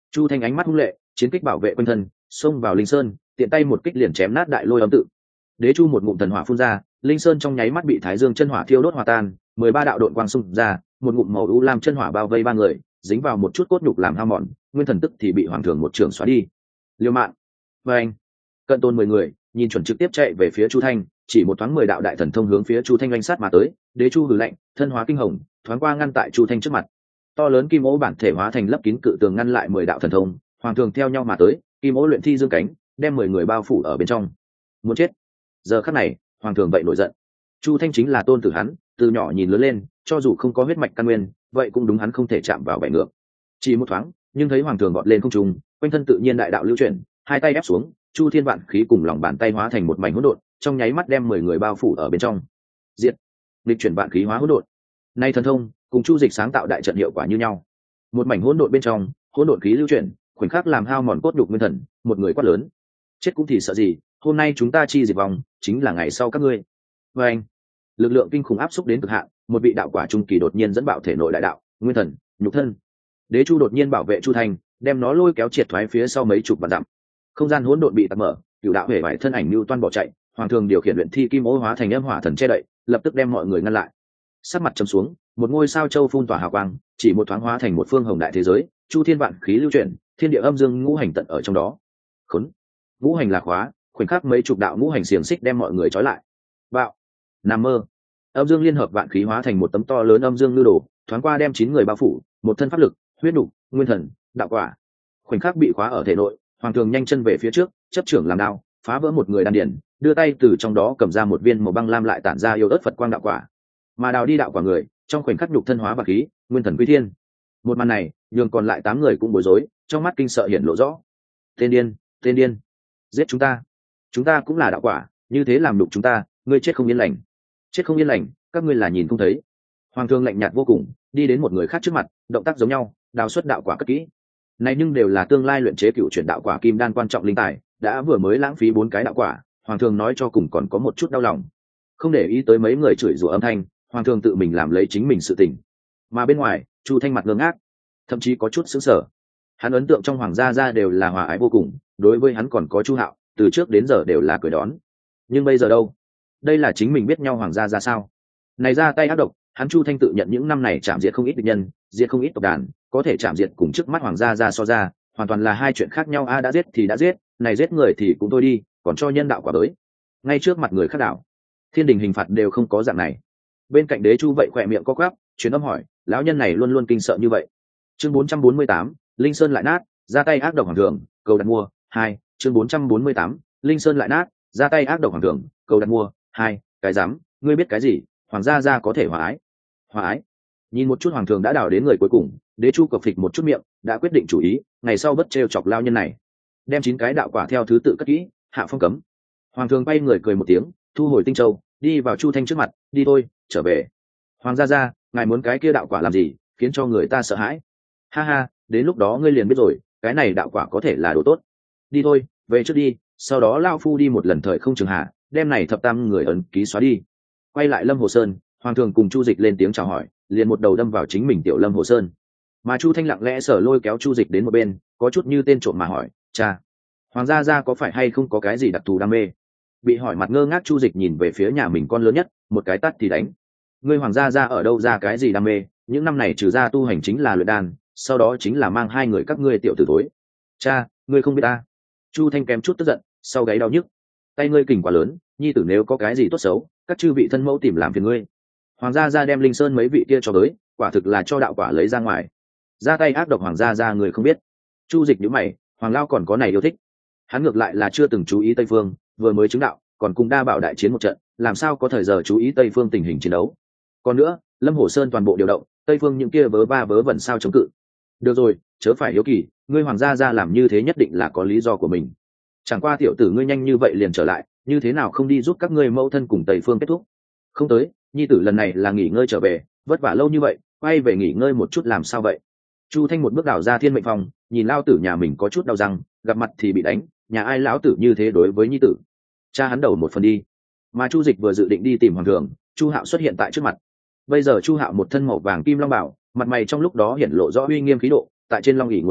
Chu Thanh ánh mắt hung lệ, chiến kích bảo vệ quanh thân, xông vào linh sơn, tiện tay một kích liền chém nát đại lôi âm tự. Đế chu một ngụm thần hỏa phun ra, linh sơn trong nháy mắt bị thái dương chân hỏa thiêu đốt hòa tan, mười ba đạo độn quang xung ra, một ngụm màu u lam chân hỏa bao vây ba người, dính vào một chút cốt nhục làm hao mòn, nguyên thần tức thì bị hoàng thường một trường xóa đi. Liêu mạng. Và anh, cận tôn mười người, nhìn chuẩn trực tiếp chạy về phía Chu Thanh, chỉ một thoáng mười đạo đại thần thông hướng phía Chu Thanh oanh sát mà tới, Đế chu hừ lạnh, thân hóa kinh hồng, thoáng qua ngăn tại Chu Thanh trước mặt. To lớn kim ố bản thể hóa thành lấp kín cự tường ngăn lại mười đạo thần thông, hoàng thường theo nhau mà tới, kim ố luyện thi dương cánh, đem mười người bao phủ ở bên trong. Muốn chết. Giờ khắc này, hoàng thường vậy nổi giận. Chu Thanh chính là tôn tử hắn, từ nhỏ nhìn lớn lên, cho dù không có huyết mạch căn nguyên, vậy cũng đúng hắn không thể chạm vào bẻ ngược. Chỉ một thoáng, nhưng thấy hoàng thường vọt lên không trung, quanh thân tự nhiên đại đạo lưu chuyển, hai tay ép xuống, chu thiên vạn khí cùng lòng bàn tay hóa thành một mảnh hỗn độn, trong nháy mắt đem mười người bao phủ ở bên trong. Diệt, lịch chuyển vạn khí hóa hỗn độn. Nay thần thông cùng chu dịch sáng tạo đại trận hiệu quả như nhau. Một mảnh hỗn độn bên trong, hỗn độn khí lưu chuyển, khoảnh khắc làm hao mòn cốt nhục nguyên thần, một người quát lớn. Chết cũng thì sợ gì, hôm nay chúng ta chi diệt vong, chính là ngày sau các ngươi. Và anh, lực lượng kinh khủng áp xúc đến cực hạn, một vị đạo quả trung kỳ đột nhiên dẫn bạo thể nội đại đạo, nguyên thần, nhục thân. Đế chu đột nhiên bảo vệ Chu Thanh, đem nó lôi kéo triệt thoái phía sau mấy chục vạn dặm. Không gian hỗn độn bị tắc mở, cửu đạo hề vải thân ảnh lưu toan bỏ chạy, hoàng thường điều khiển luyện thi kim ô hóa thành âm hỏa thần che đậy, lập tức đem mọi người ngăn lại. Sắc mặt trầm xuống, một ngôi sao châu phun tỏa hào quang, chỉ một thoáng hóa thành một phương hồng đại thế giới, chu thiên vạn khí lưu chuyển, thiên địa âm dương ngũ hành tận ở trong đó. Khốn, ngũ hành là khóa, khoảnh khắc mấy chục đạo ngũ hành xiềng xích đem mọi người trói lại. Bạo, nằm mơ. Âm dương liên hợp vạn khí hóa thành một tấm to lớn âm dương lưu đồ, thoáng qua đem chín người bao phủ, một thân pháp lực, huyết nục, nguyên thần, đạo quả, khoảnh khắc bị khóa ở thể nội. Hoàng thường nhanh chân về phía trước, chấp trưởng làm đao, phá vỡ một người đan điển, đưa tay từ trong đó cầm ra một viên màu băng lam lại tản ra yêu ớt phật quang đạo quả, mà đào đi đạo quả người, trong khoảnh khắc nhục thân hóa vạn khí, nguyên thần quy thiên. Một màn này nhường còn lại tám người cũng bối rối, trong mắt kinh sợ hiển lộ rõ. Tên điên, tên điên, giết chúng ta, chúng ta cũng là đạo quả, như thế làm đục chúng ta, ngươi chết không yên lành, chết không yên lành, các ngươi là nhìn không thấy. Hoàng thương lạnh nhạt vô cùng, đi đến một người khác trước mặt, động tác giống nhau, đào xuất đạo quả cất kỹ. Này nhưng đều là tương lai luyện chế cựu chuyển đạo quả kim đan quan trọng linh tài, đã vừa mới lãng phí bốn cái đạo quả, hoàng thương nói cho cùng còn có một chút đau lòng. Không để ý tới mấy người chửi rủa âm thanh, hoàng thương tự mình làm lấy chính mình sự tình. Mà bên ngoài, Chu Thanh mặt ngơ ngác, thậm chí có chút sững sờ. Hắn ấn tượng trong hoàng gia gia đều là hòa ái vô cùng, đối với hắn còn có Chu Hạo, từ trước đến giờ đều là cười đón. Nhưng bây giờ đâu? Đây là chính mình biết nhau hoàng gia ra sao? Này ra tay ác độc, hắn Chu Thanh tự nhận những năm này chạm diệt không ít địch nhân, diệt không ít tộc đàn, có thể chạm diệt cùng trước mắt hoàng gia ra so ra, hoàn toàn là hai chuyện khác nhau. A đã giết thì đã giết, này giết người thì cũng thôi đi, còn cho nhân đạo quả tới. Ngay trước mặt người khác đạo, thiên đình hình phạt đều không có dạng này. Bên cạnh Đế Chu vậy khỏe miệng co quắp, truyền âm hỏi, lão nhân này luôn luôn kinh sợ như vậy. Chương bốn trăm bốn mươi tám, Linh Sơn lại nát, ra tay ác độc hoàng thượng, cầu đặt mua. Hai, chương bốn trăm bốn mươi tám, Linh Sơn lại nát, ra tay ác độc hoàng thượng, cầu đặt mua. Hai, cái dám, ngươi biết cái gì? Hoàng gia gia có thể hòa ái. Hòa ái? Nhìn một chút hoàng thượng đã đào đến người cuối cùng, Đế Chu cộc phịch một chút miệng, đã quyết định chủ ý, ngày sau bất trêu chọc lao nhân này, đem chín cái đạo quả theo thứ tự cất kỹ, hạ phong cấm. Hoàng thượng bay người cười một tiếng, thu hồi tinh châu, đi vào Chu Thanh trước mặt, đi thôi, trở về. Hoàng gia gia, ngài muốn cái kia đạo quả làm gì, khiến cho người ta sợ hãi? Ha ha, đến lúc đó ngươi liền biết rồi, cái này đạo quả có thể là đồ tốt. Đi thôi, về trước đi, sau đó lao phu đi một lần thời không trường hạ, đem này thập tam người ấn ký xóa đi. Quay lại Lâm Hồ Sơn, hoàng thượng cùng Chu Dịch lên tiếng chào hỏi, liền một đầu đâm vào chính mình tiểu Lâm Hồ Sơn. Mà Chu Thanh lặng lẽ sở lôi kéo Chu Dịch đến một bên, có chút như tên trộm mà hỏi, cha, hoàng gia gia có phải hay không có cái gì đặc thù đam mê? Bị hỏi mặt ngơ ngác Chu Dịch nhìn về phía nhà mình con lớn nhất, một cái tát thì đánh. Ngươi hoàng gia gia ở đâu ra cái gì đam mê? Những năm này trừ ra tu hành chính là luyện đan, sau đó chính là mang hai người các ngươi tiểu tử tối. Cha, ngươi không biết ta. Chu Thanh kém chút tức giận, sau gáy đau nhức. Tay ngươi kình quá lớn, nhi tử nếu có cái gì tốt xấu, các chư vị thân mẫu tìm làm phiền ngươi. Hoàng gia gia đem Linh Sơn mấy vị kia cho tới, quả thực là cho đạo quả lấy ra ngoài. Ra tay ác độc hoàng gia gia người không biết. Chu Dịch nhíu mày, hoàng lao còn có này yêu thích. Hắn ngược lại là chưa từng chú ý Tây Phương, vừa mới chứng đạo, còn cùng đa bảo đại chiến một trận, làm sao có thời giờ chú ý Tây Phương tình hình chiến đấu. Còn nữa, Lâm Hồ Sơn toàn bộ điều động, Tây Phương những kia vớ va vớ vẩn sao chống cự. Được rồi, chớ phải hiếu kỳ, ngươi hoàng gia gia làm như thế nhất định là có lý do của mình. Chẳng qua tiểu tử ngươi nhanh như vậy liền trở lại, như thế nào không đi giúp các ngươi mẫu thân cùng Tây Phương kết thúc? Không tới, nhi tử lần này là nghỉ ngơi trở về, vất vả lâu như vậy, quay về nghỉ ngơi một chút làm sao vậy? Chu Thanh một bước đảo ra thiên mệnh phòng, nhìn lao tử nhà mình có chút đau răng, gặp mặt thì bị đánh, nhà ai lão tử như thế đối với nhi tử? Cha hắn đầu một phần đi. Mà Chu Dịch vừa dự định đi tìm hoàng thượng, Chu Hạo xuất hiện tại trước mặt. Bây giờ Chu Hạo một thân màu vàng kim long bảo, mặt mày trong lúc đó hiển lộ rõ uy nghiêm khí độ, tại trên long ỷ ngồi lâu,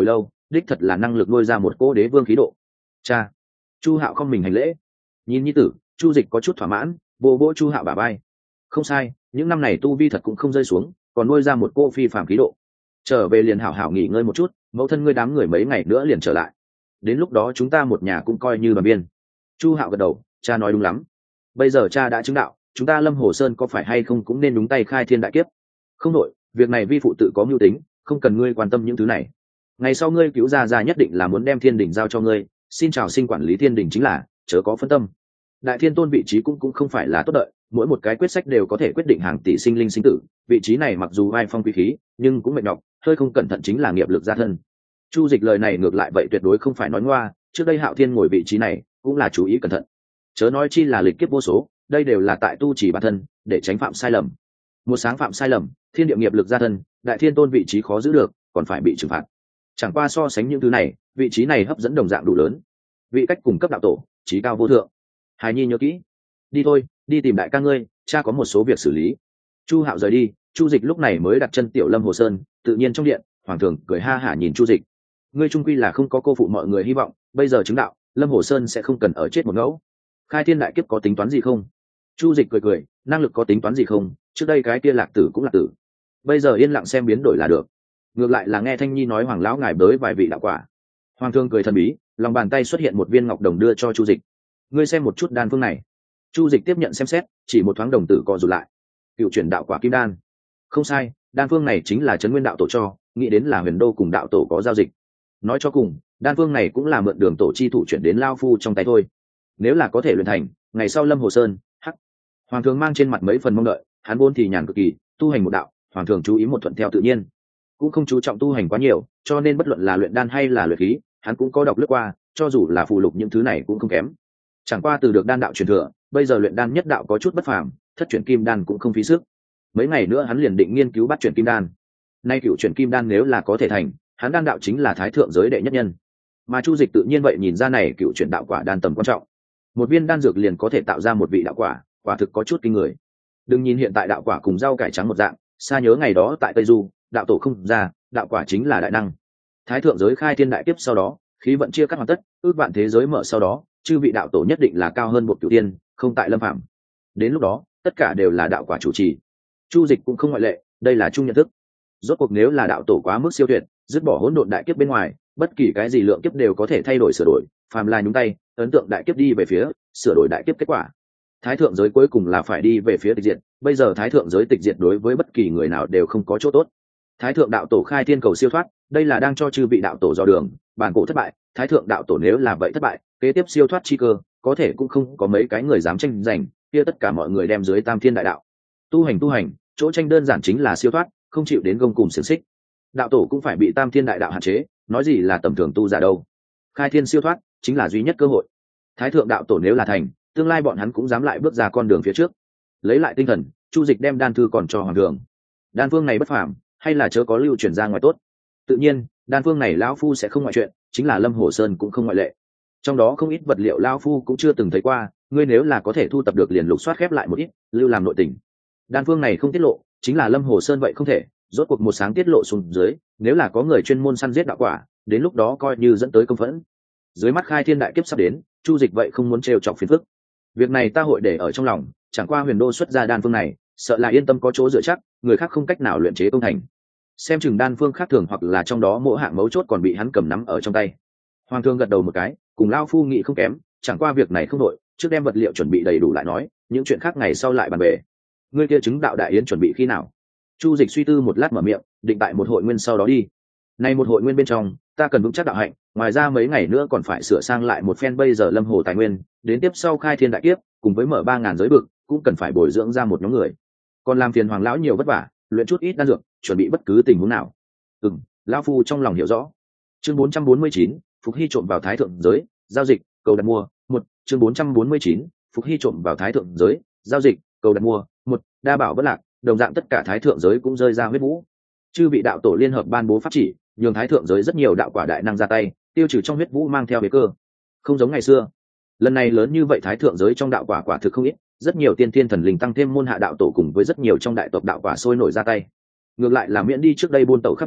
đích thật là năng lực nuôi ra một cô đế vương khí độ. Cha. Chu Hạo không mình hành lễ, nhìn nhi tử. Chu Dịch có chút thỏa mãn, vô vỗ Chu Hạo bả vai. Không sai, những năm này tu vi thật cũng không rơi xuống, còn nuôi ra một cô phi phàm khí độ. Trở về liền hảo hảo nghỉ ngơi một chút, mẫu thân ngươi đám người mấy ngày nữa liền trở lại, đến lúc đó chúng ta một nhà cũng coi như đoàn biên. Chu Hạo gật đầu, cha nói đúng lắm. Bây giờ cha đã chứng đạo, chúng ta Lâm Hồ Sơn có phải hay không cũng nên đúng tay khai thiên đại kiếp. Không nội, việc này vi phụ tự có mưu tính, không cần ngươi quan tâm những thứ này. Ngày sau ngươi cứu gia gia nhất định là muốn đem thiên đình giao cho ngươi, xin chào sinh quản lý thiên đình chính là, chớ có phân tâm. Đại thiên tôn vị trí cũng cũng không phải là tốt đợi, mỗi một cái quyết sách đều có thể quyết định hàng tỷ sinh linh sinh tử, vị trí này mặc dù vai phong quý khí, nhưng cũng mệt nhọc, hơi không cẩn thận chính là nghiệp lực gia thân. Chu Dịch lời này ngược lại vậy tuyệt đối không phải nói ngoa, trước đây Hạo Thiên ngồi vị trí này cũng là chú ý cẩn thận, chớ nói chi là lịch kiếp vô số, đây đều là tại tu chỉ bản thân để tránh phạm sai lầm. Một sáng phạm sai lầm, thiên địa nghiệp lực gia thân, đại thiên tôn vị trí khó giữ được, còn phải bị trừng phạt. Chẳng qua so sánh những thứ này, vị trí này hấp dẫn đồng dạng đủ lớn, vị cách cùng cấp đạo tổ, trí cao vô thượng. Hải Nhi nhớ kỹ, đi thôi, đi tìm đại ca ngươi, cha có một số việc xử lý. Chu Hạo rời đi, Chu Dịch lúc này mới đặt chân tiểu Lâm Hồ Sơn, tự nhiên trong điện, hoàng thượng cười ha hả nhìn Chu Dịch. Ngươi trung quy là không có cô phụ mọi người hy vọng, bây giờ chứng đạo, Lâm Hồ Sơn sẽ không cần ở chết một ngẫu. Khai thiên đại kiếp có tính toán gì không? Chu Dịch cười cười, năng lực có tính toán gì không? Trước đây cái kia lạc tử cũng lạc tử, bây giờ yên lặng xem biến đổi là được. Ngược lại là nghe Thanh Nhi nói hoàng lão ngài bới vài vị đạo quả. Hoàng thương cười thần bí, lòng bàn tay xuất hiện một viên ngọc đồng đưa cho Chu Dịch. Ngươi xem một chút đan phương này. Chu Dịch tiếp nhận xem xét, chỉ một thoáng đồng tử co rụt lại. Cựu chuyển đạo quả kim đan. Không sai, đan phương này chính là Trấn Nguyên đạo tổ cho, nghĩ đến là Huyền Đô cùng đạo tổ có giao dịch. Nói cho cùng, đan phương này cũng là mượn đường tổ chi thủ chuyển đến lao phu trong tay thôi. Nếu là có thể luyện thành, ngày sau Lâm Hồ Sơn, hắc. Hoàng thượng mang trên mặt mấy phần mong đợi, hắn vốn thì nhàn cực kỳ, tu hành một đạo, hoàng thượng chú ý một thuận theo tự nhiên, cũng không chú trọng tu hành quá nhiều, cho nên bất luận là luyện đan hay là luyện khí, hắn cũng có đọc lướt qua, cho dù là phù lục những thứ này cũng không kém. Chẳng qua từ được đan đạo truyền thừa, bây giờ luyện đan nhất đạo có chút bất phàm, thất chuyển kim đan cũng không phí sức. Mấy ngày nữa hắn liền định nghiên cứu bắt chuyển kim đan. Nay cửu chuyển kim đan nếu là có thể thành, hắn đan đạo chính là thái thượng giới đệ nhất nhân. Mà Chu Dịch tự nhiên vậy nhìn ra này cửu chuyển đạo quả đan tầm quan trọng. Một viên đan dược liền có thể tạo ra một vị đạo quả, quả thực có chút kinh người. Đừng nhìn hiện tại đạo quả cùng rau cải trắng một dạng, xa nhớ ngày đó tại Tây Du, đạo tổ không ra, đạo quả chính là đại năng. Thái thượng giới khai thiên đại kiếp sau đó, khí vận chia cắt hoàn tất, ước vạn thế giới mở sau đó, chư vị đạo tổ nhất định là cao hơn một cửu tiên, không tại lâm phạm. Đến lúc đó, tất cả đều là đạo quả chủ trì. Chu Dịch cũng không ngoại lệ, đây là chung nhận thức. Rốt cuộc nếu là đạo tổ quá mức siêu tuyệt, dứt bỏ hỗn độn đại kiếp bên ngoài, bất kỳ cái gì lượng kiếp đều có thể thay đổi sửa đổi, phàm là nhúng tay, ấn tượng đại kiếp đi về phía, sửa đổi đại kiếp kết quả. Thái thượng giới cuối cùng là phải đi về phía tịch diệt, bây giờ thái thượng giới tịch diệt đối với bất kỳ người nào đều không có chỗ tốt. Thái thượng đạo tổ khai thiên cầu siêu thoát, đây là đang cho chư vị đạo tổ dò đường, bản cổ thất bại, thái thượng đạo tổ nếu là vậy thất bại, kế tiếp siêu thoát chi cơ, có thể cũng không có mấy cái người dám tranh giành, kia tất cả mọi người đem dưới tam thiên đại đạo. Tu hành tu hành, chỗ tranh đơn giản chính là siêu thoát, không chịu đến gông cùng xiềng xích. Đạo tổ cũng phải bị tam thiên đại đạo hạn chế, nói gì là tầm thường tu giả đâu. Khai thiên siêu thoát chính là duy nhất cơ hội. Thái thượng đạo tổ nếu là thành, tương lai bọn hắn cũng dám lại bước ra con đường phía trước. Lấy lại tinh thần, Chu Dịch đem đan thư còn cho hoàng thượng. Đan phương này bất phàm, hay là chớ có lưu truyền ra ngoài tốt. Tự nhiên, đan phương này lão phu sẽ không ngoại chuyện, chính là Lâm Hồ Sơn cũng không ngoại lệ. Trong đó không ít vật liệu lão phu cũng chưa từng thấy qua, ngươi nếu là có thể thu tập được liền lục soát khép lại một ít, lưu làm nội tình. Đan phương này không tiết lộ, chính là Lâm Hồ Sơn vậy không thể, rốt cuộc một sáng tiết lộ xuống dưới, nếu là có người chuyên môn săn giết đạo quả, đến lúc đó coi như dẫn tới công phẫn. Dưới mắt khai thiên đại kiếp sắp đến, Chu Dịch vậy không muốn trêu chọc phiền phức. Việc này ta hội để ở trong lòng, chẳng qua Huyền Đô xuất ra đan phương này, sợ là yên tâm có chỗ dựa chắc, người khác không cách nào luyện chế công thành. Xem chừng đan phương khác thường hoặc là trong đó mỗi hạng mấu chốt còn bị hắn cầm nắm ở trong tay. Hoàng thương gật đầu một cái, cùng lao phu nghị không kém, chẳng qua việc này không đội, trước đem vật liệu chuẩn bị đầy đủ lại nói, những chuyện khác ngày sau lại bàn về. Ngươi kia chứng đạo đại yến chuẩn bị khi nào? Chu Dịch suy tư một lát mở miệng, định tại một hội nguyên sau đó đi. Nay một hội nguyên bên trong, ta cần vững chắc đạo hạnh, ngoài ra mấy ngày nữa còn phải sửa sang lại một phen bây giờ Lâm Hồ tài nguyên, đến tiếp sau khai thiên đại kiếp, cùng với mở ba ngàn giới vực, cũng cần phải bồi dưỡng ra một nhóm người. Còn làm phiền hoàng lão nhiều vất vả, luyện chút ít đan dược, chuẩn bị bất cứ tình huống nào. Ừm, lão phu trong lòng hiểu rõ. Chương bốn trăm bốn mươi chín, Phục Hy trộm vào thái thượng giới, giao dịch, cầu đặt mua, một. Chương bốn trăm bốn mươi chín, Phục Hy trộm vào thái thượng giới, giao dịch, cầu đặt mua, một. Đa bảo bất lạc, đồng dạng tất cả thái thượng giới cũng rơi ra huyết vũ. Chư vị đạo tổ liên hợp ban bố pháp chỉ, nhường thái thượng giới rất nhiều đạo quả đại năng ra tay, tiêu trừ trong huyết vũ mang theo bế cơ. Không giống ngày xưa, lần này lớn như vậy thái thượng giới trong đạo quả quả thực không ít, rất nhiều tiên thiên thần linh tăng thêm môn hạ đạo tổ cùng với rất nhiều trong đại tộc đạo quả sôi nổi ra tay. Ngược lại là miễn đi trước đây buôn tẩu khắp nơi,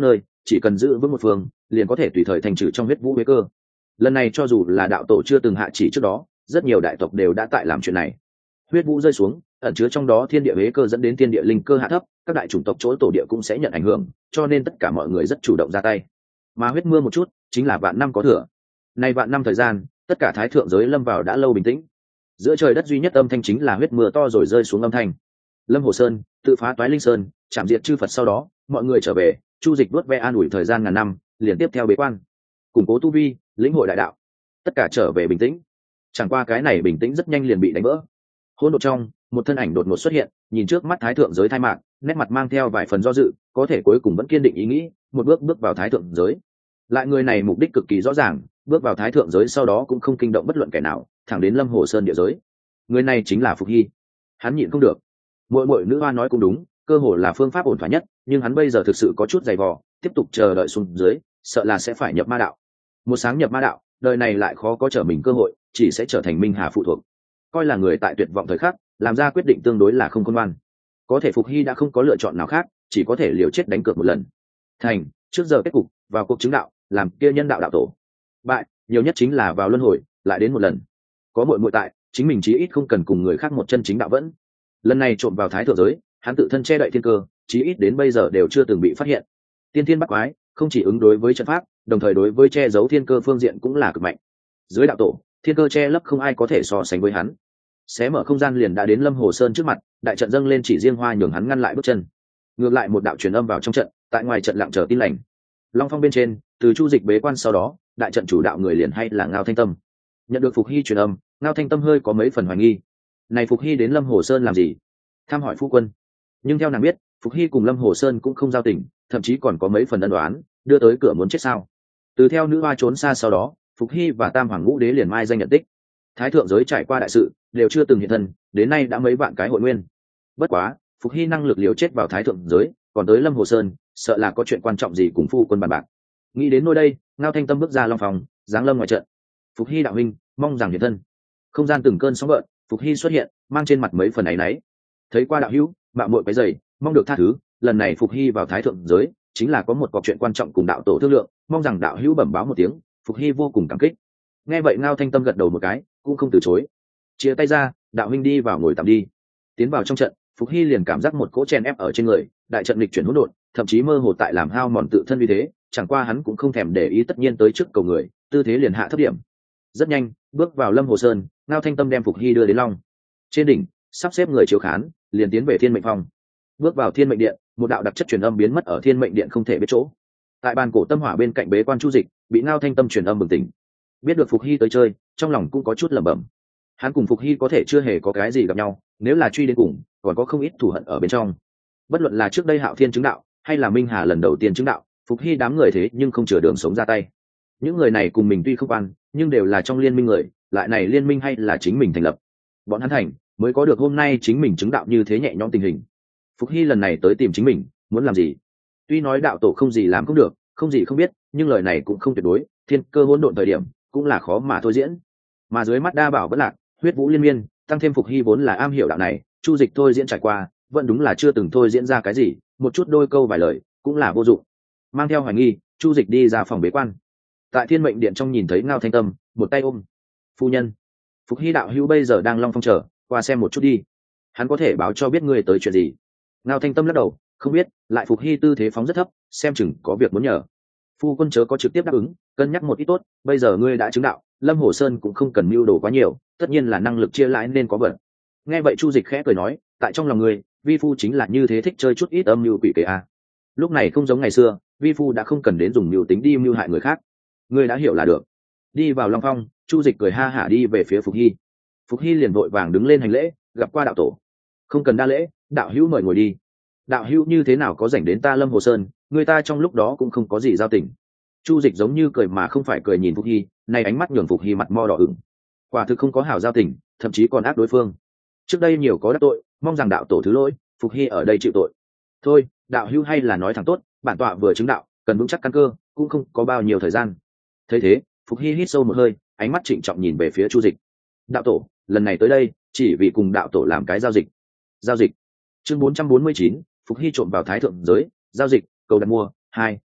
chỉ cần giữ vững một phương liền có thể tùy thời thành trừ trong huyết vũ huế cơ. Lần này cho dù là đạo tổ chưa từng hạ chỉ trước đó, rất nhiều đại tộc đều đã tại làm chuyện này. Huyết vũ rơi xuống, ẩn chứa trong đó thiên địa huế cơ dẫn đến thiên địa linh cơ hạ thấp, các đại chủng tộc chỗ tổ địa cũng sẽ nhận ảnh hưởng, cho nên tất cả mọi người rất chủ động ra tay. Mà huyết mưa một chút chính là vạn năm có thừa. Nay vạn năm thời gian, tất cả thái thượng giới lâm vào đã lâu bình tĩnh. Giữa trời đất duy nhất âm thanh chính là huyết mưa to rồi rơi xuống âm thanh. Lâm Hồ Sơn tự phá toái linh sơn, chạm diệt chư Phật sau đó, mọi người trở về, Chu Dịch vuốt ve an ủi thời gian ngàn năm, liền tiếp theo bế quan, củng cố tu vi, lĩnh hội đại đạo, tất cả trở về bình tĩnh. Chẳng qua cái này bình tĩnh rất nhanh liền bị đánh vỡ. Hỗn độn trong, một thân ảnh đột ngột xuất hiện, nhìn trước mắt thái thượng giới thai mạc, nét mặt mang theo vài phần do dự, có thể cuối cùng vẫn kiên định ý nghĩ, một bước bước vào thái thượng giới. Lại người này mục đích cực kỳ rõ ràng, bước vào thái thượng giới sau đó cũng không kinh động bất luận kẻ nào, thẳng đến Lâm Hồ Sơn địa giới. Người này chính là Phục Hy. Hắn nhịn không được. Muội muội nữ hoa nói cũng đúng, cơ hội là phương pháp ổn thỏa nhất, nhưng hắn bây giờ thực sự có chút dày vò, tiếp tục chờ đợi xuống dưới, sợ là sẽ phải nhập ma đạo. Một sáng nhập ma đạo, đời này lại khó có trở mình cơ hội, chỉ sẽ trở thành minh hà phụ thuộc. Coi là người tại tuyệt vọng thời khắc, làm ra quyết định tương đối là không khôn ngoan. Có thể Phục Hy đã không có lựa chọn nào khác, chỉ có thể liều chết đánh cược một lần. Thành, trước giờ kết cục, vào cuộc chứng đạo, làm kia nhân đạo đạo tổ. Bại, nhiều nhất chính là vào luân hồi, lại đến một lần. Có muội muội tại, chính mình chí ít không cần cùng người khác một chân chính đạo vẫn. Lần này trộm vào thái thượng giới, hắn tự thân che đậy thiên cơ, chí ít đến bây giờ đều chưa từng bị phát hiện. Tiên thiên bắt quái, không chỉ ứng đối với trận pháp, đồng thời đối với che giấu thiên cơ phương diện cũng là cực mạnh. Dưới đạo tổ, thiên cơ che lấp không ai có thể so sánh với hắn. Xé mở không gian liền đã đến Lâm Hồ Sơn trước mặt, đại trận dâng lên chỉ riêng hoa nhường hắn ngăn lại bước chân. Ngược lại một đạo truyền âm vào trong trận, tại ngoài trận lặng chờ tin lành. Long Phong bên trên, từ Chu Dịch bế quan sau đó, đại trận chủ đạo người liền hay là Ngao Thanh Tâm. Nhận được Phục Hy truyền âm, Ngao Thanh Tâm hơi có mấy phần hoài nghi. Này Phục Hy đến Lâm Hồ Sơn làm gì? Tham hỏi phu quân. Nhưng theo nàng biết, Phục Hy cùng Lâm Hồ Sơn cũng không giao tình, thậm chí còn có mấy phần ân đoán, đưa tới cửa muốn chết sao? Từ theo nữ hoa trốn xa sau đó, Phục Hy và Tam Hoàng Ngũ Đế liền mai danh nhận tích. Thái thượng giới trải qua đại sự, đều chưa từng hiện thân, đến nay đã mấy vạn cái hội nguyên. Bất quá, Phục Hy năng lực liều chết vào thái thượng giới, còn tới Lâm Hồ Sơn, sợ là có chuyện quan trọng gì cùng phu quân bàn bạc. Nghĩ đến nơi đây, Ngao Thanh Tâm bước ra Long Phòng, giáng lâm ngoài trận. Phục Hy đạo huynh, mong rằng hiện thân. Không gian từng cơn sóng gợn, Phục Hy xuất hiện, mang trên mặt mấy phần áy náy. Thấy qua đạo hữu, mạo muội cái giày, mong được tha thứ. Lần này Phục Hy vào thái thượng giới, chính là có một cọc chuyện quan trọng cùng đạo tổ thương lượng, mong rằng đạo hữu bẩm báo một tiếng. Phục Hy vô cùng cảm kích. Nghe vậy Ngao Thanh Tâm gật đầu một cái, cũng không từ chối. Chia tay ra, đạo huynh đi vào ngồi tạm đi. Tiến vào trong trận, Phục Hy liền cảm giác một cỗ chen ép ở trên người, đại trận lịch chuyển hỗn độn, thậm chí mơ hồ tại làm hao mòn tự thân vì thế, chẳng qua hắn cũng không thèm để ý, tất nhiên tới trước cầu người, tư thế liền hạ thấp điểm. Rất nhanh, bước vào Lâm Hồ Sơn, Ngao Thanh Tâm đem Phục Hy đưa đến Long trên đỉnh, sắp xếp người chiếu khán, liền tiến về Thiên Mệnh Phong. Bước vào Thiên Mệnh Điện, một đạo đặc chất truyền âm biến mất ở Thiên Mệnh Điện không thể biết chỗ. Tại bàn cổ tâm hỏa bên cạnh bế quan Chu Dịch, bị Ngao Thanh Tâm truyền âm bừng tỉnh. Biết được Phục Hy tới chơi, trong lòng cũng có chút lẩm bẩm. Hắn cùng Phục Hy có thể chưa hề có cái gì gặp nhau, nếu là truy đến cùng, còn có không ít thù hận ở bên trong. Bất luận là trước đây Hạo Thiên chứng đạo, hay là Minh Hà lần đầu tiên chứng đạo, Phục Hy đám người thế nhưng không chừa đường sống ra tay. Những người này cùng mình tuy không quan, nhưng đều là trong liên minh người, lại này liên minh hay là chính mình thành lập. Bọn hắn thành, mới có được hôm nay chính mình chứng đạo như thế nhẹ nhõm tình hình. Phục Hy lần này tới tìm chính mình, muốn làm gì? Tuy nói đạo tổ không gì làm không được, không gì không biết, nhưng lời này cũng không tuyệt đối, thiên cơ hỗn độn thời điểm, cũng là khó mà thôi diễn. Mà dưới mắt đa bảo bất lạc, huyết vũ liên miên, tăng thêm Phục Hy vốn là am hiểu đạo này, Chu Dịch thôi diễn trải qua, vẫn đúng là chưa từng thôi diễn ra cái gì, một chút đôi câu vài lời, cũng là vô dụng. Mang theo hoài nghi, Chu Dịch đi ra phòng bế quan. Tại Thiên Mệnh Điện trong nhìn thấy Ngao Thanh Tâm, một tay ôm. Phu nhân, Phục Hy đạo hữu bây giờ đang Long Phong chờ, qua xem một chút đi. Hắn có thể báo cho biết ngươi tới chuyện gì. Ngao Thanh Tâm lắc đầu, không biết, lại Phục Hy tư thế phóng rất thấp, xem chừng có việc muốn nhờ. Phu quân chớ có trực tiếp đáp ứng, cân nhắc một ít tốt, bây giờ ngươi đã chứng đạo, Lâm Hồ Sơn cũng không cần mưu đồ quá nhiều, tất nhiên là năng lực chia lãi nên có vận. Nghe vậy Chu Dịch khẽ cười nói, tại trong lòng ngươi, vi phu chính là như thế, thích chơi chút ít âm mưu quỷ kế a. Lúc này không giống ngày xưa, vi phu đã không cần đến dùng mưu tính đi mưu hại người khác. Ngươi đã hiểu là được. Đi vào Long Phong, Chu Dịch cười ha hả đi về phía Phục Hy. Phục Hy liền vội vàng đứng lên hành lễ, gặp qua đạo tổ. Không cần đa lễ, đạo hữu mời ngồi đi. Đạo hữu như thế nào có rảnh đến ta Lâm Hồ Sơn, người ta trong lúc đó cũng không có gì giao tình. Chu Dịch giống như cười mà không phải cười nhìn Phục Hy, nay ánh mắt nhường Phục Hy mặt mo đỏ ửng. Quả thực không có hảo giao tình, thậm chí còn ác đối phương. Trước đây nhiều có đắc tội, mong rằng đạo tổ thứ lỗi, Phục Hy ở đây chịu tội. Thôi, đạo hữu hay là nói thẳng tốt, bản tọa vừa chứng đạo, cần vững chắc căn cơ, cũng không có bao nhiêu thời gian. Thấy thế, Phục Hy hít sâu một hơi, ánh mắt trịnh trọng nhìn về phía Chu Dịch. Đạo tổ, lần này tới đây, chỉ vì cùng đạo tổ làm cái giao dịch. Giao dịch. Chương bốn trăm bốn mươi chín, Phục Hy trộm vào thái thượng giới, giao dịch, cầu đặt mua, hai,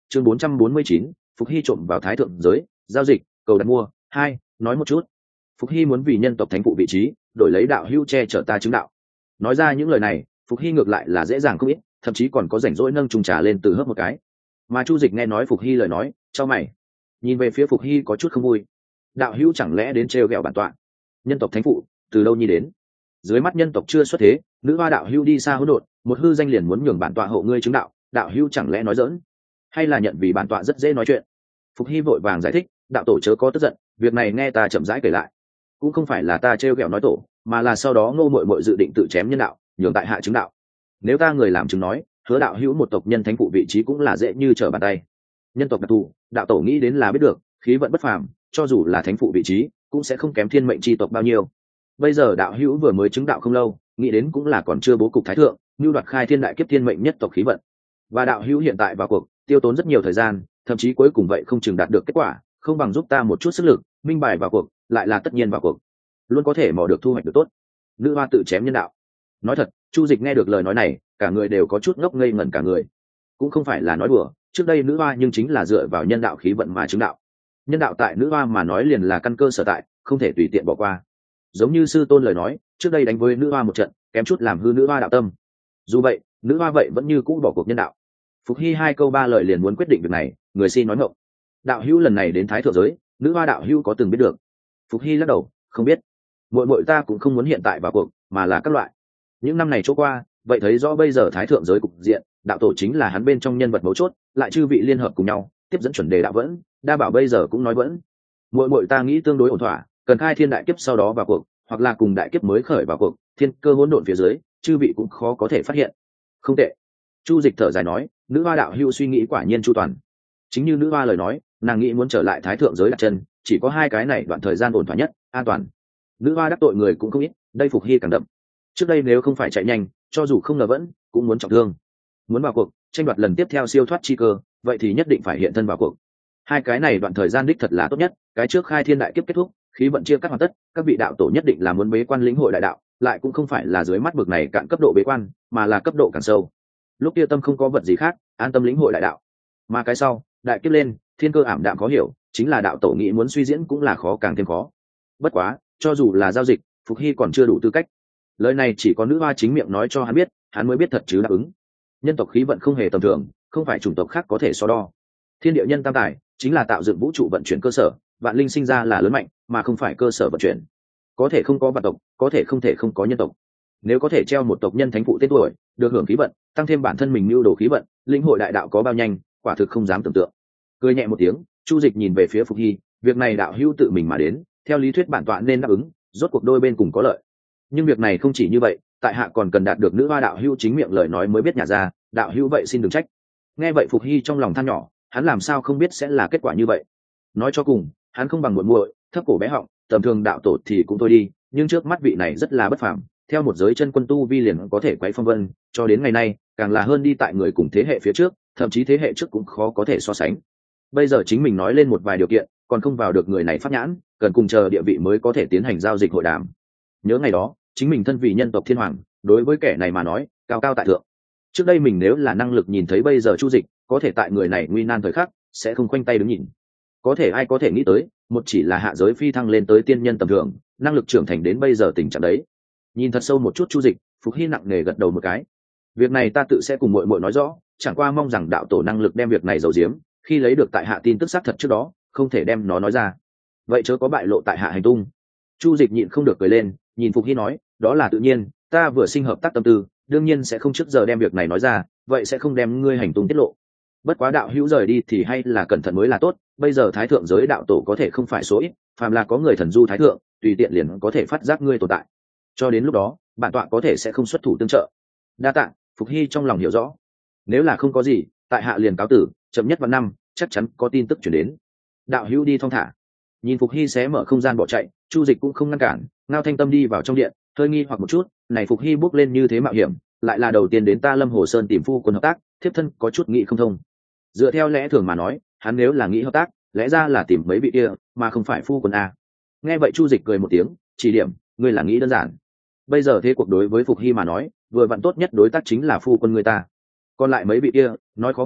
chương bốn trăm bốn mươi chín, Phục Hy trộm vào thái thượng giới, giao dịch, cầu đặt mua. Hai, nói một chút. Phục Hy muốn vì nhân tộc thánh phụ vị trí, đổi lấy đạo hữu che chở ta chứng đạo. Nói ra những lời này, Phục Hy ngược lại là dễ dàng không ít, thậm chí còn có rảnh rỗi nâng chung trà lên từ hớp một cái. Mà Chu Dịch nghe nói Phục Hy lời nói, chau mày, nhìn về phía Phục Hy có chút không vui. Đạo hữu chẳng lẽ đến trêu ghẹo bản tọa? Nhân tộc thánh phụ, từ đâu nhi đến? Dưới mắt nhân tộc chưa xuất thế, nữ hoa đạo hữu đi xa hỗn độn, một hư danh liền muốn nhường bản tọa hộ ngươi chứng đạo, đạo hữu chẳng lẽ nói giỡn? Hay là nhận vì bản tọa rất dễ nói chuyện? Phục Hy vội vàng giải thích, đạo tổ chớ có tức giận, việc này nghe ta chậm rãi kể lại. Cũng không phải là ta trêu ghẹo nói tổ, mà là sau đó Ngô Muội Muội dự định tự chém nhân đạo, nhường tại hạ chứng đạo. Nếu ta người làm chứng nói, hứa đạo hữu một tộc nhân thánh phụ vị trí cũng là dễ như trở bàn tay. Nhân tộc đặc thù, đạo tổ nghĩ đến là biết được, khí vận bất phàm, cho dù là thánh phụ vị trí, cũng sẽ không kém thiên mệnh chi tộc bao nhiêu. Bây giờ đạo hữu vừa mới chứng đạo không lâu, nghĩ đến cũng là còn chưa bố cục thái thượng, như đoạt khai thiên đại kiếp thiên mệnh nhất tộc khí vận. Và đạo hữu hiện tại vào cuộc, tiêu tốn rất nhiều thời gian, thậm chí cuối cùng vậy không chừng đạt được kết quả, không bằng giúp ta một chút sức lực, minh bài vào cuộc, lại là tất nhiên vào cuộc, luôn có thể mò được thu hoạch được tốt. Nữ hoa tự chém nhân đạo. Nói thật, Chu Dịch nghe được lời nói này, cả người đều có chút ngốc ngây ngẩn cả người. Cũng không phải là nói đùa, trước đây nữ hoa nhưng chính là dựa vào nhân đạo khí vận mà chứng đạo. Nhân đạo tại nữ hoa mà nói liền là căn cơ sở tại, không thể tùy tiện bỏ qua. Giống như sư tôn lời nói, trước đây đánh với nữ hoa một trận, kém chút làm hư nữ hoa đạo tâm. Dù vậy, nữ hoa vậy vẫn như cũ bỏ cuộc nhân đạo. Phục Hy hai câu ba lời liền muốn quyết định việc này, người xin nói ngọng. Đạo hữu lần này đến thái thượng giới, nữ hoa đạo hữu có từng biết được? Phục Hy lắc đầu, không biết. Muội muội ta cũng không muốn hiện tại vào cuộc, mà là các loại. Những năm này trôi qua, vậy thấy rõ bây giờ thái thượng giới cục diện, đạo tổ chính là hắn bên trong nhân vật mấu chốt, lại chư vị liên hợp cùng nhau, tiếp dẫn chuẩn đề đạo vẫn, đa bảo bây giờ cũng nói vẫn. Muội muội ta nghĩ tương đối ổn thỏa, cần khai thiên đại kiếp sau đó vào cuộc, hoặc là cùng đại kiếp mới khởi vào cuộc, thiên cơ hỗn độn phía dưới, chư vị cũng khó có thể phát hiện. Không tệ. Chu Dịch thở dài nói, nữ hoa đạo hữu suy nghĩ quả nhiên chu toàn. Chính như nữ hoa lời nói, nàng nghĩ muốn trở lại thái thượng giới đặt chân, chỉ có hai cái này đoạn thời gian ổn thỏa nhất, an toàn. Nữ hoa đắc tội người cũng không ít, đây Phục Hy càng đậm. Trước đây nếu không phải chạy nhanh, cho dù không ngờ vẫn cũng muốn trọng thương. Muốn vào cuộc, tranh đoạt lần tiếp theo siêu thoát chi cơ, vậy thì nhất định phải hiện thân vào cuộc. Hai cái này đoạn thời gian đích thật là tốt nhất, cái trước khai thiên đại kiếp kết thúc, khí vận chia cắt hoàn tất, các vị đạo tổ nhất định là muốn bế quan lĩnh hội đại đạo, lại cũng không phải là dưới mắt bực này cạn cấp độ bế quan, mà là cấp độ càng sâu. Lúc kia tâm không có vật gì khác, an tâm lĩnh hội đại đạo. Mà cái sau, đại kiếp lên, thiên cơ ảm đạm khó hiểu, chính là đạo tổ nghĩ muốn suy diễn cũng là khó càng thêm khó. Bất quá, cho dù là giao dịch, Phục Hy còn chưa đủ tư cách. Lời này chỉ có nữ hoa chính miệng nói cho hắn biết, hắn mới biết thật chứ đáp ứng. Nhân tộc khí vận không hề tầm thường, không phải chủng tộc khác có thể so đo. Thiên địa nhân tam tài chính là tạo dựng vũ trụ vận chuyển cơ sở, vạn linh sinh ra là lớn mạnh, mà không phải cơ sở vận chuyển. Có thể không có vạn tộc, có thể không thể không có nhân tộc. Nếu có thể treo một tộc nhân thánh phụ tên tuổi, được hưởng khí vận, tăng thêm bản thân mình nưu đồ khí vận, linh hội đại đạo có bao nhanh, quả thực không dám tưởng tượng. Cười nhẹ một tiếng, Chu Dịch nhìn về phía Phục Hy, việc này đạo hữu tự mình mà đến, theo lý thuyết bản tọa nên đáp ứng, rốt cuộc đôi bên cùng có lợi. Nhưng việc này không chỉ như vậy, tại hạ còn cần đạt được nữ hoa đạo hữu chính miệng lời nói mới biết nhả ra, đạo hữu vậy xin đừng trách. Nghe vậy Phục Hy trong lòng than nhỏ, hắn làm sao không biết sẽ là kết quả như vậy. Nói cho cùng, hắn không bằng muội muội, thấp cổ bé họng, tầm thường đạo tổ thì cũng thôi đi, nhưng trước mắt vị này rất là bất phàm, theo một giới chân quân tu vi liền có thể quấy phong vân, cho đến ngày nay, càng là hơn đi tại người cùng thế hệ phía trước, thậm chí thế hệ trước cũng khó có thể so sánh. Bây giờ chính mình nói lên một vài điều kiện, còn không vào được người này pháp nhãn, cần cùng chờ địa vị mới có thể tiến hành giao dịch hội đàm. Nhớ ngày đó, chính mình thân vì nhân tộc thiên hoàng, đối với kẻ này mà nói, cao cao tại thượng. Trước đây mình nếu là năng lực nhìn thấy bây giờ Chu Dịch, có thể tại người này nguy nan thời khắc, sẽ không khoanh tay đứng nhìn. Có thể ai có thể nghĩ tới, một chỉ là hạ giới phi thăng lên tới tiên nhân tầm thường, năng lực trưởng thành đến bây giờ tình trạng đấy. Nhìn thật sâu một chút Chu Dịch, Phục Hy nặng nề gật đầu một cái. Việc này ta tự sẽ cùng muội muội nói rõ, chẳng qua mong rằng đạo tổ năng lực đem việc này giấu giếm, khi lấy được tại hạ tin tức xác thật trước đó, không thể đem nó nói ra. Vậy chớ có bại lộ tại hạ hành tung. Chu Dịch nhịn không được cười lên, nhìn Phục Hy nói, đó là tự nhiên, ta vừa sinh hợp tác tâm tư, đương nhiên sẽ không trước giờ đem việc này nói ra, vậy sẽ không đem ngươi hành tung tiết lộ. Bất quá đạo hữu rời đi thì hay là cẩn thận mới là tốt, bây giờ thái thượng giới đạo tổ có thể không phải số ít, phàm là có người thần du thái thượng, tùy tiện liền có thể phát giác ngươi tồn tại. Cho đến lúc đó, bản tọa có thể sẽ không xuất thủ tương trợ. Đa tạ. Phục Hy trong lòng hiểu rõ. Nếu là không có gì, tại hạ liền cáo tử, chậm nhất vào năm, chắc chắn có tin tức chuyển đến. Đạo hữu đi thong thả. Nhìn Phục Hy xé mở không gian bỏ chạy, Chu Dịch cũng không ngăn cản, Ngao Thanh Tâm đi vào trong điện, hơi nghi hoặc một chút, này Phục Hy bước lên như thế mạo hiểm, lại là đầu tiên đến ta Lâm Hồ Sơn tìm phu quân hợp tác, thiếp thân có chút nghĩ không thông. Dựa theo lẽ thường mà nói, hắn nếu là nghĩ hợp tác, lẽ ra là tìm mấy vị kia, mà không phải phu quân a. Nghe vậy Chu Dịch cười một tiếng, chỉ điểm, ngươi là nghĩ đơn giản. Bây giờ thế cuộc đối với Phục Hy mà nói, vừa vặn tốt nhất đối tác chính là phu quân người ta. Còn lại mấy vị kia, nói khó nghe,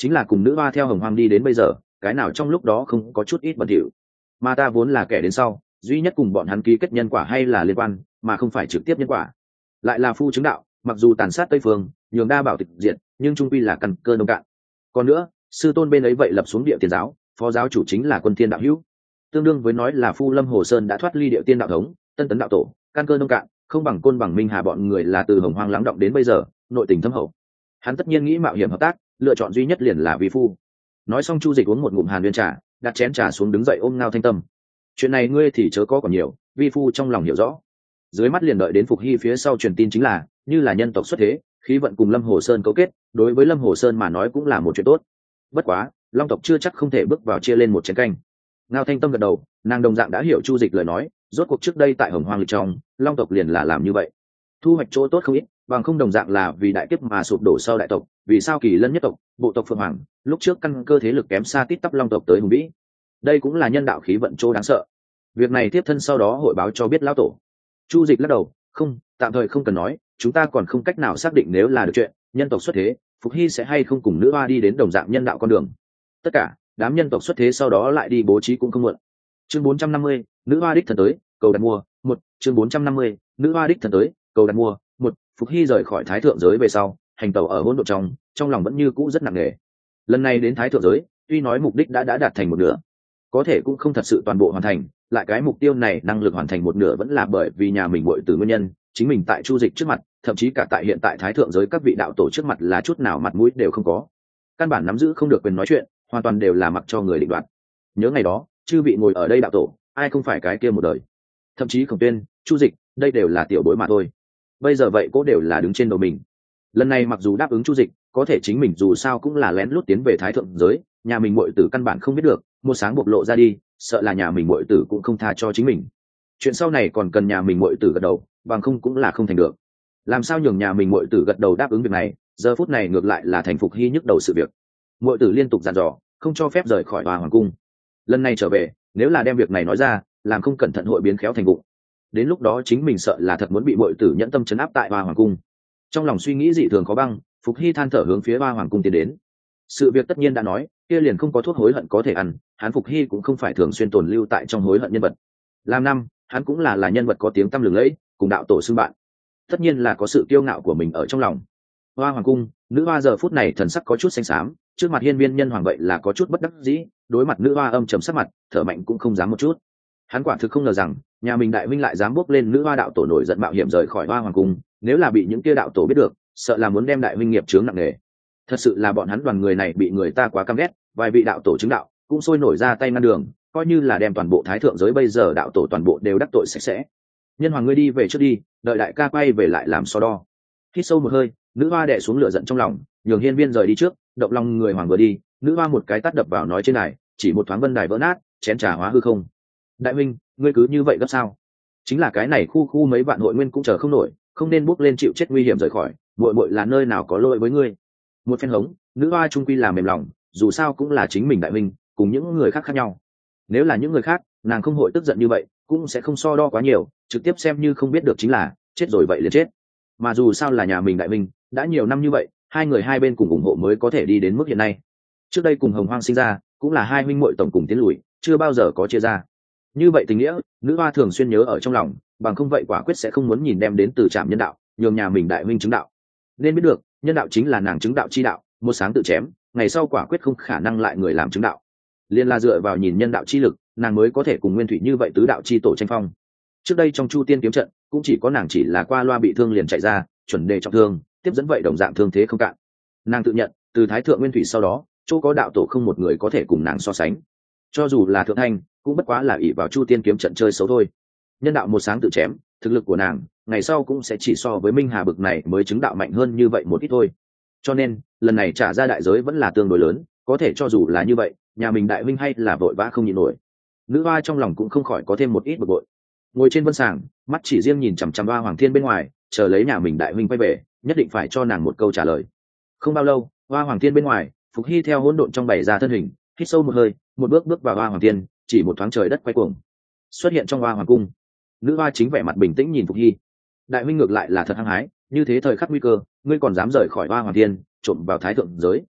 chính là cùng nữ hoa theo hồng hoang đi đến bây giờ, cái nào trong lúc đó không có chút ít bẩn thỉu. Mà ta vốn là kẻ đến sau, duy nhất cùng bọn hắn ký kết nhân quả hay là liên quan, mà không phải trực tiếp nhân quả. Lại là phu chứng đạo, mặc dù tàn sát tây phương, nhường đa bảo tịch diệt, nhưng trung quy là căn cơ nông cạn. Còn nữa, sư tôn bên ấy vậy lập xuống địa tiên giáo, phó giáo chủ chính là Quân Thiên đạo hữu, tương đương với nói là phu Lâm Hồ Sơn đã thoát ly địa tiên đạo thống, tân tấn đạo tổ, căn cơ nông cạn, không bằng Côn bằng Minh Hà bọn người là từ hồng hoang lắng động đến bây giờ, nội tình thâm hậu. Hắn tất nhiên nghĩ mạo hiểm hợp tác, lựa chọn duy nhất liền là vi phu. Nói xong Chu Dịch uống một ngụm hàn nguyên trà, đặt chén trà xuống đứng dậy ôm Ngao Thanh Tâm. Chuyện này ngươi thì chớ có còn nhiều, vi phu trong lòng hiểu rõ. Dưới mắt liền đợi đến Phục Hy phía sau truyền tin chính là, như là nhân tộc xuất thế, khí vận cùng Lâm Hồ Sơn cấu kết, đối với Lâm Hồ Sơn mà nói cũng là một chuyện tốt. Bất quá, Long tộc chưa chắc không thể bước vào chia lên một chén canh. Ngao Thanh Tâm gật đầu, nàng đồng dạng đã hiểu Chu Dịch lời nói, rốt cuộc trước đây tại Hồng Hoang lịch trong, Long tộc liền là làm như vậy. Thu hoạch chỗ tốt không ít, bằng không đồng dạng là vì đại kiếp mà sụp đổ sau đại tộc, vì sao Kỳ Lân nhất tộc, bộ tộc Phượng Hoàng, lúc trước căn cơ thế lực kém xa tít tắp Long tộc tới hùng vĩ. Đây cũng là nhân đạo khí vận chỗ đáng sợ. Việc này tiếp thân sau đó hội báo cho biết lão tổ. Chu Dịch lắc đầu, không, tạm thời không cần nói, chúng ta còn không cách nào xác định nếu là được chuyện, nhân tộc xuất thế, Phục Hy sẽ hay không cùng nữ hoa đi đến đồng dạng nhân đạo con đường. Tất cả, đám nhân tộc xuất thế sau đó lại đi bố trí cũng không muộn. Chương bốn trăm năm mươi, nữ hoa đích thần tới, cầu đặt mua, một, chương bốn trăm năm mươi, nữ hoa đích thần tới, cầu đặt mua, một. Phục Hy rời khỏi Thái thượng giới về sau, hành tẩu ở hỗn độn trong, trong lòng vẫn như cũ rất nặng nề. Lần này đến Thái thượng giới, tuy nói mục đích đã đã đạt thành một nửa, có thể cũng không thật sự toàn bộ hoàn thành, lại cái mục tiêu này năng lực hoàn thành một nửa vẫn là bởi vì nhà mình muội tử nguyên nhân, chính mình tại Chu Dịch trước mặt, thậm chí cả tại hiện tại Thái thượng giới các vị đạo tổ trước mặt là chút nào mặt mũi đều không có. Căn bản nắm giữ không được quyền nói chuyện, hoàn toàn đều là mặc cho người định đoạt. Nhớ ngày đó, chư vị ngồi ở đây đạo tổ, ai không phải cái kia một đời. Thậm chí Khổng Tuyên, Chu Dịch, đây đều là tiểu bối mà thôi. Bây giờ vậy cố đều là đứng trên đầu mình. Lần này mặc dù đáp ứng Chu Dịch, có thể chính mình dù sao cũng là lén lút tiến về Thái thượng giới, nhà mình muội tử căn bản không biết được, một sáng bộc lộ ra đi, sợ là nhà mình muội tử cũng không tha cho chính mình. Chuyện sau này còn cần nhà mình muội tử gật đầu, bằng không cũng là không thành được. Làm sao nhường nhà mình muội tử gật đầu đáp ứng việc này, giờ phút này ngược lại là thành Phục Hy nhức đầu sự việc. Muội tử liên tục dặn dò, không cho phép rời khỏi Hoa Hoàng cung. Lần này trở về, nếu là đem việc này nói ra, làm không cẩn thận hội biến khéo thành vụng. Đến lúc đó chính mình sợ là thật muốn bị muội tử nhẫn tâm trấn áp tại Hoa Hoàng cung. Trong lòng suy nghĩ dị thường khó băng, Phục Hy than thở hướng phía Hoa Hoàng cung tiến đến. Sự việc tất nhiên đã nói, kia liền không có thuốc hối hận có thể ăn, hắn Phục Hy cũng không phải thường xuyên tồn lưu tại trong hối hận nhân vật. Làm năm, hắn cũng là là nhân vật có tiếng tăm lừng lẫy, cùng đạo tổ xưng bạn. Tất nhiên là có sự kiêu ngạo của mình ở trong lòng. Hoa Hoàng cung, nữ hoa giờ phút này thần sắc có chút xanh xám, trước mặt hiên viên nhân hoàng vậy là có chút bất đắc dĩ, đối mặt nữ hoa âm trầm sắc mặt, thở mạnh cũng không dám một chút. Hắn quả thực không ngờ rằng, nhà mình đại huynh lại dám bước lên nữ hoa đạo tổ nổi giận mạo hiểm rời khỏi Hoa Hoàng cung, nếu là bị những kia đạo tổ biết được, sợ là muốn đem đại huynh nghiệp chướng nặng nề. Thật sự là bọn hắn đoàn người này bị người ta quá căm ghét, vài vị đạo tổ chứng đạo cũng sôi nổi ra tay ngăn đường, coi như là đem toàn bộ Thái thượng giới bây giờ đạo tổ toàn bộ đều đắc tội sạch sẽ. Nhân hoàng ngươi đi về trước đi, đợi đại ca quay về lại làm so đo. Hít sâu một hơi, nữ hoa đè xuống lửa giận trong lòng, nhường hiên viên rời đi trước, động lòng người hoàng vừa đi, nữ hoa một cái tát đập vào nói trên đài, chỉ một thoáng vân đài vỡ nát, chén trà hóa hư không. Đại huynh, ngươi cứ như vậy gấp sao? Chính là cái này khu khu mấy vạn hội nguyên cũng chờ không nổi, không nên bước lên chịu chết nguy hiểm rời khỏi, muội muội là nơi nào có lỗi với ngươi. Một phen hống, nữ hoa trung quy là mềm lòng, dù sao cũng là chính mình đại huynh, cùng những người khác khác nhau. Nếu là những người khác, nàng không hội tức giận như vậy, cũng sẽ không so đo quá nhiều, trực tiếp xem như không biết được chính là chết rồi vậy liền chết. Mà dù sao là nhà mình đại huynh, đã nhiều năm như vậy, hai người hai bên cùng ủng hộ mới có thể đi đến mức hiện nay. Trước đây cùng Hồng Hoang sinh ra, cũng là hai huynh muội tổng cùng tiến lùi, chưa bao giờ có chia ra. Như vậy tình nghĩa, nữ hoa thường xuyên nhớ ở trong lòng, bằng không vậy quả quyết sẽ không muốn nhìn đem đến từ trạm nhân đạo, nhường nhà mình đại huynh chứng đạo. Nên biết được, nhân đạo chính là nàng chứng đạo chi đạo, một sáng tự chém, ngày sau quả quyết không khả năng lại người làm chứng đạo. Liên là dựa vào nhìn nhân đạo chi lực, nàng mới có thể cùng Nguyên Thủy như vậy tứ đạo chi tổ tranh phong. Trước đây trong Chu Tiên kiếm trận, cũng chỉ có nàng chỉ là qua loa bị thương liền chạy ra, chuẩn đề trọng thương, tiếp dẫn vậy đồng dạng thương thế không cạn. Nàng tự nhận, từ Thái thượng Nguyên Thủy sau đó, chỗ có đạo tổ không một người có thể cùng nàng so sánh. Cho dù là thượng thanh, cũng bất quá là ỷ vào Chu Tiên kiếm trận chơi xấu thôi. Nhân đạo một sáng tự chém, thực lực của nàng, ngày sau cũng sẽ chỉ so với Minh Hà bực này mới chứng đạo mạnh hơn như vậy một ít thôi. Cho nên, lần này trả ra đại giới vẫn là tương đối lớn, có thể cho dù là như vậy, nhà mình đại huynh hay là vội vã không nhịn nổi. Nữ hoa trong lòng cũng không khỏi có thêm một ít bực bội. Ngồi trên vân sàng, mắt chỉ riêng nhìn chằm chằm Hoa Hoàng Thiên bên ngoài, chờ lấy nhà mình đại huynh quay về, nhất định phải cho nàng một câu trả lời. Không bao lâu, Hoa Hoàng Thiên bên ngoài, Phục Hy theo hỗn độn trong bày ra thân hình, hít sâu một hơi, một bước bước vào Hoa Hoàng Thiên, chỉ một thoáng trời đất quay cuồng, xuất hiện trong Hoa Hoàng cung. Nữ hoa chính vẻ mặt bình tĩnh nhìn Phục Hy. Đại huynh ngược lại là thật hăng hái, như thế thời khắc nguy cơ, ngươi còn dám rời khỏi Hoa Hoàng Thiên, trộm vào Thái thượng giới.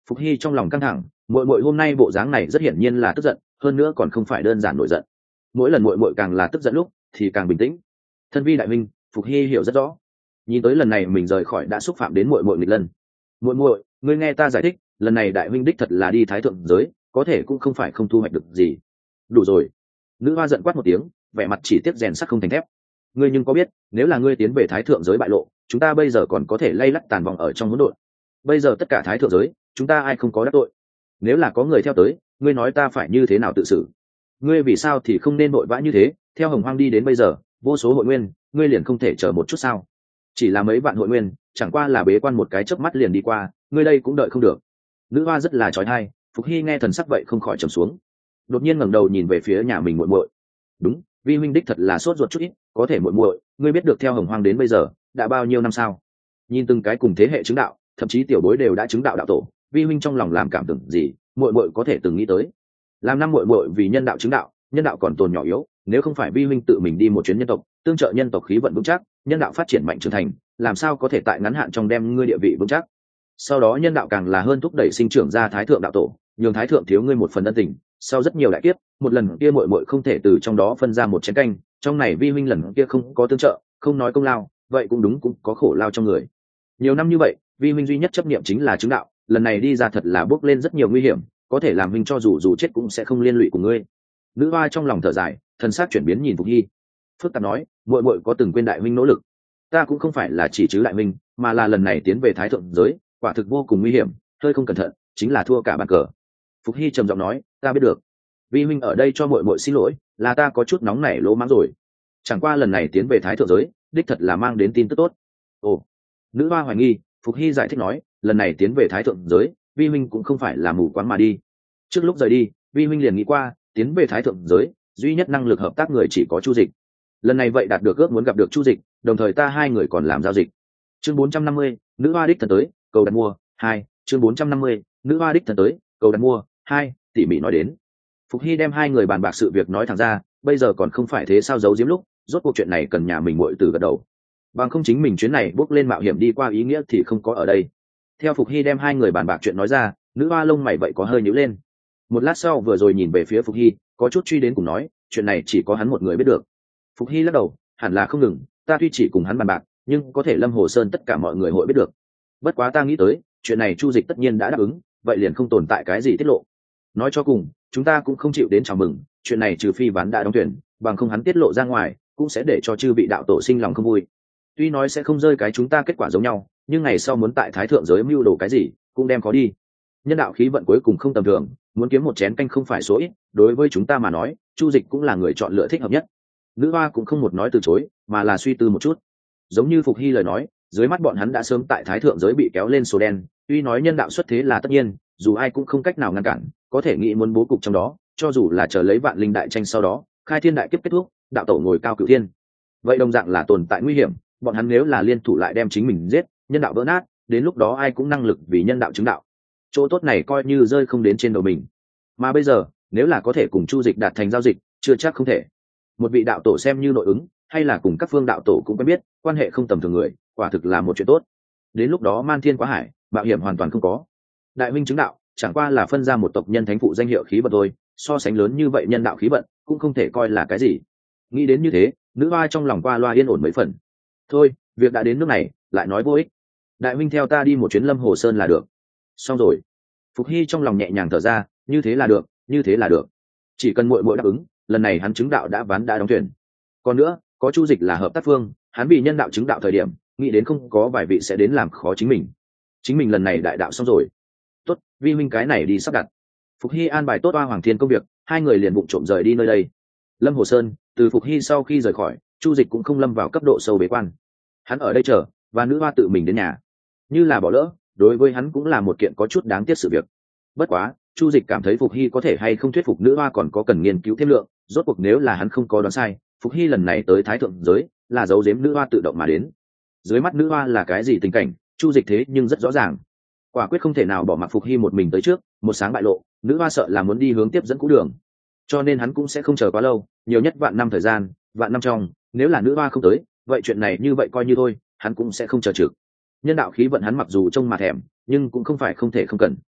Phục Hy trong lòng căng thẳng, muội muội hôm nay bộ dáng này rất hiển nhiên là tức giận, hơn nữa còn không phải đơn giản nổi giận. Mỗi lần muội muội càng là tức giận lúc thì càng bình tĩnh. Thân vi đại minh, Phục Hy hiểu rất rõ. Nhìn tới lần này mình rời khỏi đã xúc phạm đến muội muội nghịch lân. Muội muội, ngươi nghe ta giải thích, lần này đại huynh đích thật là đi thái thượng giới, có thể cũng không phải không thu hoạch được gì. Đủ rồi. Nữ hoa giận quát một tiếng, vẻ mặt chỉ tiếc rèn sắt không thành thép. Ngươi nhưng có biết, nếu là ngươi tiến về thái thượng giới bại lộ, chúng ta bây giờ còn có thể lay lắt tàn vòng ở trong hỗn độn. Bây giờ tất cả thái thượng giới, chúng ta ai không có đắc tội? Nếu là có người theo tới, ngươi nói ta phải như thế nào tự xử? Ngươi vì sao thì không nên vội vã như thế? Theo Hồng Hoang đi đến bây giờ, vô số hội nguyên, ngươi liền không thể chờ một chút sao? Chỉ là mấy vạn hội nguyên, chẳng qua là bế quan một cái chớp mắt liền đi qua, ngươi đây cũng đợi không được. Nữ hoa rất là trói tai, Phục Hy nghe thần sắc vậy không khỏi trầm xuống. Đột nhiên ngẩng đầu nhìn về phía nhà mình muội muội. Đúng, vi huynh đích thật là sốt ruột chút ít, có thể muội muội, ngươi biết được theo Hồng Hoang đến bây giờ đã bao nhiêu năm sao? Nhìn từng cái cùng thế hệ chứng đạo, thậm chí tiểu bối đều đã chứng đạo đạo tổ, vi huynh trong lòng làm cảm tưởng gì, muội muội có thể từng nghĩ tới. Làm năm muội muội vì nhân đạo chứng đạo, nhân đạo còn tồn nhỏ yếu, nếu không phải vi huynh tự mình đi một chuyến nhân tộc, tương trợ nhân tộc khí vận vững chắc, nhân đạo phát triển mạnh trưởng thành, làm sao có thể tại ngắn hạn trong đem ngươi địa vị vững chắc. Sau đó nhân đạo càng là hơn thúc đẩy sinh trưởng ra thái thượng đạo tổ, nhường thái thượng thiếu ngươi một phần ân tình, sau rất nhiều đại kiếp, một lần kia muội muội không thể từ trong đó phân ra một chén canh, trong này vi huynh lần kia không có tương trợ, không nói công lao, vậy cũng đúng cũng có khổ lao trong người. Nhiều năm như vậy, vi huynh duy nhất chấp niệm chính là chứng đạo, lần này đi ra thật là bước lên rất nhiều nguy hiểm, có thể làm huynh cho dù dù chết cũng sẽ không liên lụy của ngươi. Nữ hoa trong lòng thở dài, thần sắc chuyển biến nhìn Phục Hy, phức tạp nói, muội muội có từng quên đại huynh nỗ lực. Ta cũng không phải là chỉ chứ đại huynh, mà là lần này tiến về thái thượng giới, quả thực vô cùng nguy hiểm, hơi không cẩn thận chính là thua cả bàn cờ. Phục Hy trầm giọng nói, ta biết được, vi huynh ở đây cho muội muội xin lỗi, là ta có chút nóng nảy lỗ mãng rồi. Chẳng qua lần này tiến về thái thượng giới, đích thật là mang đến tin tức tốt. Ồ, nữ hoa hoài nghi, Phục Hy giải thích nói, lần này tiến về thái thượng giới, vi huynh cũng không phải là mù quáng mà đi. Trước lúc rời đi, vi huynh liền nghĩ qua, tiến về thái thượng giới, duy nhất năng lực hợp tác người chỉ có Chu Dịch. Lần này vậy đạt được ước muốn gặp được Chu Dịch, đồng thời ta hai người còn làm giao dịch. Chương bốn trăm năm mươi, nữ hoa đích thần tới, cầu đặt mua. Hai, chương bốn trăm năm mươi, nữ hoa đích thần tới, cầu đặt mua. Hai, tỉ mỉ nói đến. Phục Hy đem hai người bàn bạc sự việc nói thẳng ra, bây giờ còn không phải thế sao giấu giếm lúc, rốt cuộc chuyện này cần nhà mình muội từ gật đầu. Bằng không chính mình chuyến này bước lên mạo hiểm đi qua ý nghĩa thì không có ở đây. Theo Phục Hy đem hai người bàn bạc chuyện nói ra, nữ hoa lông mày vậy có hơi nhíu lên. Một lát sau vừa rồi nhìn về phía Phục Hy, có chút truy đến cùng nói, chuyện này chỉ có hắn một người biết được. Phục Hy lắc đầu, hẳn là không ngừng, ta tuy chỉ cùng hắn bàn bạc, nhưng có thể Lâm Hồ Sơn tất cả mọi người hội biết được. Bất quá ta nghĩ tới, chuyện này Chu Dịch tất nhiên đã đáp ứng, vậy liền không tồn tại cái gì tiết lộ. Nói cho cùng, chúng ta cũng không chịu đến chào mừng, chuyện này trừ phi ván đã đóng tuyển, bằng không hắn tiết lộ ra ngoài, cũng sẽ để cho chư vị đạo tổ sinh lòng không vui. Tuy nói sẽ không rơi cái chúng ta kết quả giống nhau, nhưng ngày sau muốn tại thái thượng giới mưu đồ cái gì, cũng đem khó đi. Nhân đạo khí vận cuối cùng không tầm thường, muốn kiếm một chén canh không phải số ít, đối với chúng ta mà nói, Chu Dịch cũng là người chọn lựa thích hợp nhất. Nữ hoa cũng không một nói từ chối, mà là suy tư một chút. Giống như Phục Hy lời nói, dưới mắt bọn hắn đã sớm tại thái thượng giới bị kéo lên số đen, tuy nói nhân đạo xuất thế là tất nhiên, dù ai cũng không cách nào ngăn cản, có thể nghĩ muốn bố cục trong đó, cho dù là chờ lấy vạn linh đại tranh sau đó, khai thiên đại kiếp kết thúc, đạo tổ ngồi cao cửu thiên. Vậy đồng dạng là tồn tại nguy hiểm, bọn hắn nếu là liên thủ lại đem chính mình giết, nhân đạo vỡ nát, đến lúc đó ai cũng năng lực vì nhân đạo chứng đạo. Chỗ tốt này coi như rơi không đến trên đầu mình. Mà bây giờ, nếu là có thể cùng Chu Dịch đạt thành giao dịch, chưa chắc không thể. Một vị đạo tổ xem như nội ứng, hay là cùng các phương đạo tổ cũng quen biết, quan hệ không tầm thường người, quả thực là một chuyện tốt. Đến lúc đó man thiên quá hải, mạo hiểm hoàn toàn không có. Đại minh chứng đạo, chẳng qua là phân ra một tộc nhân thánh phụ danh hiệu khí vận thôi, so sánh lớn như vậy nhân đạo khí vận, cũng không thể coi là cái gì. Nghĩ đến như thế, nữ hoa trong lòng qua loa yên ổn mấy phần. Thôi, việc đã đến nước này, lại nói vô ích. Đại minh theo ta đi một chuyến Lâm Hồ Sơn là được. Xong rồi. Phục Hy trong lòng nhẹ nhàng thở ra, như thế là được, như thế là được. Chỉ cần muội muội đáp ứng, lần này hắn chứng đạo đã ván đã đóng thuyền. Còn nữa, có Chu Dịch là hợp tác phương, hắn vì nhân đạo chứng đạo thời điểm, nghĩ đến không có vài vị sẽ đến làm khó chính mình. Chính mình lần này đại đạo xong rồi. Tốt, vi huynh cái này đi sắp đặt. Phục Hy an bài tốt Oa Hoàng Thiên công việc, hai người liền vụng trộm rời đi nơi đây. Lâm Hồ Sơn, từ Phục Hy sau khi rời khỏi, Chu Dịch cũng không lâm vào cấp độ sâu bế quan. Hắn ở đây chờ, và nữ hoa tự mình đến nhà. Như là bỏ lỡ, đối với hắn cũng là một kiện có chút đáng tiếc sự việc. Bất quá, Chu Dịch cảm thấy Phục Hy có thể hay không thuyết phục nữ hoa còn có cần nghiên cứu thêm lượng, rốt cuộc nếu là hắn không có đoán sai, Phục Hy lần này tới thái thượng giới, là giấu giếm nữ hoa tự động mà đến. Dưới mắt nữ hoa là cái gì tình cảnh, Chu Dịch thế nhưng rất rõ ràng. Quả quyết không thể nào bỏ mặc Phục Hy một mình tới trước, một sáng bại lộ, nữ hoa sợ là muốn đi hướng tiếp dẫn cũ đường. Cho nên hắn cũng sẽ không chờ quá lâu, nhiều nhất vạn năm thời gian, vạn năm trong, nếu là nữ hoa không tới, vậy chuyện này như vậy coi như thôi, hắn cũng sẽ không chờ trực. Nhân đạo khí vận hắn mặc dù trông mà thèm, nhưng cũng không phải không thể không cần.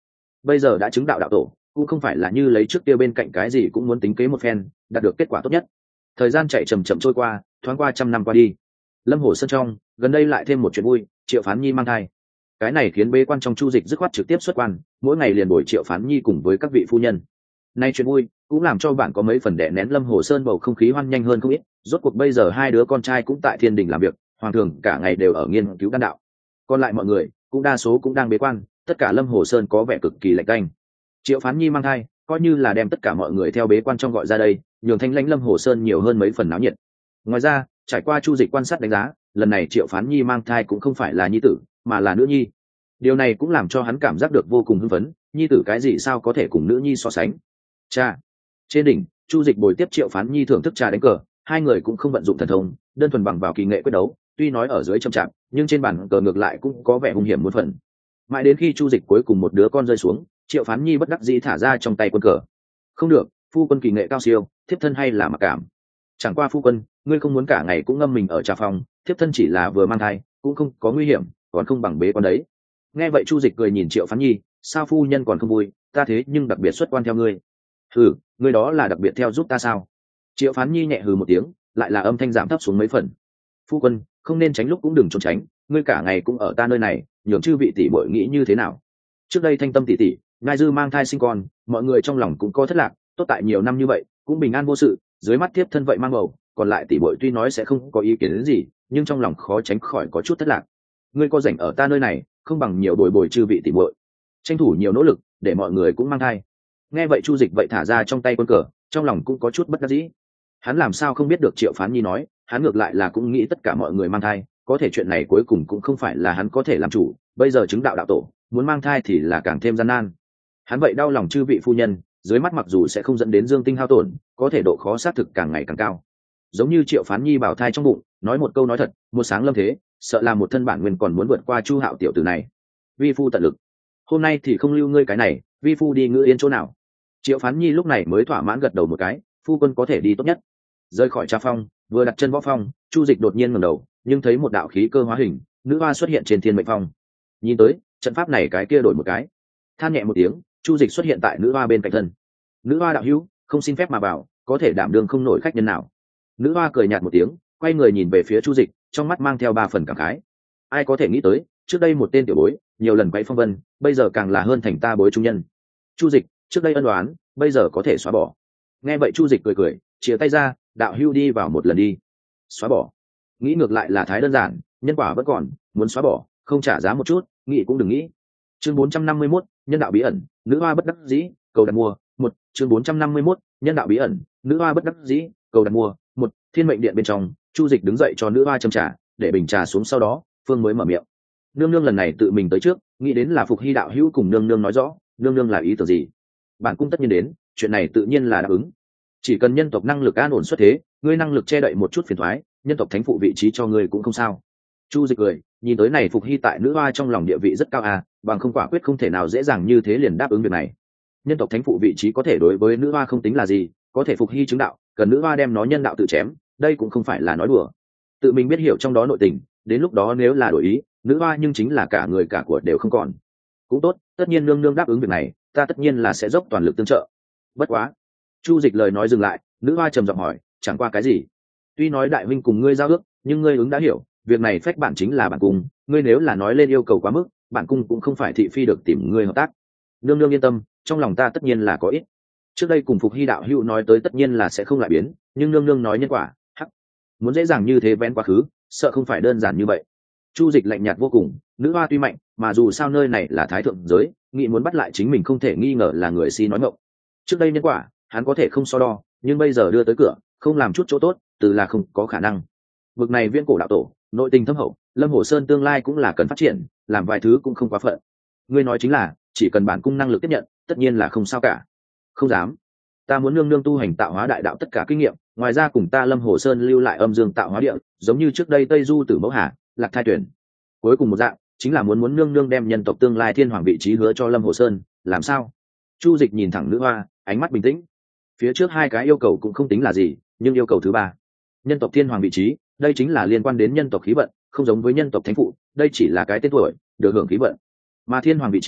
bây giờ đã chứng đạo đạo tổ, cũng không phải là như lấy trước kia bên cạnh cái gì cũng muốn tính kế một phen đạt được kết quả tốt nhất. Thời gian chạy chậm chậm trôi qua, thoáng qua trăm năm qua đi. Lâm Hồ Sơn trong gần đây lại thêm một chuyện vui, Triệu Phán Nhi mang thai. Cái này khiến bế quan trong Chu Dịch dứt khoát trực tiếp xuất quan, mỗi ngày liền bồi Triệu Phán Nhi cùng với các vị phu nhân. Nay chuyện vui cũng làm cho bạn có mấy phần đè nén Lâm Hồ Sơn bầu không khí hoan nhanh hơn không ít. Rốt cuộc bây giờ hai đứa con trai cũng tại Thiên Đình làm việc, hoàng thường cả ngày đều ở nghiên cứu đan đạo. Còn lại mọi người cũng đa số cũng đang bế quan, tất cả Lâm Hồ Sơn có vẻ cực kỳ lạnh tanh. Triệu Phán Nhi mang thai, coi như là đem tất cả mọi người theo bế quan trong gọi ra đây, nhường thanh lãnh Lâm Hồ Sơn nhiều hơn mấy phần náo nhiệt. Ngoài ra, trải qua Chu Dịch quan sát đánh giá, lần này Triệu Phán Nhi mang thai cũng không phải là nhi tử, mà là nữ nhi. Điều này cũng làm cho hắn cảm giác được vô cùng hưng phấn, nhi tử cái gì sao có thể cùng nữ nhi so sánh. Cha. Trên đỉnh, Chu Dịch bồi tiếp Triệu Phán Nhi thưởng thức trà đánh cờ, hai người cũng không vận dụng thần thông, đơn thuần bằng vào kỳ nghệ quyết đấu, tuy nói ở dưới chậm chạp, nhưng trên bàn cờ ngược lại cũng có vẻ hung hiểm muôn phần. Mãi đến khi Chu Dịch cuối cùng một đứa con rơi xuống, Triệu Phán Nhi bất đắc dĩ thả ra trong tay quân cờ. Không được, phu quân kỳ nghệ cao siêu, thiếp thân hay là mặc cảm. Chẳng qua phu quân, ngươi không muốn cả ngày cũng ngâm mình ở trà phòng, thiếp thân chỉ là vừa mang thai, cũng không có nguy hiểm, còn không bằng bế quan đấy. Nghe vậy Chu Dịch cười nhìn Triệu Phán Nhi, sao phu nhân còn không vui, ta thế nhưng đặc biệt xuất quan theo ngươi. Hừ, ngươi đó là đặc biệt theo giúp ta sao? Triệu Phán Nhi nhẹ hừ một tiếng, lại là âm thanh giảm thấp xuống mấy phần. Phu quân, không nên tránh lúc cũng đừng trốn tránh, ngươi cả ngày cũng ở ta nơi này, nhường chư vị tỷ muội nghĩ như thế nào? Trước đây Thanh Tâm tỷ tỷ, Ngai Dư mang thai sinh con, mọi người trong lòng cũng có thất lạc, tốt tại nhiều năm như vậy, cũng bình an vô sự, dưới mắt tiếp thân vậy mang bầu, còn lại tỷ muội tuy nói sẽ không có ý kiến đến gì, nhưng trong lòng khó tránh khỏi có chút thất lạc. Ngươi có rảnh ở ta nơi này, không bằng nhiều bồi bồi chư vị tỷ muội, tranh thủ nhiều nỗ lực, để mọi người cũng mang thai. Nghe vậy Chu Dịch vậy thả ra trong tay quân cờ, trong lòng cũng có chút bất đắc dĩ. Hắn làm sao không biết được Triệu Phán Nhi nói, hắn ngược lại là cũng nghĩ tất cả mọi người mang thai, có thể chuyện này cuối cùng cũng không phải là hắn có thể làm chủ, bây giờ chứng đạo đạo tổ, muốn mang thai thì là càng thêm gian nan. Hắn vậy đau lòng chư vị phu nhân, dưới mắt mặc dù sẽ không dẫn đến dương tinh hao tổn, có thể độ khó xác thực càng ngày càng cao. Giống như Triệu Phán Nhi bảo thai trong bụng, nói một câu nói thật, một sáng lâm thế, sợ là một thân bản nguyên còn muốn vượt qua Chu Hạo tiểu tử này. Vi phu tận lực, hôm nay thì không lưu ngươi cái này, vi phu đi ngự yên chỗ nào. Triệu Phán Nhi lúc này mới thỏa mãn gật đầu một cái, phu quân có thể đi tốt nhất. Rời khỏi trà phong, vừa đặt chân võ phong, Chu Dịch đột nhiên ngẩng đầu, nhưng thấy một đạo khí cơ hóa hình, nữ hoa xuất hiện trên thiên mệnh phong. Nhìn tới, trận pháp này cái kia đổi một cái. Than nhẹ một tiếng, Chu Dịch xuất hiện tại nữ hoa bên cạnh thân. Nữ hoa đạo hữu, không xin phép mà vào, có thể đảm đương không nổi khách nhân nào. Nữ hoa cười nhạt một tiếng, quay người nhìn về phía Chu Dịch, trong mắt mang theo ba phần cảm khái. Ai có thể nghĩ tới, trước đây một tên tiểu bối, nhiều lần quay phong vân, bây giờ càng là hơn thành ta bối trung nhân. Chu Dịch, trước đây ân oán, bây giờ có thể xóa bỏ. Nghe vậy Chu Dịch cười cười, chia tay ra, đạo hữu đi vào một lần đi. Xóa bỏ? Nghĩ ngược lại là thái đơn giản, nhân quả vẫn còn, muốn xóa bỏ, không trả giá một chút, nghĩ cũng đừng nghĩ. Chương bốn trăm năm mươi mốt, nhân đạo bí ẩn, nữ hoa bất đắc dĩ, cầu đặt mua. Một, chương bốn trăm năm mươi mốt, nhân đạo bí ẩn, nữ hoa bất đắc dĩ, cầu đặt mua. Một, Thiên mệnh điện bên trong, Chu Dịch đứng dậy cho nữ hoa châm trà, để bình trà xuống sau đó, phương mới mở miệng. Nương nương lần này tự mình tới trước, nghĩ đến là Phục Hy đạo hữu cùng nương nương nói rõ, nương nương là ý tưởng gì? Bản cung tất nhiên đến, chuyện này tự nhiên là đáp ứng. Chỉ cần nhân tộc năng lực an ổn xuất thế, ngươi năng lực che đậy một chút phiền toái, nhân tộc thánh phụ vị trí cho ngươi cũng không sao. Chu Dịch cười, nhìn tới này Phục Hy tại nữ hoa trong lòng địa vị rất cao à, bằng không quả quyết không thể nào dễ dàng như thế liền đáp ứng việc này. Nhân tộc thánh phụ vị trí có thể đối với nữ hoa không tính là gì, có thể Phục Hy chứng đạo, cần nữ hoa đem nó nhân đạo tự chém, đây cũng không phải là nói đùa. Tự mình biết hiểu trong đó nội tình, đến lúc đó nếu là đổi ý, nữ hoa nhưng chính là cả người cả của đều không còn. Cũng tốt, tất nhiên nương nương đáp ứng việc này, ta tất nhiên là sẽ dốc toàn lực tương trợ. Bất quá, Chu Dịch lời nói dừng lại, nữ hoa trầm giọng hỏi, chẳng qua cái gì? Tuy nói đại huynh cùng ngươi giao ước, nhưng ngươi ứng đã hiểu, việc này phách bản chính là bản cung, ngươi nếu là nói lên yêu cầu quá mức, bản cung cũng không phải thị phi được tìm ngươi hợp tác. Nương nương yên tâm, trong lòng ta tất nhiên là có ít. Trước đây cùng Phục Hy đạo hữu nói tới tất nhiên là sẽ không lại biến, nhưng nương nương nói nhân quả, hắc, muốn dễ dàng như thế vén quá khứ, sợ không phải đơn giản như vậy. Chu Dịch lạnh nhạt vô cùng, nữ hoa tuy mạnh, mà dù sao nơi này là thái thượng giới, nghĩ muốn bắt lại chính mình không thể nghi ngờ là người si nói ngọng. Trước đây nhân quả, hắn có thể không so đo, nhưng bây giờ đưa tới cửa, không làm chút chỗ tốt, từ là không có khả năng. Vực này viễn cổ đạo tổ, nội tình thâm hậu, Lâm Hồ Sơn tương lai cũng là cần phát triển, làm vài thứ cũng không quá phận. Ngươi nói chính là, chỉ cần bản cung năng lực tiếp nhận, tất nhiên là không sao cả. Không dám. Ta muốn nương nương tu hành tạo hóa đại đạo tất cả kinh nghiệm, ngoài ra cùng ta Lâm Hồ Sơn lưu lại âm dương tạo hóa địa, giống như trước đây Tây Du Tử Mẫu Hà, Lạc Thai Tuyển. Cuối cùng một dạng, chính là muốn muốn nương nương đem nhân tộc tương lai thiên hoàng vị trí hứa cho Lâm Hồ Sơn, làm sao? Chu Dịch nhìn thẳng nữ hoa, ánh mắt bình tĩnh. Phía trước hai cái yêu cầu cũng không tính là gì, nhưng yêu cầu thứ ba, nhân tộc thiên hoàng vị trí, đây chính là liên quan đến nhân tộc khí vận, không giống với nhân tộc thánh phụ, đây chỉ là cái tên tuổi, được hưởng khí vận. Mà thiên hoàng vị trí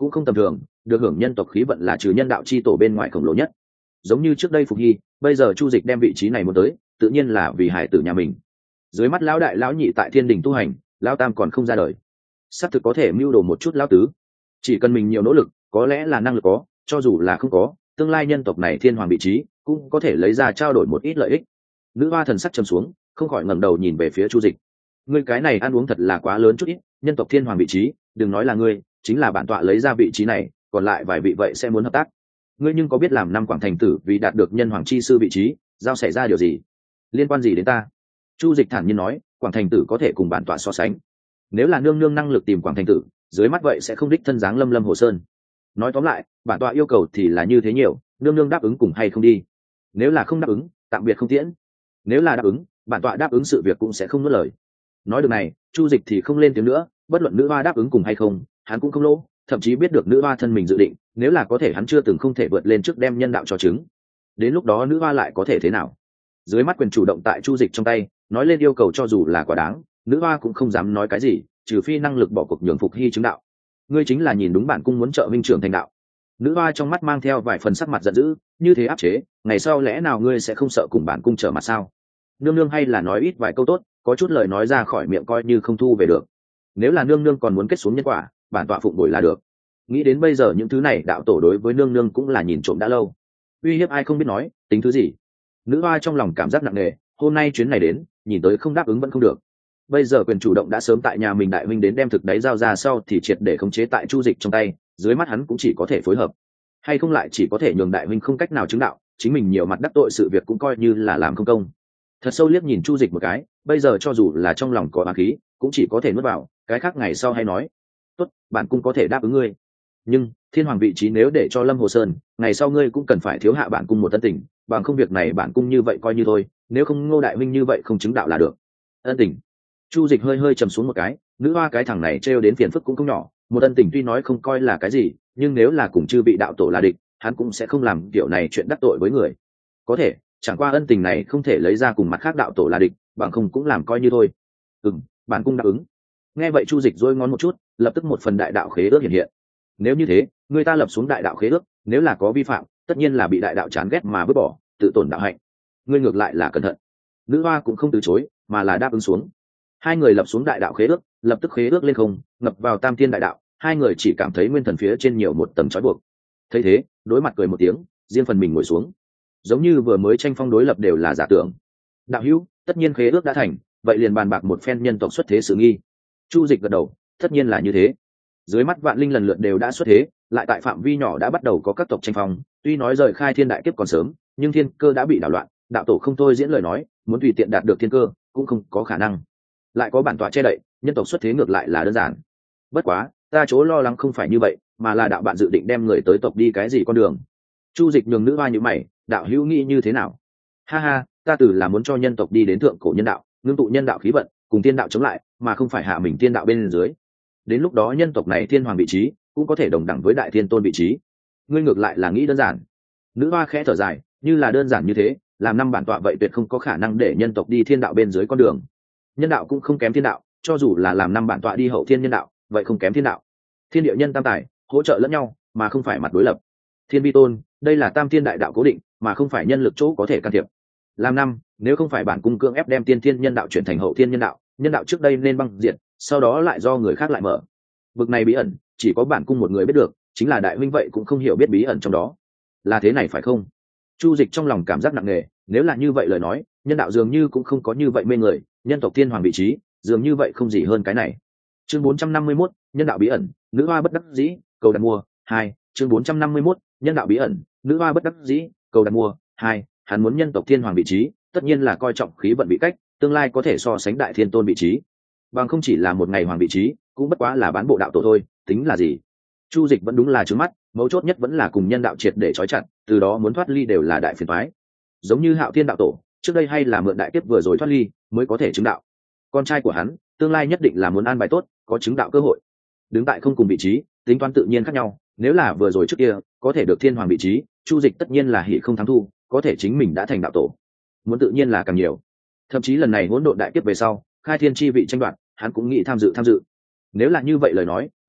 cũng không tầm thường, được hưởng nhân tộc khí vận là trừ nhân đạo chi tổ bên ngoài khổng lồ nhất. Giống như trước đây Phục Hy, bây giờ Chu Dịch đem vị trí này muốn tới, tự nhiên là vì hải tử nhà mình. Dưới mắt lão đại lão nhị tại thiên đình tu hành, lão tam còn không ra đời, sắp thực có thể mưu đồ một chút lão tứ. Chỉ cần mình nhiều nỗ lực, có lẽ là năng lực có, cho dù là không có, tương lai nhân tộc này thiên hoàng vị trí cũng có thể lấy ra trao đổi một ít lợi ích. Nữ hoa thần sắc trầm xuống, không khỏi ngẩng đầu nhìn về phía Chu Dịch. Ngươi cái này ăn uống thật là quá lớn chút ít, nhân tộc thiên hoàng vị trí, đừng nói là ngươi, chính là bản tọa lấy ra vị trí này, còn lại vài vị vậy sẽ muốn hợp tác. Ngươi nhưng có biết làm năm Quảng Thành tử vì đạt được nhân hoàng chi sư vị trí, giao xảy ra điều gì? Liên quan gì đến ta? Chu Dịch thản nhiên nói, Quảng Thành tử có thể cùng bản tọa so sánh. Nếu là nương nương năng lực tìm Quảng Thành tử, dưới mắt vậy sẽ không đích thân dáng Lâm Lâm Hồ Sơn. Nói tóm lại, bản tọa yêu cầu thì là như thế nhiều, nương nương đáp ứng cùng hay không đi. Nếu là không đáp ứng, tạm biệt không tiễn. Nếu là đáp ứng, bản tọa đáp ứng sự việc cũng sẽ không nuốt lời. Nói được này, Chu Dịch thì không lên tiếng nữa, bất luận nữ hoa đáp ứng cùng hay không, hắn cũng không lỗ, thậm chí biết được nữ hoa thân mình dự định, nếu là có thể hắn chưa từng không thể vượt lên trước đem nhân đạo cho chứng. Đến lúc đó nữ hoa lại có thể thế nào? Dưới mắt quyền chủ động tại Chu Dịch trong tay, nói lên yêu cầu cho dù là quá đáng, nữ hoa cũng không dám nói cái gì, trừ phi năng lực bỏ cuộc nhường Phục Hy chứng đạo. Ngươi chính là nhìn đúng bản cung muốn trợ minh trưởng thành đạo. Nữ hoa trong mắt mang theo vài phần sắc mặt giận dữ, như thế áp chế, ngày sau lẽ nào ngươi sẽ không sợ cùng bản cung trở mặt sao? Nương nương hay là nói ít vài câu tốt, có chút lời nói ra khỏi miệng coi như không thu về được. Nếu là nương nương còn muốn kết xuống nhân quả, bản tọa phụng bồi là được. Nghĩ đến bây giờ những thứ này đạo tổ đối với nương nương cũng là nhìn trộm đã lâu. Uy hiếp ai không biết nói, tính thứ gì? Nữ hoa trong lòng cảm giác nặng nề, hôm nay chuyến này đến, nhìn tới không đáp ứng vẫn không được. Bây giờ quyền chủ động đã sớm tại nhà mình đại huynh đến đem thực đáy giao ra sau thì triệt để khống chế tại Chu Dịch trong tay, dưới mắt hắn cũng chỉ có thể phối hợp, hay không lại chỉ có thể nhường đại huynh không cách nào chứng đạo, chính mình nhiều mặt đắc tội sự việc cũng coi như là làm không công. Thật sâu liếc nhìn Chu Dịch một cái, bây giờ cho dù là trong lòng có oán khí, cũng chỉ có thể nuốt vào, cái khác ngày sau hay nói. Tốt, bản cung có thể đáp ứng ngươi. Nhưng thiên hoàng vị trí nếu để cho Lâm Hồ Sơn, ngày sau ngươi cũng cần phải thiếu hạ bản cung một ân tình, bằng không việc này bản cung như vậy coi như thôi, nếu không Ngô đại huynh như vậy không chứng đạo là được. Ân tình. Chu Dịch hơi hơi trầm xuống một cái, nữ hoa cái thằng này trêu đến phiền phức cũng không nhỏ, một ân tình tuy nói không coi là cái gì, nhưng nếu là cùng chư bị đạo tổ là địch, hắn cũng sẽ không làm kiểu này chuyện đắc tội với người. Có thể, chẳng qua ân tình này không thể lấy ra cùng mặt khác đạo tổ là địch, bằng không cũng làm coi như thôi. Ừm, bản cung đáp ứng. Nghe vậy Chu Dịch rối ngón một chút, lập tức một phần đại đạo khế ước hiện hiện. Nếu như thế, người ta lập xuống đại đạo khế ước, nếu là có vi phạm, tất nhiên là bị đại đạo chán ghét mà vứt bỏ, tự tổn đạo hạnh. Ngươi ngược lại là cẩn thận. Nữ hoa cũng không từ chối, mà là đáp ứng xuống. Hai người lập xuống đại đạo khế ước, lập tức khế ước lên không, ngập vào tam thiên đại đạo, hai người chỉ cảm thấy nguyên thần phía trên nhiều một tầng trói buộc. Thấy thế, đối mặt cười một tiếng, riêng phần mình ngồi xuống. Giống như vừa mới tranh phong đối lập đều là giả tưởng. Đạo hữu, tất nhiên khế ước đã thành, vậy liền bàn bạc một phen nhân tộc xuất thế sự nghi. Chu Dịch gật đầu, tất nhiên là như thế. Dưới mắt vạn linh lần lượt đều đã xuất thế, lại tại phạm vi nhỏ đã bắt đầu có các tộc tranh phong, tuy nói rời khai thiên đại kiếp còn sớm, nhưng thiên cơ đã bị đảo loạn, đạo tổ không thôi diễn lời nói, muốn tùy tiện đạt được thiên cơ cũng không có khả năng. Lại có bản tọa che đậy, nhân tộc xuất thế ngược lại là đơn giản. Bất quá, ta chỗ lo lắng không phải như vậy, mà là đạo bạn dự định đem người tới tộc đi cái gì con đường. Chu Dịch nhường nữ hoa như mày, đạo hữu nghĩ như thế nào? Ha ha, ta từ là muốn cho nhân tộc đi đến thượng cổ nhân đạo, ngưng tụ nhân đạo khí vận, cùng tiên đạo chống lại, mà không phải hạ mình tiên đạo bên dưới. Đến lúc đó nhân tộc này thiên hoàng vị trí cũng có thể đồng đẳng với đại thiên tôn vị trí. Ngươi ngược lại là nghĩ đơn giản. Nữ hoa khẽ thở dài, như là đơn giản như thế, làm năm bản tọa vậy tuyệt không có khả năng để nhân tộc đi thiên đạo bên dưới con đường. Nhân đạo cũng không kém thiên đạo, cho dù là làm năm bản tọa đi hậu thiên nhân đạo, vậy không kém thiên đạo. Thiên địa nhân tam tài, hỗ trợ lẫn nhau, mà không phải mặt đối lập. Thiên vi tôn, đây là tam thiên đại đạo cố định, mà không phải nhân lực chỗ có thể can thiệp. Làm năm, nếu không phải bản cung cưỡng ép đem tiên thiên nhân đạo chuyển thành hậu thiên nhân đạo, nhân đạo trước đây nên băng diệt, sau đó lại do người khác lại mở. Vực này bí ẩn, chỉ có bản cung một người biết được, chính là đại huynh vậy cũng không hiểu biết bí ẩn trong đó. Là thế này phải không? Chu Dịch trong lòng cảm giác nặng nề, nếu là như vậy lời nói, nhân đạo dường như cũng không có như vậy mê người, nhân tộc thiên hoàng vị trí, dường như vậy không gì hơn cái này. Chương bốn trăm năm mươi mốt, nhân đạo bí ẩn, nữ hoa bất đắc dĩ, cầu đặt mua, hai. Chương bốn trăm năm mươi mốt, nhân đạo bí ẩn, nữ hoa bất đắc dĩ, cầu đặt mua, hai. Hắn muốn nhân tộc thiên hoàng vị trí, tất nhiên là coi trọng khí vận vị cách, tương lai có thể so sánh đại thiên tôn vị trí. Bằng không chỉ là một ngày hoàng vị trí, cũng bất quá là bán bộ đạo tổ thôi, tính là gì? Chu Dịch vẫn đúng là trướng mắt, mấu chốt nhất vẫn là cùng nhân đạo triệt để trói chặt, từ đó muốn thoát ly đều là đại phiền toái. Giống như Hạo Thiên đạo tổ, trước đây hay là mượn đại kiếp vừa rồi thoát ly, mới có thể chứng đạo. Con trai của hắn, tương lai nhất định là muốn an bài tốt, có chứng đạo cơ hội. Đứng tại không cùng vị trí, tính toán tự nhiên khác nhau, nếu là vừa rồi trước kia, có thể được thiên hoàng vị trí, Chu Dịch tất nhiên là hỉ không thắng thu, có thể chính mình đã thành đạo tổ. Muốn tự nhiên là càng nhiều. Thậm chí lần này hỗn độn đại kiếp về sau, khai thiên chi vị tranh đoạt, hắn cũng nghĩ tham dự tham dự. Nếu là như vậy lời nói,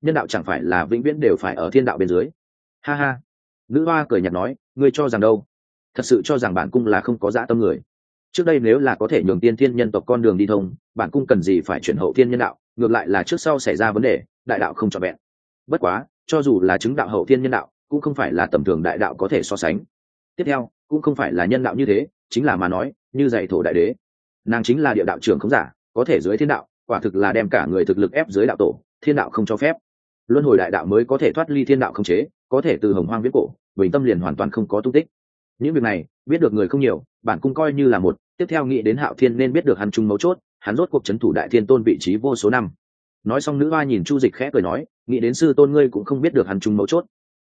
nhân đạo chẳng phải là vĩnh viễn đều phải ở thiên đạo bên dưới. Ha ha, nữ hoa cười nhạt nói, ngươi cho rằng đâu? Thật sự cho rằng bản cung là không có dã tâm người? Trước đây nếu là có thể nhường tiên thiên nhân tộc con đường đi thông, bản cung cần gì phải chuyển hậu thiên nhân đạo, ngược lại là trước sau xảy ra vấn đề, đại đạo không trọn vẹn. Bất quá, cho dù là chứng đạo hậu thiên nhân đạo, cũng không phải là tầm thường đại đạo có thể so sánh. Tiếp theo, cũng không phải là nhân đạo như thế, chính là mà nói, như dạy thổ đại đế, nàng chính là địa đạo trưởng không giả, có thể dưới thiên đạo, quả thực là đem cả người thực lực ép dưới đạo tổ, thiên đạo không cho phép. Luân hồi đại đạo mới có thể thoát ly thiên đạo không chế, có thể từ hồng hoang viễn cổ, bình tâm liền hoàn toàn không có tung tích. Những việc này, biết được người không nhiều, bản cung coi như là một, tiếp theo nghĩ đến Hạo Thiên nên biết được hắn trung mấu chốt, hắn rốt cuộc chấn thủ đại thiên tôn vị trí vô số năm. Nói xong nữ hoa nhìn Chu Dịch khẽ cười nói, nghĩ đến sư tôn ngươi cũng không biết được hắn trung mấu chốt.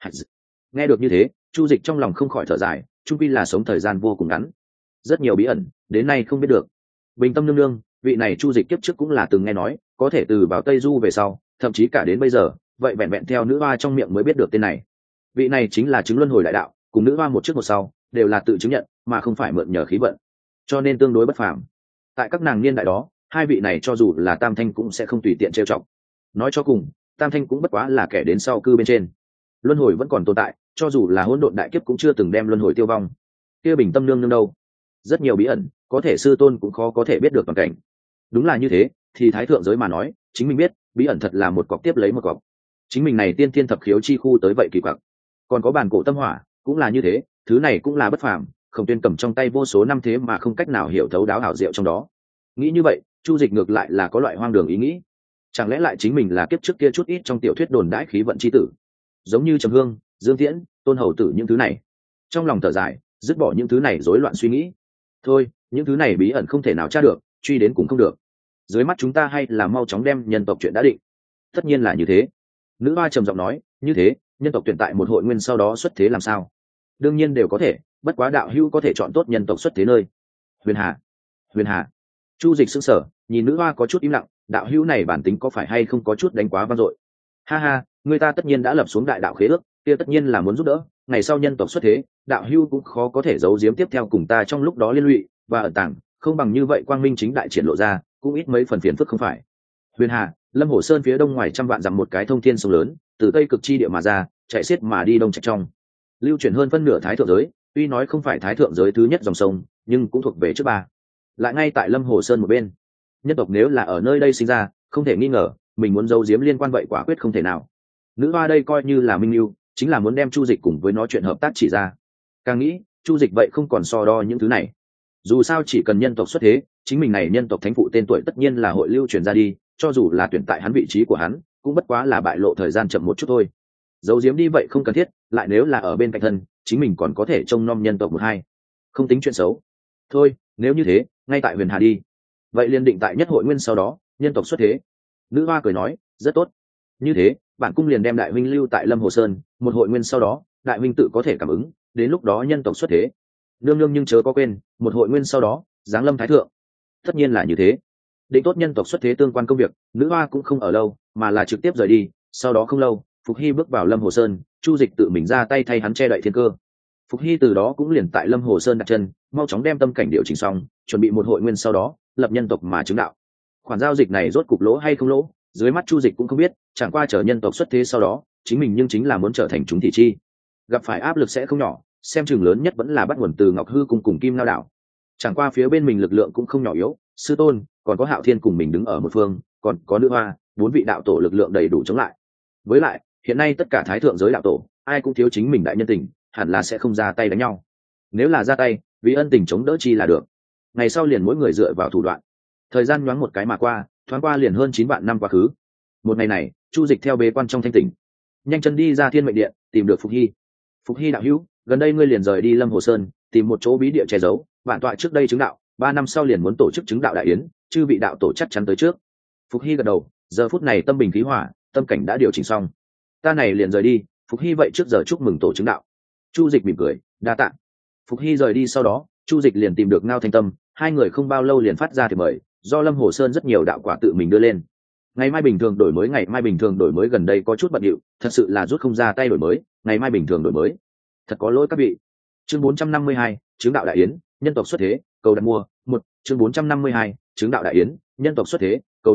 Nghe được như thế, Chu Dịch trong lòng không khỏi thở dài, trung quy là sống thời gian vô cùng ngắn, rất nhiều bí ẩn đến nay không biết được. Bình tâm nương nương, vị này Chu Dịch kiếp trước cũng là từng nghe nói, có thể từ vào Tây Du về sau, thậm chí cả đến bây giờ, vậy vẹn vẹn theo nữ hoa trong miệng mới biết được tên này. Vị này chính là chứng luân hồi đại đạo, cùng nữ hoa một trước một sau, đều là tự chứng nhận, mà không phải mượn nhờ khí vận, cho nên tương đối bất phàm. Tại các nàng niên đại đó, hai vị này cho dù là Tam Thanh cũng sẽ không tùy tiện trêu chọc. Nói cho cùng, Tam Thanh cũng bất quá là kẻ đến sau cư bên trên. Luân hồi vẫn còn tồn tại, cho dù là hỗn độn đại kiếp cũng chưa từng đem luân hồi tiêu vong. Kia Bình tâm nương nương đâu? Rất nhiều bí ẩn, có thể sư tôn cũng khó có thể biết được toàn cảnh. Đúng là như thế, thì thái thượng giới mà nói, chính mình biết, bí ẩn thật là một cọc tiếp lấy một cọc. Chính mình này tiên thiên thập khiếu chi khu tới vậy kỳ quặc. Còn có bản cổ tâm hỏa, cũng là như thế, thứ này cũng là bất phàm, Khổng Tuyên cầm trong tay vô số năm thế mà không cách nào hiểu thấu đáo hảo diệu trong đó. Nghĩ như vậy, Chu Dịch ngược lại là có loại hoang đường ý nghĩ. Chẳng lẽ lại chính mình là kiếp trước kia chút ít trong tiểu thuyết đồn đãi khí vận chi tử, giống như Trầm Hương, Dương Tiễn, Tôn Hầu Tử những thứ này. Trong lòng thở dài, dứt bỏ những thứ này rối loạn suy nghĩ. Thôi, những thứ này bí ẩn không thể nào tra được, truy đến cũng không được. Dưới mắt chúng ta hay là mau chóng đem nhân tộc chuyện đã định. Tất nhiên là như thế. Nữ hoa trầm giọng nói, như thế, nhân tộc tuyển tại một hội nguyên sau đó xuất thế làm sao? Đương nhiên đều có thể, bất quá đạo hữu có thể chọn tốt nhân tộc xuất thế nơi. Huyền Hà, Huyền Hà. Chu Dịch sững sờ, nhìn nữ hoa có chút im lặng, đạo hữu này bản tính có phải hay không có chút đánh quá vang dội? Ha ha, người ta tất nhiên đã lập xuống đại đạo khế ước, kia tất nhiên là muốn giúp đỡ, ngày sau nhân tộc xuất thế, đạo hữu cũng khó có thể giấu giếm tiếp theo cùng ta trong lúc đó liên lụy và ẩn tàng, không bằng như vậy quang minh chính đại triển lộ ra, cũng ít mấy phần phiền phức không phải? Huyền Hà, Lâm Hồ Sơn phía đông ngoài trăm vạn dặm một cái thông thiên sông lớn, từ tây cực chi địa mà ra, chạy xiết mà đi đông trạch trong, lưu chuyển hơn phân nửa thái thượng giới, tuy nói không phải thái thượng giới thứ nhất dòng sông, nhưng cũng thuộc về trước ba. Lại ngay tại Lâm Hồ Sơn một bên, nhân tộc nếu là ở nơi đây sinh ra, không thể nghi ngờ, mình muốn giấu giếm liên quan vậy quả quyết không thể nào. Nữ hoa đây coi như là minh lưu, chính là muốn đem Chu Dịch cùng với nó chuyện hợp tác chỉ ra. Càng nghĩ, Chu Dịch vậy không còn so đo những thứ này. Dù sao chỉ cần nhân tộc xuất thế, chính mình này nhân tộc thánh phụ tên tuổi tất nhiên là hội lưu truyền ra đi, cho dù là tuyển tại hắn vị trí của hắn, cũng bất quá là bại lộ thời gian chậm một chút thôi. Giấu giếm đi vậy không cần thiết, lại nếu là ở bên cạnh thân, chính mình còn có thể trông nom nhân tộc một hai, không tính chuyện xấu. Thôi, nếu như thế, ngay tại Huyền Hà đi. Vậy liền định tại nhất hội nguyên sau đó, nhân tộc xuất thế. Nữ hoa cười nói, rất tốt. Như thế, bản cung liền đem đại huynh lưu tại Lâm Hồ Sơn, một hội nguyên sau đó, đại huynh tự có thể cảm ứng, đến lúc đó nhân tộc xuất thế. Nương nương nhưng chớ có quên, một hội nguyên sau đó, giáng lâm thái thượng. Tất nhiên là như thế. Định tốt nhân tộc xuất thế tương quan công việc, nữ hoa cũng không ở lâu, mà là trực tiếp rời đi. Sau đó không lâu, Phục Hy bước vào Lâm Hồ Sơn, Chu Dịch tự mình ra tay thay hắn che đậy thiên cơ. Phục Hy từ đó cũng liền tại Lâm Hồ Sơn đặt chân, mau chóng đem tâm cảnh điều chỉnh xong, chuẩn bị một hội nguyên sau đó, lập nhân tộc mà chứng đạo. Khoản giao dịch này rốt cục lỗ hay không lỗ, dưới mắt Chu Dịch cũng không biết, chẳng qua chờ nhân tộc xuất thế sau đó, chính mình nhưng chính là muốn trở thành chúng thị chi, gặp phải áp lực sẽ không nhỏ, xem chừng lớn nhất vẫn là bắt nguồn từ Ngọc Hư cung cùng Kim Lao đảo. Chẳng qua phía bên mình lực lượng cũng không nhỏ yếu, sư tôn, còn có Hạo Thiên cùng mình đứng ở một phương, còn có nữ hoa, bốn vị đạo tổ lực lượng đầy đủ chống lại. Với lại, hiện nay tất cả thái thượng giới đạo tổ, ai cũng thiếu chính mình đại nhân tình, hẳn là sẽ không ra tay đánh nhau. Nếu là ra tay, vì ân tình chống đỡ chi là được. Ngày sau liền mỗi người dựa vào thủ đoạn. Thời gian nhoáng một cái mà qua, thoáng qua liền hơn chín vạn năm quá khứ. Một ngày này, Chu Dịch theo bế quan trong thanh tỉnh, nhanh chân đi ra Thiên Mệnh Điện, tìm được Phục Hy. Phục Hy đạo hữu, gần đây ngươi liền rời đi Lâm Hồ Sơn, tìm một chỗ bí địa che giấu, bản tọa trước đây chứng đạo, ba năm sau liền muốn tổ chức chứng đạo đại yến, chư vị đạo tổ chắc chắn tới trước. Phục Hy gật đầu, giờ phút này tâm bình khí hòa, tâm cảnh đã điều chỉnh xong. Ta này liền rời đi, Phục Hy vậy trước giờ chúc mừng tổ chứng đạo. Chu Dịch mỉm cười, đa tạ. Phục Hy rời đi sau đó, Chu Dịch liền tìm được Ngao Thanh Tâm, hai người không bao lâu liền phát ra thì mời, do Lâm Hồ Sơn rất nhiều đạo quả tự mình đưa lên. Ngày mai bình thường đổi mới, ngày mai bình thường đổi mới gần đây có chút bận rộn, thật sự là rút không ra tay đổi mới, ngày mai bình thường đổi mới. Thật có lỗi các vị. Chương bốn trăm năm mươi hai, chứng đạo đại yến, nhân tộc xuất thế, cầu đặt mua, một, chương bốn trăm năm mươi hai, chứng đạo đại yến, nhân tộc xuất thế, cầu đặt mua,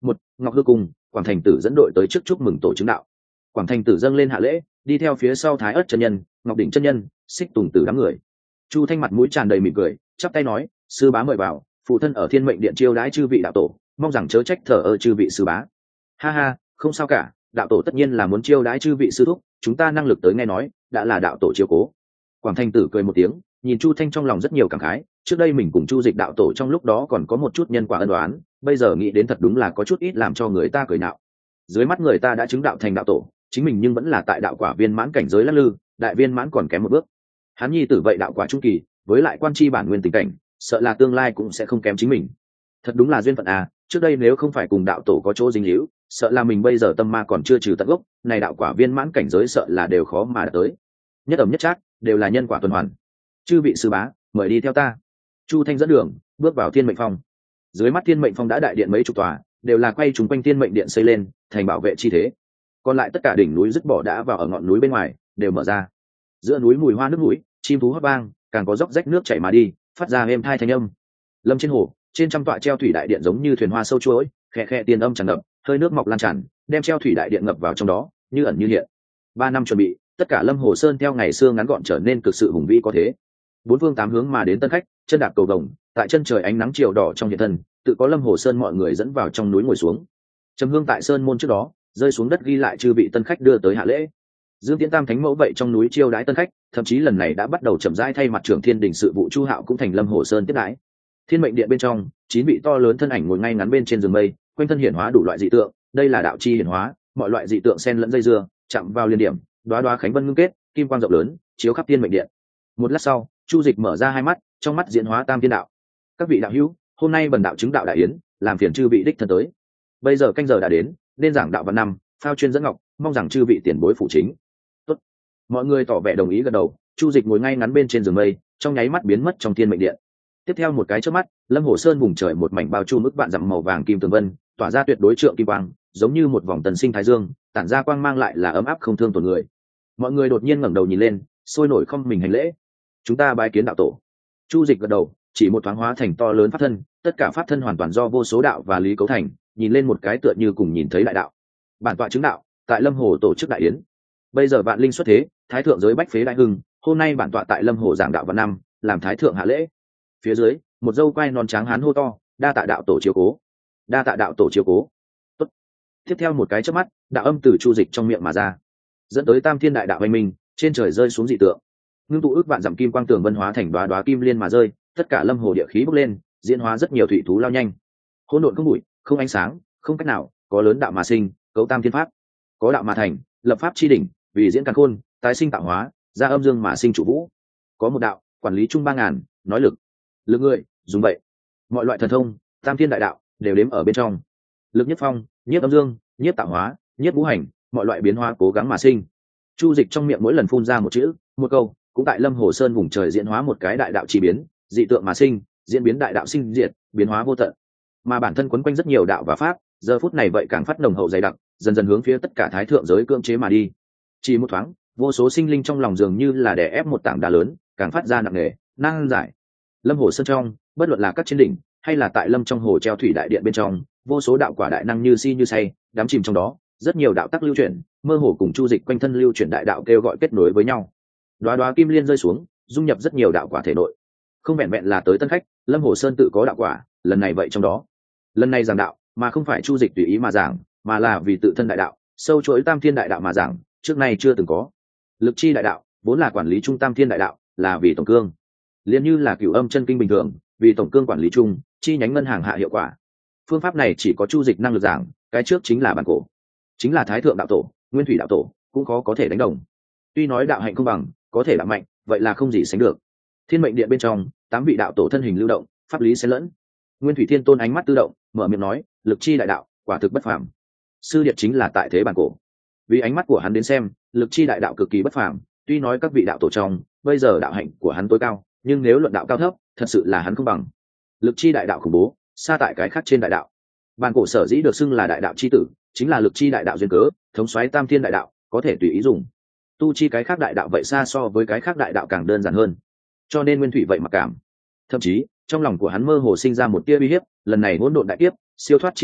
một Ngọc Hư Cung, Quảng Thành Tử dẫn đội tới trước chúc mừng tổ chứng đạo. Quảng Thành Tử dâng lên hạ lễ, đi theo phía sau Thái Ất chân nhân, Ngọc Đỉnh chân nhân, Xích Tùng Tử đám người. Chu Thanh mặt mũi tràn đầy mỉm cười, chắp tay nói: sư bá mời vào, phụ thân ở Thiên Mệnh Điện chiêu đãi chư vị đạo tổ, mong rằng chớ trách thờ ơ chư vị sư bá. Ha ha, không sao cả, đạo tổ tất nhiên là muốn chiêu đãi chư vị sư thúc, chúng ta năng lực tới nghe nói, đã là đạo tổ chiếu cố. Quảng Thành Tử cười một tiếng, nhìn Chu Thanh trong lòng rất nhiều cảm khái, trước đây mình cùng Chu Dịch đạo tổ trong lúc đó còn có một chút nhân quả ân oán, bây giờ nghĩ đến thật đúng là có chút ít làm cho người ta cười nhạo. Dưới mắt người ta đã chứng đạo thành đạo tổ, chính mình nhưng vẫn là tại đạo quả viên mãn cảnh giới lắc lư, đại viên mãn còn kém một bước. Hắn nhi tử vậy đạo quả trung kỳ, với lại quan chi bản nguyên tình cảnh, sợ là tương lai cũng sẽ không kém chính mình. Thật đúng là duyên phận à, trước đây nếu không phải cùng đạo tổ có chỗ dính líu, sợ là mình bây giờ tâm ma còn chưa trừ tận gốc, này đạo quả viên mãn cảnh giới sợ là đều khó mà đạt tới. Nhất ẩm nhất trác, đều là nhân quả tuần hoàn. Chư vị sư bá, mời đi theo ta. Chu Thanh dẫn đường, bước vào Thiên Mệnh Phong. Dưới mắt Thiên Mệnh Phong đã đại điện mấy chục tòa, đều là quay trùng quanh Thiên Mệnh Điện xây lên, thành bảo vệ chi thế. Còn lại tất cả đỉnh núi dứt bỏ đã vào ở ngọn núi bên ngoài, đều mở ra. Giữa núi mùi hoa nước núi, chim thú hót vang, càng có róc rách nước chảy mà đi, phát ra êm thai thanh âm. Lâm trên hồ, trên trăm tọa treo thủy đại điện giống như thuyền hoa sâu chuỗi, khẽ khẽ tiên âm tràn ngập, hơi nước mọc lan tràn, đem treo thủy đại điện ngập vào trong đó, như ẩn như hiện. Ba năm chuẩn bị, tất cả Lâm Hồ Sơn theo ngày xưa ngắn gọn trở nên cực sự hùng vĩ có thế. Bốn phương tám hướng mà đến tân khách, chân đạp cầu vồng, tại chân trời ánh nắng chiều đỏ trong hiện thân, tự có Lâm Hồ Sơn mọi người dẫn vào trong núi ngồi xuống. Trầm hương tại sơn môn trước đó, rơi xuống đất ghi lại chư vị tân khách đưa tới hạ lễ. Dương Tiễn Tam Thánh mẫu vậy trong núi chiêu đãi tân khách, thậm chí lần này đã bắt đầu chậm rãi thay mặt trưởng Thiên Đình sự vụ Chu Hạo cũng thành Lâm Hồ Sơn tiếp đãi. Thiên Mệnh Điện bên trong, chín vị to lớn thân ảnh ngồi ngay ngắn bên trên giường mây, quanh thân hiển hóa đủ loại dị tượng, đây là đạo chi hiển hóa, mọi loại dị tượng xen lẫn dây dưa, chạm vào liên điểm, đóa đóa khánh vân ngưng kết, kim quang rộng lớn, chiếu khắp Thiên Mệnh Điện. Một lát sau, Chu Dịch mở ra hai mắt, trong mắt diễn hóa Tam Thiên Đạo. Các vị đạo hữu, hôm nay bần đạo chứng đạo đại yến, làm phiền chư vị đích thân tới. Bây giờ canh giờ đã đến, nên giảng đạo văn năm, phao chuyên dẫn ngọc, mong rằng chư vị tiền bối phụ chính. Tốt. Mọi người tỏ vẻ đồng ý gật đầu. Chu Dịch ngồi ngay ngắn bên trên giường mây, trong nháy mắt biến mất trong Thiên Mệnh Điện. Tiếp theo một cái chớp mắt, Lâm Hồ Sơn vùng trời một mảnh bao trùm mức vạn dặm màu vàng kim tường vân, tỏa ra tuyệt đối trượng kim quang, giống như một vòng tần sinh thái dương, tản ra quang mang lại là ấm áp không thương tổn người. Mọi người đột nhiên ngẩng đầu nhìn lên, sôi nổi không mình hành lễ. Chúng ta bái kiến đạo tổ. Chu Dịch gật đầu, chỉ một thoáng hóa thành to lớn pháp thân, tất cả pháp thân hoàn toàn do vô số đạo và lý cấu thành, nhìn lên một cái tựa như cùng nhìn thấy đại đạo. Bản tọa chứng đạo, tại Lâm Hồ tổ chức đại yến. Bây giờ vạn linh xuất thế, thái thượng giới bách phế đại hưng, hôm nay bản tọa tại Lâm Hồ giảng đạo văn năm, làm thái thượng hạ lễ. Phía dưới, một dâu quai non trắng hán hô to, đa tạ đạo tổ chiếu cố. Đa tạ đạo tổ chiếu cố. Tốt. Tiếp theo một cái chớp mắt, đạo âm từ Chu Dịch trong miệng mà ra, dẫn tới Tam Thiên đại đạo hoành minh, trên trời rơi xuống dị tượng. Ngưng tụ ước vạn dặm kim quang tường vân hóa thành đóa đóa kim liên mà rơi, tất cả Lâm Hồ địa khí bốc lên, diễn hóa rất nhiều thủy thú lao nhanh. Hỗn độn không bụi, không ánh sáng, không cách nào, có lớn đạo mà sinh, cấu tam thiên pháp, có đạo mà thành, lập pháp chi đỉnh, vì diễn càn khôn, tái sinh tạo hóa, ra âm dương mà sinh trụ vũ. Có một đạo, quản lý chung ba ngàn, nói lực, lực người, dùng vậy. Mọi loại thần thông, tam thiên đại đạo đều đếm ở bên trong. Lực nhất phong, nhiếp âm dương, nhiếp tạo hóa, nhiếp vũ hành, mọi loại biến hóa cố gắng mà sinh. Chu Dịch trong miệng mỗi lần phun ra một chữ, một câu, cũng tại Lâm Hồ Sơn vùng trời diễn hóa một cái đại đạo chi biến, dị tượng mà sinh, diễn biến đại đạo sinh diệt, biến hóa vô tận. Mà bản thân quấn quanh rất nhiều đạo và pháp, giờ phút này vậy càng phát nồng hậu dày đặc, dần dần hướng phía tất cả thái thượng giới cưỡng chế mà đi. Chỉ một thoáng, vô số sinh linh trong lòng dường như là đè ép một tảng đá lớn, càng phát ra nặng nề, nan giải. Lâm Hồ Sơn trong, bất luận là các trên đỉnh, hay là tại Lâm trong hồ treo thủy đại điện bên trong, vô số đạo quả đại năng như si như say, đắm chìm trong đó, rất nhiều đạo tắc lưu chuyển, mơ hồ cùng Chu Dịch quanh thân lưu chuyển đại đạo kêu gọi kết nối với nhau. Đóa đóa kim liên rơi xuống, dung nhập rất nhiều đạo quả thể nội. Không vẹn vẹn là tới tân khách, Lâm Hồ Sơn tự có đạo quả, lần này vậy trong đó. Lần này giảng đạo, mà không phải Chu Dịch tùy ý mà giảng, mà là vì tự thân đại đạo, sâu chuỗi tam thiên đại đạo mà giảng, trước nay chưa từng có. Lực chi đại đạo, vốn là quản lý trung tam thiên đại đạo, là vì tổng cương. Liên như là cửu âm chân kinh bình thường, vì tổng cương quản lý chung, chi nhánh ngân hàng hạ hiệu quả. Phương pháp này chỉ có Chu Dịch năng lực giảng, cái trước chính là bản cổ, chính là thái thượng đạo tổ, nguyên thủy đạo tổ, cũng khó có thể đánh đồng. Tuy nói đạo hạnh không bằng, có thể đạo mạnh, vậy là không gì sánh được. Thiên Mệnh Điện bên trong, tám vị đạo tổ thân hình lưu động, pháp lý xen lẫn. Nguyên Thủy Thiên Tôn ánh mắt tự động, mở miệng nói, lực chi đại đạo, quả thực bất phàm. Sư điệt chính là tại thế bản cổ. Vì ánh mắt của hắn đến xem, lực chi đại đạo cực kỳ bất phàm, tuy nói các vị đạo tổ trong, bây giờ đạo hạnh của hắn tối cao, nhưng nếu luận đạo cao thấp, thật sự là hắn không bằng. Lực chi đại đạo khủng bố, xa tại cái khác trên đại đạo. Bản cổ sở dĩ được xưng là đại đạo chi tử, chính là lực chi đại đạo duyên cớ, thống soái tam thiên đại đạo, có thể tùy ý dùng. Tu chi cái khác đại đạo vậy xa so với cái khác đại đạo càng đơn giản hơn, cho nên Nguyên Thủy vậy mặc cảm. Thậm chí trong lòng của hắn mơ hồ sinh ra một tia uy hiếp, lần này hỗn độn đại kiếp, siêu thoát chi cơ,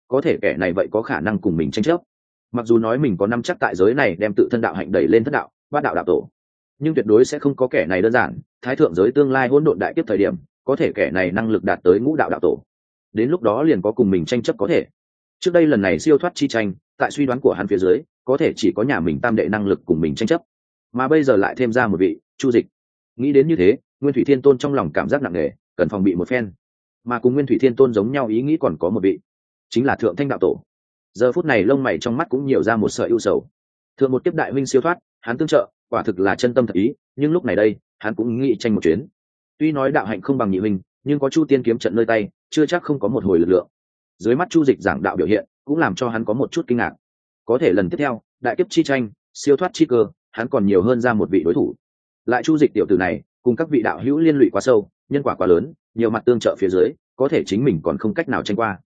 có thể kẻ này vậy có khả năng cùng mình tranh chấp. Mặc dù nói mình có năm chắc tại giới này đem tự thân đạo hạnh đẩy lên thất đạo bát đạo đạo tổ, nhưng tuyệt đối sẽ không có kẻ này đơn giản. Thái thượng giới tương lai hỗn độn đại kiếp thời điểm, có thể kẻ này năng lực đạt tới ngũ đạo đạo tổ, đến lúc đó liền có cùng mình tranh chấp có thể. Trước đây lần này siêu thoát chi tranh, tại suy đoán của hắn phía dưới, có thể chỉ có nhà mình tam đệ năng lực cùng mình tranh chấp, mà bây giờ lại thêm ra một vị Chu Dịch. Nghĩ đến như thế, Nguyên Thủy Thiên Tôn trong lòng cảm giác nặng nề, cần phòng bị một phen. Mà cùng Nguyên Thủy Thiên Tôn giống nhau ý nghĩ còn có một vị, chính là Thượng Thanh đạo tổ. Giờ phút này lông mày trong mắt cũng nhiều ra một sợi ưu sầu. Thượng một kiếp đại huynh siêu thoát, hắn tương trợ, quả thực là chân tâm thật ý, nhưng lúc này đây, hắn cũng nghĩ tranh một chuyến. Tuy nói đạo hạnh không bằng nhị huynh, nhưng có Chu Tiên kiếm trận nơi tay, chưa chắc không có một hồi lực lượng. Dưới mắt Chu Dịch giảng đạo biểu hiện, cũng làm cho hắn có một chút kinh ngạc. Có thể lần tiếp theo, đại kiếp chi tranh, siêu thoát chi cơ, hắn còn nhiều hơn ra một vị đối thủ. Lại Chu Dịch tiểu tử này, cùng các vị đạo hữu liên lụy quá sâu, nhân quả quá lớn, nhiều mặt tương trợ phía dưới, có thể chính mình còn không cách nào tranh qua.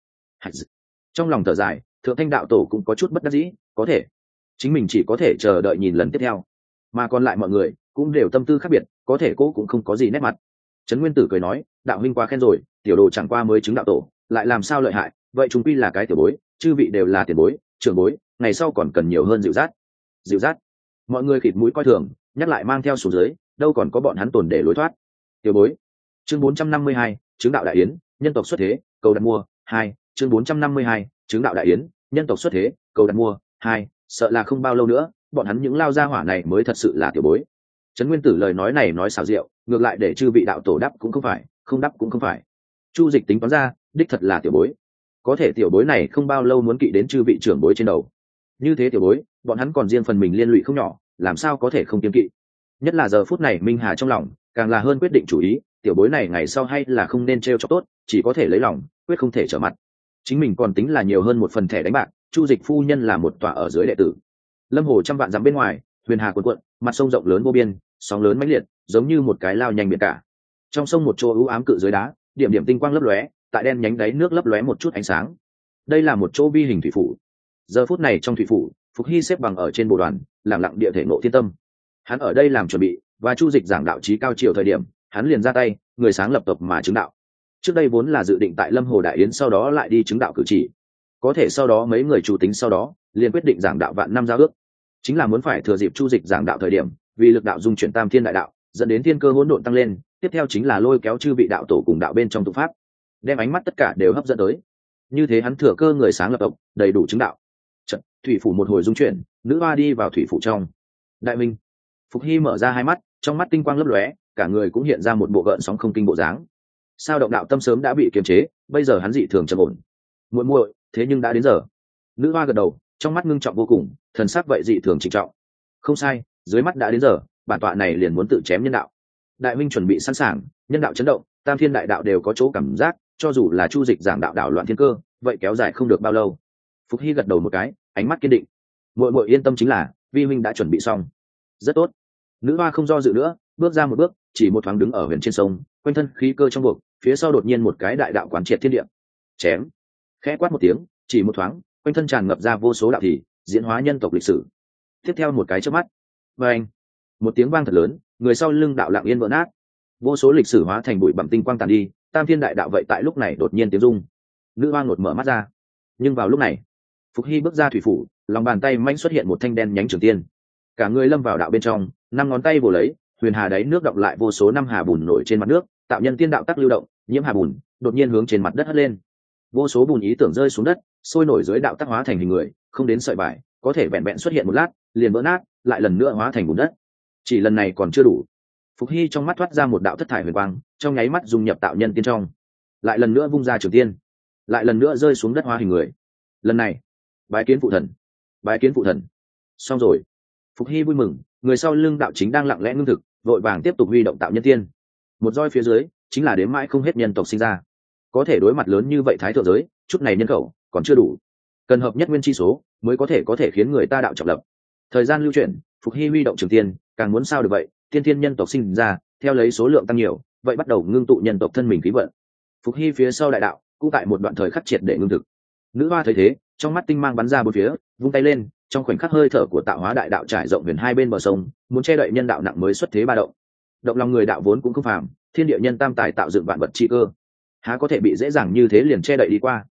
Trong lòng thở dài, Thượng Thanh đạo tổ cũng có chút bất đắc dĩ, có thể chính mình chỉ có thể chờ đợi nhìn lần tiếp theo, mà còn lại mọi người cũng đều tâm tư khác biệt, có thể cô cũng không có gì nét mặt. Trấn Nguyên Tử cười nói, đạo huynh quá khen rồi, tiểu đồ chẳng qua mới chứng đạo tổ, lại làm sao lợi hại, vậy chúng quy là cái tiểu bối, chư vị đều là tiền bối, trưởng bối, ngày sau còn cần nhiều hơn dịu dắt. Dịu dắt. Mọi người khịt mũi coi thường, nhắc lại mang theo xuống dưới, đâu còn có bọn hắn tồn để lối thoát. Tiểu bối. Chương bốn trăm năm mươi hai, chứng đạo đại yến, nhân tộc xuất thế, cầu đặt mua. Hai, chương bốn trăm năm mươi hai, chứng đạo đại yến, nhân tộc xuất thế, cầu đặt mua. Hai, sợ là không bao lâu nữa, bọn hắn những lao gia hỏa này mới thật sự là tiểu bối. Trấn Nguyên Tử lời nói này nói xảo diệu, ngược lại để chư vị đạo tổ đáp cũng không phải, không đáp cũng không phải. Chu Dịch tính toán ra, đích thật là tiểu bối. Có thể tiểu bối này không bao lâu muốn kỵ đến chư vị trưởng bối trên đầu. Như thế tiểu bối, bọn hắn còn riêng phần mình liên lụy không nhỏ, làm sao có thể không kiêng kỵ. Nhất là giờ phút này Minh Hà trong lòng, càng là hơn quyết định chủ ý, tiểu bối này ngày sau hay là không nên trêu chọc tốt, chỉ có thể lấy lòng, quyết không thể trở mặt. Chính mình còn tính là nhiều hơn một phần thẻ đánh bạc, Chu Dịch phu nhân là một tòa ở dưới đệ tử. Lâm hồ trăm vạn dặm bên ngoài, huyền hà cuồn cuộn, mặt sông rộng lớn vô biên, sóng lớn mãnh liệt, giống như một cái lao nhanh biển cả. Trong sông một chỗ u ám cự dưới đá, điểm điểm tinh quang lấp lóe, tại đen nhánh đáy nước lấp lóe một chút ánh sáng. Đây là một chỗ vi hình thủy phủ. Giờ phút này trong thủy phủ, Phục Hy xếp bằng ở trên bộ đoàn, lặng lặng địa thể ngộ thiên tâm. Hắn ở đây làm chuẩn bị, và Chu Dịch giảng đạo chí cao chiều thời điểm, hắn liền ra tay, người sáng lập tộc mà chứng đạo. Trước đây vốn là dự định tại Lâm Hồ Đại Yến sau đó lại đi chứng đạo cử chỉ. Có thể sau đó mấy người chủ tính sau đó, liền quyết định giảng đạo vạn năm giao ước, chính là muốn phải thừa dịp Chu Dịch giảng đạo thời điểm, vì lực đạo dung chuyển tam thiên đại đạo, dẫn đến thiên cơ hỗn độn tăng lên, tiếp theo chính là lôi kéo chư vị đạo tổ cùng đạo bên trong tụ pháp, đem ánh mắt tất cả đều hấp dẫn tới. Như thế hắn thừa cơ người sáng lập tộc, đầy đủ chứng đạo. Trận, thủy phủ một hồi dung chuyển, nữ hoa đi vào thủy phủ trong. Đại minh. Phục Hy mở ra hai mắt, trong mắt tinh quang lấp lóe, cả người cũng hiện ra một bộ gợn sóng không kinh bộ dáng. Sao động đạo tâm sớm đã bị kiềm chế, bây giờ hắn dị thường trầm ổn. Muội muội, thế nhưng đã đến giờ. Nữ hoa gật đầu, trong mắt ngưng trọng vô cùng, thần sắc vậy dị thường trịnh trọng. Không sai, dưới mắt đã đến giờ, bản tọa này liền muốn tự chém nhân đạo. Đại minh chuẩn bị sẵn sàng, nhân đạo chấn động, tam thiên đại đạo đều có chỗ cảm giác, cho dù là Chu Dịch giảng đạo đảo loạn thiên cơ, vậy kéo dài không được bao lâu. Phục Hy gật đầu một cái, ánh mắt kiên định. Muội muội yên tâm chính là, vi huynh đã chuẩn bị xong. Rất tốt. Nữ hoa không do dự nữa, bước ra một bước, chỉ một thoáng đứng ở huyền trên sông, quanh thân khí cơ trong buộc, phía sau đột nhiên một cái đại đạo quán triệt thiên địa. Chém. Khẽ quát một tiếng, chỉ một thoáng, quanh thân tràn ngập ra vô số đạo thì diễn hóa nhân tộc lịch sử. Tiếp theo một cái chớp mắt, và anh, một tiếng vang thật lớn, người sau lưng đạo lặng yên vỡ nát, vô số lịch sử hóa thành bụi bặm tinh quang tàn đi, tam thiên đại đạo vậy tại lúc này đột nhiên tiếng rung. Nữ hoa ngột mở mắt ra, nhưng vào lúc này, Phục Hy bước ra thủy phủ, lòng bàn tay manh xuất hiện một thanh đen nhánh trường tiên, cả người lâm vào đạo bên trong, năm ngón tay vồ lấy huyền hà đáy nước động lại vô số năm hà bùn nổi trên mặt nước, tạo nhân tiên đạo tắc lưu động, nhiễm hà bùn đột nhiên hướng trên mặt đất hất lên, vô số bùn ý tưởng rơi xuống đất, sôi nổi dưới đạo tắc hóa thành hình người, không đến sợi vải, có thể vẹn vẹn xuất hiện một lát, liền vỡ nát, lại lần nữa hóa thành bùn đất. Chỉ lần này còn chưa đủ. Phục Hy trong mắt thoát ra một đạo thất thải huyền quang, trong nháy mắt dung nhập tạo nhân tiên trong, lại lần nữa vung ra trường tiên, lại lần nữa rơi xuống đất hóa hình người. Lần này, bái kiến phụ thần, bái kiến phụ thần. Xong rồi. Phục Hy vui mừng, người sau lưng đạo chính đang lặng lẽ ngưng thực, vội vàng tiếp tục huy động tạo nhân tiên. Một roi phía dưới, chính là đếm mãi không hết nhân tộc sinh ra. Có thể đối mặt lớn như vậy thái thượng giới, chút này nhân khẩu còn chưa đủ, cần hợp nhất nguyên chi số mới có thể có thể khiến người ta đạo trọng lập. Thời gian lưu chuyển, Phục Hy huy động trường tiên, càng muốn sao được vậy, tiên thiên nhân tộc sinh ra, theo lấy số lượng tăng nhiều, vậy bắt đầu ngưng tụ nhân tộc thân mình khí vận. Phục Hy phía sau đại đạo cũng tại một đoạn thời khắc triệt để ngưng thực. Nữ hoa thấy thế, trong mắt tinh mang bắn ra bốn phía, vung tay lên, trong khoảnh khắc hơi thở của tạo hóa đại đạo trải rộng huyền hai bên bờ sông, muốn che đậy nhân đạo nặng mới xuất thế ba động. Động lòng người đạo vốn cũng không phàm, thiên địa nhân tam tài tạo dựng vạn vật chi cơ, há có thể bị dễ dàng như thế liền che đậy đi qua.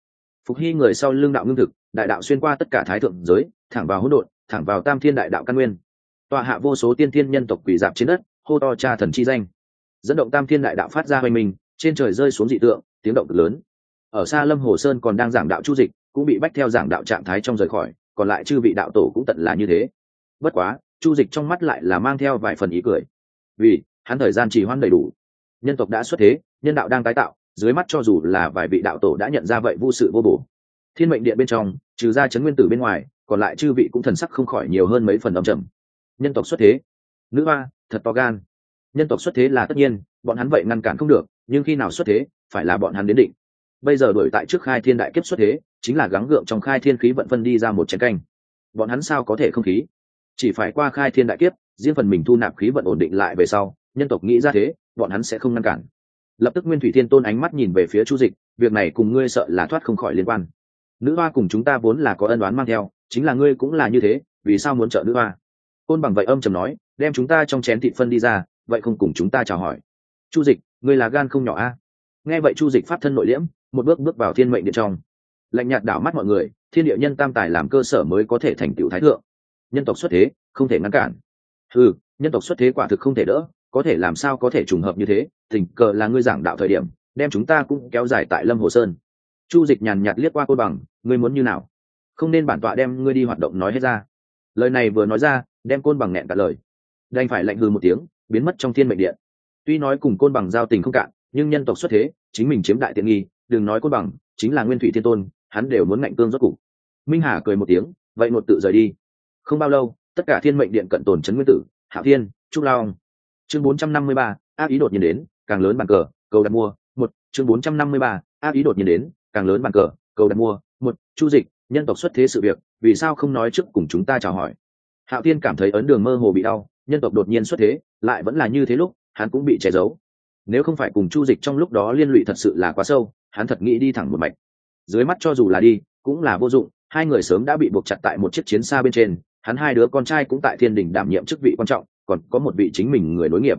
Phục hy người sau lưng đạo ngưng thực, đại đạo xuyên qua tất cả thái thượng giới, thẳng vào hỗn độn, thẳng vào tam thiên đại đạo căn nguyên. Tọa hạ vô số tiên thiên nhân tộc quỷ dạp trên đất, hô to cha thần chi danh, dẫn động tam thiên đại đạo phát ra hoành mình, trên trời rơi xuống dị tượng, tiếng động cực lớn. Ở xa Lâm Hồ Sơn còn đang giảng đạo Chu Dịch, cũng bị bách theo giảng đạo trạng thái trong rời khỏi, còn lại chư vị đạo tổ cũng tận là như thế. Bất quá, Chu Dịch trong mắt lại là mang theo vài phần ý cười, vì hắn thời gian trì hoãn đầy đủ, nhân tộc đã xuất thế, nhân đạo đang tái tạo, dưới mắt cho dù là vài vị đạo tổ đã nhận ra vậy vô sự vô bổ. Thiên mệnh điện bên trong, trừ ra Trấn Nguyên Tử bên ngoài, còn lại chư vị cũng thần sắc không khỏi nhiều hơn mấy phần âm trầm. Nhân tộc xuất thế, nữ hoa thật to gan. Nhân tộc xuất thế là tất nhiên, bọn hắn vậy ngăn cản không được, nhưng khi nào xuất thế phải là bọn hắn đến định. Bây giờ đổi tại trước khai thiên đại kiếp xuất thế, chính là gắng gượng trong khai thiên khí vận phân đi ra một chén canh. Bọn hắn sao có thể không khí? Chỉ phải qua khai thiên đại kiếp, riêng phần mình thu nạp khí vận ổn định lại về sau, nhân tộc nghĩ ra thế, bọn hắn sẽ không ngăn cản. Lập tức Nguyên Thủy Thiên Tôn ánh mắt nhìn về phía Chu Dịch, việc này cùng ngươi sợ là thoát không khỏi liên quan. Nữ hoa cùng chúng ta vốn là có ân oán mang theo, chính là ngươi cũng là như thế, vì sao muốn trợ nữ hoa? Côn Bằng vậy âm trầm nói, đem chúng ta trong chén thịt phân đi ra, vậy không cùng chúng ta chào hỏi. Chu Dịch, ngươi là gan không nhỏ a? Nghe vậy Chu Dịch pháp thân nội liễm, một bước bước vào thiên mệnh điện trong, lạnh nhạt đảo mắt mọi người, thiên địa nhân tam tài làm cơ sở mới có thể thành tựu thái thượng. Nhân tộc xuất thế không thể ngăn cản. Ừ, nhân tộc xuất thế quả thực không thể đỡ, có thể làm sao có thể trùng hợp như thế? Tình cờ là ngươi giảng đạo thời điểm, đem chúng ta cũng kéo dài tại Lâm Hồ Sơn. Chu Dịch nhàn nhạt liếc qua Côn Bằng, ngươi muốn như nào? Không nên bản tọa đem ngươi đi hoạt động nói hết ra. Lời này vừa nói ra, đem Côn Bằng nghẹn cả lời, đành phải lạnh hừ một tiếng, biến mất trong thiên mệnh điện. Tuy nói cùng Côn Bằng giao tình không cạn, nhưng nhân tộc xuất thế, chính mình chiếm đại tiện nghi, đừng nói Côn Bằng, chính là Nguyên Thủy Thiên Tôn, hắn đều muốn ngạnh cương rốt cục. Minh Hà cười một tiếng, vậy một tự rời đi. Không bao lâu, tất cả thiên mệnh điện cận tồn Trấn Nguyên Tử, Hạo Thiên, Trúc Long. Chương bốn trăm năm mươi ba, ác ý đột nhiên đến, càng lớn bàn cờ, cầu đặt mua. Một, chương bốn trăm năm mươi ba, ác ý đột nhiên đến, càng lớn bàn cờ, cầu đặt mua. Một, Chu Dịch, nhân tộc xuất thế sự việc, vì sao không nói trước cùng chúng ta chào hỏi? Hạo Thiên cảm thấy ấn đường mơ hồ bị đau, nhân tộc đột nhiên xuất thế, lại vẫn là như thế lúc, hắn cũng bị che giấu. Nếu không phải cùng Chu Dịch trong lúc đó liên lụy thật sự là quá sâu, hắn thật nghĩ đi thẳng một mạch. Dưới mắt cho dù là đi, cũng là vô dụng, hai người sớm đã bị buộc chặt tại một chiếc chiến xa bên trên, hắn hai đứa con trai cũng tại thiên đình đảm nhiệm chức vị quan trọng, còn có một vị chính mình người nối nghiệp.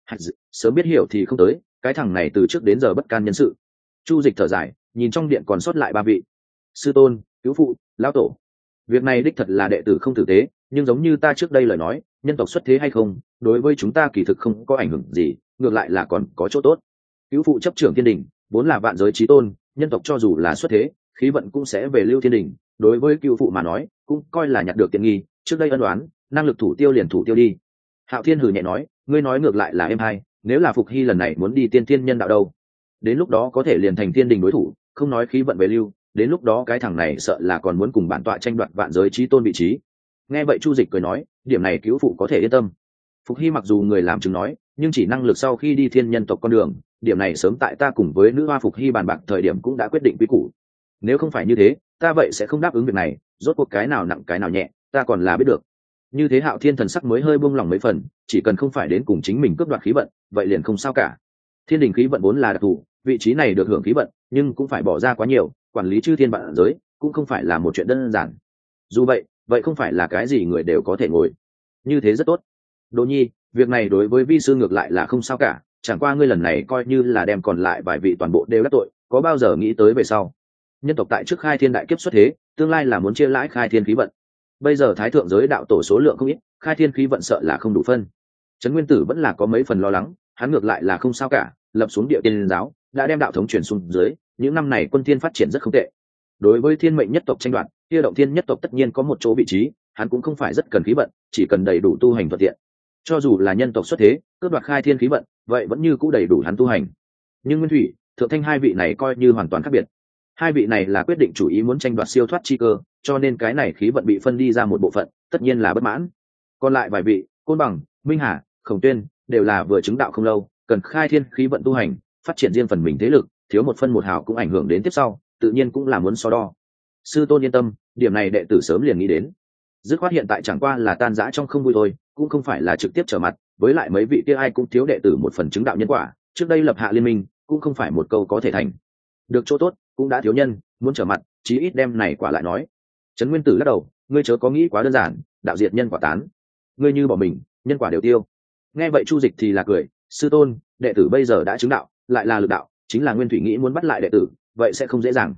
Sớm biết hiểu thì không tới, cái thằng này từ trước đến giờ bất can nhân sự. Chu Dịch thở dài, nhìn trong điện còn sót lại ba vị sư tôn, cứu phụ, lão tổ. Việc này đích thật là đệ tử không tử tế, nhưng giống như ta trước đây lời nói, nhân tộc xuất thế hay không, đối với chúng ta kỳ thực không có ảnh hưởng gì, ngược lại là còn có chỗ tốt. Cứu phụ chấp trưởng thiên đình, vốn là vạn giới chí tôn, nhân tộc cho dù là xuất thế, khí vận cũng sẽ về lưu thiên đình, đối với cứu phụ mà nói, cũng coi là nhặt được tiện nghi, trước đây ân oán, năng lực thủ tiêu liền thủ tiêu đi. Hạo Thiên hừ nhẹ nói, ngươi nói ngược lại là em hay, nếu là Phục Hy lần này muốn đi tiên thiên nhân đạo đâu, đến lúc đó có thể liền thành thiên đình đối thủ, không nói khí vận về lưu, đến lúc đó cái thằng này sợ là còn muốn cùng bản tọa tranh đoạt vạn giới chí tôn vị trí. Nghe vậy Chu Dịch cười nói, điểm này cứu phụ có thể yên tâm. Phục Hy mặc dù người làm chứng nói, nhưng chỉ năng lực sau khi đi thiên nhân tộc con đường, điểm này sớm tại ta cùng với nữ hoa Phục Hy bàn bạc thời điểm cũng đã quyết định quy củ. Nếu không phải như thế, ta vậy sẽ không đáp ứng việc này, rốt cuộc cái nào nặng cái nào nhẹ, ta còn là biết được. Như thế Hạo Thiên thần sắc mới hơi buông lòng mấy phần, chỉ cần không phải đến cùng chính mình cướp đoạt khí vận, vậy liền không sao cả. Thiên đình khí vận vốn là đặc thù, vị trí này được hưởng khí vận, nhưng cũng phải bỏ ra quá nhiều, quản lý chư thiên vạn giới cũng không phải là một chuyện đơn giản. Dù vậy, vậy không phải là cái gì người đều có thể ngồi. Như thế rất tốt. Đỗ Nhi, việc này đối với vi sư ngược lại là không sao cả, chẳng qua ngươi lần này coi như là đem còn lại vài vị toàn bộ đều đắc tội, có bao giờ nghĩ tới về sau. Nhân tộc tại trước khai thiên đại kiếp xuất thế, tương lai là muốn chia lãi khai thiên khí vận. Bây giờ thái thượng giới đạo tổ số lượng không ít, khai thiên khí vận sợ là không đủ phân. Trấn Nguyên Tử vẫn là có mấy phần lo lắng, hắn ngược lại là không sao cả, lập xuống địa tiên giáo, đã đem đạo thống truyền xuống dưới, những năm này quân thiên phát triển rất không tệ. Đối với thiên mệnh nhất tộc tranh đoạt, kia động thiên nhất tộc tất nhiên có một chỗ vị trí, hắn cũng không phải rất cần khí vận, chỉ cần đầy đủ tu hành thuận tiện. Cho dù là nhân tộc xuất thế, cướp đoạt khai thiên khí vận, vậy vẫn như cũ đầy đủ hắn tu hành. Nhưng Nguyên Thủy, Thượng Thanh hai vị này coi như hoàn toàn khác biệt. Hai vị này là quyết định chủ ý muốn tranh đoạt siêu thoát chi cơ, cho nên cái này khí vận bị phân đi ra một bộ phận, tất nhiên là bất mãn. Còn lại vài vị, Côn Bằng, Minh Hà, Khổng Tuyên, đều là vừa chứng đạo không lâu, cần khai thiên khí vận tu hành, phát triển riêng phần mình thế lực, thiếu một phân một hào cũng ảnh hưởng đến tiếp sau, tự nhiên cũng là muốn so đo. Sư tôn yên tâm, điểm này đệ tử sớm liền nghĩ đến. Dứt khoát hiện tại chẳng qua là tan rã trong không vui thôi, cũng không phải là trực tiếp trở mặt, với lại mấy vị kia ai cũng thiếu đệ tử một phần chứng đạo nhân quả, trước đây lập hạ liên minh, cũng không phải một câu có thể thành. Được chỗ tốt, cũng đã thiếu nhân, muốn trở mặt, chí ít đem này quả lại nói. Trấn Nguyên Tử lắc đầu, ngươi chớ có nghĩ quá đơn giản, đạo diệt nhân quả tán. Ngươi như bỏ mình, nhân quả đều tiêu. Nghe vậy Chu Dịch thì là cười, sư tôn, đệ tử bây giờ đã chứng đạo, lại là lực đạo, chính là Nguyên Thủy nghĩ muốn bắt lại đệ tử, vậy sẽ không dễ dàng.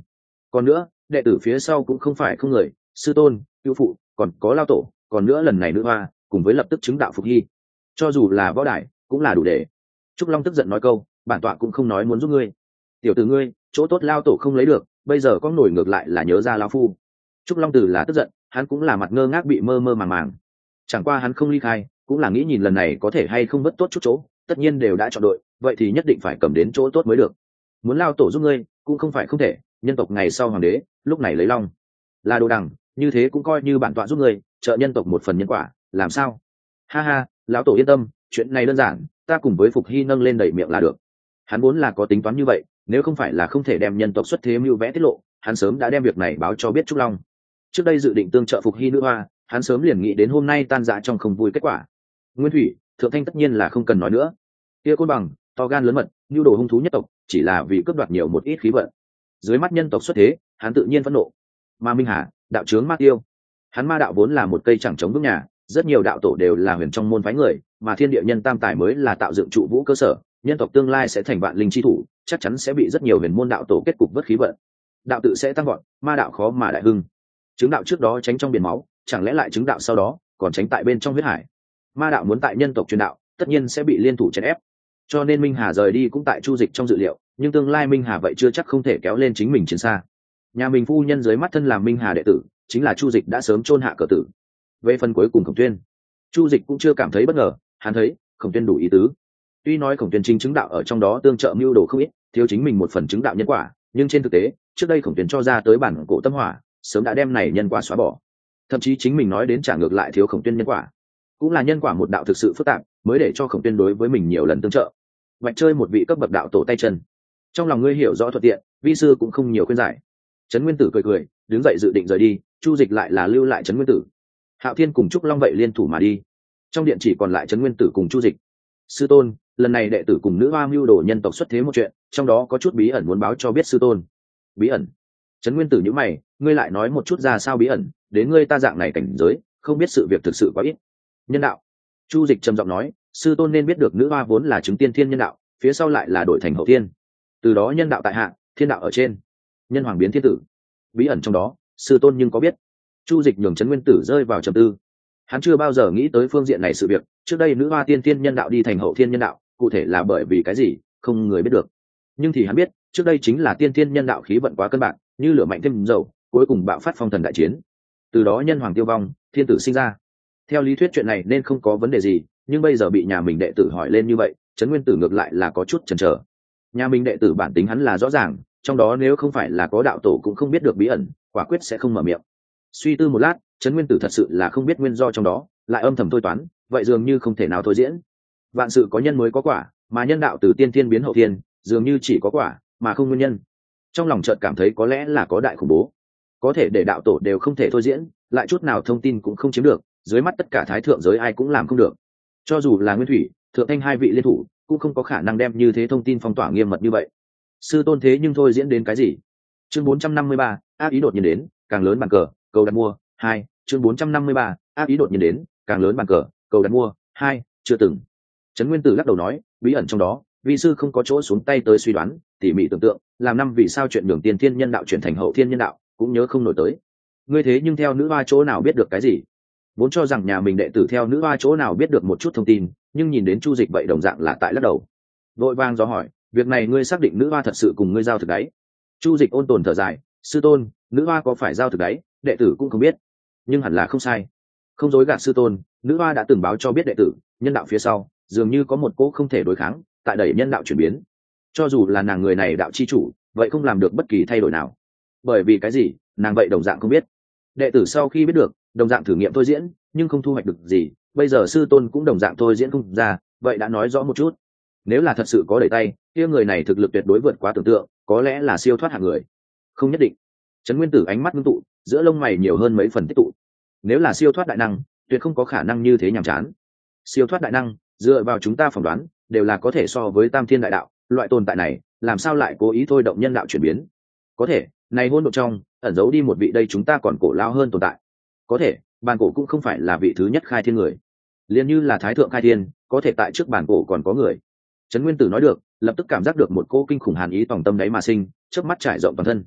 Còn nữa đệ tử phía sau cũng không phải không người, sư tôn, cựu phụ, còn có lao tổ, còn nữa lần này nữ hoa cùng với lập tức chứng đạo phục hy, cho dù là võ đại cũng là đủ để. Trúc Long tức giận nói câu, bản tọa cũng không nói muốn giúp ngươi, tiểu tử ngươi chỗ tốt lao tổ không lấy được, bây giờ có nổi ngược lại là nhớ ra lao phu. Trúc Long Tử là tức giận, hắn cũng là mặt ngơ ngác bị mơ mơ màng màng, chẳng qua hắn không ly khai cũng là nghĩ nhìn lần này có thể hay không vất tốt chút chỗ, tất nhiên đều đã chọn đội vậy thì nhất định phải cầm đến chỗ tốt mới được. Muốn lao tổ giúp ngươi cũng không phải không thể, nhân tộc ngày sau hoàng đế lúc này lấy long là đồ đằng, như thế cũng coi như bản tọa giúp ngươi trợ nhân tộc một phần nhân quả, làm sao? Ha ha, lão tổ yên tâm, chuyện này đơn giản, ta cùng với Phục Hy nâng lên đẩy miệng là được. Hắn vốn là có tính toán như vậy, nếu không phải là không thể đem nhân tộc xuất thế mưu vẽ tiết lộ, hắn sớm đã đem việc này báo cho biết Trúc Long. Trước đây dự định tương trợ Phục Hy nữ hoa, hắn sớm liền nghĩ đến hôm nay tan rã trong không vui kết quả. Nguyên Thủy, Thượng Thanh tất nhiên là không cần nói nữa. Kia Côn Bằng, to gan lớn mật, nhu đồ hung thú nhất tộc, chỉ là vì cướp đoạt nhiều một ít khí vận. Dưới mắt nhân tộc xuất thế, hắn tự nhiên phẫn nộ. Mà Minh Hà, đạo trướng Ma Tiêu, hắn ma đạo vốn là một cây chẳng chống vững nhà, rất nhiều đạo tổ đều là huyền trong môn phái người, mà thiên địa nhân tam tài mới là tạo dựng trụ vũ cơ sở, nhân tộc tương lai sẽ thành vạn linh chi thủ, chắc chắn sẽ bị rất nhiều huyền môn đạo tổ kết cục vất khí vận. Đạo tự sẽ tăng vọt, ma đạo khó mà đại hưng. Chứng đạo trước đó tránh trong biển máu, chẳng lẽ lại chứng đạo sau đó còn tránh tại bên trong huyết hải? Ma đạo muốn tại nhân tộc truyền đạo, tất nhiên sẽ bị liên thủ chèn ép. Cho nên Minh Hà rời đi cũng tại Chu Dịch trong dự liệu, nhưng tương lai Minh Hà vậy chưa chắc không thể kéo lên chính mình chiến xa. Nhà mình phu nhân dưới mắt thân làm Minh Hà đệ tử, chính là Chu Dịch đã sớm chôn hạ cờ tử. Về phần cuối cùng Khổng Tuyên, Chu Dịch cũng chưa cảm thấy bất ngờ, hắn thấy Khổng Tuyên đủ ý tứ. Tuy nói Khổng Tuyên chính chứng đạo ở trong đó tương trợ mưu đồ không ít, thiếu chính mình một phần chứng đạo nhân quả, nhưng trên thực tế, trước đây Khổng Tuyên cho ra tới bản cổ tâm hỏa, sớm đã đem này nhân quả xóa bỏ. Thậm chí chính mình nói đến trả ngược lại thiếu Khổng Tuyên nhân quả, cũng là nhân quả một đạo thực sự phức tạp, mới để cho Khổng Tuyên đối với mình nhiều lần tương trợ. Vạch chơi một vị cấp bậc đạo tổ tay chân. Trong lòng ngươi hiểu rõ thuận tiện, vi sư cũng không nhiều khuyên giải. Trấn Nguyên Tử cười cười, đứng dậy dự định rời đi, Chu Dịch lại là lưu lại Trấn Nguyên Tử. Hạo Thiên cùng Trúc Long vậy liên thủ mà đi. Trong điện chỉ còn lại Trấn Nguyên Tử cùng Chu Dịch. Sư tôn, lần này đệ tử cùng nữ hoa mưu đồ nhân tộc xuất thế một chuyện, trong đó có chút bí ẩn muốn báo cho biết sư tôn. Bí ẩn? Trấn Nguyên Tử nhíu mày, ngươi lại nói một chút ra sao bí ẩn, đến ngươi ta dạng này cảnh giới, không biết sự việc thực sự quá ít. Nhân đạo. Chu Dịch trầm giọng nói, sư tôn nên biết được nữ hoa vốn là chứng tiên thiên nhân đạo, phía sau lại là đổi thành hậu thiên. Từ đó nhân đạo tại hạ, thiên đạo ở trên. Nhân hoàng biến thiên tử. Bí ẩn trong đó, sư tôn nhưng có biết? Chu Dịch nhường Trấn Nguyên Tử rơi vào trầm tư. Hắn chưa bao giờ nghĩ tới phương diện này sự việc, trước đây nữ hoa tiên thiên nhân đạo đi thành hậu thiên nhân đạo, cụ thể là bởi vì cái gì, không người biết được. Nhưng thì hắn biết, trước đây chính là tiên thiên nhân đạo khí vận quá cân bằng, như lửa mạnh thêm dầu, cuối cùng bạo phát phong thần đại chiến. Từ đó nhân hoàng tiêu vong, thiên tử sinh ra. Theo lý thuyết chuyện này nên không có vấn đề gì, nhưng bây giờ bị nhà mình đệ tử hỏi lên như vậy, Trấn Nguyên Tử ngược lại là có chút chần chờ. Nhà mình đệ tử bản tính hắn là rõ ràng, trong đó nếu không phải là có đạo tổ cũng không biết được bí ẩn, quả quyết sẽ không mở miệng. Suy tư một lát, Trấn Nguyên Tử thật sự là không biết nguyên do trong đó, lại âm thầm thôi toán, vậy dường như không thể nào thôi diễn. Vạn sự có nhân mới có quả, mà nhân đạo từ tiên thiên biến hậu thiên, dường như chỉ có quả mà không nguyên nhân. Trong lòng chợt cảm thấy có lẽ là có đại khủng bố, có thể để đạo tổ đều không thể thôi diễn, lại chút nào thông tin cũng không chiếm được, dưới mắt tất cả thái thượng giới ai cũng làm không được. Cho dù là Nguyên Thủy, Thượng Thanh hai vị liên thủ, cũng không có khả năng đem như thế thông tin phong tỏa nghiêm mật như vậy. Sư tôn thế nhưng thôi diễn đến cái gì? Chương bốn trăm năm mươi ba, ác ý đột nhiên đến, càng lớn bàn cờ, cầu đặt mua. Hai, chương bốn trăm năm mươi ba, ác ý đột nhiên đến, càng lớn bàn cờ, cầu đặt mua. Hai, chưa từng. Trấn Nguyên Tử lắc đầu nói, bí ẩn trong đó, vi sư không có chỗ xuống tay tới suy đoán, tỉ mỉ tưởng tượng, làm năm vì sao chuyện đường tiên thiên nhân đạo chuyển thành hậu thiên nhân đạo, cũng nhớ không nổi tới. Ngươi thế nhưng theo nữ hoa chỗ nào biết được cái gì? Vốn cho rằng nhà mình đệ tử theo nữ hoa chỗ nào biết được một chút thông tin, nhưng nhìn đến Chu Dịch vậy đồng dạng là tại lắc đầu. Vội vàng do hỏi, việc này ngươi xác định nữ hoa thật sự cùng ngươi giao thực đấy? Chu Dịch ôn tồn thở dài, sư tôn, nữ hoa có phải giao thực đấy, đệ tử cũng không biết, nhưng hẳn là không sai. Không dối gạt sư tôn, nữ hoa đã từng báo cho biết đệ tử, nhân đạo phía sau dường như có một cỗ không thể đối kháng, tại đẩy nhân đạo chuyển biến. Cho dù là nàng người này đạo chi chủ, vậy không làm được bất kỳ thay đổi nào. Bởi vì cái gì, nàng vậy đồng dạng không biết. Đệ tử sau khi biết được, đồng dạng thử nghiệm thôi diễn, nhưng không thu hoạch được gì. Bây giờ sư tôn cũng đồng dạng thôi diễn không ra, vậy đã nói rõ một chút. Nếu là thật sự có đẩy tay, kia người này thực lực tuyệt đối vượt quá tưởng tượng, có lẽ là siêu thoát hạng người. Không nhất định. Trấn Nguyên Tử ánh mắt ngưng tụ, giữa lông mày nhiều hơn mấy phần tích tụ. Nếu là siêu thoát đại năng, tuyệt không có khả năng như thế nhàm chán. Siêu thoát đại năng, dựa vào chúng ta phỏng đoán, đều là có thể so với Tam Thiên đại đạo, loại tồn tại này, làm sao lại cố ý thôi động nhân đạo chuyển biến? Có thể, này hôn độ trong, ẩn giấu đi một vị đây chúng ta còn cổ lao hơn tồn tại. Có thể, bàn cổ cũng không phải là vị thứ nhất khai thiên người. Liên như là Thái thượng khai thiên, có thể tại trước bàn cổ còn có người. Trấn Nguyên Tử nói được, lập tức cảm giác được một cô kinh khủng hàn ý tòng tâm đáy mà sinh, chớp mắt trải rộng toàn thân.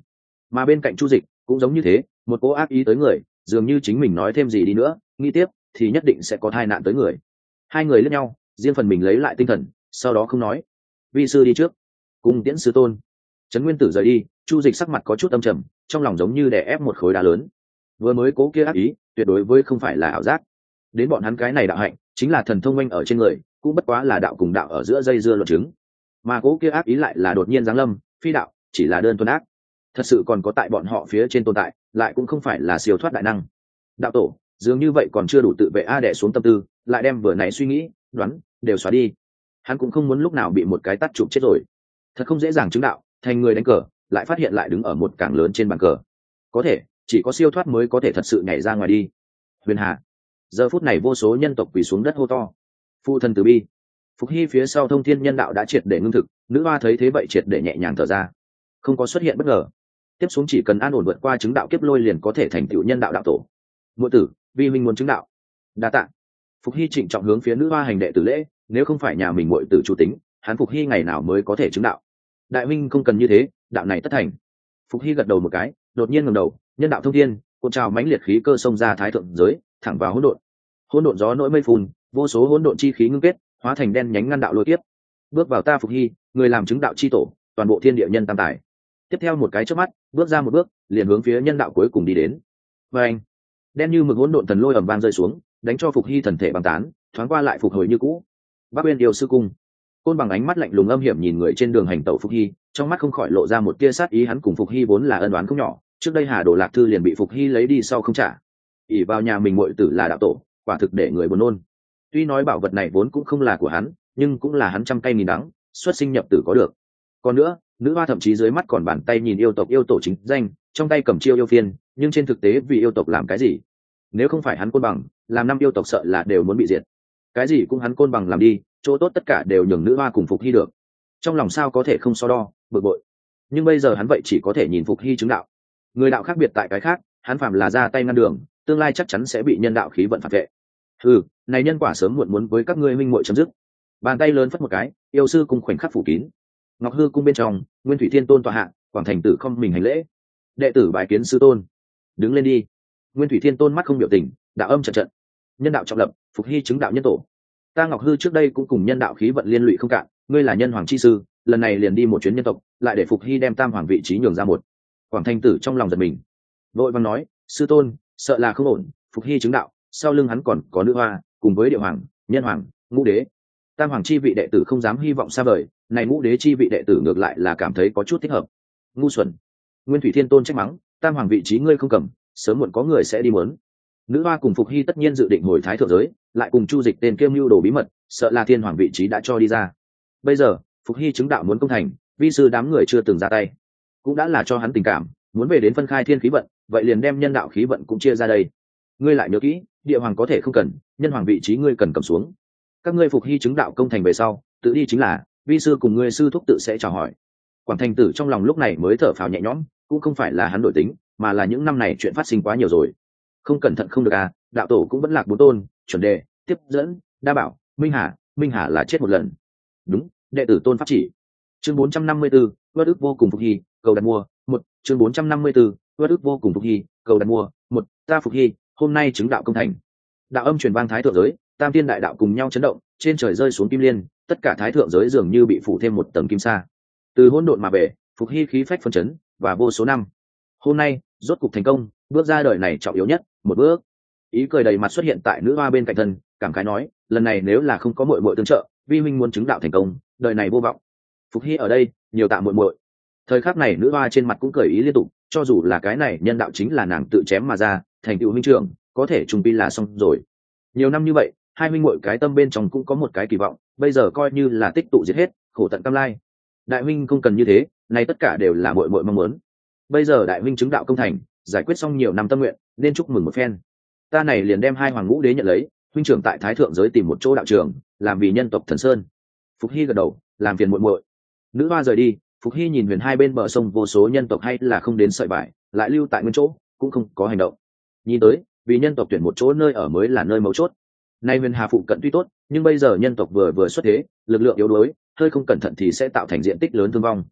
Mà bên cạnh Chu Dịch cũng giống như thế, một cố ác ý tới người, dường như chính mình nói thêm gì đi nữa nghĩ tiếp thì nhất định sẽ có tai nạn tới người. Hai người liếc nhau, riêng phần mình lấy lại tinh thần, sau đó không nói. Vi sư đi trước, cùng tiễn sư tôn. Trấn Nguyên Tử rời đi, Chu Dịch sắc mặt có chút âm trầm, trong lòng giống như đè ép một khối đá lớn. Vừa mới cố kia ác ý tuyệt đối với không phải là ảo giác, đến bọn hắn cái này đạo hạnh chính là thần thông oanh ở trên người, cũng bất quá là đạo cùng đạo ở giữa dây dưa luận chứng, mà cố kia ác ý lại là đột nhiên giáng lâm, phi đạo chỉ là đơn thuần ác, thật sự còn có tại bọn họ phía trên tồn tại, lại cũng không phải là siêu thoát đại năng. Đạo tổ dường như vậy còn chưa đủ tự vệ a, đè xuống tâm tư, lại đem vừa nãy suy nghĩ đoán đều xóa đi. Hắn cũng không muốn lúc nào bị một cái tát chụp chết rồi. Thật không dễ dàng chứng đạo thành người đánh cờ, lại phát hiện lại đứng ở một cảng lớn trên bàn cờ. Có thể chỉ có siêu thoát mới có thể thật sự nhảy ra ngoài đi. Huyền Hà, giờ phút này vô số nhân tộc quỳ xuống đất hô to, phụ thần từ bi. Phục Hy phía sau thông thiên nhân đạo đã triệt để ngưng thực, nữ hoa thấy thế vậy triệt để nhẹ nhàng thở ra, không có xuất hiện bất ngờ. Tiếp xuống chỉ cần an ổn vượt qua chứng đạo kiếp lôi liền có thể thành tựu nhân đạo đạo tổ. Muội tử, vi huynh muốn chứng đạo. Đa tạ. Phục Hy trịnh trọng hướng phía nữ hoa hành đệ tử lễ, nếu không phải nhà mình muội tử chủ tính, hắn Phục Hy ngày nào mới có thể chứng đạo. Đại huynh không cần như thế, đạo này tất thành. Phục Hy gật đầu một cái, đột nhiên ngẩng đầu, nhân đạo thông thiên, cuộn trào mãnh liệt khí cơ xông ra thái thượng giới, thẳng vào hỗn độn. Hỗn độn gió nổi mây phun, vô số hỗn độn chi khí ngưng kết, hóa thành đen nhánh ngăn đạo lôi tiếp. Bước vào ta Phục Hy, người làm chứng đạo chi tổ, toàn bộ thiên địa nhân tam tài. Tiếp theo một cái chớp mắt, bước ra một bước, liền hướng phía nhân đạo cuối cùng đi đến. Và anh, đen như mực hỗn độn thần lôi ầm vang rơi xuống, đánh cho Phục Hy thần thể băng tán, thoáng qua lại phục hồi như cũ. Bắc Uyên yêu sư cung, Côn Bằng ánh mắt lạnh lùng âm hiểm nhìn người trên đường hành tẩu Phục Hy, trong mắt không khỏi lộ ra một tia sát ý, hắn cùng Phục Hy vốn là ân oán không nhỏ, trước đây Hà Đồ Lạc Thư liền bị Phục Hy lấy đi sau không trả. ỷ vào nhà mình muội tử là đạo tổ, quả thực để người buồn nôn. Tuy nói bảo vật này vốn cũng không là của hắn, nhưng cũng là hắn trăm cây nghìn đắng, xuất sinh nhập tử có được. Còn nữa, nữ hoa thậm chí dưới mắt còn bàn tay nhìn yêu tộc yêu tổ chính danh, trong tay cầm chiêu yêu phiên, nhưng trên thực tế vì yêu tộc làm cái gì? Nếu không phải hắn Côn Bằng, làm năm yêu tộc sợ là đều muốn bị diệt. Cái gì cũng hắn Côn Bằng làm đi, chỗ tốt tất cả đều nhường nữ hoa cùng Phục Hy được. Trong lòng sao có thể không so đo, bực bội. Nhưng bây giờ hắn vậy chỉ có thể nhìn Phục Hy chứng đạo. Người đạo khác biệt tại cái khác, hắn phàm là ra tay ngăn đường, tương lai chắc chắn sẽ bị nhân đạo khí vận phản vệ. Ừ, này nhân quả sớm muộn muốn với các ngươi minh muội chấm dứt. Bàn tay lớn phất một cái, yêu sư cùng khoảnh khắc phủ kín. Ngọc Hư cung bên trong, Nguyên Thủy Thiên Tôn tọa hạ, Quảng Thành Tử không mình hành lễ. Đệ tử bái kiến sư tôn. Đứng lên đi. Nguyên Thủy Thiên Tôn mắt không biểu tình, đạo âm trận trận. Nhân đạo trọng lập, Phục Hy chứng đạo nhân tổ. Ta Ngọc Hư trước đây cũng cùng nhân đạo khí vận liên lụy không cạn, ngươi là nhân hoàng chi sư, lần này liền đi một chuyến nhân tộc, lại để Phục Hy đem tam hoàng vị trí nhường ra một. Quảng Thành Tử trong lòng giật mình, vội vàng nói, sư tôn, sợ là không ổn. Phục Hy chứng đạo, sau lưng hắn còn có nữ hoa, cùng với địa hoàng, nhân hoàng, ngũ đế, tam hoàng chi vị đệ tử không dám hy vọng xa vời, này ngũ đế chi vị đệ tử ngược lại là cảm thấy có chút thích hợp. Ngu xuẩn. Nguyên Thủy Thiên Tôn trách mắng, tam hoàng vị trí ngươi không cầm, sớm muộn có người sẽ đi muốn. Nữ hoa cùng Phục Hy tất nhiên dự định hồi thái thượng giới, lại cùng Chu Dịch tên kiêm mưu đồ bí mật, sợ là thiên hoàng vị trí đã cho đi ra. Bây giờ Phục Hy chứng đạo muốn công thành, vi sư đám người chưa từng ra tay, cũng đã là cho hắn tình cảm, muốn về đến phân khai thiên khí vận, vậy liền đem nhân đạo khí vận cũng chia ra đây. Ngươi lại nhớ kỹ, địa hoàng có thể không cần, nhân hoàng vị trí ngươi cần cầm xuống. Các ngươi Phục Hy chứng đạo công thành về sau, tự đi chính là, vi sư cùng ngươi sư thúc tự sẽ chào hỏi. Quảng Thành Tử trong lòng lúc này mới thở phào nhẹ nhõm, cũng không phải là hắn đổi tính, mà là những năm này chuyện phát sinh quá nhiều rồi. Không cẩn thận không được à, đạo tổ cũng vẫn lạc bốn tôn, chuẩn đề, tiếp dẫn, đa bảo, minh hà, minh hà là chết một lần. Đúng, đệ tử tôn pháp chỉ. Chương bốn trăm năm mươi 4, vất ức vô cùng Phục Hy, cầu đặt mua, một, chương bốn trăm năm mươi 4, vất ức vô cùng Phục Hy, cầu đặt mua, một, ta Phục Hy, hôm nay chứng đạo công thành. Đạo âm truyền vang thái thượng giới, tam tiên đại đạo cùng nhau chấn động, trên trời rơi xuống kim liên, tất cả thái thượng giới dường như bị phủ thêm một tầng kim sa. Từ hỗn độn mà về, Phục Hy khí phách phân chấn, và vô số năm. Hôm nay, rốt cục thành công, bước ra đời này trọng yếu nhất, một bước. Ý cười đầy mặt xuất hiện tại nữ hoa bên cạnh thân, cảm khái nói, lần này nếu là không có muội muội tương trợ, vi huynh muốn chứng đạo thành công, đời này vô vọng. Phục Hy ở đây, nhiều tạ muội muội. Thời khắc này nữ hoa trên mặt cũng cười ý liên tục, cho dù là cái này nhân đạo chính là nàng tự chém mà ra, thành tựu huynh trưởng, có thể trùng pi là xong rồi. Nhiều năm như vậy, hai huynh muội cái tâm bên trong cũng có một cái kỳ vọng, bây giờ coi như là tích tụ diệt hết, khổ tận cam lai. Đại huynh không cần như thế, này tất cả đều là muội muội mong muốn. Bây giờ đại huynh chứng đạo công thành, giải quyết xong nhiều năm tâm nguyện, nên chúc mừng một phen. Ta này liền đem hai hoàng ngũ đế nhận lấy, huynh trưởng tại thái thượng giới tìm một chỗ đạo trường, làm vì nhân tộc thần sơn. Phục Hy gật đầu, làm phiền muội muội. Nữ hoa rời đi, Phục Hy nhìn huyền hai bên bờ sông vô số nhân tộc hay là không đến sợi vải, lại lưu tại nguyên chỗ, cũng không có hành động. Nhìn tới, vì nhân tộc tuyển một chỗ nơi ở mới là nơi mấu chốt. Nay huyền hà phụ cận tuy tốt, nhưng bây giờ nhân tộc vừa vừa xuất thế, lực lượng yếu đuối, hơi không cẩn thận thì sẽ tạo thành diện tích lớn thương vong.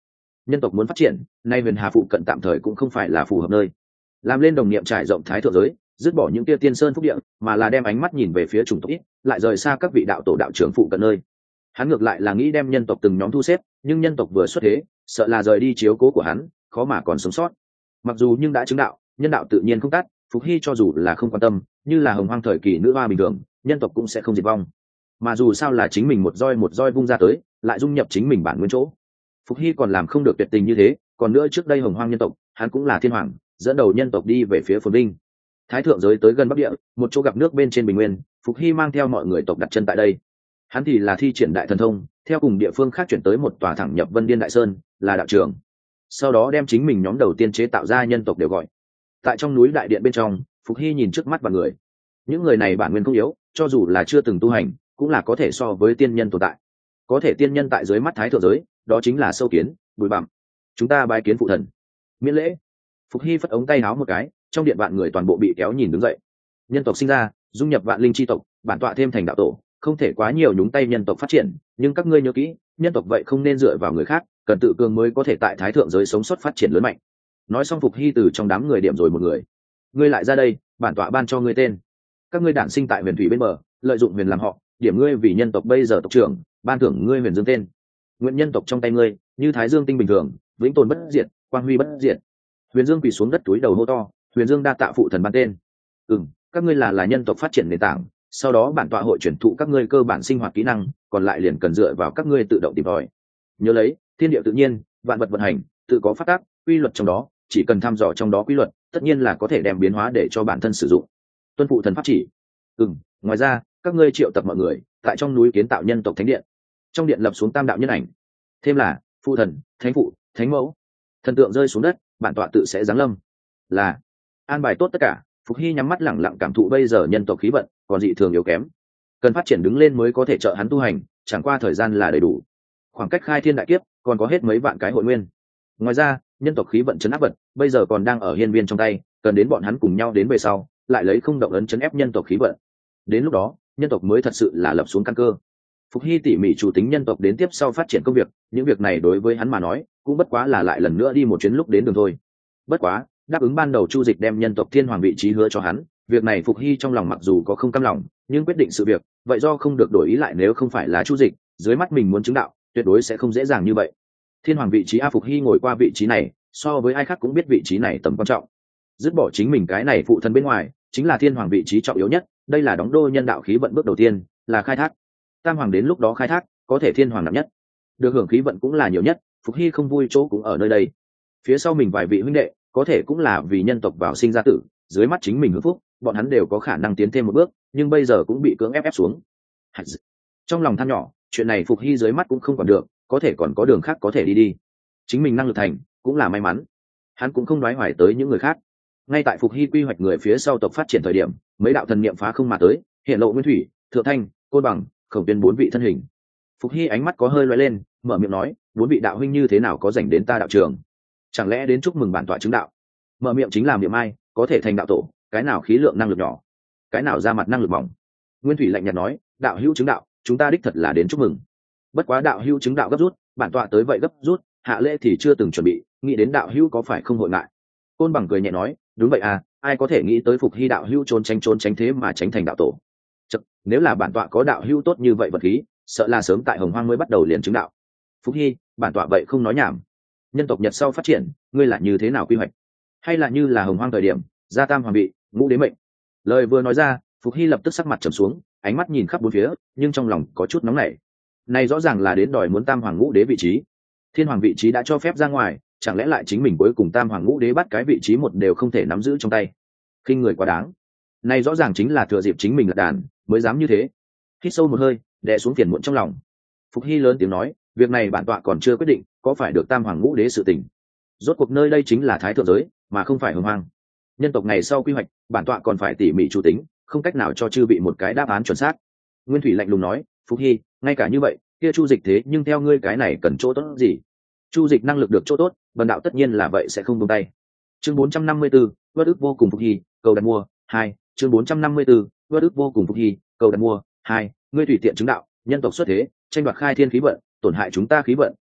nhân tộc muốn phát triển, nay huyền hà phụ cận tạm thời cũng không phải là phù hợp nơi. Làm lên đồng niệm trải rộng thái thượng giới, dứt bỏ những tia tiên sơn phúc địa, mà là đem ánh mắt nhìn về phía chủng tộc ít, lại rời xa các vị đạo tổ đạo trưởng phụ cận nơi. Hắn ngược lại là nghĩ đem nhân tộc từng nhóm thu xếp, nhưng nhân tộc vừa xuất thế, sợ là rời đi chiếu cố của hắn, khó mà còn sống sót. Mặc dù nhưng đã chứng đạo, nhân đạo tự nhiên không tắt, Phục Hy cho dù là không quan tâm, như là hồng hoang thời kỳ nữ hoa bình thường, nhân tộc cũng sẽ không diệt vong. Mà dù sao là chính mình một roi một roi vung ra tới, lại dung nhập chính mình bản nguyên chỗ. Phục Hy còn làm không được tuyệt tình như thế, còn nữa trước đây hồng hoang nhân tộc, hắn cũng là thiên hoàng, dẫn đầu nhân tộc đi về phía phồn vinh. Thái thượng giới tới gần bắc địa, một chỗ gặp nước bên trên bình nguyên, Phục Hy mang theo mọi người tộc đặt chân tại đây. Hắn thì là thi triển đại thần thông, theo cùng địa phương khác chuyển tới một tòa thẳng nhập Vân Điên Đại Sơn, là đạo trưởng. Sau đó đem chính mình nhóm đầu tiên chế tạo ra nhân tộc đều gọi. Tại trong núi đại điện bên trong, Phục Hy nhìn trước mắt và người. Những người này bản nguyên không yếu, cho dù là chưa từng tu hành, cũng là có thể so với tiên nhân tồn tại. Có thể tiên nhân tại dưới mắt thái thượng giới, đó chính là sâu kiến, bụi bặm. Chúng ta bái kiến phụ thần. Miễn lễ. Phục Hy phất ống tay áo một cái, trong điện vạn người toàn bộ bị kéo nhìn đứng dậy. Nhân tộc sinh ra, dung nhập vạn linh chi tộc, bản tọa thêm thành đạo tổ, không thể quá nhiều nhúng tay nhân tộc phát triển, nhưng các ngươi nhớ kỹ, nhân tộc vậy không nên dựa vào người khác, cần tự cường mới có thể tại thái thượng giới sống sót phát triển lớn mạnh. Nói xong, Phục Hy từ trong đám người điểm rồi một người. Ngươi lại ra đây, bản tọa ban cho ngươi tên. Các ngươi đản sinh tại huyền thủy bên bờ, lợi dụng huyền làm họ, điểm ngươi vì nhân tộc bây giờ tộc trưởng, ban thưởng ngươi huyền dương tên. Nguyện nhân tộc trong tay ngươi, như thái dương tinh bình thường, vĩnh tồn bất diệt, quang huy bất diệt. Huyền Dương quỳ xuống đất túi đầu hô to, Huyền Dương đa tạ phụ thần ban tên. Ừm, các ngươi là là nhân tộc phát triển nền tảng, sau đó bản tọa hội chuyển thụ các ngươi cơ bản sinh hoạt kỹ năng, còn lại liền cần dựa vào các ngươi tự động tìm tòi. Nhớ lấy, thiên địa tự nhiên, vạn vật vận hành, tự có pháp tắc, quy luật trong đó, chỉ cần thăm dò trong đó quy luật, tất nhiên là có thể đem biến hóa để cho bản thân sử dụng. Tuân phụ thần pháp chỉ. Ừm, ngoài ra, các ngươi triệu tập mọi người, tại trong núi kiến tạo nhân tộc thánh điện. Trong điện lập xuống tam đạo nhân ảnh. Thêm là phụ thần, thánh phụ, thánh mẫu. Thần tượng rơi xuống đất, bản tọa tự sẽ giáng lâm. Là an bài tốt tất cả. Phục Hy nhắm mắt lẳng lặng cảm thụ bây giờ nhân tộc khí vận còn dị thường yếu kém, cần phát triển đứng lên mới có thể trợ hắn tu hành, chẳng qua thời gian là đầy đủ. Khoảng cách khai thiên đại kiếp còn có hết mấy vạn cái hội nguyên. Ngoài ra, nhân tộc khí vận chấn áp vật bây giờ còn đang ở hiên viên trong tay, cần đến bọn hắn cùng nhau đến về sau, lại lấy không động ấn chấn ép nhân tộc khí vận. Đến lúc đó, nhân tộc mới thật sự là lập xuống căn cơ. Phục Hy tỉ mỉ chủ tính nhân tộc đến tiếp sau phát triển công việc, những việc này đối với hắn mà nói, cũng bất quá là lại lần nữa đi một chuyến lúc đến đường thôi. Bất quá, đáp ứng ban đầu Chu Dịch đem nhân tộc thiên hoàng vị trí hứa cho hắn, việc này Phục Hy trong lòng mặc dù có không cam lòng, nhưng quyết định sự việc, vậy do không được đổi ý lại, nếu không phải là Chu Dịch, dưới mắt mình muốn chứng đạo, tuyệt đối sẽ không dễ dàng như vậy. Thiên hoàng vị trí a, Phục Hy ngồi qua vị trí này, so với ai khác cũng biết vị trí này tầm quan trọng. Dứt bỏ chính mình cái này phụ thân bên ngoài, chính là thiên hoàng vị trí trọng yếu nhất, đây là đóng đô nhân đạo khí vận bước đầu tiên, là khai thác. Tam hoàng đến lúc đó khai thác, có thể thiên hoàng nặng nhất, được hưởng khí vận cũng là nhiều nhất. Phục Hy không vui chỗ cũng ở nơi đây. Phía sau mình vài vị huynh đệ, có thể cũng là vì nhân tộc vào sinh ra tử, dưới mắt chính mình hưởng phúc, bọn hắn đều có khả năng tiến thêm một bước, nhưng bây giờ cũng bị cưỡng ép ép xuống. Trong lòng than nhỏ, chuyện này Phục Hy dưới mắt cũng không còn được, có thể còn có đường khác có thể đi đi. Chính mình năng lực thành, cũng là may mắn. Hắn cũng không nói hoài tới những người khác. Ngay tại Phục Hy quy hoạch người phía sau tộc phát triển thời điểm, mấy đạo thần niệm phá không mà tới, hiện lộ Nguyên Thủy, Thượng Thanh, Côn Bằng, Khổng Tuyên bốn vị thân hình. Phục Hy ánh mắt có hơi lóe lên, mở miệng nói, bốn vị đạo huynh như thế nào có dành đến ta đạo trường? Chẳng lẽ đến chúc mừng bản tọa chứng đạo? Mở miệng chính là miệng ai, có thể thành đạo tổ, cái nào khí lượng năng lực nhỏ, cái nào ra mặt năng lực mỏng. Nguyên Thủy lạnh nhạt nói, đạo hữu chứng đạo, chúng ta đích thật là đến chúc mừng. Bất quá đạo hữu chứng đạo gấp rút, bản tọa tới vậy gấp rút, hạ lễ thì chưa từng chuẩn bị, nghĩ đến đạo hữu có phải không hội ngại? Côn Bằng cười nhẹ nói, đúng vậy à, ai có thể nghĩ tới Phục Hy đạo hữu trốn tránh trốn tránh thế mà tránh thành đạo tổ. Chật, nếu là bản tọa có đạo hữu tốt như vậy vật khí, sợ là sớm tại Hồng Hoang mới bắt đầu liền chứng đạo. Phục Hy, bản tọa vậy không nói nhảm. Nhân tộc Nhật sau phát triển, ngươi là như thế nào quy hoạch? Hay là như là Hồng Hoang thời điểm, gia tam hoàng vị, ngũ đế mệnh? Lời vừa nói ra, Phục Hy lập tức sắc mặt trầm xuống, ánh mắt nhìn khắp bốn phía, nhưng trong lòng có chút nóng nảy. Này rõ ràng là đến đòi muốn tam hoàng ngũ đế vị trí. Thiên hoàng vị trí đã cho phép ra ngoài, chẳng lẽ lại chính mình cuối cùng tam hoàng ngũ đế bắt cái vị trí một đều không thể nắm giữ trong tay? Khinh người quá đáng. Này rõ ràng chính là thừa dịp chính mình lật đàn, mới dám như thế. Hít sâu một hơi, đè xuống phiền muộn trong lòng. Phục Hy lớn tiếng nói, việc này bản tọa còn chưa quyết định, có phải được tam hoàng ngũ đế sự tình. Rốt cuộc nơi đây chính là thái thượng giới, mà không phải Hồng Hoang. Nhân tộc ngày sau quy hoạch, bản tọa còn phải tỉ mỉ chủ tính, không cách nào cho chư vị một cái đáp án chuẩn xác. Nguyên Thủy lạnh lùng nói, Phục Hy, ngay cả như vậy, kia Chu Dịch thế nhưng theo ngươi cái này cần chỗ tốt gì? Chu Dịch năng lực được chỗ tốt, bần đạo tất nhiên là vậy sẽ không buông tay. Chương bốn trăm năm mươi 4, bất ức vô cùng Phục Hy, cầu đặt mua. Hai, chương bốn trăm năm mươi 4, bất ức vô cùng Phục Hy, cầu đặt mua. Hai, ngươi tùy tiện chứng đạo, nhân tộc xuất thế, tranh đoạt khai thiên khí vận, tổn hại chúng ta khí vận,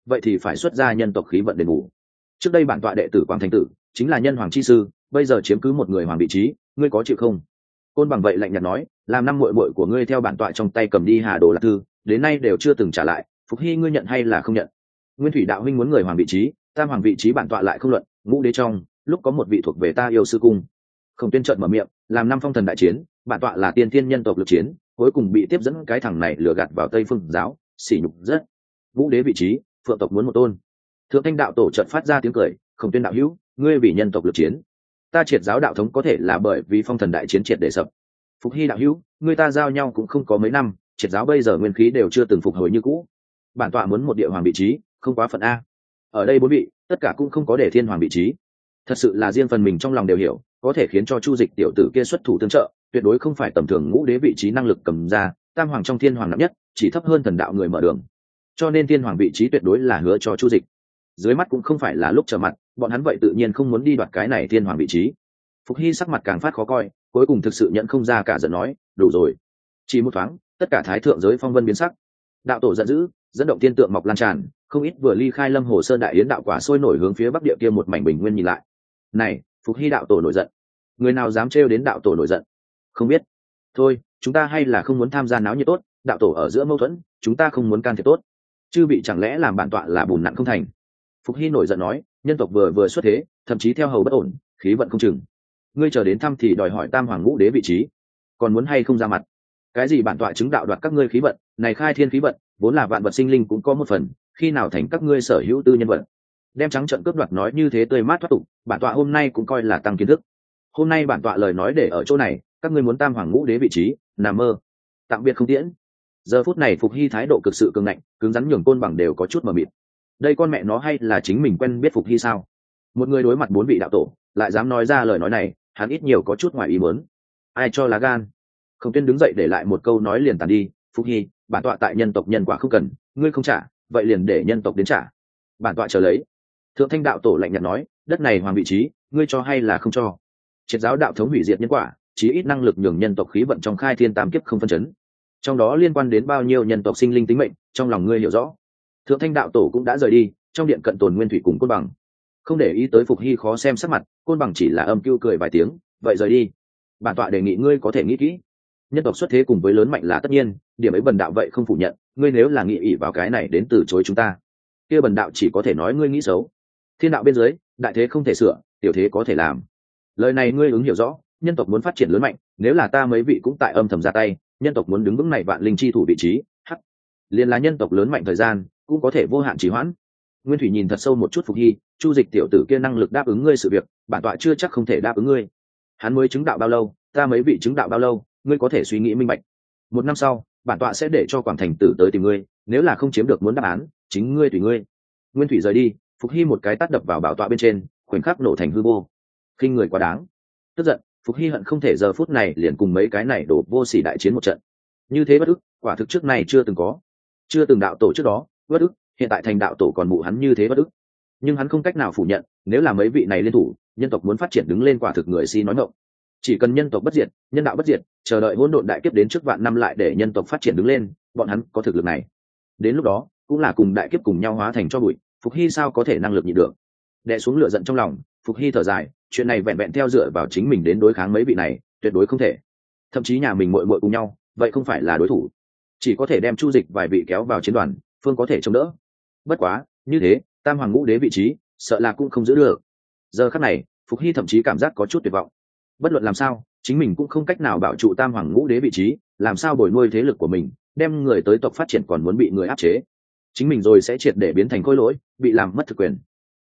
vậy thì phải xuất ra nhân tộc khí vận đền bù. Trước đây bản tọa đệ tử Quảng Thành Tử chính là nhân hoàng chi sư, bây giờ chiếm cứ một người hoàng vị trí, ngươi có chịu không? Côn Bằng vậy lạnh nhạt nói, làm năm muội muội của ngươi theo bản tọa trong tay cầm đi Hà Đồ Lạc Thư, đến nay đều chưa từng trả lại, Phục Hy ngươi nhận hay là không nhận? Nguyên Thủy đạo huynh muốn người hoàng vị trí, tam hoàng vị trí bản tọa lại không luận, ngũ đế trong, lúc có một vị thuộc về ta yêu sư cung. Không Tuyên trợn mở miệng, làm năm phong thần đại chiến, bản tọa là tiên thiên nhân tộc lực chiến, cuối cùng bị tiếp dẫn cái thằng này lừa gạt vào Tây Phương giáo, sỉ nhục rất. Ngũ đế vị trí, phượng tộc muốn một tôn. Thượng Thanh đạo tổ chợt phát ra tiếng cười, Không Tuyên đạo hữu, ngươi vì nhân tộc lực chiến, ta triệt giáo đạo thống có thể là bởi vì phong thần đại chiến triệt để sập. Phục Hy đạo hữu, người ta giao nhau cũng không có mấy năm, triệt giáo bây giờ nguyên khí đều chưa từng phục hồi như cũ, bản tọa muốn một địa hoàng vị trí, không quá phận a. Ở đây bốn vị tất cả cũng không có để thiên hoàng vị trí, thật sự là riêng phần mình trong lòng đều hiểu, có thể khiến cho Chu Dịch tiểu tử kia xuất thủ tương trợ, tuyệt đối không phải tầm thường ngũ đế vị trí năng lực cầm ra, tam hoàng trong thiên hoàng nặng nhất, chỉ thấp hơn thần đạo người mở đường, cho nên thiên hoàng vị trí tuyệt đối là hứa cho Chu Dịch. Dưới mắt cũng không phải là lúc trở mặt, bọn hắn vậy tự nhiên không muốn đi đoạt cái này thiên hoàng vị trí. Phục Hy sắc mặt càng phát khó coi, cuối cùng thực sự nhận không ra cả giận nói, đủ rồi. Chỉ một thoáng, tất cả thái thượng giới phong vân biến sắc, đạo tổ giận dữ, dẫn động tiên tượng mọc lan tràn, không ít vừa ly khai Lâm Hồ Sơn đại yến đạo quả sôi nổi hướng phía bắc địa kia một mảnh bình nguyên nhìn lại. Này, Phục Hy đạo tổ nổi giận, người nào dám trêu đến đạo tổ nổi giận? Không biết. Thôi, chúng ta hay là không muốn tham gia náo nhiệt tốt, đạo tổ ở giữa mâu thuẫn, chúng ta không muốn can thiệp tốt. Chư bị chẳng lẽ làm bản tọa là bùn nặn không thành? Phục Hy nổi giận nói, nhân tộc vừa vừa xuất thế, thậm chí theo hầu bất ổn, khí vận không chừng. Ngươi chờ đến thăm thì đòi hỏi tam hoàng ngũ đế vị trí, còn muốn hay không ra mặt? Cái gì bản tọa chứng đạo đoạt các ngươi khí vận, này khai thiên khí vận, vốn là vạn vật sinh linh cũng có một phần, khi nào thành các ngươi sở hữu tư nhân vật? Đem trắng trợn cướp đoạt nói như thế tươi mát thoát tục, bản tọa hôm nay cũng coi là tăng kiến thức. Hôm nay bản tọa lời nói để ở chỗ này, các ngươi muốn tam hoàng ngũ đế vị trí, nằm mơ. Tạm biệt không tiễn. Giờ phút này Phục Hy thái độ cực sự cứng ngạnh, cứng rắn nhường Côn Bằng đều có chút mờ mịt. Đây con mẹ nó hay là chính mình quen biết Phục Hy sao? Một người đối mặt bốn vị đạo tổ, lại dám nói ra lời nói này, hắn ít nhiều có chút ngoài ý muốn. Ai cho lá gan? Không Tuyên đứng dậy để lại một câu nói liền tàn đi, Phục Hy, bản tọa tại nhân tộc nhân quả không cần, ngươi không trả, vậy liền để nhân tộc đến trả. Bản tọa chờ lấy. Thượng Thanh đạo tổ lạnh nhạt nói, đất này hoàng vị trí, ngươi cho hay là không cho? Triệt giáo đạo thống hủy diệt nhân quả, chí ít năng lực nhường nhân tộc khí vận trong khai thiên tam kiếp không phân chấn. Trong đó liên quan đến bao nhiêu nhân tộc sinh linh tính mệnh, trong lòng ngươi hiểu rõ. Thượng Thanh đạo tổ cũng đã rời đi, trong điện cận tồn Nguyên Thủy cùng Côn Bằng. Không để ý tới Phục Hy khó xem sắc mặt, Côn Bằng chỉ là âm cưu cười vài tiếng, vậy rời đi. Bản tọa đề nghị ngươi có thể nghĩ kỹ. Nhân tộc xuất thế cùng với lớn mạnh là tất nhiên, điểm ấy bần đạo vậy không phủ nhận, ngươi nếu là nghĩ ỷ vào cái này đến từ chối chúng ta, kia bần đạo chỉ có thể nói ngươi nghĩ xấu. Thiên đạo bên dưới, đại thế không thể sửa, tiểu thế có thể làm. Lời này ngươi ứng hiểu rõ, nhân tộc muốn phát triển lớn mạnh, nếu là ta mấy vị cũng tại âm thầm ra tay, nhân tộc muốn đứng vững này vạn linh chi thủ vị trí, hắc, liền là nhân tộc lớn mạnh thời gian cũng có thể vô hạn trì hoãn. Nguyên Thủy nhìn thật sâu một chút Phục Hy, Chu Dịch tiểu tử kia năng lực đáp ứng ngươi sự việc, bản tọa chưa chắc không thể đáp ứng ngươi. Hắn mới chứng đạo bao lâu, ta mấy vị chứng đạo bao lâu, ngươi có thể suy nghĩ minh bạch. Một năm sau, bản tọa sẽ để cho Quảng Thành Tử tới tìm ngươi, nếu là không chiếm được muốn đáp án, chính ngươi tùy ngươi. Nguyên Thủy rời đi, Phục Hy một cái tát đập vào bảo tọa bên trên, khoảnh khắc nổ thành hư vô. Khinh người quá đáng. Tức giận, Phục Hy hận không thể giờ phút này liền cùng mấy cái này đổ vô sỉ đại chiến một trận. Như thế bất ức, quả thực trước này chưa từng có. Chưa từng đạo tổ trước đó, bất ức, hiện tại thành đạo tổ còn mụ hắn như thế bất ức. Nhưng hắn không cách nào phủ nhận, nếu là mấy vị này liên thủ, nhân tộc muốn phát triển đứng lên quả thực người si nói ngọng. Chỉ cần nhân tộc bất diệt, nhân đạo bất diệt, chờ đợi hỗn độn đại kiếp đến trước vạn năm lại để nhân tộc phát triển đứng lên, bọn hắn có thực lực này. Đến lúc đó, cũng là cùng đại kiếp cùng nhau hóa thành cho bụi, Phục Hy sao có thể năng lực nhịn được. Đè xuống lửa giận trong lòng, Phục Hy thở dài, chuyện này vẹn vẹn theo dựa vào chính mình đến đối kháng mấy vị này, tuyệt đối không thể. Thậm chí nhà mình muội muội cùng nhau, vậy không phải là đối thủ. Chỉ có thể đem Chu Dịch vài vị kéo vào chiến đoàn, phương có thể chống đỡ. Bất quá, như thế, tam hoàng ngũ đế vị trí, sợ là cũng không giữ được. Giờ khắc này, Phục Hy thậm chí cảm giác có chút tuyệt vọng. Bất luận làm sao, chính mình cũng không cách nào bảo trụ tam hoàng ngũ đế vị trí, làm sao bồi nuôi thế lực của mình, đem người tới tộc phát triển còn muốn bị người áp chế. Chính mình rồi sẽ triệt để biến thành khối lỗi, bị làm mất thực quyền.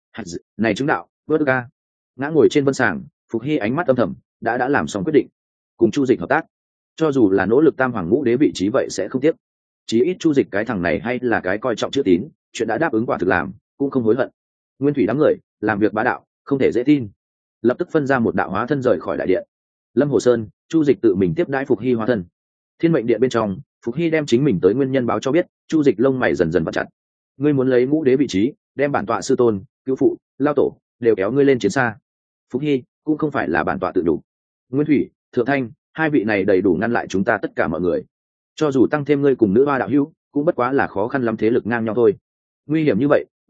Này chứng đạo, vớt ca. Ngã ngồi trên vân sàng, Phục Hy ánh mắt âm thầm, đã đã làm xong quyết định, cùng Chu Dịch hợp tác. Cho dù là nỗ lực tam hoàng ngũ đế vị trí vậy sẽ không tiếc. Chí ít Chu Dịch cái thằng này hay là cái coi trọng chữ tín, chuyện đã đáp ứng quả thực làm, cũng không hối hận. Nguyên Thủy đám người, làm việc bá đạo, không thể dễ tin. Lập tức phân ra một đạo hóa thân rời khỏi đại điện. Lâm Hồ Sơn, Chu Dịch tự mình tiếp đãi Phục Hy hóa thân. Thiên mệnh điện bên trong, Phục Hy đem chính mình tới nguyên nhân báo cho biết, Chu Dịch lông mày dần dần vặn chặt. Ngươi muốn lấy ngũ đế vị trí, đem bản tọa sư tôn, cứu phụ, lao tổ đều kéo ngươi lên chiến xa. Phục Hy cũng không phải là bản tọa tự đủ. Nguyên Thủy, Thượng Thanh, hai vị này đầy đủ ngăn lại chúng ta tất cả mọi người. Cho dù tăng thêm ngươi cùng nữ hoa đạo hữu, cũng bất quá là khó khăn lắm thế lực ngang nhau thôi. Nguy hiểm như vậy,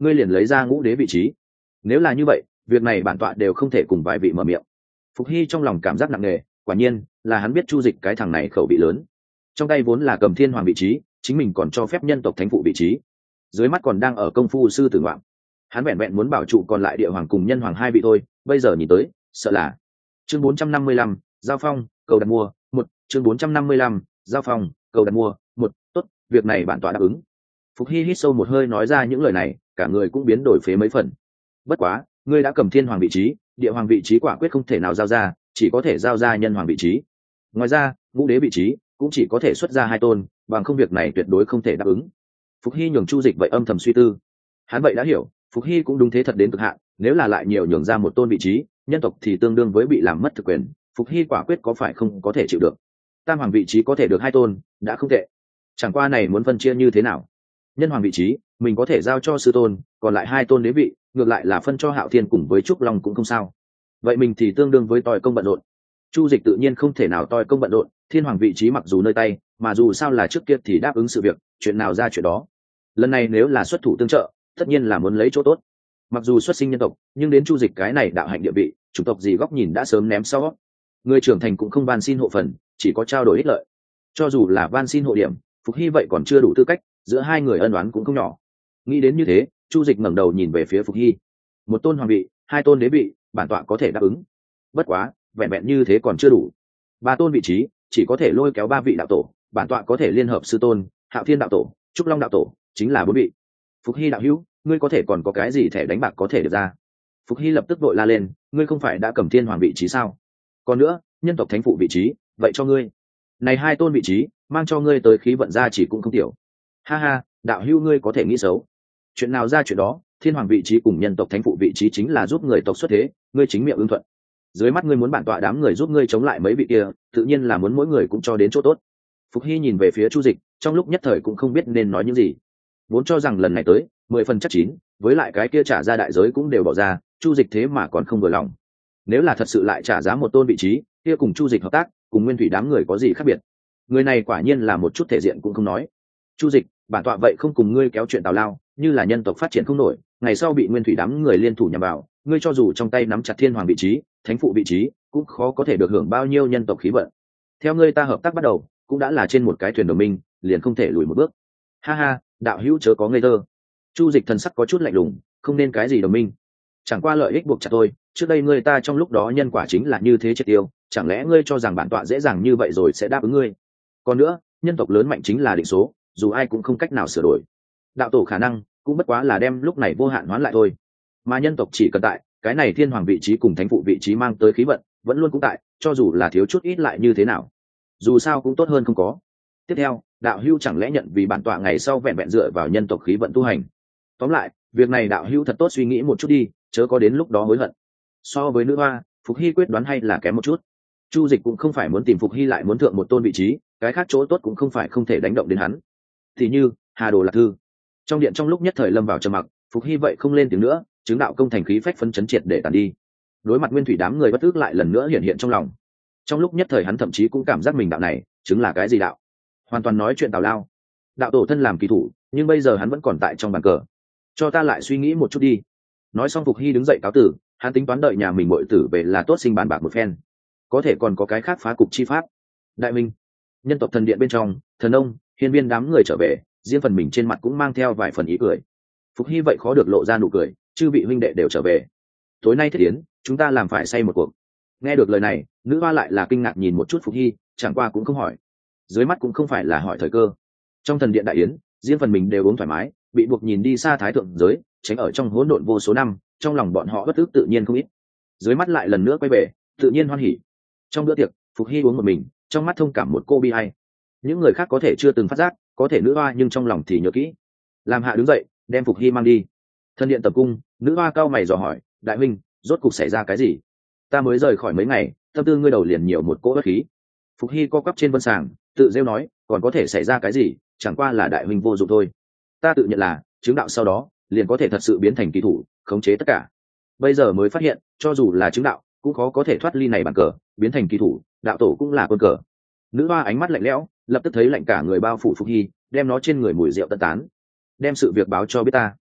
ngươi liền lấy ra ngũ đế vị trí. Nếu là như vậy, việc này bản tọa đều không thể cùng vài vị mở miệng. Phục Hy trong lòng cảm giác nặng nề, quả nhiên là hắn biết Chu Dịch cái thằng này khẩu vị lớn, trong tay vốn là cầm thiên hoàng vị trí, chính mình còn cho phép nhân tộc thánh phụ vị trí, dưới mắt còn đang ở công phu sư tử ngoạm, hắn vẹn vẹn muốn bảo trụ còn lại địa hoàng cùng nhân hoàng hai vị thôi, bây giờ nhìn tới sợ là. Chương bốn trăm năm mươi lăm, giao phong cầu đặt mua một. Chương bốn trăm năm mươi lăm, giao phong cầu đặt mua một. Tốt, việc này bản tọa đáp ứng. Phục Hy hít sâu một hơi nói ra những lời này, cả người cũng biến đổi phế mấy phần. Bất quá, ngươi đã cầm thiên hoàng vị trí, địa hoàng vị trí quả quyết không thể nào giao ra, chỉ có thể giao ra nhân hoàng vị trí. Ngoài ra, ngũ đế vị trí cũng chỉ có thể xuất ra hai tôn, bằng không việc này tuyệt đối không thể đáp ứng. Phục Hy nhường Chu Dịch vậy âm thầm suy tư, hắn vậy đã hiểu, Phục Hy cũng đúng thế thật đến cực hạn, nếu là lại nhiều nhường ra một tôn vị trí, nhân tộc thì tương đương với bị làm mất thực quyền, Phục Hy quả quyết có phải không có thể chịu được. Tam hoàng vị trí có thể được hai tôn, đã không tệ. Chẳng qua này muốn phân chia như thế nào? Nhân hoàng vị trí, mình có thể giao cho sư tôn, còn lại hai tôn đế vị, ngược lại là phân cho Hạo Thiên cùng với Trúc Long cũng không sao. Vậy mình thì tương đương với tòi công bận rộn. Chu Dịch tự nhiên không thể nào tòi công bận rộn, thiên hoàng vị trí mặc dù nơi tay, mà dù sao là trước kia thì đáp ứng sự việc, chuyện nào ra chuyện đó. Lần này nếu là xuất thủ tương trợ, tất nhiên là muốn lấy chỗ tốt. Mặc dù xuất sinh nhân tộc, nhưng đến Chu Dịch cái này đạo hạnh địa vị, chủng tộc gì góc nhìn đã sớm ném sau. Người trưởng thành cũng không van xin hộ phần, chỉ có trao đổi ích lợi. Cho dù là van xin hộ điểm, Phục Hy vậy còn chưa đủ tư cách, giữa hai người ân oán cũng không nhỏ. Nghĩ đến như thế, Chu Dịch ngẩng đầu nhìn về phía Phục Hy. Một tôn hoàng vị, hai tôn đế vị, bản tọa có thể đáp ứng. Bất quá, vẹn vẹn như thế còn chưa đủ. Ba tôn vị trí, chỉ có thể lôi kéo ba vị đạo tổ, bản tọa có thể liên hợp sư tôn, Hạo Thiên đạo tổ, Trúc Long đạo tổ, chính là bốn vị. Phục Hy đạo hữu, ngươi có thể còn có cái gì thẻ đánh bạc có thể được ra? Phục Hy lập tức vội la lên, ngươi không phải đã cầm thiên hoàng vị trí sao? Còn nữa, nhân tộc thánh phụ vị trí, vậy cho ngươi. Này hai tôn vị trí, mang cho ngươi tới khí vận ra chỉ cũng không tiểu. Ha ha, đạo hữu ngươi có thể nghĩ xấu. Chuyện nào ra chuyện đó, thiên hoàng vị trí cùng nhân tộc thánh phụ vị trí chính là giúp người tộc xuất thế, ngươi chính miệng ưng thuận. Dưới mắt ngươi muốn bản tọa đám người giúp ngươi chống lại mấy vị kia, tự nhiên là muốn mỗi người cũng cho đến chỗ tốt. Phục Hy nhìn về phía Chu Dịch, trong lúc nhất thời cũng không biết nên nói những gì. Vốn cho rằng lần này tới mười phần chắc chín, với lại cái kia trả ra đại giới cũng đều bỏ ra, Chu Dịch thế mà còn không vừa lòng. Nếu là thật sự lại trả giá một tôn vị trí, kia cùng Chu Dịch hợp tác, cùng Nguyên Thủy đám người có gì khác biệt? Người này quả nhiên là một chút thể diện cũng không nói. Chu Dịch, bản tọa vậy không cùng ngươi kéo chuyện tào lao, như là nhân tộc phát triển không nổi, ngày sau bị Nguyên Thủy đám người liên thủ nhằm vào, ngươi cho dù trong tay nắm chặt thiên hoàng vị trí, thánh phụ vị trí, cũng khó có thể được hưởng bao nhiêu nhân tộc khí vận. Theo ngươi ta hợp tác bắt đầu, cũng đã là trên một cái thuyền đồng minh, liền không thể lùi một bước. Ha ha, đạo hữu chớ có ngây thơ. Chu Dịch thần sắc có chút lạnh lùng, không nên cái gì đồng minh, chẳng qua lợi ích buộc chặt thôi. Trước đây ngươi ta trong lúc đó nhân quả chính là như thế triệt tiêu, chẳng lẽ ngươi cho rằng bản tọa dễ dàng như vậy rồi sẽ đáp ứng ngươi? Còn nữa, nhân tộc lớn mạnh chính là định số, dù ai cũng không cách nào sửa đổi. Đạo tổ khả năng cũng bất quá là đem lúc này vô hạn hoán lại thôi, mà nhân tộc chỉ cần tại cái này thiên hoàng vị trí cùng thánh phụ vị trí mang tới khí vận vẫn luôn cũng tại, cho dù là thiếu chút ít lại như thế nào, dù sao cũng tốt hơn không có. Tiếp theo, đạo hữu chẳng lẽ nhận vì bản tọa ngày sau vẹn vẹn dựa vào nhân tộc khí vận tu hành? Tóm lại, việc này đạo hữu thật tốt suy nghĩ một chút đi, chớ có đến lúc đó hối hận. So với nữ hoa, Phục Hy quyết đoán hay là kém một chút. Chu Dịch cũng không phải muốn tìm Phục Hy lại muốn thượng một tôn vị trí, cái khác chỗ tốt cũng không phải không thể đánh động đến hắn. Thì như Hà Đồ Lạc Thư. Trong điện trong lúc nhất thời lâm vào trầm mặc, Phục Hy vậy không lên tiếng nữa, chứng đạo công thành khí phách phấn chấn triệt để tàn đi. Đối mặt Nguyên Thủy đám người bất ước lại lần nữa hiện hiện trong lòng. Trong lúc nhất thời hắn thậm chí cũng cảm giác mình đạo này chứng là cái gì đạo, hoàn toàn nói chuyện tào lao. Đạo tổ thân làm kỳ thủ, nhưng bây giờ hắn vẫn còn tại trong bàn cờ, cho ta lại suy nghĩ một chút đi. Nói xong Phục Hy đứng dậy cáo tử, hắn tính toán đợi nhà mình muội tử về là tốt sinh bàn bạc một phen, có thể còn có cái khác phá cục chi pháp. Đại minh nhân tộc thần điện bên trong, thần ông hiên viên đám người trở về, riêng phần mình trên mặt cũng mang theo vài phần ý cười. Phục Hy vậy khó được lộ ra nụ cười, chư vị huynh đệ đều trở về, tối nay thiết yến chúng ta làm phải say một cuộc. Nghe được lời này, nữ hoa lại là kinh ngạc nhìn một chút Phục Hy, chẳng qua cũng không hỏi, dưới mắt cũng không phải là hỏi thời cơ. Trong thần điện đại yến, riêng phần mình đều uống thoải mái, bị buộc nhìn đi xa thái thượng giới, tránh ở trong hỗn độn vô số năm, trong lòng bọn họ bất ức tự nhiên không ít. Dưới mắt lại lần nữa quay về, tự nhiên hoan hỉ. Trong bữa tiệc, Phục Hy uống một mình, trong mắt thông cảm một cô bi ai. Những người khác có thể chưa từng phát giác, có thể nữ hoa nhưng trong lòng thì nhớ kỹ. Làm hạ đứng dậy, đem Phục Hy mang đi. Thần điện tập cung, nữ hoa cao mày dò hỏi, đại huynh, rốt cục xảy ra cái gì? Ta mới rời khỏi mấy ngày, tâm tư ngươi đầu liền nhiều một cỗ bất khí. Phục Hy co quắp trên vân sàng, tự rêu nói, còn có thể xảy ra cái gì, chẳng qua là đại huynh vô dụng thôi. Ta tự nhận là chứng đạo sau đó liền có thể thật sự biến thành kỳ thủ, khống chế tất cả. Bây giờ mới phát hiện, cho dù là chứng đạo cũng khó có thể thoát ly này bàn cờ, biến thành kỳ thủ, đạo tổ cũng là quân cờ. Nữ hoa ánh mắt lạnh lẽo, lập tức thấy lạnh cả người bao phủ Phục Hy, đem nó trên người mùi rượu tận tán. Đem sự việc báo cho biết ta.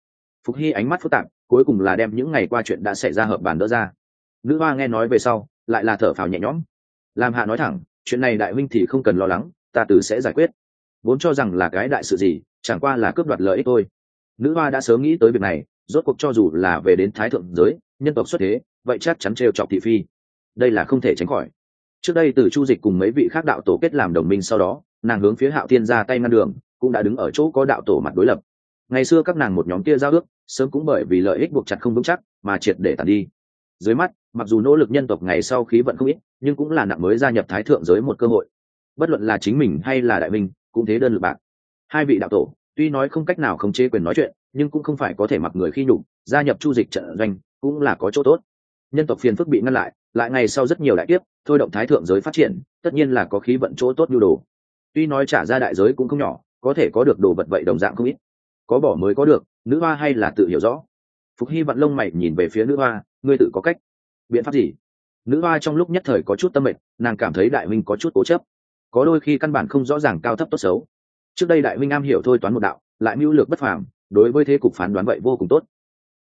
Phục Hy ánh mắt phức tạp, cuối cùng là đem những ngày qua chuyện đã xảy ra hợp bàn đỡ ra. Nữ hoa nghe nói về sau lại là thở phào nhẹ nhõm. Làm hạ nói thẳng, chuyện này đại huynh thì không cần lo lắng, ta tự sẽ giải quyết. Vốn cho rằng là cái đại sự gì, chẳng qua là cướp đoạt lợi ích thôi. Nữ hoa đã sớm nghĩ tới việc này, rốt cuộc cho dù là về đến thái thượng giới, nhân tộc xuất thế, vậy chắc chắn trêu chọc thị phi. Đây là không thể tránh khỏi. Trước đây từ Chu Dịch cùng mấy vị khác đạo tổ kết làm đồng minh, sau đó nàng hướng phía Hạo Thiên ra tay ngăn đường, cũng đã đứng ở chỗ có đạo tổ mặt đối lập. Ngày xưa các nàng một nhóm kia giao ước, sớm cũng bởi vì lợi ích buộc chặt không vững chắc mà triệt để tàn đi. Dưới mắt, mặc dù nỗ lực nhân tộc ngày sau khí vận không ít, nhưng cũng là nặng mới gia nhập thái thượng giới một cơ hội. Bất luận là chính mình hay là đại minh, cũng thế đơn lực bạc. Hai vị đạo tổ tuy nói không cách nào khống chế quyền nói chuyện, nhưng cũng không phải có thể mặc người khi nhục, gia nhập Chu Dịch trận doanh cũng là có chỗ tốt. Nhân tộc phiền phức bị ngăn lại, lại ngày sau rất nhiều đại kiếp, thôi động thái thượng giới phát triển, tất nhiên là có khí vận chỗ tốt nhu đồ. Tuy nói trả ra đại giới cũng không nhỏ, có thể có được đồ vật vậy đồng dạng không ít. Có bỏ mới có được, nữ hoa hay là tự hiểu rõ. Phục Hy vặn lông mày nhìn về phía nữ hoa, ngươi tự có cách. Biện pháp gì? Nữ hoa trong lúc nhất thời có chút tâm mệnh, nàng cảm thấy đại minh có chút cố chấp, có đôi khi căn bản không rõ ràng cao thấp tốt xấu. Trước đây đại minh am hiểu thôi toán một đạo, lại mưu lược bất phàm, đối với thế cục phán đoán vậy vô cùng tốt.